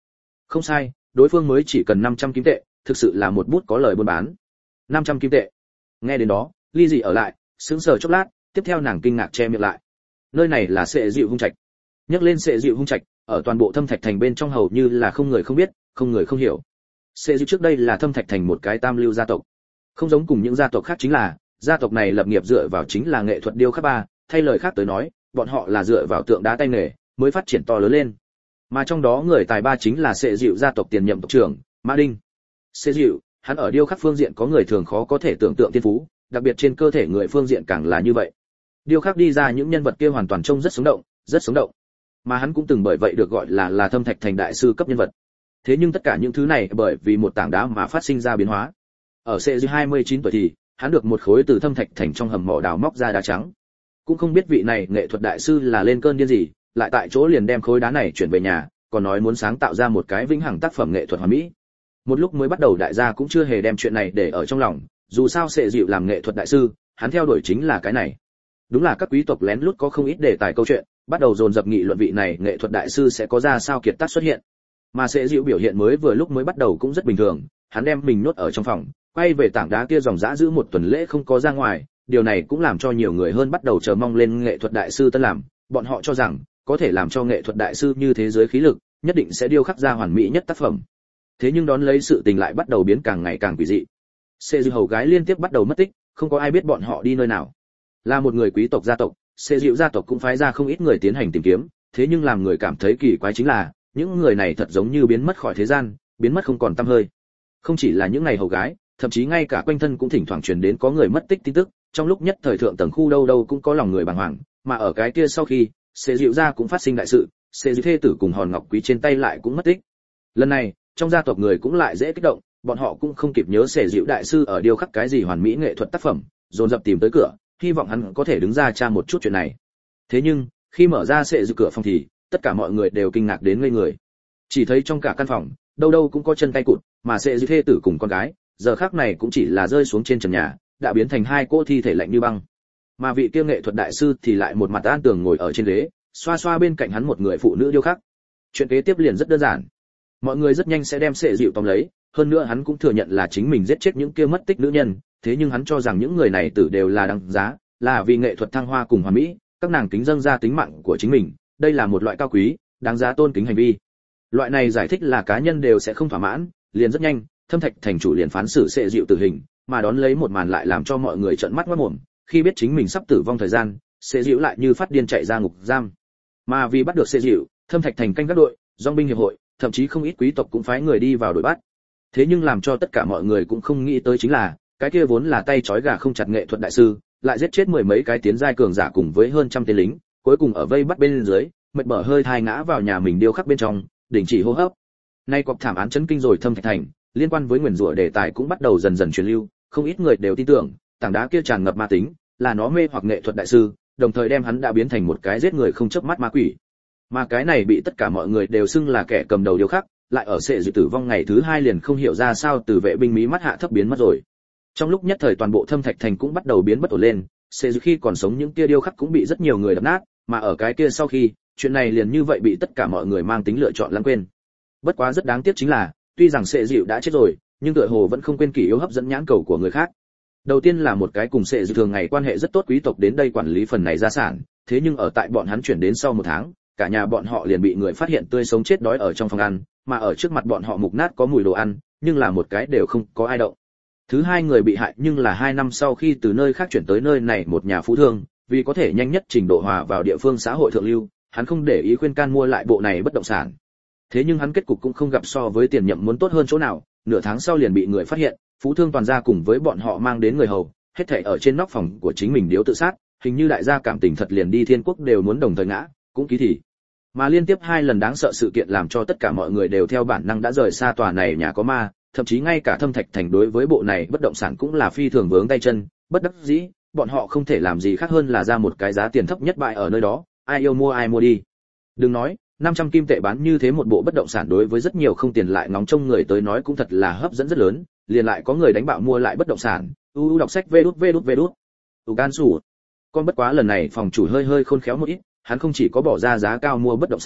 Không sai, đối phương mới chỉ cần 500 kim tệ, thực sự là một bút có lời buôn bán. 500 kim tệ. Nghe đến đó, Ly Dị ở lại, sững sờ chốc lát, tiếp theo nàng kinh ngạc che miệng lại. Nơi này là Sệ Dịu Hung Trạch. Nhắc lên Sệ Dịu Hung Trạch, ở toàn bộ Thâm Thạch Thành bên trong hầu như là không người không biết, không người không hiểu. Sệ Dịu trước đây là Thâm Thạch Thành một cái tam lưu gia tộc. Không giống cùng những gia tộc khác chính là, gia tộc này lập nghiệp dựa vào chính là nghệ thuật điêu khắc ba, thay lời khác tới nói, bọn họ là dựa vào tượng đá tay nghề mới phát triển to lớn lên. Mà trong đó người tài ba chính là Sệ Dịu gia tộc tiền nhiệm tộc trưởng, Mã Đinh. Sệ Dịu, hắn ở điêu khắc phương diện có người thường khó có thể tưởng tượng thiên phú, đặc biệt trên cơ thể người phương diện càng là như vậy. Điêu khắc đi ra những nhân vật kia hoàn toàn trông rất sống động, rất sống động. Mà hắn cũng từng bởi vậy được gọi là Thâm Thạch Thành đại sư cấp nhân vật. Thế nhưng tất cả những thứ này bởi vì một tảng đá mà phát sinh ra biến hóa. Ở Sệ Dịu 29 tuổi thì, hắn được một khối từ Thâm Thạch Thành trong hầm mỏ đào móc ra đá trắng. Cũng không biết vị này nghệ thuật đại sư là lên cơn điên gì, lại tại chỗ liền đem khối đá này chuyển về nhà, còn nói muốn sáng tạo ra một cái vĩnh hằng tác phẩm nghệ thuật hoàn mỹ. Một lúc mới bắt đầu đại gia cũng chưa hề đem chuyện này để ở trong lòng, dù sao Sệ Dịu làm nghệ thuật đại sư, hắn theo đuổi chính là cái này. Đúng là các quý tộc lén lút có không ít đề tài câu chuyện, bắt đầu dồn dập nghị luận vị này nghệ thuật đại sư sẽ có ra sao kiệt tác xuất hiện. Mà Sệ Dịu biểu hiện mới vừa lúc mới bắt đầu cũng rất bình thường, hắn đem mình nhốt ở trong phòng, quay về tảng đá kia dòng dã giữ một tuần lễ không có ra ngoài, điều này cũng làm cho nhiều người hơn bắt đầu chờ mong lên nghệ thuật đại sư tân làm, bọn họ cho rằng có thể làm cho nghệ thuật đại sư như thế giới khí lực, nhất định sẽ điêu khắc ra hoàn mỹ nhất tác phẩm. Thế nhưng đón lấy sự tình lại bắt đầu biến càng ngày càng quỷ dị. Sệ Dịu hầu gái liên tiếp bắt đầu mất tích, không có ai biết bọn họ đi nơi nào. Là một người quý tộc gia tộc, Sệ Dịu gia tộc cũng phái ra không ít người tiến hành tìm kiếm, thế nhưng làm người cảm thấy kỳ quái chính là, những người này thật giống như biến mất khỏi thế gian, biến mất không còn tăm hơi. Không chỉ là những ngày hầu gái, thậm chí ngay cả quanh thân cũng thỉnh thoảng truyền đến có người mất tích tin tức, trong lúc nhất thời thượng tầng khu đâu đâu cũng có lòng người bàng hoàng, mà ở cái kia sau khi, Sệ Dịu gia cũng phát sinh đại sự, Sệ Dịu thê tử cùng hòn ngọc quý trên tay lại cũng mất tích. Lần này, trong gia tộc người cũng lại dễ kích động, bọn họ cũng không kịp nhớ Sệ Dịu đại sư ở điêu khắc cái gì hoàn mỹ nghệ thuật tác phẩm, dồn dập tìm tới cửa, hy vọng hắn có thể đứng ra tra một chút chuyện này. Thế nhưng, khi mở ra Sệ Dịu cửa phòng thì, tất cả mọi người đều kinh ngạc đến ngây người. Chỉ thấy trong cả căn phòng, đâu đâu cũng có chân tay cụt, mà Sệ Dịu thê tử cùng con gái, giờ khắc này cũng chỉ là rơi xuống trên trần nhà, đã biến thành hai cỗ thi thể lạnh như băng. Mà vị kia nghệ thuật đại sư thì lại một mặt an tường ngồi ở trên ghế, xoa xoa bên cạnh hắn một người phụ nữ điêu khắc. Chuyện kế tiếp liền rất đơn giản. Mọi người rất nhanh sẽ đem Sệ Dịu tóm lấy, hơn nữa hắn cũng thừa nhận là chính mình giết chết những kia mất tích nữ nhân, thế nhưng hắn cho rằng những người này tử đều là đáng giá, là vì nghệ thuật thăng hoa cùng hoàn mỹ, các nàng kính dâng ra tính mạng của chính mình, đây là một loại cao quý, đáng giá tôn kính hành vi. Loại này giải thích là cá nhân đều sẽ không thỏa mãn, liền rất nhanh, Thâm Thạch thành chủ liền phán xử Sệ Dịu tử hình, mà đón lấy một màn lại làm cho mọi người trợn mắt ngoác mồm, khi biết chính mình sắp tử vong thời gian, Sệ Dịu lại như phát điên chạy ra ngục giam. Mà vì bắt được Sệ Dịu, Thâm Thạch thành canh các đội, dòng binh hiệp hội, thậm chí không ít quý tộc cũng phái người đi vào đuổi bắt. Thế nhưng làm cho tất cả mọi người cũng không nghĩ tới chính là, cái kia vốn là tay trói gà không chặt nghệ thuật đại sư, lại giết chết mười mấy cái tiến giai cường giả cùng với hơn trăm tên lính, cuối cùng ở vây bắt bên dưới, mệt bở hơi thai ngã vào nhà mình điêu khắc bên trong, đình chỉ hô hấp. Nay cọc thảm án chấn kinh rồi Thâm Thạch thành, liên quan với nguyền rủa đề tài cũng bắt đầu dần dần truyền lưu, không ít người đều tin tưởng, tảng đá kia tràn ngập ma tính, là nó mê hoặc nghệ thuật đại sư, đồng thời đem hắn đã biến thành một cái giết người không chớp mắt ma quỷ. Mà cái này bị tất cả mọi người đều xưng là kẻ cầm đầu điêu khắc, lại ở Sệ Dịu tử vong ngày thứ hai liền không hiểu ra sao từ vệ binh mí mắt hạ thấp biến mất rồi. Trong lúc nhất thời toàn bộ Thâm Thạch thành cũng bắt đầu biến bất ổn lên, Sệ Dịu khi còn sống những kia điêu khắc cũng bị rất nhiều người đập nát, mà ở cái kia sau khi, chuyện này liền như vậy bị tất cả mọi người mang tính lựa chọn lãng quên. Bất quá rất đáng tiếc chính là, tuy rằng Sệ Dịu đã chết rồi, nhưng tựa hồ vẫn không quên kỷ yếu hấp dẫn nhãn cầu của người khác. Đầu tiên là một cái cùng Sệ Dịu thường ngày quan hệ rất tốt quý tộc đến đây quản lý phần này gia sản, thế nhưng ở tại bọn hắn chuyển đến sau một tháng, cả nhà bọn họ liền bị người phát hiện tươi sống chết đói ở trong phòng ăn, mà ở trước mặt bọn họ mục nát có mùi đồ ăn, nhưng là một cái đều không có ai động. Thứ hai người bị hại nhưng là 2 năm sau khi từ nơi khác chuyển tới nơi này một nhà phú thương, vì có thể nhanh nhất trình độ hòa vào địa phương xã hội thượng lưu, hắn không để ý khuyên can mua lại bộ này bất động sản. Thế nhưng hắn kết cục cũng không gặp so với tiền nhậm muốn tốt hơn chỗ nào, nửa tháng sau liền bị người phát hiện, phú thương toàn gia cùng với bọn họ mang đến người hầu, hết thảy ở trên nóc phòng của chính mình điếu tự sát, hình như đại gia cảm tình thật liền đi thiên quốc đều muốn đồng thời ngã, cũng ký thì. Mà liên tiếp 2 lần đáng sợ sự kiện làm cho tất cả mọi người đều theo bản năng đã rời xa tòa này nhà có ma, thậm chí ngay cả Thâm Thạch thành đối với bộ này bất động sản cũng là phi thường vướng tay chân, bất đắc dĩ, bọn họ không thể làm gì khác hơn là ra một cái giá tiền thấp nhất bại ở nơi đó, ai yêu mua ai mua đi. Đừng nói, 500 kim tệ bán như thế một bộ bất động sản đối với rất nhiều không tiền lại ngóng trông người tới nói cũng thật là hấp dẫn rất lớn, liền lại có người đánh bạo mua lại bất động sản. Đọc sách vê đút. Gan sủ. Con bất quá lần này phòng chủ hơi khôn khéo một ít, hắn không chỉ có bỏ ra giá cao mua bất động sản,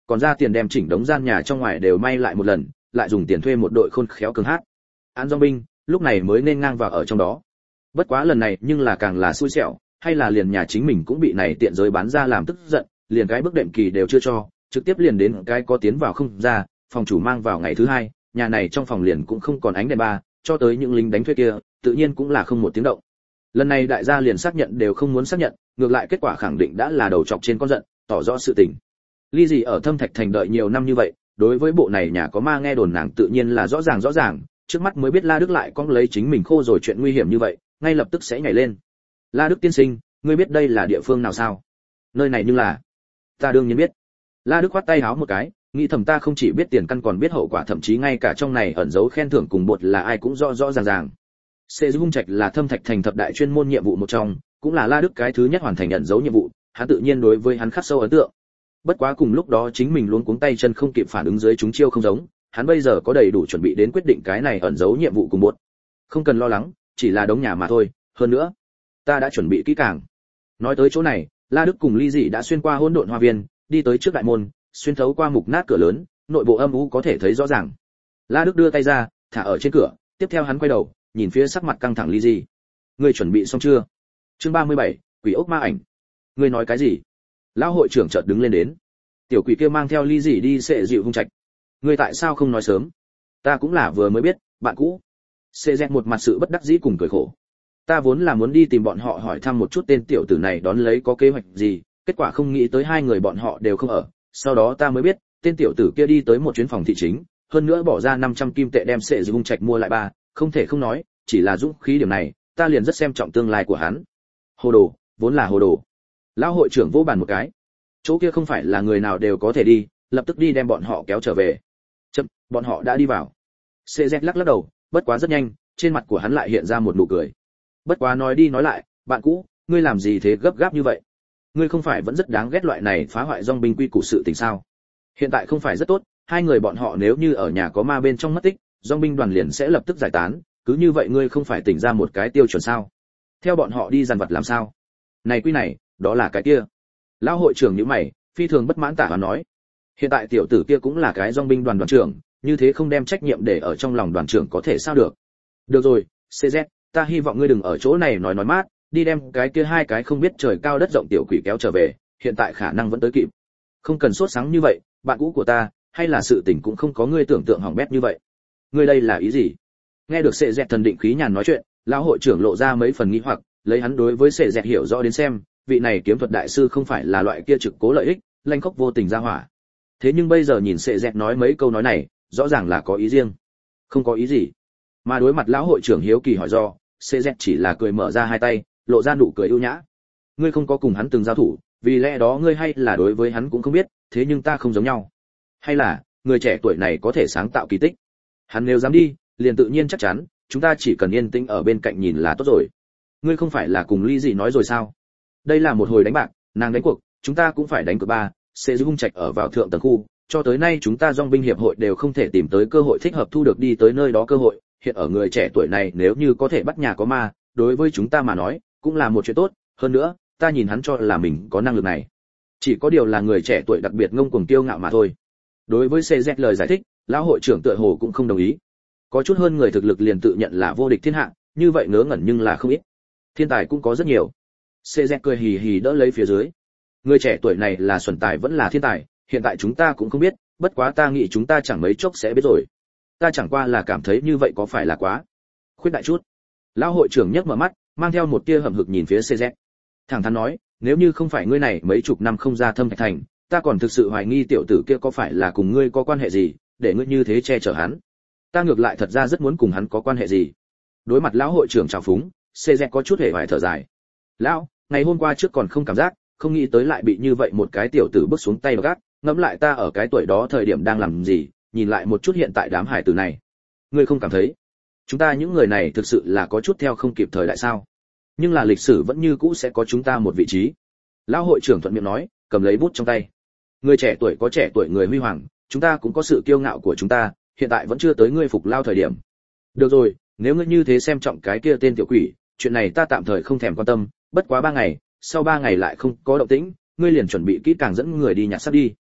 còn ra tiền đem chỉnh đống gian nhà trong ngoài đều may lại một lần, lại dùng tiền thuê một đội khôn khéo cường hát án dong binh, lúc này mới nên ngang vào ở trong đó. Bất quá lần này nhưng là càng là xui xẻo, hay là liền nhà chính mình cũng bị này tiện giới bán ra làm tức giận, liền cái bước đệm kỳ đều chưa cho, trực tiếp liền đến cái có tiến vào không ra, phòng chủ mang vào ngày thứ hai, nhà này trong phòng liền cũng không còn ánh đèn ba, cho tới những lính đánh thuê kia, tự nhiên cũng là không một tiếng động. Lần này đại gia liền xác nhận đều không muốn xác nhận, ngược lại kết quả khẳng định đã là đầu chọc trên con giận, tỏ rõ sự tình. Ly gì ở Thâm Thạch Thành đợi nhiều năm như vậy, đối với bộ này nhà có ma nghe đồn nàng tự nhiên là rõ ràng, trước mắt mới biết La Đức lại có lấy chính mình khô rồi chuyện nguy hiểm như vậy, ngay lập tức sẽ nhảy lên. La Đức tiên sinh, ngươi biết đây là địa phương nào sao? Nơi này nhưng là... Ta đương nhiên biết. La Đức khoát tay háo một cái, nghĩ thầm ta không chỉ biết tiền căn còn biết hậu quả, thậm chí ngay cả trong này ẩn giấu khen thưởng cùng bột là ai cũng rõ ràng. Sệ Hung Trạch là Thâm Thạch Thành thập đại chuyên môn nhiệm vụ một trong, cũng là La Đức cái thứ nhất hoàn thành ẩn giấu nhiệm vụ, hắn tự nhiên đối với hắn khắc sâu ấn tượng. Bất quá cùng lúc đó chính mình luống cuống tay chân không kịp phản ứng dưới chúng chiêu không giống, hắn bây giờ có đầy đủ chuẩn bị đến quyết định cái này ẩn giấu nhiệm vụ cùng bột. Không cần lo lắng, chỉ là đống nhà mà thôi, hơn nữa, ta đã chuẩn bị kỹ càng. Nói tới chỗ này, La Đức cùng Ly Dị đã xuyên qua hỗn độn hoa viên, đi tới trước đại môn, xuyên thấu qua mục nát cửa lớn, nội bộ âm u có thể thấy rõ ràng. La Đức đưa tay ra, thả ở trên cửa, tiếp theo hắn quay đầu, nhìn phía sắc mặt căng thẳng Ly Dị. Ngươi chuẩn bị xong chưa? Chương 37, Quỷ ốc ma ảnh. Ngươi nói cái gì? Lão hội trưởng chợt đứng lên đến. Tiểu quỷ kia mang theo Ly Dị đi Sệ Dịu Hung Trạch. Ngươi tại sao không nói sớm? Ta cũng là vừa mới biết, bạn cũ. Sệ Dẹt một mặt sự bất đắc dĩ cùng cười khổ. Ta vốn là muốn đi tìm bọn họ hỏi thăm một chút tên tiểu tử này đón lấy có kế hoạch gì, kết quả không nghĩ tới hai người bọn họ đều không ở, sau đó ta mới biết, tên tiểu tử kia đi tới một chuyến phòng thị chính, hơn nữa bỏ ra 500 kim tệ đem Sệ Dịu Hung Trạch mua lại ba, không thể không nói, chỉ là dũng khí điểm này, ta liền rất xem trọng tương lai của hắn. Hồ đồ, vốn là hồ đồ. Lão hội trưởng vỗ bàn một cái. Chỗ kia không phải là người nào đều có thể đi, lập tức đi đem bọn họ kéo trở về. Chậm, bọn họ đã đi vào. CZ lắc đầu, bất quá rất nhanh, trên mặt của hắn lại hiện ra một nụ cười. Bất quá nói đi nói lại, bạn cũ, ngươi làm gì thế gấp gáp như vậy? Ngươi không phải vẫn rất đáng ghét loại này phá hoại dòng binh quy củ sự tình sao? Hiện tại không phải rất tốt, hai người bọn họ nếu như ở nhà có ma bên trong mất tích, dòng binh đoàn liền sẽ lập tức giải tán, cứ như vậy ngươi không phải tỉnh ra một cái tiêu chuẩn sao? Theo bọn họ đi dàn vật làm sao? Này quy này, đó là cái kia. Lão hội trưởng nhíu mày, phi thường bất mãn tả hắn nói. Hiện tại tiểu tử kia cũng là cái dòng binh đoàn đoàn trưởng, như thế không đem trách nhiệm để ở trong lòng đoàn trưởng có thể sao được? Được rồi, CZ, ta hy vọng ngươi đừng ở chỗ này nói mát, đi đem cái kia hai cái không biết trời cao đất rộng tiểu quỷ kéo trở về, hiện tại khả năng vẫn tới kịp. Không cần sốt sáng như vậy, bạn cũ của ta, hay là sự tình cũng không có ngươi tưởng tượng hỏng bét như vậy. Ngươi đây là ý gì? Nghe được CZ thần định khí nhàn nói chuyện, lão hội trưởng lộ ra mấy phần nghi hoặc, lấy hắn đối với CZ hiểu rõ đến xem, vị này kiếm thuật đại sư không phải là loại kia trực cố lợi ích, lanh khốc vô tình ra hỏa. Thế nhưng bây giờ nhìn CZ nói mấy câu nói này, rõ ràng là có ý riêng. Không có ý gì. Mà đối mặt lão hội trưởng hiếu kỳ hỏi do, CZ chỉ là cười mở ra hai tay, lộ ra nụ cười ưu nhã. Ngươi không có cùng hắn từng giao thủ, vì lẽ đó ngươi hay là đối với hắn cũng không biết, thế nhưng ta không giống nhau. Hay là, người trẻ tuổi này có thể sáng tạo kỳ tích. Hắn nếu dám đi, liền tự nhiên chắc chắn, chúng ta chỉ cần yên tĩnh ở bên cạnh nhìn là tốt rồi. Ngươi không phải là cùng Ly gì nói rồi sao? Đây là một hồi đánh bạc, nàng đánh cuộc, chúng ta cũng phải đánh cược ba, sẽ giữ Hung Trạch ở vào thượng tầng khu, cho tới nay chúng ta dòng binh hiệp hội đều không thể tìm tới cơ hội thích hợp thu được đi tới nơi đó cơ hội, hiện ở người trẻ tuổi này nếu như có thể bắt nhà có ma, đối với chúng ta mà nói, cũng là một chuyện tốt, hơn nữa, ta nhìn hắn cho là mình có năng lực này. Chỉ có điều là người trẻ tuổi đặc biệt ngông cuồng kiêu ngạo mà thôi. Đối với CZ lời giải thích, lão hội trưởng tựa hồ cũng không đồng ý. Có chút hơn người thực lực liền tự nhận là vô địch thiên hạ, như vậy ngớ ngẩn nhưng là không ít. Thiên tài cũng có rất nhiều. CZ cười hì hì đỡ lấy phía dưới. Người trẻ tuổi này là xuẩn tài vẫn là thiên tài, hiện tại chúng ta cũng không biết, bất quá ta nghĩ chúng ta chẳng mấy chốc sẽ biết rồi. Ta chẳng qua là cảm thấy như vậy có phải là quá khuyết đại chút. Lão hội trưởng nhấc mở mắt, mang theo một tia hậm hực nhìn phía CZ. Thẳng thắn nói, nếu như không phải ngươi này mấy chục năm không ra Thâm Thạch Thành, ta còn thực sự hoài nghi tiểu tử kia có phải là cùng ngươi có quan hệ gì, để ngươi như thế che chở hắn. Ta ngược lại thật ra rất muốn cùng hắn có quan hệ gì. Đối mặt lão hội trưởng trào phúng, CZ có chút hề hoài thở dài. Lão, ngày hôm qua trước còn không cảm giác, không nghĩ tới lại bị như vậy một cái tiểu tử bước xuống tay gác, ngẫm lại ta ở cái tuổi đó thời điểm đang làm gì, nhìn lại một chút hiện tại đám hải tử này. Ngươi không cảm thấy chúng ta những người này thực sự là có chút theo không kịp thời đại sao? Nhưng là lịch sử vẫn như cũ sẽ có chúng ta một vị trí. Lão hội trưởng thuận miệng nói, cầm lấy bút trong tay. Người trẻ tuổi có trẻ tuổi người huy hoàng, chúng ta cũng có sự kiêu ngạo của chúng ta, hiện tại vẫn chưa tới ngươi phục lao thời điểm. Được rồi, nếu ngươi như thế xem trọng cái kia tên tiểu quỷ, chuyện này ta tạm thời không thèm quan tâm, bất quá 3 ngày, sau 3 ngày lại không có động tĩnh, ngươi liền chuẩn bị kỹ càng dẫn người đi nhặt xác đi.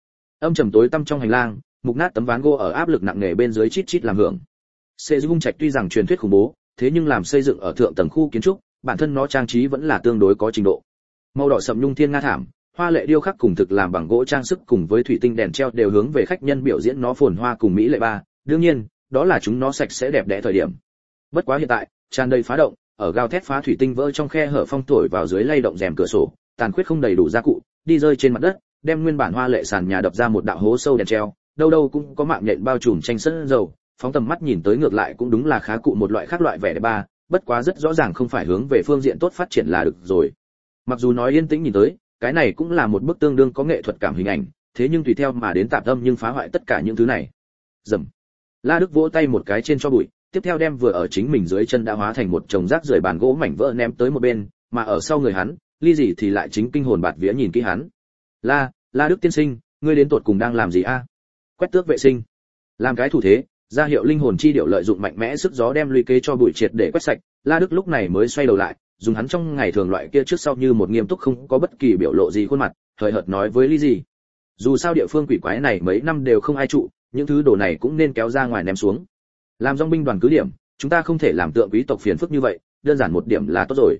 Âm trầm tối tăm trong hành lang, mục nát tấm ván gỗ ở áp lực nặng nề bên dưới chít chít làm hưởng. Sejung Trạch tuy rằng truyền thuyết khủng bố, thế nhưng làm xây dựng ở thượng tầng khu kiến trúc, bản thân nó trang trí vẫn là tương đối có trình độ. Màu đỏ sậm nhung thiên nga thảm, hoa lệ điêu khắc cùng thực làm bằng gỗ trang sức cùng với thủy tinh đèn treo đều hướng về khách nhân biểu diễn nó phồn hoa cùng mỹ lệ ba, đương nhiên, đó là chúng nó sạch sẽ đẹp đẽ thời điểm. Bất quá hiện tại, tràn đầy phá động, ở gào thét phá thủy tinh vỡ trong khe hở phong thổi vào dưới lay động rèm cửa sổ, tàn khuyết không đầy đủ gia cụ, đi rơi trên mặt đất, đem nguyên bản hoa lệ sàn nhà đập ra một đạo hố sâu đèn treo, đâu đâu cũng có mạng nhện bao trùm tranh sân dầu, phóng tầm mắt nhìn tới ngược lại cũng đúng là khá cụ một loại khác loại vẻ đẹp ba, bất quá rất rõ ràng không phải hướng về phương diện tốt phát triển là được rồi. Mặc dù nói yên tĩnh nhìn tới, cái này cũng là một bức tương đương có nghệ thuật cảm hình ảnh, thế nhưng tùy theo mà đến tạp âm nhưng phá hoại tất cả những thứ này. Rầm. La Đức vỗ tay một cái trên cho bụi, tiếp theo đem vừa ở chính mình dưới chân đã hóa thành một chồng rác rưởi bàn gỗ mảnh vỡ ném tới một bên, mà ở sau người hắn, Ly Dị thì lại chính kinh hồn bạt vía nhìn kỹ hắn. La Đức tiên sinh, ngươi đến tột cùng đang làm gì a? Quét tước vệ sinh. Làm cái thủ thế, ra hiệu linh hồn chi điệu lợi dụng mạnh mẽ sức gió đem lũy kế cho bụi triệt để quét sạch, La Đức lúc này mới xoay đầu lại, dùng hắn trong ngày thường loại kia trước sau như một nghiêm túc không có bất kỳ biểu lộ gì khuôn mặt, hời hợt nói với Ly Dị. Dù sao địa phương quỷ quái này mấy năm đều không ai trụ, những thứ đồ này cũng nên kéo ra ngoài ném xuống. Làm dòng binh đoàn cứ điểm, chúng ta không thể làm tượng quý tộc phiền phức như vậy, đơn giản một điểm là tốt rồi.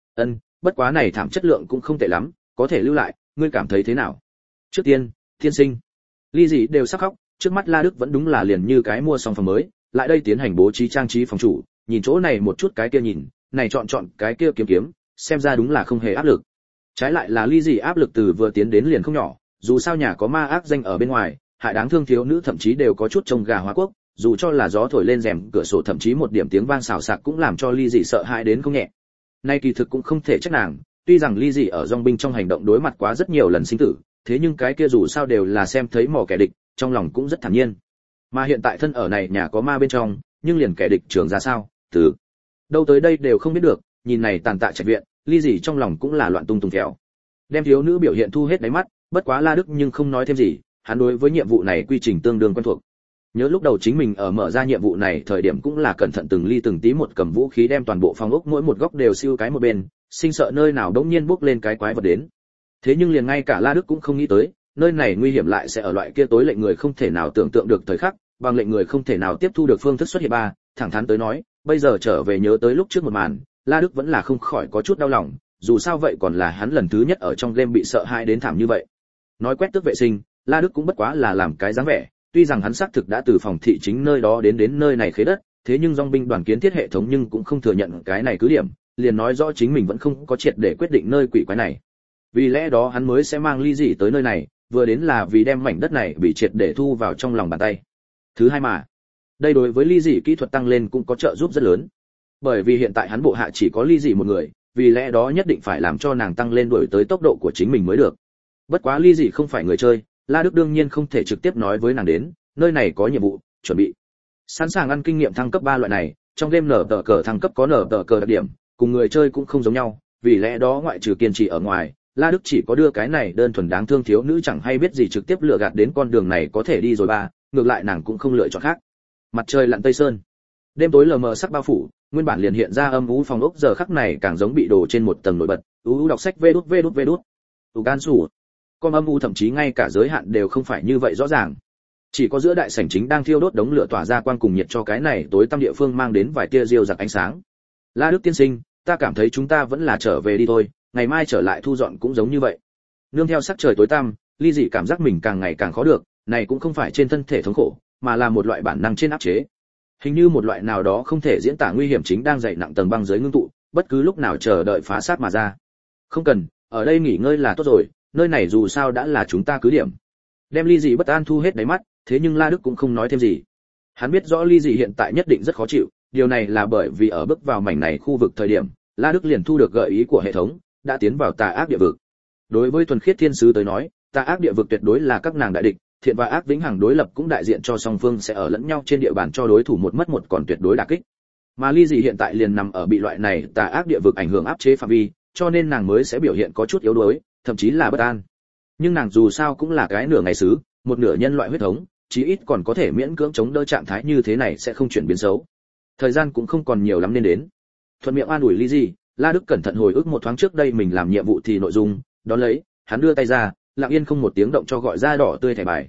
Bất quá này thảm chất lượng cũng không tệ lắm, có thể lưu lại, ngươi cảm thấy thế nào? Trước tiên, thiên sinh. Ly Dị đều sắp khóc, trước mắt La Đức vẫn đúng là liền như cái mua xong phòng mới, lại đây tiến hành bố trí trang trí phòng chủ, nhìn chỗ này một chút cái kia nhìn, này chọn cái kia kiếm, xem ra đúng là không hề áp lực. Trái lại là Ly Dị áp lực từ vừa tiến đến liền không nhỏ, dù sao nhà có ma ác danh ở bên ngoài, hại đáng thương thiếu nữ thậm chí đều có chút trông gà hóa quốc, dù cho là gió thổi lên rèm cửa sổ thậm chí một điểm tiếng vang xào xạc cũng làm cho Ly Dị sợ hãi đến không nhẹ. Nay kỳ thực cũng không thể trách nàng, tuy rằng Ly Dị ở dòng binh trong hành động đối mặt quá rất nhiều lần sinh tử, thế nhưng cái kia dù sao đều là xem thấy mỏ kẻ địch, trong lòng cũng rất thản nhiên. Mà hiện tại thân ở này nhà có ma bên trong, nhưng liền kẻ địch trường ra sao, từ đâu tới đây đều không biết được, nhìn này tàn tạ trạch viện, Ly Dị trong lòng cũng là loạn tung tung kẹo. Đem thiếu nữ biểu hiện thu hết đáy mắt, bất quá La Đức nhưng không nói thêm gì, hắn đối với nhiệm vụ này quy trình tương đương quen thuộc. Nhớ lúc đầu chính mình ở mở ra nhiệm vụ này thời điểm cũng là cẩn thận từng ly từng tí một cầm vũ khí đem toàn bộ phòng ốc mỗi một góc đều siêu cái một bên, sinh sợ nơi nào đống nhiên bốc lên cái quái vật đến. Thế nhưng liền ngay cả La Đức cũng không nghĩ tới, nơi này nguy hiểm lại sẽ ở loại kia tối lệnh người không thể nào tưởng tượng được thời khắc, bằng lệnh người không thể nào tiếp thu được phương thức xuất hiện ba, thẳng thắn tới nói, bây giờ trở về nhớ tới lúc trước một màn, La Đức vẫn là không khỏi có chút đau lòng, dù sao vậy còn là hắn lần thứ nhất ở trong game bị sợ hãi đến thảm như vậy. Nói quét tước vệ sinh, La Đức cũng bất quá là làm cái dáng vẻ, tuy rằng hắn xác thực đã từ phòng thị chính nơi đó đến nơi này khế đất, thế nhưng dòng binh đoàn kiến thiết hệ thống nhưng cũng không thừa nhận cái này cứ điểm, liền nói rõ chính mình vẫn không có triệt để quyết định nơi quỷ quái này. Vì lẽ đó hắn mới sẽ mang Ly Dị tới nơi này, vừa đến là vì đem mảnh đất này bị triệt để thu vào trong lòng bàn tay. Thứ hai mà, đây đối với Ly Dị kỹ thuật tăng lên cũng có trợ giúp rất lớn. Bởi vì hiện tại hắn bộ hạ chỉ có Ly Dị một người, vì lẽ đó nhất định phải làm cho nàng tăng lên đuổi tới tốc độ của chính mình mới được. Bất quá Ly Dị không phải người chơi, La Đức đương nhiên không thể trực tiếp nói với nàng đến, nơi này có nhiệm vụ, chuẩn bị. Sẵn sàng ăn kinh nghiệm thăng cấp 3 loại này, trong game nở tờ cờ thăng cấp có nở tờ cờ đặc điểm, cùng người chơi cũng không giống nhau, vì lẽ đó ngoại trừ kiên trì ở ngoài, La Đức chỉ có đưa cái này đơn thuần đáng thương thiếu nữ chẳng hay biết gì trực tiếp lừa gạt đến con đường này có thể đi rồi ba, ngược lại nàng cũng không lựa chọn khác. Mặt trời lặn tây sơn, đêm tối lờ mờ sắc bao phủ, nguyên bản liền hiện ra âm u phòng ốc giờ khắc này càng giống bị đổ trên một tầng nổi bật, đọc sách vê đút. Gan sủ. Con âm u thậm chí ngay cả giới hạn đều không phải như vậy rõ ràng. Chỉ có giữa đại sảnh chính đang thiêu đốt đống lửa tỏa ra quang cùng nhiệt cho cái này tối tăm địa phương mang đến vài tia diêu giặc ánh sáng. La Đức tiên sinh, ta cảm thấy chúng ta vẫn là trở về đi thôi, ngày mai trở lại thu dọn cũng giống như vậy. Nương theo sắc trời tối tăm, Ly Dị cảm giác mình càng ngày càng khó được, này cũng không phải trên thân thể thống khổ, mà là một loại bản năng trên áp chế. Hình như một loại nào đó không thể diễn tả nguy hiểm chính đang dày nặng tầng băng dưới ngưng tụ, bất cứ lúc nào chờ đợi phá sát mà ra. Không cần, ở đây nghỉ ngơi là tốt rồi, nơi này dù sao đã là chúng ta cứ điểm. Đem Ly Dị bất an thu hết đáy mắt, thế nhưng La Đức cũng không nói thêm gì. Hắn biết rõ Ly Dị hiện tại nhất định rất khó chịu, điều này là bởi vì ở bước vào mảnh này khu vực thời điểm, La Đức liền thu được gợi ý của hệ thống, đã tiến vào tà ác địa vực. Đối với thuần khiết thiên sứ tới nói, tà ác địa vực tuyệt đối là các nàng đại địch, thiện và ác vĩnh hằng đối lập cũng đại diện cho song phương sẽ ở lẫn nhau trên địa bàn cho đối thủ một mất một còn tuyệt đối đả kích. Mà Ly Dị hiện tại liền nằm ở bị loại này tà ác địa vực ảnh hưởng áp chế phạm vi, cho nên nàng mới sẽ biểu hiện có chút yếu đuối, thậm chí là bất an. Nhưng nàng dù sao cũng là cái nửa ngày sứ, một nửa nhân loại huyết thống, chí ít còn có thể miễn cưỡng chống đỡ trạng thái như thế này sẽ không chuyển biến xấu. Thời gian cũng không còn nhiều lắm nên đến. Thuận miệng an ủi Ly Dị, La Đức cẩn thận hồi ức một thoáng trước đây mình làm nhiệm vụ thì nội dung, đón lấy, hắn đưa tay ra, lặng yên không một tiếng động cho gọi ra đỏ tươi thẻ bài,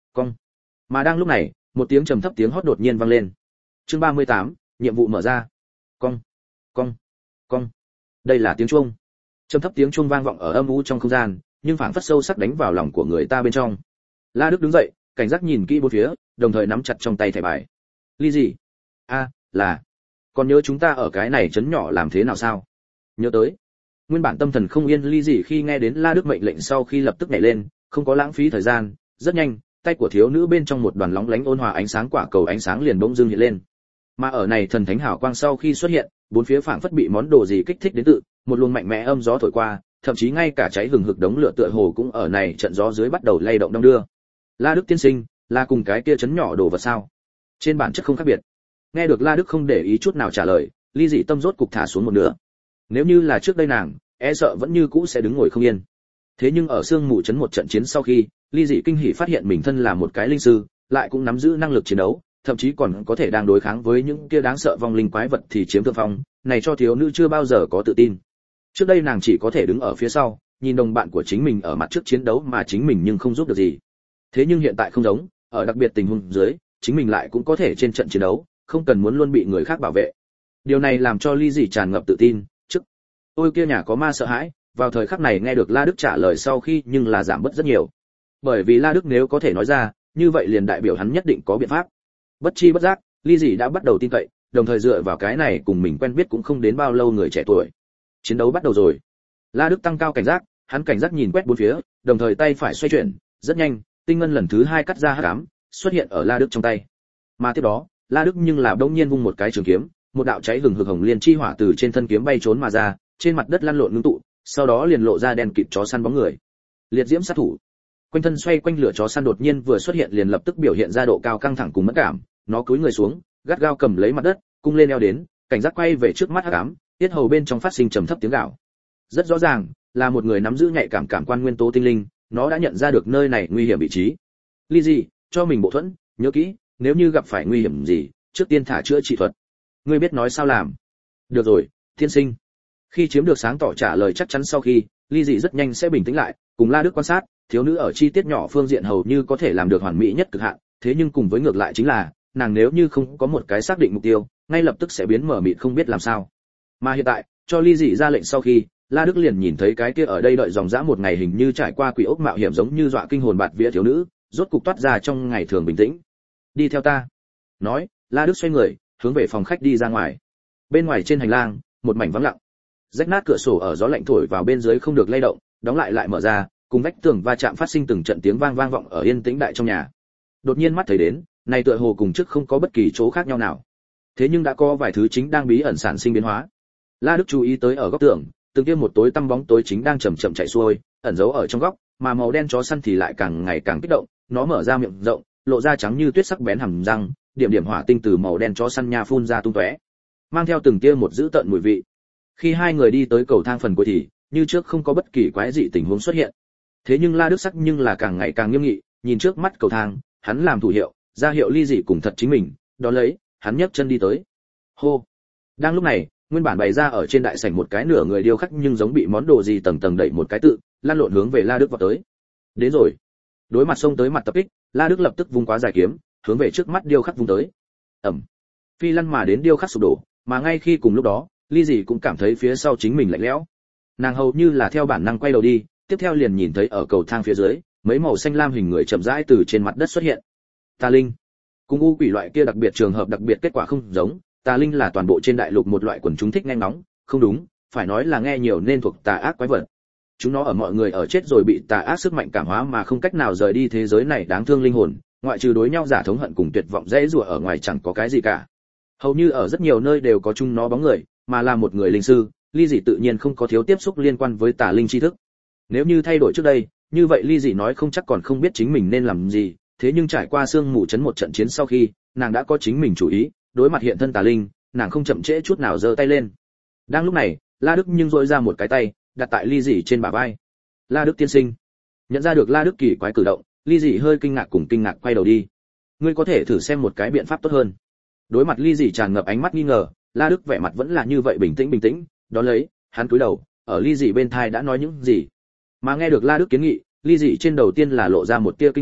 Cong. Mà đang lúc này, một tiếng trầm thấp tiếng hót đột nhiên vang lên. Chương 38, nhiệm vụ mở ra. Cong, cong, cong. Đây là tiếng chuông. Trầm thấp tiếng chuông vang vọng ở âm u trong không gian, nhưng phảng phất sâu sắc đánh vào lòng của người ta bên trong. La Đức đứng dậy, cảnh giác nhìn kỹ bốn phía, đồng thời nắm chặt trong tay thẻ bài. Ly gì? Là. Còn nhớ chúng ta ở cái này trấn nhỏ làm thế nào sao? Nhớ tới. Nguyên bản tâm thần không yên Ly gì khi nghe đến La Đức mệnh lệnh sau khi lập tức nhảy lên, không có lãng phí thời gian, rất nhanh, tay của thiếu nữ bên trong một đoàn lóng lánh ôn hòa ánh sáng quả cầu ánh sáng liền bỗng dưng hiện lên. Mà ở này thần thánh hào quang sau khi xuất hiện, bốn phía phảng phất bị món đồ gì kích thích đến tự, một luồng mạnh mẽ âm gió thổi qua, thậm chí ngay cả cháy hừng hực đống lửa tựa hồ cũng ở này trận gió dưới bắt đầu lay động đong đưa. La Đức tiên sinh, là cùng cái kia chấn nhỏ đồ vật sao? Trên bản chất không khác biệt. Nghe được La Đức không để ý chút nào trả lời, Ly dị tâm rốt cục thả xuống một nửa. Nếu như là trước đây nàng, e sợ vẫn như cũ sẽ đứng ngồi không yên. Thế nhưng ở sương mù chấn một trận chiến sau khi, Ly dị kinh hỉ phát hiện mình thân là một cái linh sư, lại cũng nắm giữ năng lực chiến đấu, thậm chí còn có thể đang đối kháng với những kia đáng sợ vong linh quái vật thì chiếm thượng phong, này cho thiếu nữ chưa bao giờ có tự tin. Trước đây nàng chỉ có thể đứng ở phía sau, nhìn đồng bạn của chính mình ở mặt trước chiến đấu mà chính mình nhưng không giúp được gì. Thế nhưng hiện tại không giống, ở đặc biệt tình huống dưới, chính mình lại cũng có thể trên trận chiến đấu, không cần muốn luôn bị người khác bảo vệ. Điều này làm cho Ly dị tràn ngập tự tin, trước ôi kia nhà có ma sợ hãi, vào thời khắc này nghe được La Đức trả lời sau khi nhưng là giảm bớt rất nhiều. Bởi vì La Đức nếu có thể nói ra, như vậy liền đại biểu hắn nhất định có biện pháp. Bất chi bất giác, Ly dị đã bắt đầu tin cậy, đồng thời dựa vào cái này cùng mình quen biết cũng không đến bao lâu người trẻ tuổi. Chiến đấu bắt đầu rồi. La Đức tăng cao cảnh giác, hắn cảnh giác nhìn quét bốn phía, đồng thời tay phải xoay chuyển, rất nhanh, tinh ngân lần thứ hai cắt ra hắc ám, xuất hiện ở La Đức trong tay. Mà tiếp đó, La Đức nhưng là đột nhiên vung một cái trường kiếm, một đạo cháy hừng hực hồng liên chi hỏa từ trên thân kiếm bay trốn mà ra, trên mặt đất lăn lộn ngưng tụ, sau đó liền lộ ra đen kịt chó săn bóng người. Liệt diễm sát thủ. Quanh thân xoay quanh lửa chó săn đột nhiên vừa xuất hiện liền lập tức biểu hiện ra độ cao căng thẳng cùng mất cảm, nó cúi người xuống, gắt gao cầm lấy mặt đất, cung lên eo đến, cảnh giác quay về trước mắt hắc ám, tiết hầu bên trong phát sinh trầm thấp tiếng gào. Rất rõ ràng, là một người nắm giữ nhạy cảm cảm quan nguyên tố tinh linh, nó đã nhận ra được nơi này nguy hiểm vị trí. Ly gì, cho mình bộ thuẫn, nhớ kỹ, nếu như gặp phải nguy hiểm gì, trước tiên thả chữa trị thuật. Ngươi biết nói sao làm? Được rồi, tiên sinh. Khi chiếm được sáng tỏ trả lời chắc chắn sau khi, Ly dị rất nhanh sẽ bình tĩnh lại, cùng La Đức quan sát, thiếu nữ ở chi tiết nhỏ phương diện hầu như có thể làm được hoàn mỹ nhất cực hạn, thế nhưng cùng với ngược lại chính là, nàng nếu như không có một cái xác định mục tiêu, ngay lập tức sẽ biến mở mịt không biết làm sao. Mà hiện tại, cho Ly dị ra lệnh sau khi, La Đức liền nhìn thấy cái kia ở đây đợi dòng dã một ngày hình như trải qua quỷ ốc mạo hiểm giống như dọa kinh hồn bạt vía thiếu nữ, rốt cục toát ra trong ngày thường bình tĩnh. Đi theo ta. Nói, La Đức xoay người, hướng về phòng khách đi ra ngoài. Bên ngoài trên hành lang, một mảnh vắng lặng. Rách nát cửa sổ ở gió lạnh thổi vào bên dưới không được lay động, đóng lại mở ra, cùng vách tường va chạm phát sinh từng trận tiếng vang vọng ở yên tĩnh đại trong nhà. Đột nhiên mắt thấy đến, này tựa hồ cùng trước không có bất kỳ chỗ khác nhau nào. Thế nhưng đã có vài thứ chính đang bí ẩn sản sinh biến hóa. La Đức chú ý tới ở góc tường, từng kia một tối tăm bóng tối chính đang chậm chậm chạy xuôi, ẩn giấu ở trong góc, mà màu đen chó săn thì lại càng ngày càng kích động, nó mở ra miệng rộng, lộ ra trắng như tuyết sắc bén hàm răng, điểm điểm hỏa tinh từ màu đen chó săn nha phun ra tung tóe, mang theo từng tia một dữ tợn mùi vị. Khi hai người đi tới cầu thang phần cuối thì, như trước không có bất kỳ quái dị tình huống xuất hiện. Thế nhưng La Đức sắc nhưng là càng ngày càng nghiêm nghị, nhìn trước mắt cầu thang, hắn làm thủ hiệu, ra hiệu Ly dị cùng thật chính mình, đó lấy, hắn nhấc chân đi tới. Hô. Đang lúc này, nguyên bản bày ra ở trên đại sảnh một cái nửa người điêu khắc nhưng giống bị món đồ gì tầng tầng đẩy một cái tự, lan lộn hướng về La Đức vào tới. Đến rồi. Đối mặt xông tới mặt tập kích, La Đức lập tức vung quá dài kiếm, hướng về trước mắt điêu khắc vung tới. Ầm. Phi lăn mà đến điêu khắc sụp đổ, mà ngay khi cùng lúc đó, Ly dị cũng cảm thấy phía sau chính mình lạnh lẽo. Nàng hầu như là theo bản năng quay đầu đi, tiếp theo liền nhìn thấy ở cầu thang phía dưới, mấy màu xanh lam hình người chậm rãi từ trên mặt đất xuất hiện. Tà linh. Cùng u quỷ loại kia đặc biệt trường hợp đặc biệt kết quả không giống, tà linh là toàn bộ trên đại lục một loại quần chúng thích nghe ngóng, không đúng, phải nói là nghe nhiều nên thuộc tà ác quái vật. Chúng nó ở mọi người ở chết rồi bị tà ác sức mạnh cảm hóa mà không cách nào rời đi thế giới này đáng thương linh hồn, ngoại trừ đối nhau giả thống hận cùng tuyệt vọng dễ rủa ở ngoài chẳng có cái gì cả. Hầu như ở rất nhiều nơi đều có chúng nó bóng người, mà là một người linh sư, Ly dị tự nhiên không có thiếu tiếp xúc liên quan với tà linh tri thức. Nếu như thay đổi trước đây, như vậy Ly dị nói không chắc còn không biết chính mình nên làm gì, thế nhưng trải qua sương mù chấn một trận chiến sau khi, nàng đã có chính mình chủ ý, đối mặt hiện thân tà linh, nàng không chậm trễ chút nào giơ tay lên. Đang lúc này, La Đức nhưng dội ra một cái tay, đặt tại Ly dị trên bả vai. La Đức tiên sinh. Nhận ra được La Đức kỳ quái cử động, Ly dị hơi kinh ngạc cùng kinh ngạc quay đầu đi. Ngươi có thể thử xem một cái biện pháp tốt hơn. Đối mặt Ly dị tràn ngập ánh mắt nghi ngờ, La Đức vẻ mặt vẫn là như vậy bình tĩnh, đó lấy, hắn cúi đầu, ở Ly dị bên thai đã nói những gì. Mà nghe được La Đức kiến nghị, Ly dị trên đầu tiên là lộ ra một tia kinh ngạc,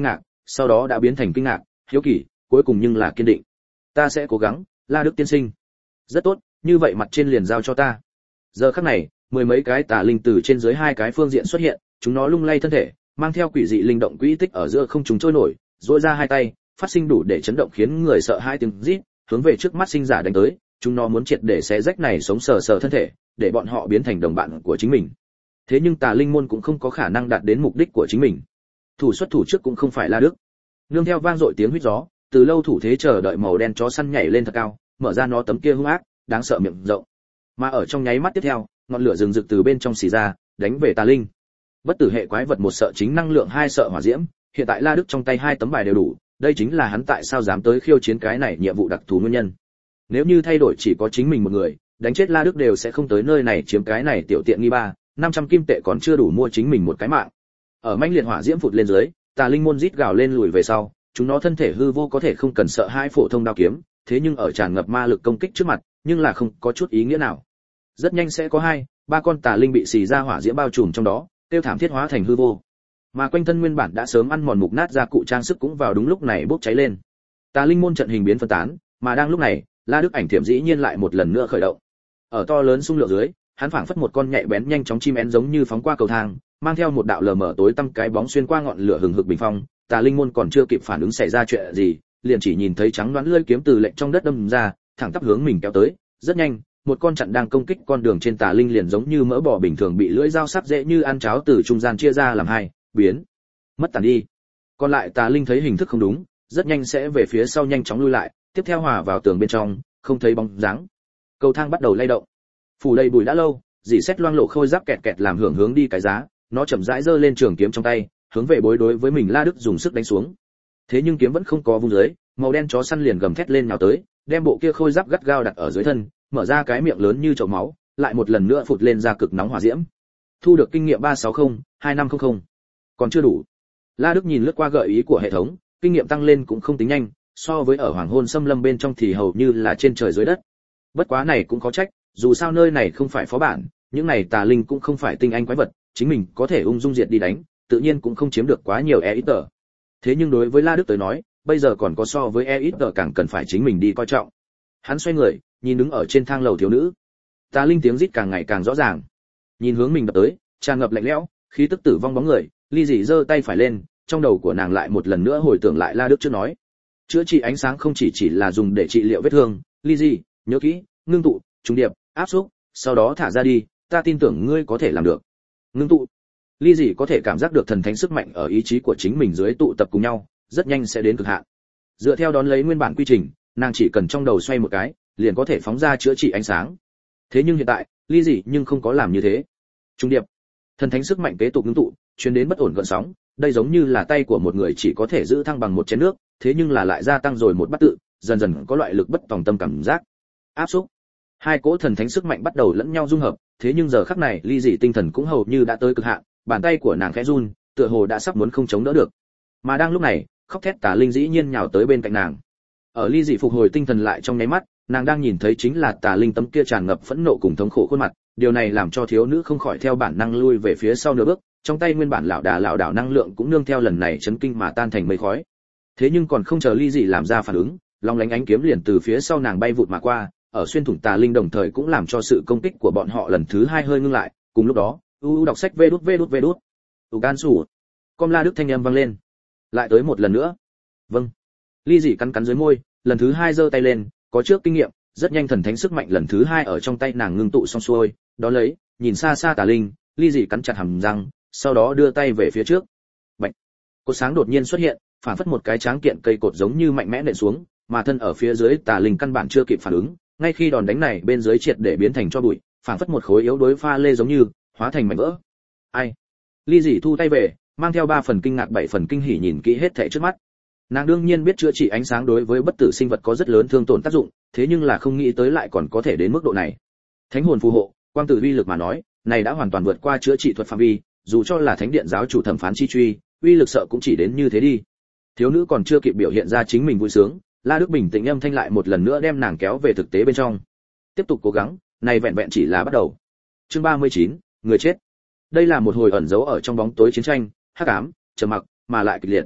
sau đó đã biến thành kinh ngạc, hiếu kỳ, cuối cùng nhưng là kiên định. Ta sẽ cố gắng, La Đức tiên sinh. Rất tốt, như vậy mặt trên liền giao cho ta. Giờ khắc này, mười mấy cái tà linh từ trên dưới hai cái phương diện xuất hiện, chúng nó lung lay thân thể, mang theo quỷ dị linh động quỹ tích ở giữa không trung trôi nổi, duỗi ra hai tay, phát sinh đủ để chấn động khiến người sợ hai tiếng rít, hướng về trước mắt sinh giả đánh tới, chúng nó muốn triệt để xé rách này sống sờ sờ thân thể, để bọn họ biến thành đồng bạn của chính mình. Thế nhưng tà linh môn cũng không có khả năng đạt đến mục đích của chính mình. Thủ xuất thủ trước cũng không phải La Đức. Nương theo vang dội tiếng huýt gió, từ lâu thủ thế chờ đợi màu đen chó săn nhảy lên thật cao, mở ra nó tấm kia hung ác, đáng sợ miệng rộng. Mà ở trong nháy mắt tiếp theo, ngọn lửa rừng rực từ bên trong xì ra, đánh về tà linh. Bất tử hệ quái vật một sợ chính năng lượng, hai sợ hỏa diễm, hiện tại La Đức trong tay hai tấm bài đều đủ, đây chính là hắn tại sao dám tới khiêu chiến cái này nhiệm vụ đặc thù nguyên nhân. Nếu như thay đổi chỉ có chính mình một người, đánh chết La Đức đều sẽ không tới nơi này chiếm cái này tiểu tiện nghi 500 kim tệ còn chưa đủ mua chính mình một cái mạng. Ở manh liệt hỏa diễm phụt lên dưới, tà linh môn rít gào lên lùi về sau, chúng nó thân thể hư vô có thể không cần sợ hai phổ thông đao kiếm, thế nhưng ở tràn ngập ma lực công kích trước mặt, nhưng là không có chút ý nghĩa nào. Rất nhanh sẽ có 2-3 con tà linh bị xì ra hỏa diễm bao trùm trong đó, tiêu thảm thiết hóa thành hư vô. Mà quanh thân nguyên bản đã sớm ăn mòn mục nát ra cụ trang sức cũng vào đúng lúc này bốc cháy lên. Tà linh môn trận hình biến phân tán, mà đang lúc này, La Đức ảnh thiểm dĩ nhiên lại một lần nữa khởi động. Ở to lớn xung lượng dưới, hắn phảng phất một con nhạy bén nhanh chóng chim én giống như phóng qua cầu thang, mang theo một đạo lờ mờ tối tăm cái bóng xuyên qua ngọn lửa hừng hực bình phong. Tà linh môn còn chưa kịp phản ứng xảy ra chuyện gì, liền chỉ nhìn thấy trắng đoán lưỡi kiếm từ lệnh trong đất đâm ra, thẳng tắp hướng mình kéo tới. Rất nhanh, một con chặn đang công kích con đường trên tà linh liền giống như mỡ bò bình thường bị lưỡi dao sắc dễ như ăn cháo từ trung gian chia ra làm hai, biến mất tàn đi. Còn lại tà linh thấy hình thức không đúng, rất nhanh sẽ về phía sau nhanh chóng lui lại, tiếp theo hòa vào tường bên trong, không thấy bóng dáng. Cầu thang bắt đầu lay động. Phủ đầy bụi đã lâu, dì xét loang lộ khôi giáp kẹt kẹt làm hưởng hướng đi cái giá, nó chậm rãi giơ lên trường kiếm trong tay, hướng về bối đối với mình La Đức dùng sức đánh xuống. Thế nhưng kiếm vẫn không có vung dưới, màu đen chó săn liền gầm thét lên nhào tới, đem bộ kia khôi giáp gắt gao đặt ở dưới thân, mở ra cái miệng lớn như chậu máu, lại một lần nữa phụt lên ra cực nóng hỏa diễm. Thu được kinh nghiệm 360-2500. Còn chưa đủ. La Đức nhìn lướt qua gợi ý của hệ thống, kinh nghiệm tăng lên cũng không tính nhanh, so với ở Hoàng Hôn Xâm Lâm bên trong thì hầu như là trên trời dưới đất. Bất quá này cũng có trách, dù sao nơi này không phải phó bản, những này tà linh cũng không phải tinh anh quái vật, chính mình có thể ung dung diệt đi đánh, tự nhiên cũng không chiếm được quá nhiều EXP. Thế nhưng đối với La Đức tới nói, bây giờ còn có so với EXP càng cần phải chính mình đi coi trọng. Hắn xoay người, nhìn đứng ở trên thang lầu thiếu nữ. Tà linh tiếng rít càng ngày càng rõ ràng. Nhìn hướng mình đập tới, tràn ngập lạnh lẽo, khí tức tử vong bóng người, Ly Dị giơ tay phải lên, trong đầu của nàng lại một lần nữa hồi tưởng lại La Đức trước nói. Chữa trị ánh sáng không chỉ là dùng để trị liệu vết thương, Ly Dị, nhớ kỹ, ngưng tụ, trùng điệp, áp xúc, sau đó thả ra đi, ta tin tưởng ngươi có thể làm được. Ngưng tụ. Ly Dị có thể cảm giác được thần thánh sức mạnh ở ý chí của chính mình dưới tụ tập cùng nhau, rất nhanh sẽ đến cực hạn. Dựa theo đón lấy nguyên bản quy trình, nàng chỉ cần trong đầu xoay một cái, liền có thể phóng ra chữa trị ánh sáng. Thế nhưng hiện tại, Ly Dị nhưng không có làm như thế. Trung điệp, thần thánh sức mạnh kế tục ngưng tụ, truyền đến bất ổn gợn sóng, đây giống như là tay của một người chỉ có thể giữ thăng bằng một chén nước, thế nhưng là lại gia tăng rồi một bát tự, dần dần có loại lực bất tòng tâm cảm giác. Áp xúc. Hai cỗ thần thánh sức mạnh bắt đầu lẫn nhau dung hợp, thế nhưng giờ khắc này, Ly Dị tinh thần cũng hầu như đã tới cực hạn, bàn tay của nàng khẽ run, tựa hồ đã sắp muốn không chống đỡ được. Mà đang lúc này, khóc thét tà linh dĩ nhiên nhào tới bên cạnh nàng. Ở Ly Dị phục hồi tinh thần lại trong nháy mắt, nàng đang nhìn thấy chính là tà linh tấm kia tràn ngập phẫn nộ cùng thống khổ khuôn mặt, điều này làm cho thiếu nữ không khỏi theo bản năng lui về phía sau nửa bước, trong tay nguyên bản lảo đảo năng lượng cũng nương theo lần này chấn kinh mà tan thành mây khói. Thế nhưng còn không chờ Ly Dị làm ra phản ứng, long lánh ánh kiếm liền từ phía sau nàng bay vụt mà qua, ở xuyên thủng tà linh đồng thời cũng làm cho sự công kích của bọn họ lần thứ hai hơi ngưng lại. Cùng lúc đó, đọc sách vê đút. Can sủ. Com La Đức thanh âm vang lên. Lại tới một lần nữa. Vâng. Ly Dị cắn dưới môi, lần thứ hai giơ tay lên, có trước kinh nghiệm, rất nhanh thần thánh sức mạnh lần thứ hai ở trong tay nàng ngưng tụ xong xuôi, đó lấy, nhìn xa xa tà linh, Ly Dị cắn chặt hàm răng, sau đó đưa tay về phía trước. Bạch. Cột sáng đột nhiên xuất hiện, phản phất một cái tráng kiện cây cột giống như mạnh mẽ nện xuống, mà thân ở phía dưới tà linh căn bản chưa kịp phản ứng, ngay khi đòn đánh này bên dưới triệt để biến thành cho bụi, phản phất một khối yếu đối pha lê giống như hóa thành mảnh vỡ. Ai? Ly Dị thu tay về, mang theo 3 phần kinh ngạc 7 phần kinh hỉ nhìn kỹ hết thảy trước mắt. Nàng đương nhiên biết chữa trị ánh sáng đối với bất tử sinh vật có rất lớn thương tổn tác dụng, thế nhưng là không nghĩ tới lại còn có thể đến mức độ này. Thánh hồn phù hộ, quang tử uy lực mà nói, này đã hoàn toàn vượt qua chữa trị thuật phạm vi, dù cho là thánh điện giáo chủ thẩm phán chi truy, uy lực sợ cũng chỉ đến như thế đi. Thiếu nữ còn chưa kịp biểu hiện ra chính mình vui sướng, La Đức bình tĩnh âm thanh lại một lần nữa đem nàng kéo về thực tế bên trong. Tiếp tục cố gắng, này vẹn vẹn chỉ là bắt đầu. Chương 39, người chết. Đây là một hồi ẩn giấu ở trong bóng tối chiến tranh, hắc ám, trầm mặc, mà lại kịch liệt.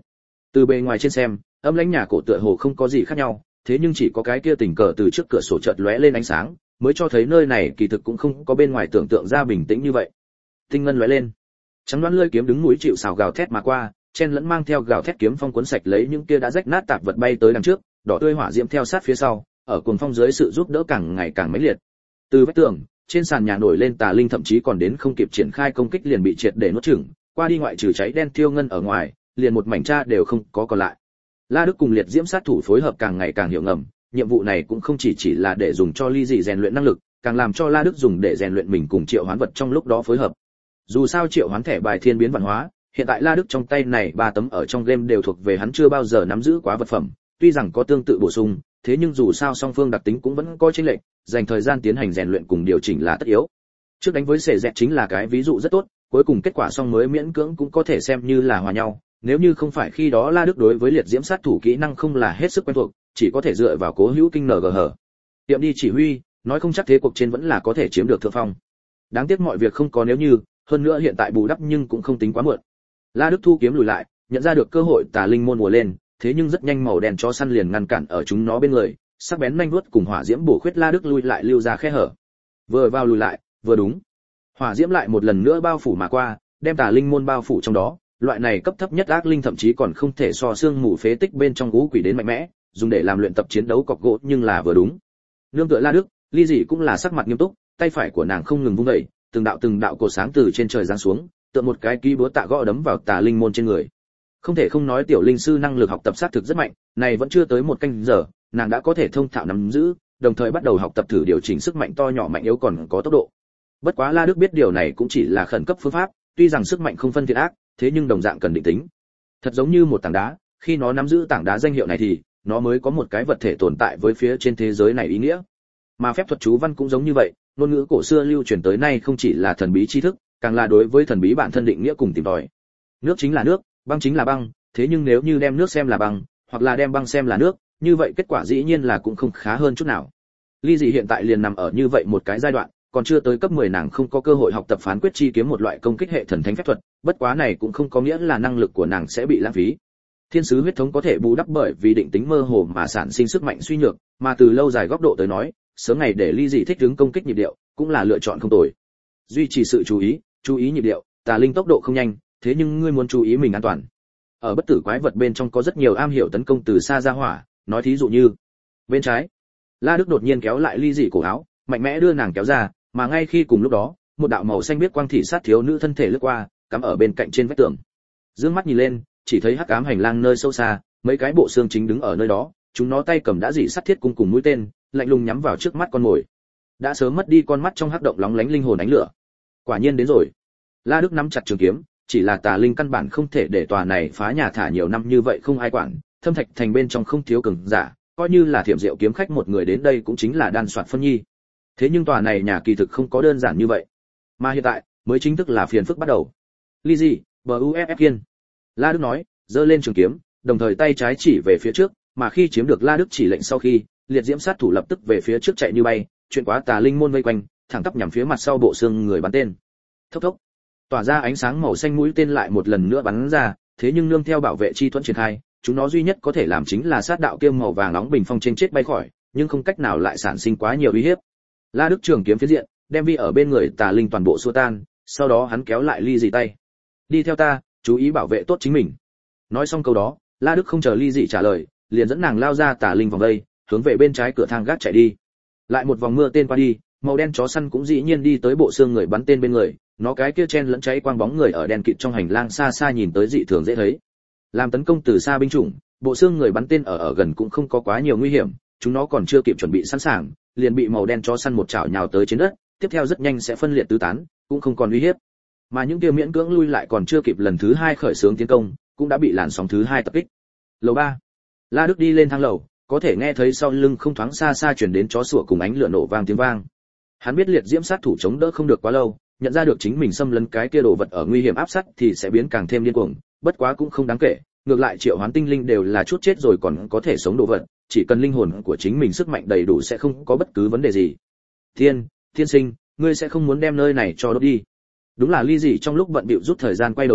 Từ bề ngoài trên xem, âm lãnh nhà cổ tựa hồ không có gì khác nhau, thế nhưng chỉ có cái kia tình cờ từ trước cửa sổ chợt lóe lên ánh sáng, mới cho thấy nơi này kỳ thực cũng không có bên ngoài tưởng tượng ra bình tĩnh như vậy. Tinh ngân lóe lên, trắng đoán lưỡi kiếm đứng núi chịu sào gào thét mà qua, chen lẫn mang theo gào thét kiếm phong cuốn sạch lấy những kia đã rách nát tạp vật bay tới đằng trước, đỏ tươi hỏa diễm theo sát phía sau, ở cuồng phong dưới sự giúp đỡ càng ngày càng mãnh liệt. Từ vách tường, trên sàn nhà nổi lên tà linh thậm chí còn đến không kịp triển khai công kích liền bị triệt để nuốt chửng, qua đi ngoại trừ cháy đen tiêu ngân ở ngoài, liền một mảnh tra đều không có còn lại. La Đức cùng liệt diễm sát thủ phối hợp càng ngày càng hiệu ngầm, nhiệm vụ này cũng không chỉ là để dùng cho ly dị rèn luyện năng lực, càng làm cho La Đức dùng để rèn luyện mình cùng triệu hoán vật trong lúc đó phối hợp. Dù sao triệu hoán thẻ bài thiên biến văn hóa, hiện tại La Đức trong tay này 3 tấm ở trong game đều thuộc về hắn chưa bao giờ nắm giữ quá vật phẩm, tuy rằng có tương tự bổ sung, thế nhưng dù sao song phương đặc tính cũng vẫn có chênh lệch, dành thời gian tiến hành rèn luyện cùng điều chỉnh là tất yếu. Trước đánh với Sệ Dẹt chính là cái ví dụ rất tốt, cuối cùng kết quả song mới miễn cưỡng cũng có thể xem như là hòa nhau, nếu như không phải khi đó La Đức đối với liệt diễm sát thủ kỹ năng không là hết sức quen thuộc, chỉ có thể dựa vào cố hữu kinh NGH. Tiệm đi chỉ huy, nói không chắc thế cuộc trên vẫn là có thể chiếm được thượng phong. Đáng tiếc mọi việc không có nếu như, hơn nữa hiện tại bù đắp nhưng cũng không tính quá muộn. La Đức thu kiếm lùi lại, nhận ra được cơ hội tà linh môn mùa lên, thế nhưng rất nhanh màu đen chó săn liền ngăn cản ở chúng nó bên người, sắc bén nhanh vuốt cùng hỏa diễm bổ khuyết La Đức lui lại lưu ra khe hở. Vừa vào lùi lại, vừa đúng. Hỏa diễm lại một lần nữa bao phủ mà qua, đem tà linh môn bao phủ trong đó, loại này cấp thấp nhất ác linh thậm chí còn không thể so xương mù phế tích bên trong ngũ quỷ đến mạnh mẽ, dùng để làm luyện tập chiến đấu cọc gỗ nhưng là vừa đúng. Nương tựa La Đức, ly dị cũng là sắc mặt nghiêm túc, tay phải của nàng không ngừng vung dậy, từng đạo cột sáng từ trên trời giáng xuống, tựa một cái ký búa tạ gõ đấm vào tà linh môn trên người. Không thể không nói tiểu linh sư năng lực học tập sát thực rất mạnh, này vẫn chưa tới một canh giờ, nàng đã có thể thông thạo nắm giữ, đồng thời bắt đầu học tập thử điều chỉnh sức mạnh to nhỏ mạnh yếu còn có tốc độ. Bất quá La Đức biết điều này cũng chỉ là khẩn cấp phương pháp, tuy rằng sức mạnh không phân thiện ác, thế nhưng đồng dạng cần định tính. Thật giống như một tảng đá, khi nó nắm giữ tảng đá danh hiệu này thì nó mới có một cái vật thể tồn tại với phía trên thế giới này ý nghĩa. Mà phép thuật chú văn cũng giống như vậy, ngôn ngữ cổ xưa lưu truyền tới nay không chỉ là thần bí tri thức, càng là đối với thần bí bản thân định nghĩa cùng tìm tòi. Nước chính là nước, băng chính là băng, thế nhưng nếu như đem nước xem là băng, hoặc là đem băng xem là nước, như vậy kết quả dĩ nhiên là cũng không khá hơn chút nào. Ly dị hiện tại liền nằm ở như vậy một cái giai đoạn, còn chưa tới cấp 10 nàng không có cơ hội học tập phán quyết chi kiếm một loại công kích hệ thần thánh phép thuật, bất quá này cũng không có nghĩa là năng lực của nàng sẽ bị lãng phí. Thiên sứ huyết thống có thể bù đắp bởi vì định tính mơ hồ mà sản sinh sức mạnh suy nhược, mà từ lâu dài góc độ tới nói, sớm ngày để ly dị thích ứng công kích nhịp điệu, cũng là lựa chọn không tồi. Duy trì sự chú ý nhịp điệu, tà linh tốc độ không nhanh, thế nhưng ngươi muốn chú ý mình an toàn. Ở bất tử quái vật bên trong có rất nhiều am hiểu tấn công từ xa ra hỏa, nói thí dụ như bên trái. La Đức đột nhiên kéo lại ly dị cổ áo, mạnh mẽ đưa nàng kéo ra, mà ngay khi cùng lúc đó, một đạo màu xanh biếc quang thị sát thiếu nữ thân thể lướt qua, cắm ở bên cạnh trên vách tường. Dương mắt nhìn lên, chỉ thấy hắc ám hành lang nơi sâu xa, mấy cái bộ xương chính đứng ở nơi đó, chúng nó tay cầm đã dỉ sắt thiết cung cùng mũi tên, lạnh lùng nhắm vào trước mắt con mồi. Đã sớm mất đi con mắt trong hắc động lóng lánh linh hồn ánh lửa. Quả nhiên đến rồi. La Đức nắm chặt trường kiếm, chỉ là tà linh căn bản không thể để tòa này phá nhà thả nhiều năm như vậy không ai quản, thâm thạch thành bên trong không thiếu cường giả, coi như là thiểm diệu kiếm khách một người đến đây cũng chính là đan soạt phân nhi. Thế nhưng tòa này nhà kỳ thực không có đơn giản như vậy, mà hiện tại mới chính thức là phiền phức bắt đầu. Ly dị, BUFF kiên. La Đức nói, giơ lên trường kiếm, đồng thời tay trái chỉ về phía trước, mà khi chiếm được La Đức chỉ lệnh sau khi, liệt diễm sát thủ lập tức về phía trước chạy như bay, chuyện quá tà linh môn vây quanh, thẳng tắp nhắm phía mặt sau bộ xương người bắn tên. Thốc thốc, tỏa ra ánh sáng màu xanh mũi tên lại một lần nữa bắn ra, thế nhưng nương theo bảo vệ chi thuẫn triển khai, chúng nó duy nhất có thể làm chính là sát đạo kiêm màu vàng nóng bình phong trên chết bay khỏi, nhưng không cách nào lại sản sinh quá nhiều uy hiếp. La Đức trường kiếm phía diện, đem vi ở bên người tà linh toàn bộ xua tan, sau đó hắn kéo lại ly dị tay. Đi theo ta, chú ý bảo vệ tốt chính mình. Nói xong câu đó, La Đức không chờ ly dị trả lời, liền dẫn nàng lao ra tà linh vòng đây, hướng về bên trái cửa thang gác chạy đi. Lại một vòng mưa tên qua đi, màu đen chó săn cũng dĩ nhiên đi tới bộ xương người bắn tên bên người, nó cái kia chen lẫn cháy quang bóng người ở đèn kịt trong hành lang xa xa nhìn tới dị thường dễ thấy. Làm tấn công từ xa binh chủng, bộ xương người bắn tên ở gần cũng không có quá nhiều nguy hiểm, chúng nó còn chưa kịp chuẩn bị sẵn sàng, liền bị màu đen chó săn một chảo nhào tới trên đất, tiếp theo rất nhanh sẽ phân liệt tứ tán, cũng không còn uy hiếp. Mà những kia miễn cưỡng lui lại còn chưa kịp lần thứ 2 khởi xướng tiến công, cũng đã bị làn sóng thứ 2 tập kích. Lầu 3. La Đức đi lên thang lầu, có thể nghe thấy sau lưng không thoáng xa xa truyền đến chó sủa cùng ánh lửa nổ vang tiếng vang. Hắn biết liệt diễm sát thủ chống đỡ không được quá lâu, nhận ra được chính mình xâm lấn cái kia đồ vật ở nguy hiểm áp sát thì sẽ biến càng thêm điên cuồng, bất quá cũng không đáng kể, ngược lại triệu hoán tinh linh đều là chút chết rồi còn có thể sống đồ vật, chỉ cần linh hồn của chính mình sức mạnh đầy đủ sẽ không có bất cứ vấn đề gì. Thiên sinh, ngươi sẽ không muốn đem nơi này cho đốt đi. Đúng là ly dị trong lúc bận bịu rút thời gian quay đầu lại,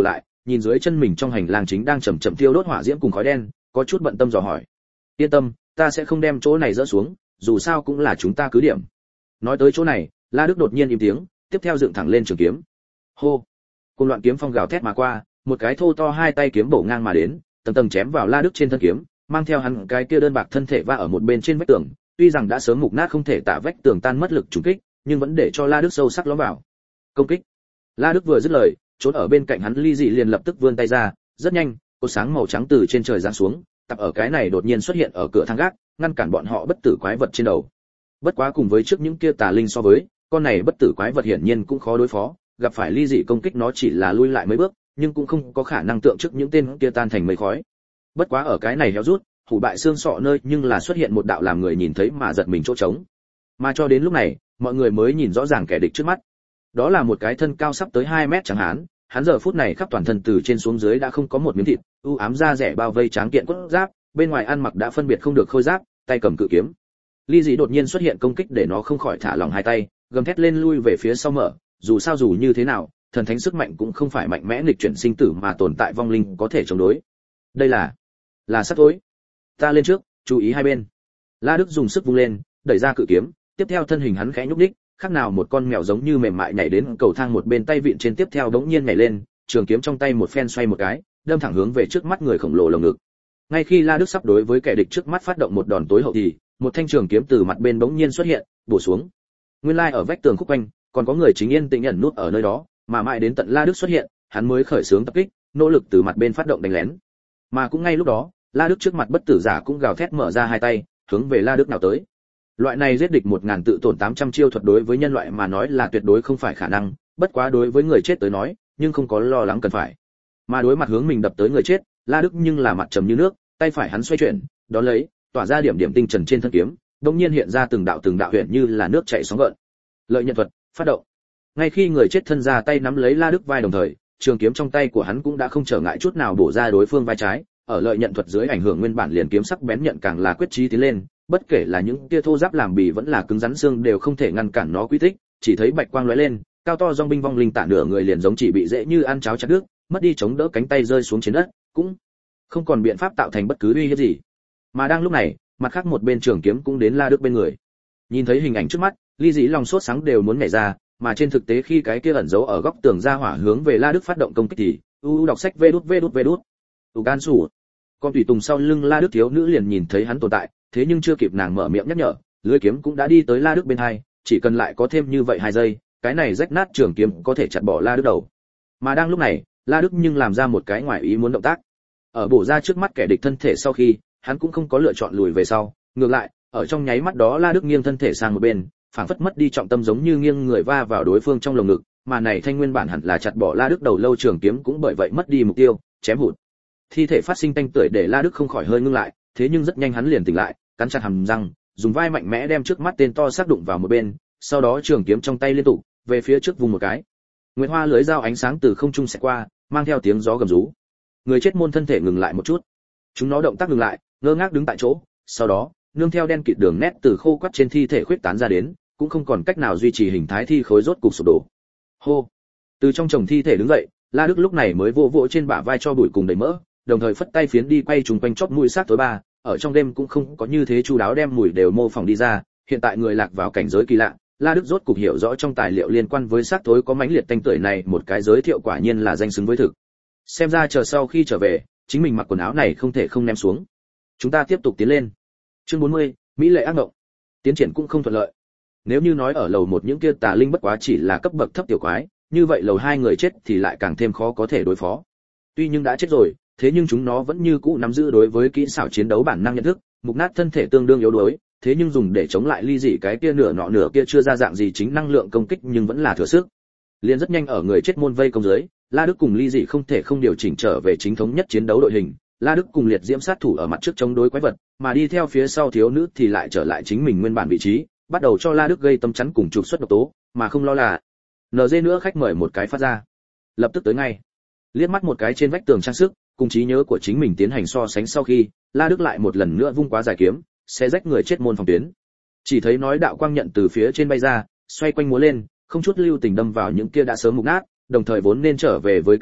nhìn dưới chân mình trong hành lang chính đang chậm chậm thiêu đốt hỏa diễm cùng khói đen, có chút bận tâm dò hỏi. Yên tâm, ta sẽ không đem chỗ này dỡ xuống, dù sao cũng là chúng ta cứ điểm. Nói tới chỗ này, La Đức đột nhiên im tiếng, tiếp theo dựng thẳng lên trường kiếm. Hô! Cùng loạn kiếm phong gào thét mà qua, một cái thô to hai tay kiếm bổ ngang mà đến, tầng tầng chém vào La Đức trên thân kiếm, mang theo hắn cái kia đơn bạc thân thể va ở một bên trên vách tường, tuy rằng đã sớm mục nát không thể tạ vách tường tan mất lực trùng kích, nhưng vẫn để cho La Đức sâu sắc lõm vào. Công kích. La Đức vừa dứt lời, trốn ở bên cạnh hắn Ly Dị liền lập tức vươn tay ra, rất nhanh, cột sáng màu trắng từ trên trời giáng xuống, tập ở cái này đột nhiên xuất hiện ở cửa thang gác, ngăn cản bọn họ bất tử quái vật trên đầu. Bất quá cùng với trước những kia tà linh so với, con này bất tử quái vật hiển nhiên cũng khó đối phó, gặp phải Ly Dị công kích nó chỉ là lui lại mấy bước, nhưng cũng không có khả năng tượng trước những tên kia tan thành mây khói. Bất quá ở cái này héo rút, hủ bại xương sọ nơi nhưng là xuất hiện một đạo làm người nhìn thấy mà giật mình chỗ trống. Mà cho đến lúc này, mọi người mới nhìn rõ ràng kẻ địch trước mắt. Đó là một cái thân cao sắp tới 2 mét trắng hán, hắn giờ phút này khắp toàn thân từ trên xuống dưới đã không có một miếng thịt, u ám da rẻ bao vây tráng kiện cốt giáp, bên ngoài ăn mặc đã phân biệt không được khôi giáp, tay cầm cự kiếm. Ly Dị đột nhiên xuất hiện công kích để nó không khỏi thả lỏng hai tay, gầm thét lên lui về phía sau mở, dù sao dù như thế nào, thần thánh sức mạnh cũng không phải mạnh mẽ nghịch chuyển sinh tử mà tồn tại vong linh có thể chống đối. Đây là sắp tối. Ta lên trước, chú ý hai bên. La Đức dùng sức vung lên, đẩy ra cự kiếm, tiếp theo thân hình hắn khẽ nhúc nhích, khác nào một con mèo giống như mềm mại nhảy đến cầu thang một bên tay vịn trên, tiếp theo đống nhiên nhảy lên, trường kiếm trong tay một phen xoay một cái, đâm thẳng hướng về trước mắt người khổng lồ lồng ngực. Ngay khi La Đức sắp đối với kẻ địch trước mắt phát động một đòn tối hậu thì, một thanh trường kiếm từ mặt bên bỗng nhiên xuất hiện, bổ xuống. Nguyên lai ở vách tường khúc quanh, còn có người chính yên tĩnh ẩn nút ở nơi đó, mà mãi đến tận La Đức xuất hiện, hắn mới khởi xướng tập kích, nỗ lực từ mặt bên phát động đánh lén. Mà cũng ngay lúc đó, La Đức trước mặt bất tử giả cũng gào thét mở ra hai tay, hướng về La Đức nào tới. Loại này giết địch 1000 tự tổn 800 chiêu thuật đối với nhân loại mà nói là tuyệt đối không phải khả năng, bất quá đối với người chết tới nói, nhưng không có lo lắng cần phải. Mà đối mặt hướng mình đập tới người chết, La Đức nhưng là mặt trầm như nước, tay phải hắn xoay chuyển, đón lấy, tỏa ra điểm điểm tinh trần trên thân kiếm, đột nhiên hiện ra từng đạo huyền như là nước chảy sóng gợn. Lợi nhận thuật, phát động. Ngay khi người chết thân ra tay nắm lấy La Đức vai đồng thời, trường kiếm trong tay của hắn cũng đã không trở ngại chút nào bổ ra đối phương vai trái, ở lợi nhận thuật dưới ảnh hưởng nguyên bản liền kiếm sắc bén nhận càng là quyết chí tiến lên, bất kể là những tia thô giáp làm bì vẫn là cứng rắn xương đều không thể ngăn cản nó quy tích, chỉ thấy bạch quang lóe lên, cao to dòng binh vong linh tả nửa người liền giống chỉ bị dễ như ăn cháo chặt đứt, mất đi chống đỡ cánh tay rơi xuống trên đất, cũng không còn biện pháp tạo thành bất cứ uy hiếp gì. Mà đang lúc này, mặt khác một bên trường kiếm cũng đến La Đức bên người. Nhìn thấy hình ảnh trước mắt, Ly Dĩ lòng sốt sáng đều muốn nhảy ra, mà trên thực tế khi cái kia ẩn giấu ở góc tường ra hỏa hướng về La Đức phát động công kích thì, đọc sách vê đút. Gan sủ. Con tùy tùng sau lưng La Đức thiếu nữ liền nhìn thấy hắn tồn tại, thế nhưng chưa kịp nàng mở miệng nhắc nhở, lưỡi kiếm cũng đã đi tới La Đức bên hai, chỉ cần lại có thêm như vậy 2 giây, cái này rách nát trường kiếm có thể chặt bỏ La Đức đầu. Mà đang lúc này, La Đức nhưng làm ra một cái ngoài ý muốn động tác. Ở bổ ra trước mắt kẻ địch thân thể sau khi, hắn cũng không có lựa chọn lùi về sau, ngược lại, ở trong nháy mắt đó La Đức nghiêng thân thể sang một bên, phảng phất mất đi trọng tâm giống như nghiêng người va vào đối phương trong lồng ngực, mà này thanh nguyên bản hẳn là chặt bỏ La Đức đầu lâu trường kiếm cũng bởi vậy mất đi mục tiêu, chém hụt. Thi thể phát sinh tanh tưởi để La Đức không khỏi hơi ngưng lại, thế nhưng rất nhanh hắn liền tỉnh lại, cắn chặt hàm răng, dùng vai mạnh mẽ đem trước mắt tên to xác đụng vào một bên, sau đó trường kiếm trong tay liên tục về phía trước vùng một cái. Nguyệt hoa lưới dao ánh sáng từ không trung xẹt qua, mang theo tiếng gió gầm rú. Người chết môn thân thể ngừng lại một chút. Chúng nó động tác ngừng lại, ngơ ngác đứng tại chỗ, sau đó, nương theo đen kịt đường nét từ khô quắt trên thi thể khuyết tán ra đến, cũng không còn cách nào duy trì hình thái thi khối rốt cục sụp đổ. Hô. Từ trong chồng thi thể đứng dậy, La Đức lúc này mới vỗ vỗ trên bả vai cho bụi cùng đầy mỡ, đồng thời phất tay phiến đi quay trùng quanh chóp mũi xác tối ba, ở trong đêm cũng không có như thế chu đáo đem mùi đều mô phỏng đi ra, hiện tại người lạc vào cảnh giới kỳ lạ, La Đức rốt cục hiểu rõ trong tài liệu liên quan với xác thối có mãnh liệt tanh tưởi này, một cái giới thiệu quả nhiên là danh xứng với thực. Xem ra chờ sau khi trở về, chính mình mặc quần áo này không thể không ném xuống. Chúng ta tiếp tục tiến lên. Chương 40, Mỹ lệ ác ngộng. Tiến triển cũng không thuận lợi. Nếu như nói ở lầu 1 những kia tà linh bất quá chỉ là cấp bậc thấp tiểu quái, như vậy lầu 2 người chết thì lại càng thêm khó có thể đối phó. Tuy nhưng đã chết rồi, thế nhưng chúng nó vẫn như cũ nắm giữ đối với kỹ xảo chiến đấu bản năng nhận thức, mục nát thân thể tương đương yếu đuối, thế nhưng dùng để chống lại Ly Dị cái kia nửa nọ nửa kia chưa ra dạng gì chính năng lượng công kích nhưng vẫn là thừa sức. Liên rất nhanh ở người chết môn vây công dưới, La Đức cùng Ly Dị không thể không điều chỉnh trở về chính thống nhất chiến đấu đội hình. La Đức cùng liệt diễm sát thủ ở mặt trước chống đối quái vật, mà đi theo phía sau thiếu nữ thì lại trở lại chính mình nguyên bản vị trí, bắt đầu cho La Đức gây tâm chắn cùng trục xuất độc tố, mà không lo là NG nữa khách mời một cái phát ra. Lập tức tới ngay. Liếc mắt một cái trên vách tường trang sức, cùng trí nhớ của chính mình tiến hành so sánh sau khi, La Đức lại một lần nữa vung quá giải kiếm, xé rách người chết môn phòng tuyến. Chỉ thấy nói đạo quang nhận từ phía trên bay ra, xoay quanh múa lên, không chút lưu tình đâm vào những kia đã sớm mục nát, đồng thời vốn nên trở về với cát bụi,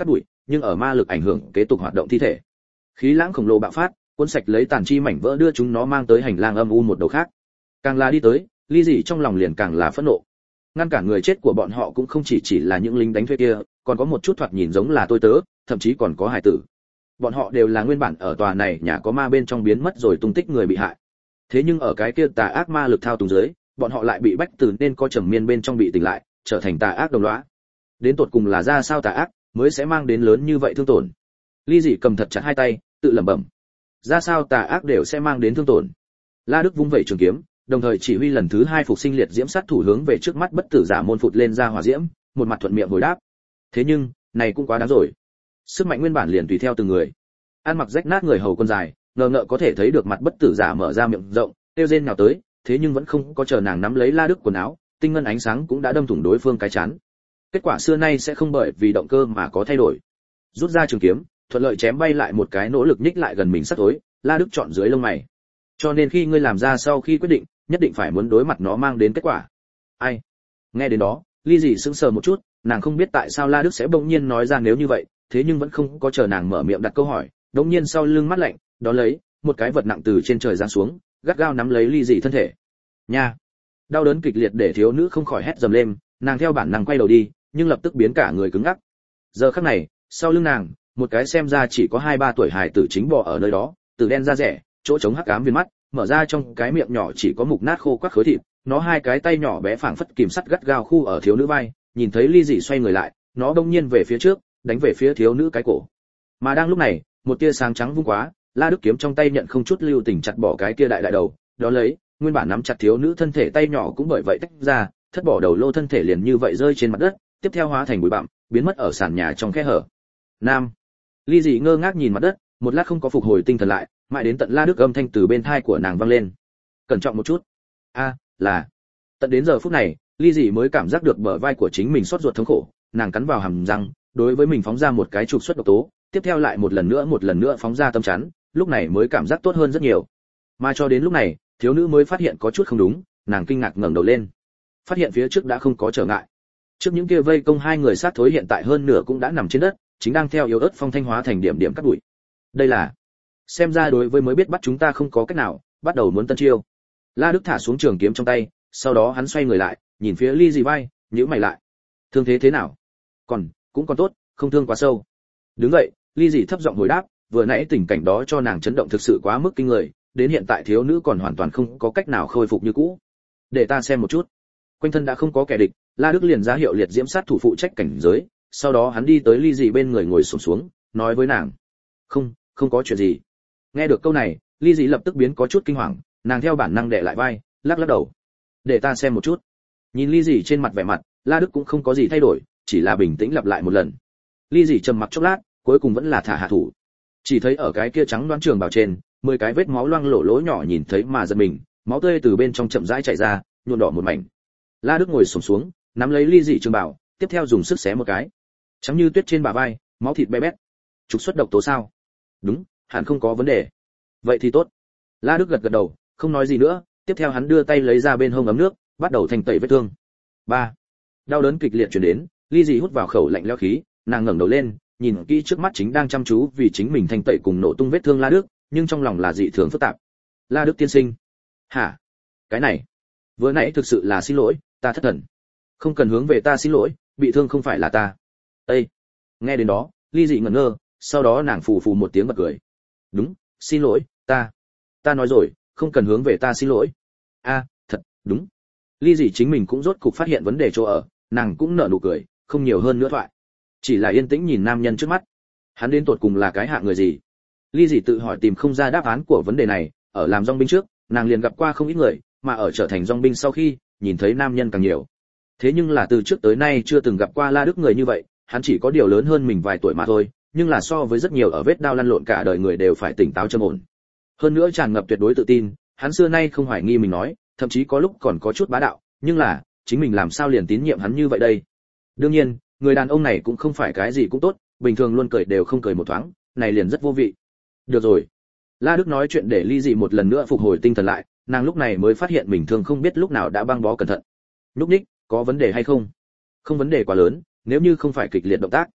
nhưng ở ma lực ảnh hưởng kế tục hoạt động thi thể. Khí lãng khổng lồ bạo phát, cuốn sạch lấy tàn chi mảnh vỡ đưa chúng nó mang tới hành lang âm u một đầu khác. Càng là đi tới, ly dị trong lòng liền càng là phẫn nộ. Ngăn cản người chết của bọn họ cũng không chỉ là những lính đánh thuê kia, còn có một chút thoạt nhìn giống là tôi tớ, thậm chí còn có hài tử. Bọn họ đều là nguyên bản ở tòa này nhà có ma bên trong biến mất rồi tung tích người bị hại. Thế nhưng ở cái kia tà ác ma lực thao túng dưới, bọn họ lại bị bách từ nên có trầm miên bên trong bị tỉnh lại, trở thành tà ác đồng lõa. Đến tột cùng là ra sao tà ác mới sẽ mang đến lớn như vậy thương tổn. Ly dị cầm thật chặt hai tay, tự lẩm bẩm. Ra sao tà ác đều sẽ mang đến thương tổn. La Đức vung vẩy trường kiếm, đồng thời chỉ huy lần thứ 2 phục sinh liệt diễm sát thủ hướng về trước mắt bất tử giả môn phụt lên ra hỏa diễm, một mặt thuận miệng hồi đáp. Thế nhưng, này cũng quá đáng rồi. Sức mạnh nguyên bản liền tùy theo từng người. Ăn mặc rách nát người hầu quân dài, ngờ ngợ có thể thấy được mặt bất tử giả mở ra miệng rộng, tiêu rên nào tới, thế nhưng vẫn không có chờ nàng nắm lấy La Đức quần áo, tinh ngân ánh sáng cũng đã đâm thủng đối phương cái chán. Kết quả xưa nay sẽ không bởi vì động cơ mà có thay đổi. Rút ra trường kiếm, thuận lợi chém bay lại một cái nỗ lực nhích lại gần mình sắt tối, La Đức chọn dưới lông mày. Cho nên khi ngươi làm ra sau khi quyết định, nhất định phải muốn đối mặt nó mang đến kết quả. Ai? Nghe đến đó, Ly dị sững sờ một chút, nàng không biết tại sao La Đức sẽ bỗng nhiên nói ra nếu như vậy, thế nhưng vẫn không có chờ nàng mở miệng đặt câu hỏi, đột nhiên sau lưng mắt lạnh, đó lấy một cái vật nặng từ trên trời giáng xuống, gắt gao nắm lấy Ly dị thân thể. Nha! Đau đớn kịch liệt để thiếu nữ không khỏi hét dầm lên, nàng theo bản năng quay đầu đi, nhưng lập tức biến cả người cứng ngắc. Giờ khắc này, sau lưng nàng, một cái xem ra chỉ có 2-3 tuổi hài tử chính bò ở nơi đó, từ đen da rẻ, chỗ trống hắc ám viên mắt, mở ra trong cái miệng nhỏ chỉ có mục nát khô quắc khối thịt, nó hai cái tay nhỏ bé phảng phất kìm sắt gắt gao khu ở thiếu nữ vai, nhìn thấy Ly dị xoay người lại, nó bỗng nhiên về phía trước, đánh về phía thiếu nữ cái cổ. Mà đang lúc này, một tia sáng trắng vung quá, La Đức kiếm trong tay nhận không chút lưu tình chặt bỏ cái kia đại đầu, đó lấy, nguyên bản nắm chặt thiếu nữ thân thể tay nhỏ cũng bởi vậy tách ra, thất bỏ đầu lô thân thể liền như vậy rơi trên mặt đất, tiếp theo hóa thành bụi bặm, biến mất ở sàn nhà trong khe hở. Nam. Ly dị ngơ ngác nhìn mặt đất, một lát không có phục hồi tinh thần lại, mãi đến tận La Đức âm thanh từ bên tai của nàng vang lên. Cẩn trọng một chút. Là. Tận đến giờ phút này, Ly dị mới cảm giác được bờ vai của chính mình xót ruột thống khổ, nàng cắn vào hàm răng, đối với mình phóng ra một cái trục xuất độc tố, tiếp theo lại một lần nữa phóng ra tâm chắn, lúc này mới cảm giác tốt hơn rất nhiều. Mà cho đến lúc này, thiếu nữ mới phát hiện có chút không đúng, nàng kinh ngạc ngẩng đầu lên, phát hiện phía trước đã không có trở ngại. Trước những kia vây công hai người sát thối hiện tại hơn nửa cũng đã nằm trên đất, chính đang theo yếu ớt phong thanh hóa thành điểm điểm cắt bụi. Đây là, xem ra đối với mới biết bắt chúng ta không có cách nào, bắt đầu muốn tân chiêu. La Đức thả xuống trường kiếm trong tay, sau đó hắn xoay người lại, nhìn phía Ly dị vai, nhíu mày lại. Thương thế thế nào? Cũng còn tốt, không thương quá sâu. Đứng dậy, Ly dị thấp giọng hồi đáp, vừa nãy tình cảnh đó cho nàng chấn động thực sự quá mức kinh người, đến hiện tại thiếu nữ còn hoàn toàn không có cách nào khôi phục như cũ. Để ta xem một chút. Quanh thân đã không có kẻ địch, La Đức liền ra hiệu liệt diễm sát thủ phụ trách cảnh giới, sau đó hắn đi tới Ly dị bên người ngồi xổm xuống, nói với nàng: không có chuyện gì. Nghe được câu này, Ly dị lập tức biến có chút kinh hoàng, nàng theo bản năng đè lại vai, lắc đầu. Để ta xem một chút. Nhìn Ly dị trên mặt vẻ mặt, La Đức cũng không có gì thay đổi, chỉ là bình tĩnh lặp lại một lần. Ly dị trầm mặc chốc lát, cuối cùng vẫn là thả hạ thủ. Chỉ thấy ở cái kia trắng đoán trường bào trên, 10 cái vết máu loang lổ lỗ nhỏ nhìn thấy mà giật mình, máu tươi từ bên trong chậm rãi chảy ra, nhuộm đỏ một mảnh. La Đức ngồi xổm xuống, nắm lấy Ly dị trường bào, tiếp theo dùng sức xé một cái. Trắng như tuyết trên bả vai, máu thịt be bét. Trục xuất độc tố sao? Đúng, hẳn không có vấn đề. Vậy thì tốt. La Đức gật đầu, không nói gì nữa, tiếp theo hắn đưa tay lấy ra bên hông ấm nước, bắt đầu thanh tẩy vết thương. 3. Đau đớn kịch liệt truyền đến, Ly dị hút vào khẩu lạnh lẽo khí, nàng ngẩng đầu lên, nhìn kỹ trước mắt chính đang chăm chú vì chính mình thanh tẩy cùng nổ tung vết thương La Đức, nhưng trong lòng là dị thường phức tạp. La Đức tiên sinh. Hả? Cái này, vừa nãy thực sự là xin lỗi, ta thất thần. Không cần hướng về ta xin lỗi, bị thương không phải là ta. Ê! Nghe đến đó, Ly dị ngẩn ngơ, sau đó nàng phù phù một tiếng bật cười. Đúng, xin lỗi, ta nói rồi, không cần hướng về ta xin lỗi. Thật, đúng. Ly dị chính mình cũng rốt cục phát hiện vấn đề chỗ ở, nàng cũng nở nụ cười, không nhiều hơn nữa thoại. Chỉ là yên tĩnh nhìn nam nhân trước mắt. Hắn đến tột cùng là cái hạng người gì? Ly dị tự hỏi tìm không ra đáp án của vấn đề này, ở làm dòng binh trước, nàng liền gặp qua không ít người, mà ở trở thành dòng binh sau khi, nhìn thấy nam nhân càng nhiều. Thế nhưng là từ trước tới nay chưa từng gặp qua La Đức người như vậy, hắn chỉ có điều lớn hơn mình vài tuổi mà thôi, nhưng là so với rất nhiều ở vết đao lăn lộn cả đời người đều phải tỉnh táo trầm ổn. Hơn nữa tràn ngập tuyệt đối tự tin, hắn xưa nay không hoài nghi mình nói, thậm chí có lúc còn có chút bá đạo, nhưng là, chính mình làm sao liền tín nhiệm hắn như vậy đây? Đương nhiên, người đàn ông này cũng không phải cái gì cũng tốt, bình thường luôn cười đều không cười một thoáng, này liền rất vô vị. Được rồi. La Đức nói chuyện để Ly dị một lần nữa phục hồi tinh thần lại, nàng lúc này mới phát hiện mình thường không biết lúc nào đã băng bó cẩn thận. Lúc ních, có vấn đề hay không? Không vấn đề quá lớn, nếu như không phải kịch liệt động tác.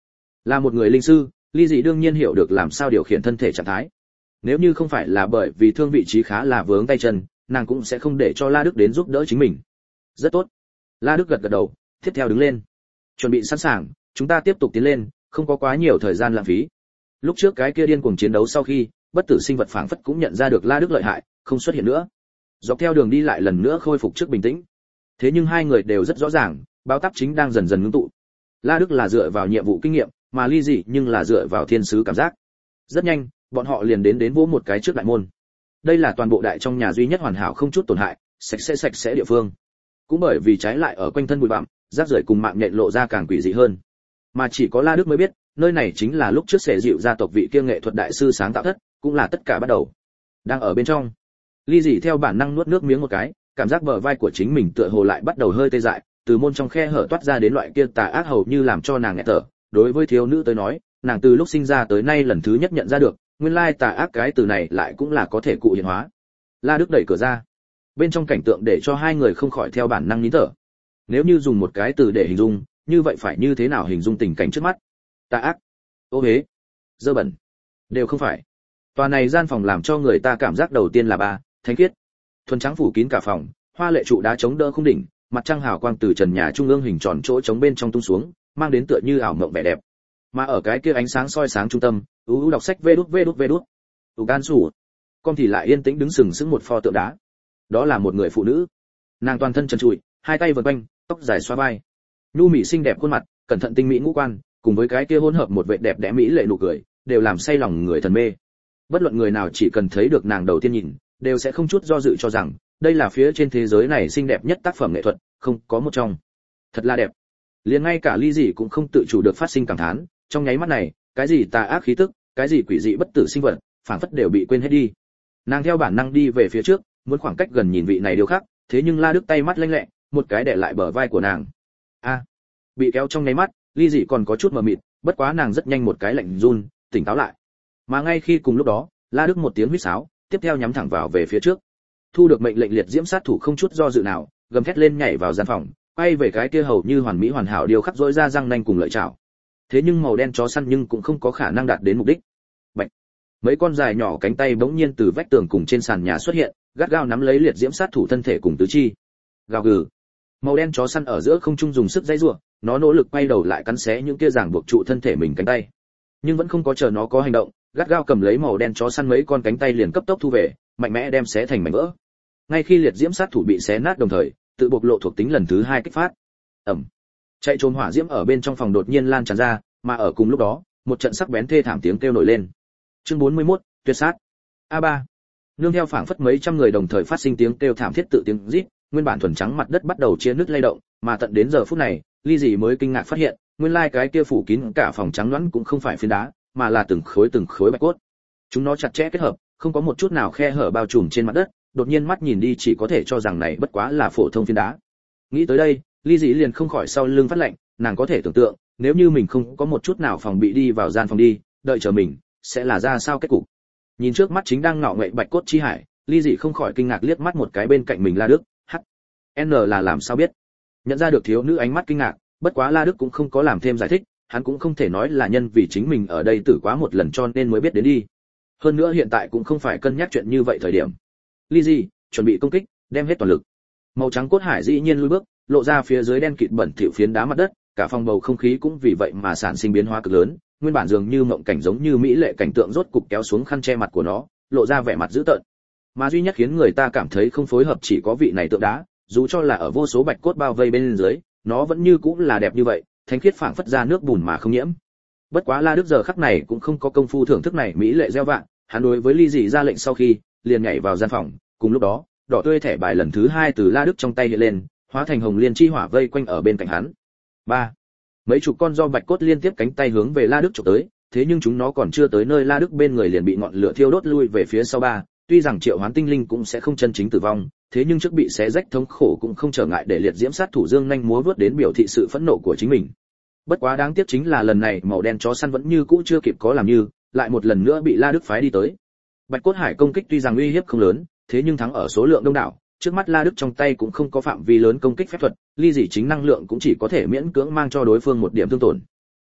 Là một người linh sư, Ly Dị đương nhiên hiểu được làm sao điều khiển thân thể trạng thái. Nếu như không phải là bởi vì thương vị trí khá là vướng tay chân, nàng cũng sẽ không để cho La Đức đến giúp đỡ chính mình. Rất tốt. La Đức gật gật đầu, tiếp theo đứng lên. Chuẩn bị sẵn sàng, chúng ta tiếp tục tiến lên, không có quá nhiều thời gian lãng phí. Lúc trước cái kia điên cuồng chiến đấu sau khi, bất tử sinh vật phảng phất cũng nhận ra được La Đức lợi hại, không xuất hiện nữa. Dọc theo đường đi lại lần nữa khôi phục trước bình tĩnh. Thế nhưng hai người đều rất rõ ràng, báo táp chính đang dần dần ngưng tụ. La Đức là dựa vào nhiệm vụ kinh nghiệm, mà Ly Dị nhưng là dựa vào thiên sứ cảm giác. Rất nhanh, bọn họ liền đến vỗ một cái trước đại môn. Đây là toàn bộ đại trong nhà duy nhất hoàn hảo không chút tổn hại, sạch sẽ địa phương. Cũng bởi vì trái lại ở quanh thân bụi bặm, rác rưởi cùng mạng nhện lộ ra càng quỷ dị hơn. Mà chỉ có La Đức mới biết, nơi này chính là lúc trước Xẻ Dịu gia tộc vị kia nghệ thuật đại sư sáng tạo thất, cũng là tất cả bắt đầu. Đang ở bên trong, Ly Dị theo bản năng nuốt nước miếng một cái, cảm giác bờ vai của chính mình tựa hồ lại bắt đầu hơi tê dại, từ môn trong khe hở toát ra đến loại kia tà ác hầu như làm cho nàng nghẹt thở. Đối với thiếu nữ tới nói, nàng từ lúc sinh ra tới nay lần thứ nhất nhận ra được, nguyên lai tà ác cái từ này lại cũng là có thể cụ hiện hóa. La Đức đẩy cửa ra, bên trong cảnh tượng để cho hai người không khỏi theo bản năng nín thở. Nếu như dùng một cái từ để hình dung, như vậy phải như thế nào hình dung tình cảnh trước mắt? Tà ác, ô uế, dơ bẩn, đều không phải. Tòa này gian phòng làm cho người ta cảm giác đầu tiên là thánh khiết, thuần trắng phủ kín cả phòng, hoa lệ trụ đá chống đỡ khung đỉnh, mặt trăng hào quang từ trần nhà trung ương hình tròn chỗ trống bên trong tung xuống, mang đến tựa như ảo mộng vẻ đẹp. Mà ở cái kia ánh sáng soi sáng trung tâm, đọc sách vê đút. Gan sủ. Con thì lại yên tĩnh đứng sừng sững một pho tượng đá. Đó là một người phụ nữ. Nàng toàn thân trần trụi, hai tay vần quanh, tóc dài xóa vai. Nhu mỹ xinh đẹp khuôn mặt, cẩn thận tinh mỹ ngũ quan, cùng với cái kia hỗn hợp một vẻ đẹp đẽ mỹ lệ nụ cười, đều làm say lòng người thần mê. Bất luận người nào chỉ cần thấy được nàng đầu tiên nhìn, đều sẽ không chút do dự cho rằng, đây là phía trên thế giới này xinh đẹp nhất tác phẩm nghệ thuật, không có một trong. Thật là đẹp. Liền ngay cả Ly Dị cũng không tự chủ được phát sinh cảm thán, trong nháy mắt này, cái gì tà ác khí tức, cái gì quỷ dị bất tử sinh vật, phảng phất đều bị quên hết đi. Nàng theo bản năng đi về phía trước, muốn khoảng cách gần nhìn vị này điều khác, thế nhưng La Đức tay mắt lanh lẹ, một cái đè lại bờ vai của nàng. Bị kéo trong nháy mắt, Ly Dị còn có chút mờ mịt, bất quá nàng rất nhanh một cái lạnh run, tỉnh táo lại. Mà ngay khi cùng lúc đó, La Đức một tiếng huýt sáo, tiếp theo nhắm thẳng vào về phía trước. Thu được mệnh lệnh liệt diễm sát thủ không chút do dự nào, gầm thét lên nhảy vào gian phòng, quay về cái kia hầu như hoàn mỹ hoàn hảo điều khắc rỗi ra răng nanh cùng lợi chảo. Thế nhưng màu đen chó săn nhưng cũng không có khả năng đạt đến mục đích. Bạch. Mấy con dài nhỏ cánh tay bỗng nhiên từ vách tường cùng trên sàn nhà xuất hiện, gắt gao nắm lấy liệt diễm sát thủ thân thể cùng tứ chi. Gào gừ. Màu đen chó săn ở giữa không trung dùng sức dãy rủa, nó nỗ lực quay đầu lại cắn xé những kia ràng buộc trụ thân thể mình cánh tay. Nhưng vẫn không có chờ nó có hành động, gắt gao cầm lấy màu đen chó săn mấy con cánh tay liền cấp tốc thu về, mạnh mẽ đem xé thành mảnh vỡ. Ngay khi liệt diễm sát thủ bị xé nát đồng thời, tự bộc lộ thuộc tính lần thứ 2 kích phát. Chạy trốn hỏa diễm ở bên trong phòng đột nhiên lan tràn ra, mà ở cùng lúc đó, một trận sắc bén thê thảm tiếng kêu nổi lên. Chương 41, tuyệt sát. A3. Nương theo phảng phất mấy trăm người đồng thời phát sinh tiếng kêu thảm thiết tự tiếng rít, nguyên bản thuần trắng mặt đất bắt đầu chia nứt lay động, mà tận đến giờ phút này, Ly Dị mới kinh ngạc phát hiện, nguyên lai cái kia phủ kín cả phòng trắng nõn cũng không phải phiến đá, mà là từng khối bạch cốt. Chúng nó chặt chẽ kết hợp, không có một chút nào khe hở bao trùm trên mặt đất, đột nhiên mắt nhìn đi chỉ có thể cho rằng này bất quá là phổ thông phiến đá. Nghĩ tới đây, Ly Dị liền không khỏi sau lưng phát lạnh, nàng có thể tưởng tượng, nếu như mình không có một chút nào phòng bị đi vào gian phòng đi, đợi chờ mình sẽ là ra sao kết cục. Nhìn trước mắt chính đang ngọ nghệ bạch cốt chi hải, Ly Dị không khỏi kinh ngạc liếc mắt một cái bên cạnh mình La Đức, N là làm sao biết? Nhận ra được thiếu nữ ánh mắt kinh ngạc, bất quá La Đức cũng không có làm thêm giải thích, hắn cũng không thể nói là nhân vì chính mình ở đây tử quá một lần cho nên mới biết đến đi. Hơn nữa hiện tại cũng không phải cân nhắc chuyện như vậy thời điểm. Ly Dị, chuẩn bị công kích, đem hết toàn lực. Màu trắng cốt hải dĩ nhiên lùi bước, lộ ra phía dưới đen kịt bẩn thỉu phiến đá mặt đất, cả phòng bầu không khí cũng vì vậy mà sản sinh biến hóa cực lớn, nguyên bản dường như mộng cảnh giống như mỹ lệ cảnh tượng rốt cục kéo xuống khăn che mặt của nó, lộ ra vẻ mặt dữ tợn. Mà duy nhất khiến người ta cảm thấy không phối hợp chỉ có vị này tượng đá, dù cho là ở vô số bạch cốt bao vây bên dưới, nó vẫn như cũng là đẹp như vậy, thánh khiết phảng phất ra nước bùn mà không nhiễm. Bất quá La Đức giờ khắc này cũng không có công phu thưởng thức này mỹ lệ gieo vạn, hắn đối với Ly Dị ra lệnh sau khi, liền nhảy vào gian phòng, cùng lúc đó, đỏ tươi thẻ bài lần thứ 2 từ La Đức trong tay hiện lên, hóa thành hồng liên chi hỏa vây quanh ở bên cạnh hắn. 3. Mấy chục con do bạch cốt liên tiếp cánh tay hướng về La Đức chụp tới, thế nhưng chúng nó còn chưa tới nơi La Đức bên người liền bị ngọn lửa thiêu đốt lui về phía sau 3. Tuy rằng triệu hoán tinh linh cũng sẽ không chân chính tử vong, thế nhưng trước bị xé rách thống khổ cũng không trở ngại để liệt diễm sát thủ dương nhanh múa vớt đến biểu thị sự phẫn nộ của chính mình. Bất quá đáng tiếc chính là lần này màu đen chó săn vẫn như cũ chưa kịp có làm như, lại một lần nữa bị La Đức phái đi tới. Bạch cốt hải công kích tuy rằng uy hiếp không lớn, thế nhưng thắng ở số lượng đông đảo, trước mắt La Đức trong tay cũng không có phạm vi lớn công kích phép thuật, Ly Dị chính năng lượng cũng chỉ có thể miễn cưỡng mang cho đối phương một điểm thương tổn.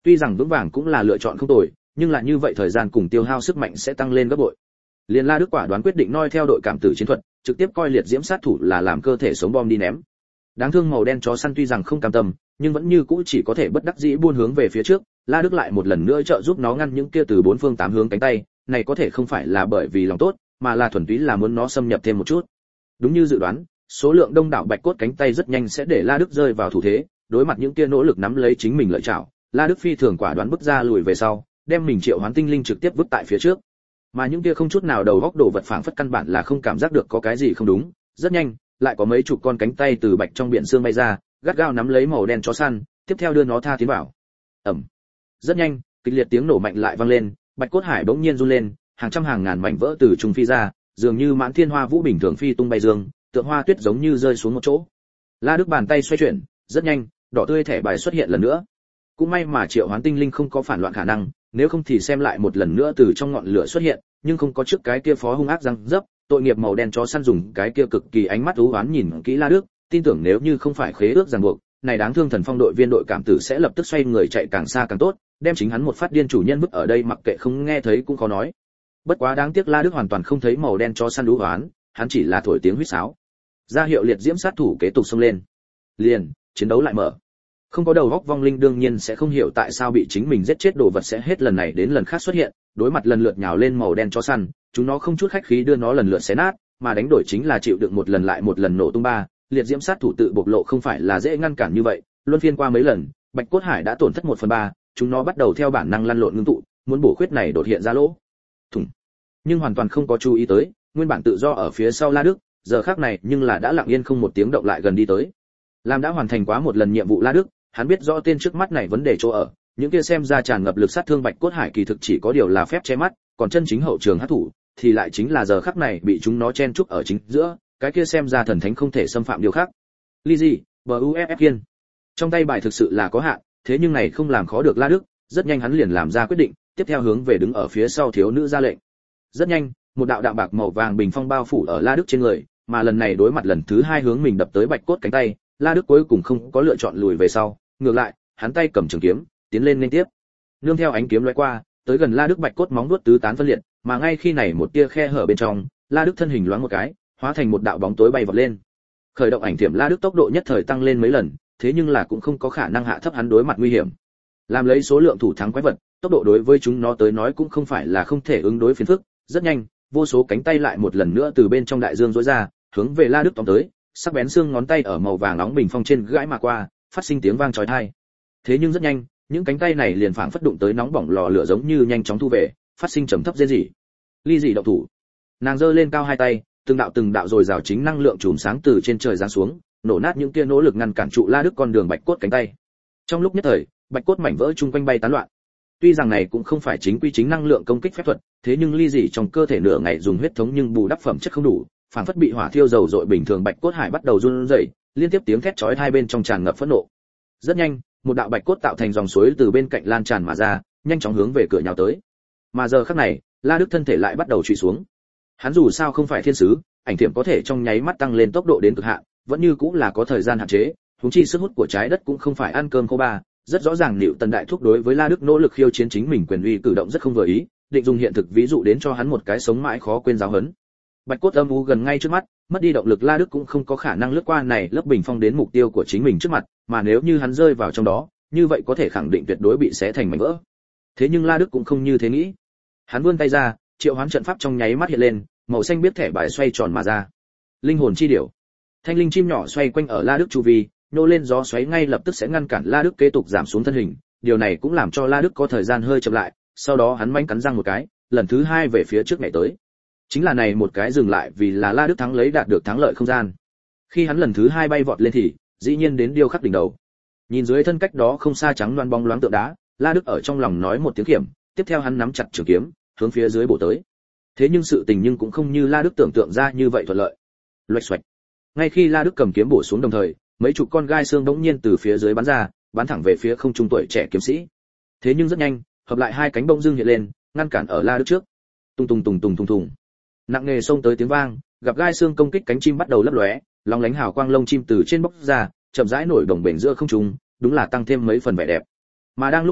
Tuy rằng vững vàng cũng là lựa chọn không tồi, nhưng là như vậy thời gian cùng tiêu hao sức mạnh sẽ tăng lên gấp bội. Liên La Đức quả đoán quyết định noi theo đội cảm tử chiến thuật, trực tiếp coi liệt diễm sát thủ là làm cơ thể sống bom đi ném. Đáng thương màu đen chó săn tuy rằng không cam tâm, nhưng vẫn như cũ chỉ có thể bất đắc dĩ buôn hướng về phía trước. La Đức lại một lần nữa trợ giúp nó ngăn những kia từ bốn phương tám hướng cánh tay, này có thể không phải là bởi vì lòng tốt, mà là thuần túy là muốn nó xâm nhập thêm một chút. Đúng như dự đoán, số lượng đông đảo bạch cốt cánh tay rất nhanh sẽ để La Đức rơi vào thủ thế, đối mặt những kia nỗ lực nắm lấy chính mình lợi chảo, La Đức phi thường quả đoán bước ra lùi về sau, đem mình triệu hoán tinh linh trực tiếp vứt tại phía trước. Mà những kia không chút nào đầu góc đồ vật phảng phất căn bản là không cảm giác được có cái gì không đúng, rất nhanh, lại có mấy chục con cánh tay từ bạch trong biển xương bay ra, gắt gao nắm lấy màu đen chó săn, tiếp theo đưa nó tha tiến vào. Ầm. Rất nhanh, kịch liệt tiếng nổ mạnh lại vang lên, bạch cốt hải bỗng nhiên run lên, hàng trăm hàng ngàn mảnh vỡ từ trung phi ra, dường như mãn thiên hoa vũ bình thường phi tung bay dương, tượng hoa tuyết giống như rơi xuống một chỗ. La Đức bàn tay xoay chuyển, rất nhanh, đỏ tươi thẻ bài xuất hiện lần nữa. Cũng may mà triệu hoán tinh linh không có phản loạn khả năng, nếu không thì xem lại một lần nữa từ trong ngọn lửa xuất hiện, nhưng không có trước cái kia phó hung ác răng dấp, tội nghiệp màu đen chó săn dùng cái kia cực kỳ ánh mắt u uất nhìn kỹ La Đức, tin tưởng nếu như không phải khế ước ràng buộc, này đáng thương thần phong đội viên đội cảm tử sẽ lập tức xoay người chạy càng xa càng tốt, đem chính hắn một phát điên chủ nhân bức ở đây mặc kệ không nghe thấy cũng khó nói. Bất quá đáng tiếc La Đức hoàn toàn không thấy màu đen chó săn u uất, hắn chỉ là thổi tiếng huýt sáo. Ra hiệu liệt diễm sát thủ kế tục xông lên. Liền, chiến đấu lại mở. Không có đầu góc vong linh đương nhiên sẽ không hiểu tại sao bị chính mình giết chết đồ vật sẽ hết lần này đến lần khác xuất hiện, đối mặt lần lượt nhào lên màu đen chó săn, chúng nó không chút khách khí đưa nó lần lượt xé nát, mà đánh đổi chính là chịu đựng một lần lại một lần nổ tung ba. Liệt diễm sát thủ tự bộc lộ không phải là dễ ngăn cản như vậy, luân phiên qua mấy lần, bạch cốt hải đã tổn thất 1/3, chúng nó bắt đầu theo bản năng lăn lộn ngưng tụ, muốn bổ khuyết này đột hiện ra lỗ thủng, nhưng hoàn toàn không có chú ý tới, nguyên bản tự do ở phía sau La Đức, giờ khắc này nhưng là đã lặng yên không một tiếng động lại gần đi tới. Làm đã hoàn thành quá một lần nhiệm vụ La Đức, hắn biết rõ tên trước mắt này vấn đề chỗ ở, những kia xem ra tràn ngập lực sát thương bạch cốt hải kỳ thực chỉ có điều là phép che mắt, còn chân chính hậu trường hắc thủ thì lại chính là giờ khắc này bị chúng nó chen chúc ở chính giữa, cái kia xem ra thần thánh không thể xâm phạm điều khác. Lizzy, BUFF Kiên. Trong tay bài thực sự là có hạn, thế nhưng này không làm khó được La Đức, rất nhanh hắn liền làm ra quyết định, tiếp theo hướng về đứng ở phía sau thiếu nữ ra lệnh. Rất nhanh, một đạo đạm bạc màu vàng bình phong bao phủ ở La Đức trên người, mà lần này đối mặt lần thứ hai hướng mình đập tới bạch cốt cánh tay, La Đức cuối cùng không có lựa chọn lùi về sau, ngược lại, hắn tay cầm trường kiếm, tiến lên liên tiếp. Nương theo ánh kiếm lóe qua, tới gần La Đức bạch cốt móng vuốt tứ tán phân liệt, mà ngay khi này một tia khe hở bên trong, La Đức thân hình loáng một cái, hóa thành một đạo bóng tối bay vọt lên. Khởi động ảnh tiệm La Đức tốc độ nhất thời tăng lên mấy lần, thế nhưng là cũng không có khả năng hạ thấp hắn đối mặt nguy hiểm. Làm lấy số lượng thủ thắng quái vật, tốc độ đối với chúng nó tới nói cũng không phải là không thể ứng đối phiền phức, rất nhanh, vô số cánh tay lại một lần nữa từ bên trong đại dương rỗi ra, hướng về La Đức tóm tới, sắc bén xương ngón tay ở màu vàng nóng bình phong trên gãi mà qua, phát sinh tiếng vang chói tai. Thế nhưng rất nhanh, những cánh tay này liền phảng phất đụng tới nóng bỏng lò lửa giống như nhanh chóng thu về, phát sinh trầm thấp rên rỉ. Ly dị động thủ. Nàng giơ lên cao hai tay, từng đạo rồi rào chính năng lượng chùm sáng từ trên trời giáng xuống, nổ nát những kia nỗ lực ngăn cản trụ La Đức con đường bạch cốt cánh tay. Trong lúc nhất thời, bạch cốt mảnh vỡ chung quanh bay tán loạn. Tuy rằng này cũng không phải chính quy chính năng lượng công kích phép thuật, thế nhưng ly dị trong cơ thể nửa ngày dùng huyết thống nhưng bù đắp phẩm chất không đủ, phảng phất bị hỏa thiêu dầu dội bình thường bạch cốt hải bắt đầu run rẩy, liên tiếp tiếng thét chói tai bên trong tràn ngập phẫn nộ. Rất nhanh, một đạo bạch cốt tạo thành dòng suối từ bên cạnh lan tràn mà ra, nhanh chóng hướng về cửa nhào tới. Mà giờ khắc này, La Đức thân thể lại bắt đầu trụy xuống. Hắn dù sao không phải thiên sứ, ảnh thiểm có thể trong nháy mắt tăng lên tốc độ đến cực hạn, vẫn như cũng là có thời gian hạn chế, huống chi sức hút của trái đất cũng không phải ăn cơm khô ba, rất rõ ràng Nữu Tần đại thúc đối với La Đức nỗ lực khiêu chiến chính mình quyền uy cử động rất không vừa ý, định dùng hiện thực ví dụ đến cho hắn một cái sống mãi khó quên giáo huấn. Bạch cốt âm u gần ngay trước mắt, mất đi động lực La Đức cũng không có khả năng lướt qua này lớp bình phong đến mục tiêu của chính mình trước mặt, mà nếu như hắn rơi vào trong đó, như vậy có thể khẳng định tuyệt đối bị xé thành mảnh vỡ. Thế nhưng La Đức cũng không như thế nghĩ. Hắn vươn tay ra, triệu hoán trận pháp trong nháy mắt hiện lên, màu xanh biết thẻ bài xoay tròn mà ra. Linh hồn chi điểu. Thanh linh chim nhỏ xoay quanh ở La Đức chu vi, nô lên gió xoáy ngay lập tức sẽ ngăn cản La Đức kế tục giảm xuống thân hình, điều này cũng làm cho La Đức có thời gian hơi chậm lại, sau đó hắn manh cắn răng một cái, lần thứ hai về phía trước nhảy tới. Chính là này một cái dừng lại vì là La Đức thắng lấy đạt được thắng lợi không gian. Khi hắn lần thứ hai bay vọt lên thì, dĩ nhiên đến điêu khắc đỉnh đầu. Nhìn dưới thân cách đó không xa trắng loan bóng loáng tượng đá, La Đức ở trong lòng nói một tiếng kiểm, tiếp theo hắn nắm chặt trường kiếm, hướng phía dưới bổ tới. Thế nhưng sự tình nhưng cũng không như La Đức tưởng tượng ra như vậy thuận lợi. Loạch xoạch. Ngay khi La Đức cầm kiếm bổ xuống đồng thời, mấy chục con gai xương bỗng nhiên từ phía dưới bắn ra, bắn thẳng về phía không trung tuổi trẻ kiếm sĩ. Thế nhưng rất nhanh, hợp lại hai cánh bông dưng hiện lên, ngăn cản ở La Đức trước. Tung tung tung tung tung tung. Nặng nề xông tới tiếng vang, gặp gai xương công kích cánh chim bắt đầu lấp lóe, lóng lánh hào quang lông chim từ trên bốc ra, chậm rãi nổi đồng bền giữa không trung, đúng là tăng thêm mấy phần vẻ đẹp. Mà đang lúc này,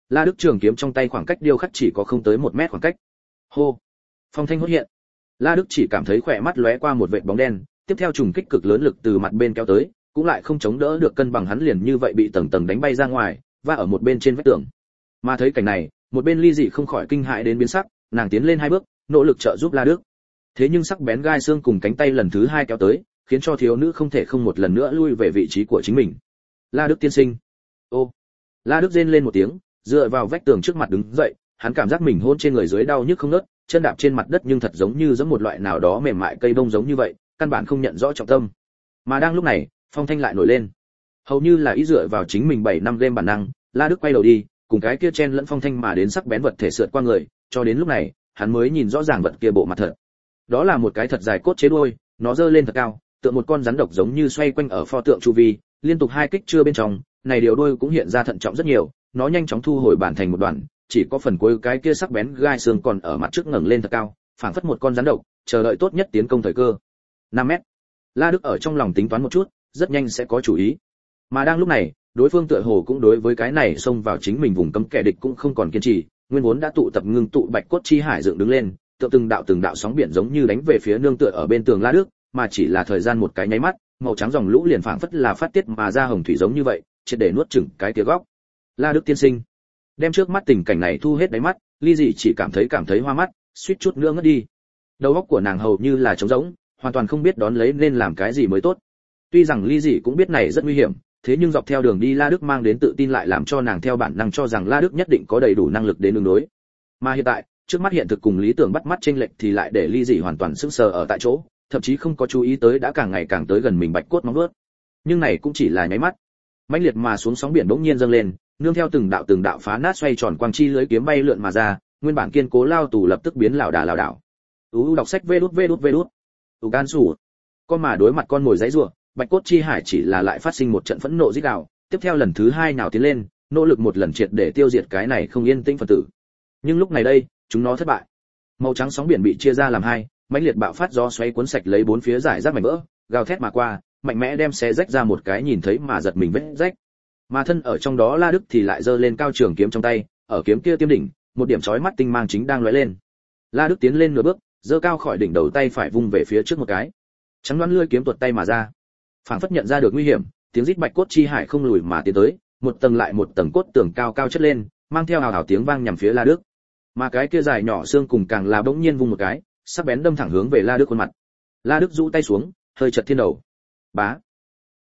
La Đức trường kiếm trong tay khoảng cách điêu khắc chỉ có không tới 1 mét khoảng cách. Hô! Phong thanh hốt hiện. La Đức chỉ cảm thấy khỏe mắt lóe qua một vệt bóng đen, tiếp theo trùng kích cực lớn lực từ mặt bên kéo tới, cũng lại không chống đỡ được cân bằng, hắn liền như vậy bị tầng tầng đánh bay ra ngoài, và ở một bên trên vách tường. Mà thấy cảnh này, một bên Ly Dị không khỏi kinh hãi đến biến sắc, nàng tiến lên 2 bước, nỗ lực trợ giúp La Đức. Thế nhưng sắc bén gai xương cùng cánh tay lần thứ 2 kéo tới, khiến cho thiếu nữ không thể không một lần nữa lui về vị trí của chính mình. La Đức tiên sinh. Ô. La Đức rên lên một tiếng, dựa vào vách tường trước mặt đứng dậy, hắn cảm giác mình hôn trên người dưới đau nhức không ngớt, chân đạp trên mặt đất nhưng thật giống như giẫm một loại nào đó mềm mại cây bông giống như vậy, căn bản không nhận rõ trọng tâm. Mà đang lúc này, phong thanh lại nổi lên. Hầu như là ý dựa vào chính mình 7 năm game bản năng, La Đức quay đầu đi, cùng cái kia chen lẫn phong thanh mà đến sắc bén vật thể sượt qua người, cho đến lúc này, hắn mới nhìn rõ ràng vật kia bộ mặt thật. Đó là một cái thật dài cốt chế đuôi, nó giơ lên thật cao, tựa một con rắn độc giống như xoay quanh ở pho tượng chu vi, liên tục 2 kích chưa bên trong, này điều đuôi cũng hiện ra thận trọng rất nhiều, nó nhanh chóng thu hồi bản thành một đoạn, chỉ có phần cuối cái kia sắc bén gai xương còn ở mặt trước ngẩng lên thật cao, phảng phất một con rắn độc, chờ đợi tốt nhất tiến công thời cơ. 5 mét. La Đức ở trong lòng tính toán một chút, rất nhanh sẽ có chủ ý. Mà đang lúc này, đối phương tựa hồ cũng đối với cái này xông vào chính mình vùng cấm kẻ địch cũng không còn kiên trì, nguyên vốn đã tụ tập ngưng tụ bạch cốt chi hải dựng đứng lên, tựa từng đạo sóng biển giống như đánh về phía nương tựa ở bên tường La Đức, mà chỉ là thời gian một cái nháy mắt, màu trắng dòng lũ liền phảng phất là phát tiết mà ra hồng thủy giống như vậy, triệt để nuốt chửng cái kia góc. La Đức tiên sinh, đem trước mắt tình cảnh này thu hết đáy mắt, Ly Dị chỉ cảm thấy hoa mắt, suýt chút nữa ngất đi. Đầu óc của nàng hầu như là trống rỗng, hoàn toàn không biết đón lấy nên làm cái gì mới tốt. Tuy rằng Ly Dị cũng biết này rất nguy hiểm, thế nhưng dọc theo đường đi La Đức mang đến tự tin lại làm cho nàng theo bản năng cho rằng La Đức nhất định có đầy đủ năng lực đến ứng đối. Mà hiện tại, trước mắt hiện thực cùng lý tưởng bắt mắt chênh lệch thì lại để Ly Dị hoàn toàn sững sờ ở tại chỗ, thậm chí không có chú ý tới đã càng ngày càng tới gần mình bạch cốt móng vuốt. Nhưng này cũng chỉ là nháy mắt. Mãnh liệt mà xuống sóng biển bỗng nhiên dâng lên, nương theo từng đạo phá nát xoay tròn quang chi lưới kiếm bay lượn mà ra, nguyên bản kiên cố lao tù lập tức biến lảo đảo. Đọc sách vê đút. Gan sủ. Con mà đối mặt con mồi giấy rùa, bạch cốt chi hải chỉ là lại phát sinh một trận phẫn nộ rít gào, tiếp theo lần thứ 2 nhào tiến lên, nỗ lực một lần triệt để tiêu diệt cái này không yên tĩnh phần tử. Nhưng lúc này đây, chúng nó thất bại. Màu trắng sóng biển bị chia ra làm 2, mãnh liệt bạo phát gió xoáy cuốn sạch lấy 4 phía rải rác mảnh vỡ, gào thét mà qua, mạnh mẽ đem xé rách ra một cái nhìn thấy mà giật mình vết rách. Mà thân ở trong đó La Đức thì lại giơ lên cao trường kiếm trong tay, ở kiếm kia tiêm đỉnh, một điểm chói mắt tinh mang chính đang lóe lên. La Đức tiến lên nửa bước, giơ cao khỏi đỉnh đầu tay phải vung về phía trước một cái. Trắng đoán lưỡi kiếm tuột tay mà ra. Phảng phất nhận ra được nguy hiểm, tiếng rít bạch cốt chi hải không lùi mà tiến tới, một tầng lại một tầng cốt tường cao cao chất lên, mang theo hào hào tiếng vang nhằm phía La Đức. Mà cái kia dài nhỏ xương cùng càng là bỗng nhiên vung một cái, sắc bén đâm thẳng hướng về La Đức khuôn mặt. La Đức rũ tay xuống, hơi chật thiên đầu. Bá.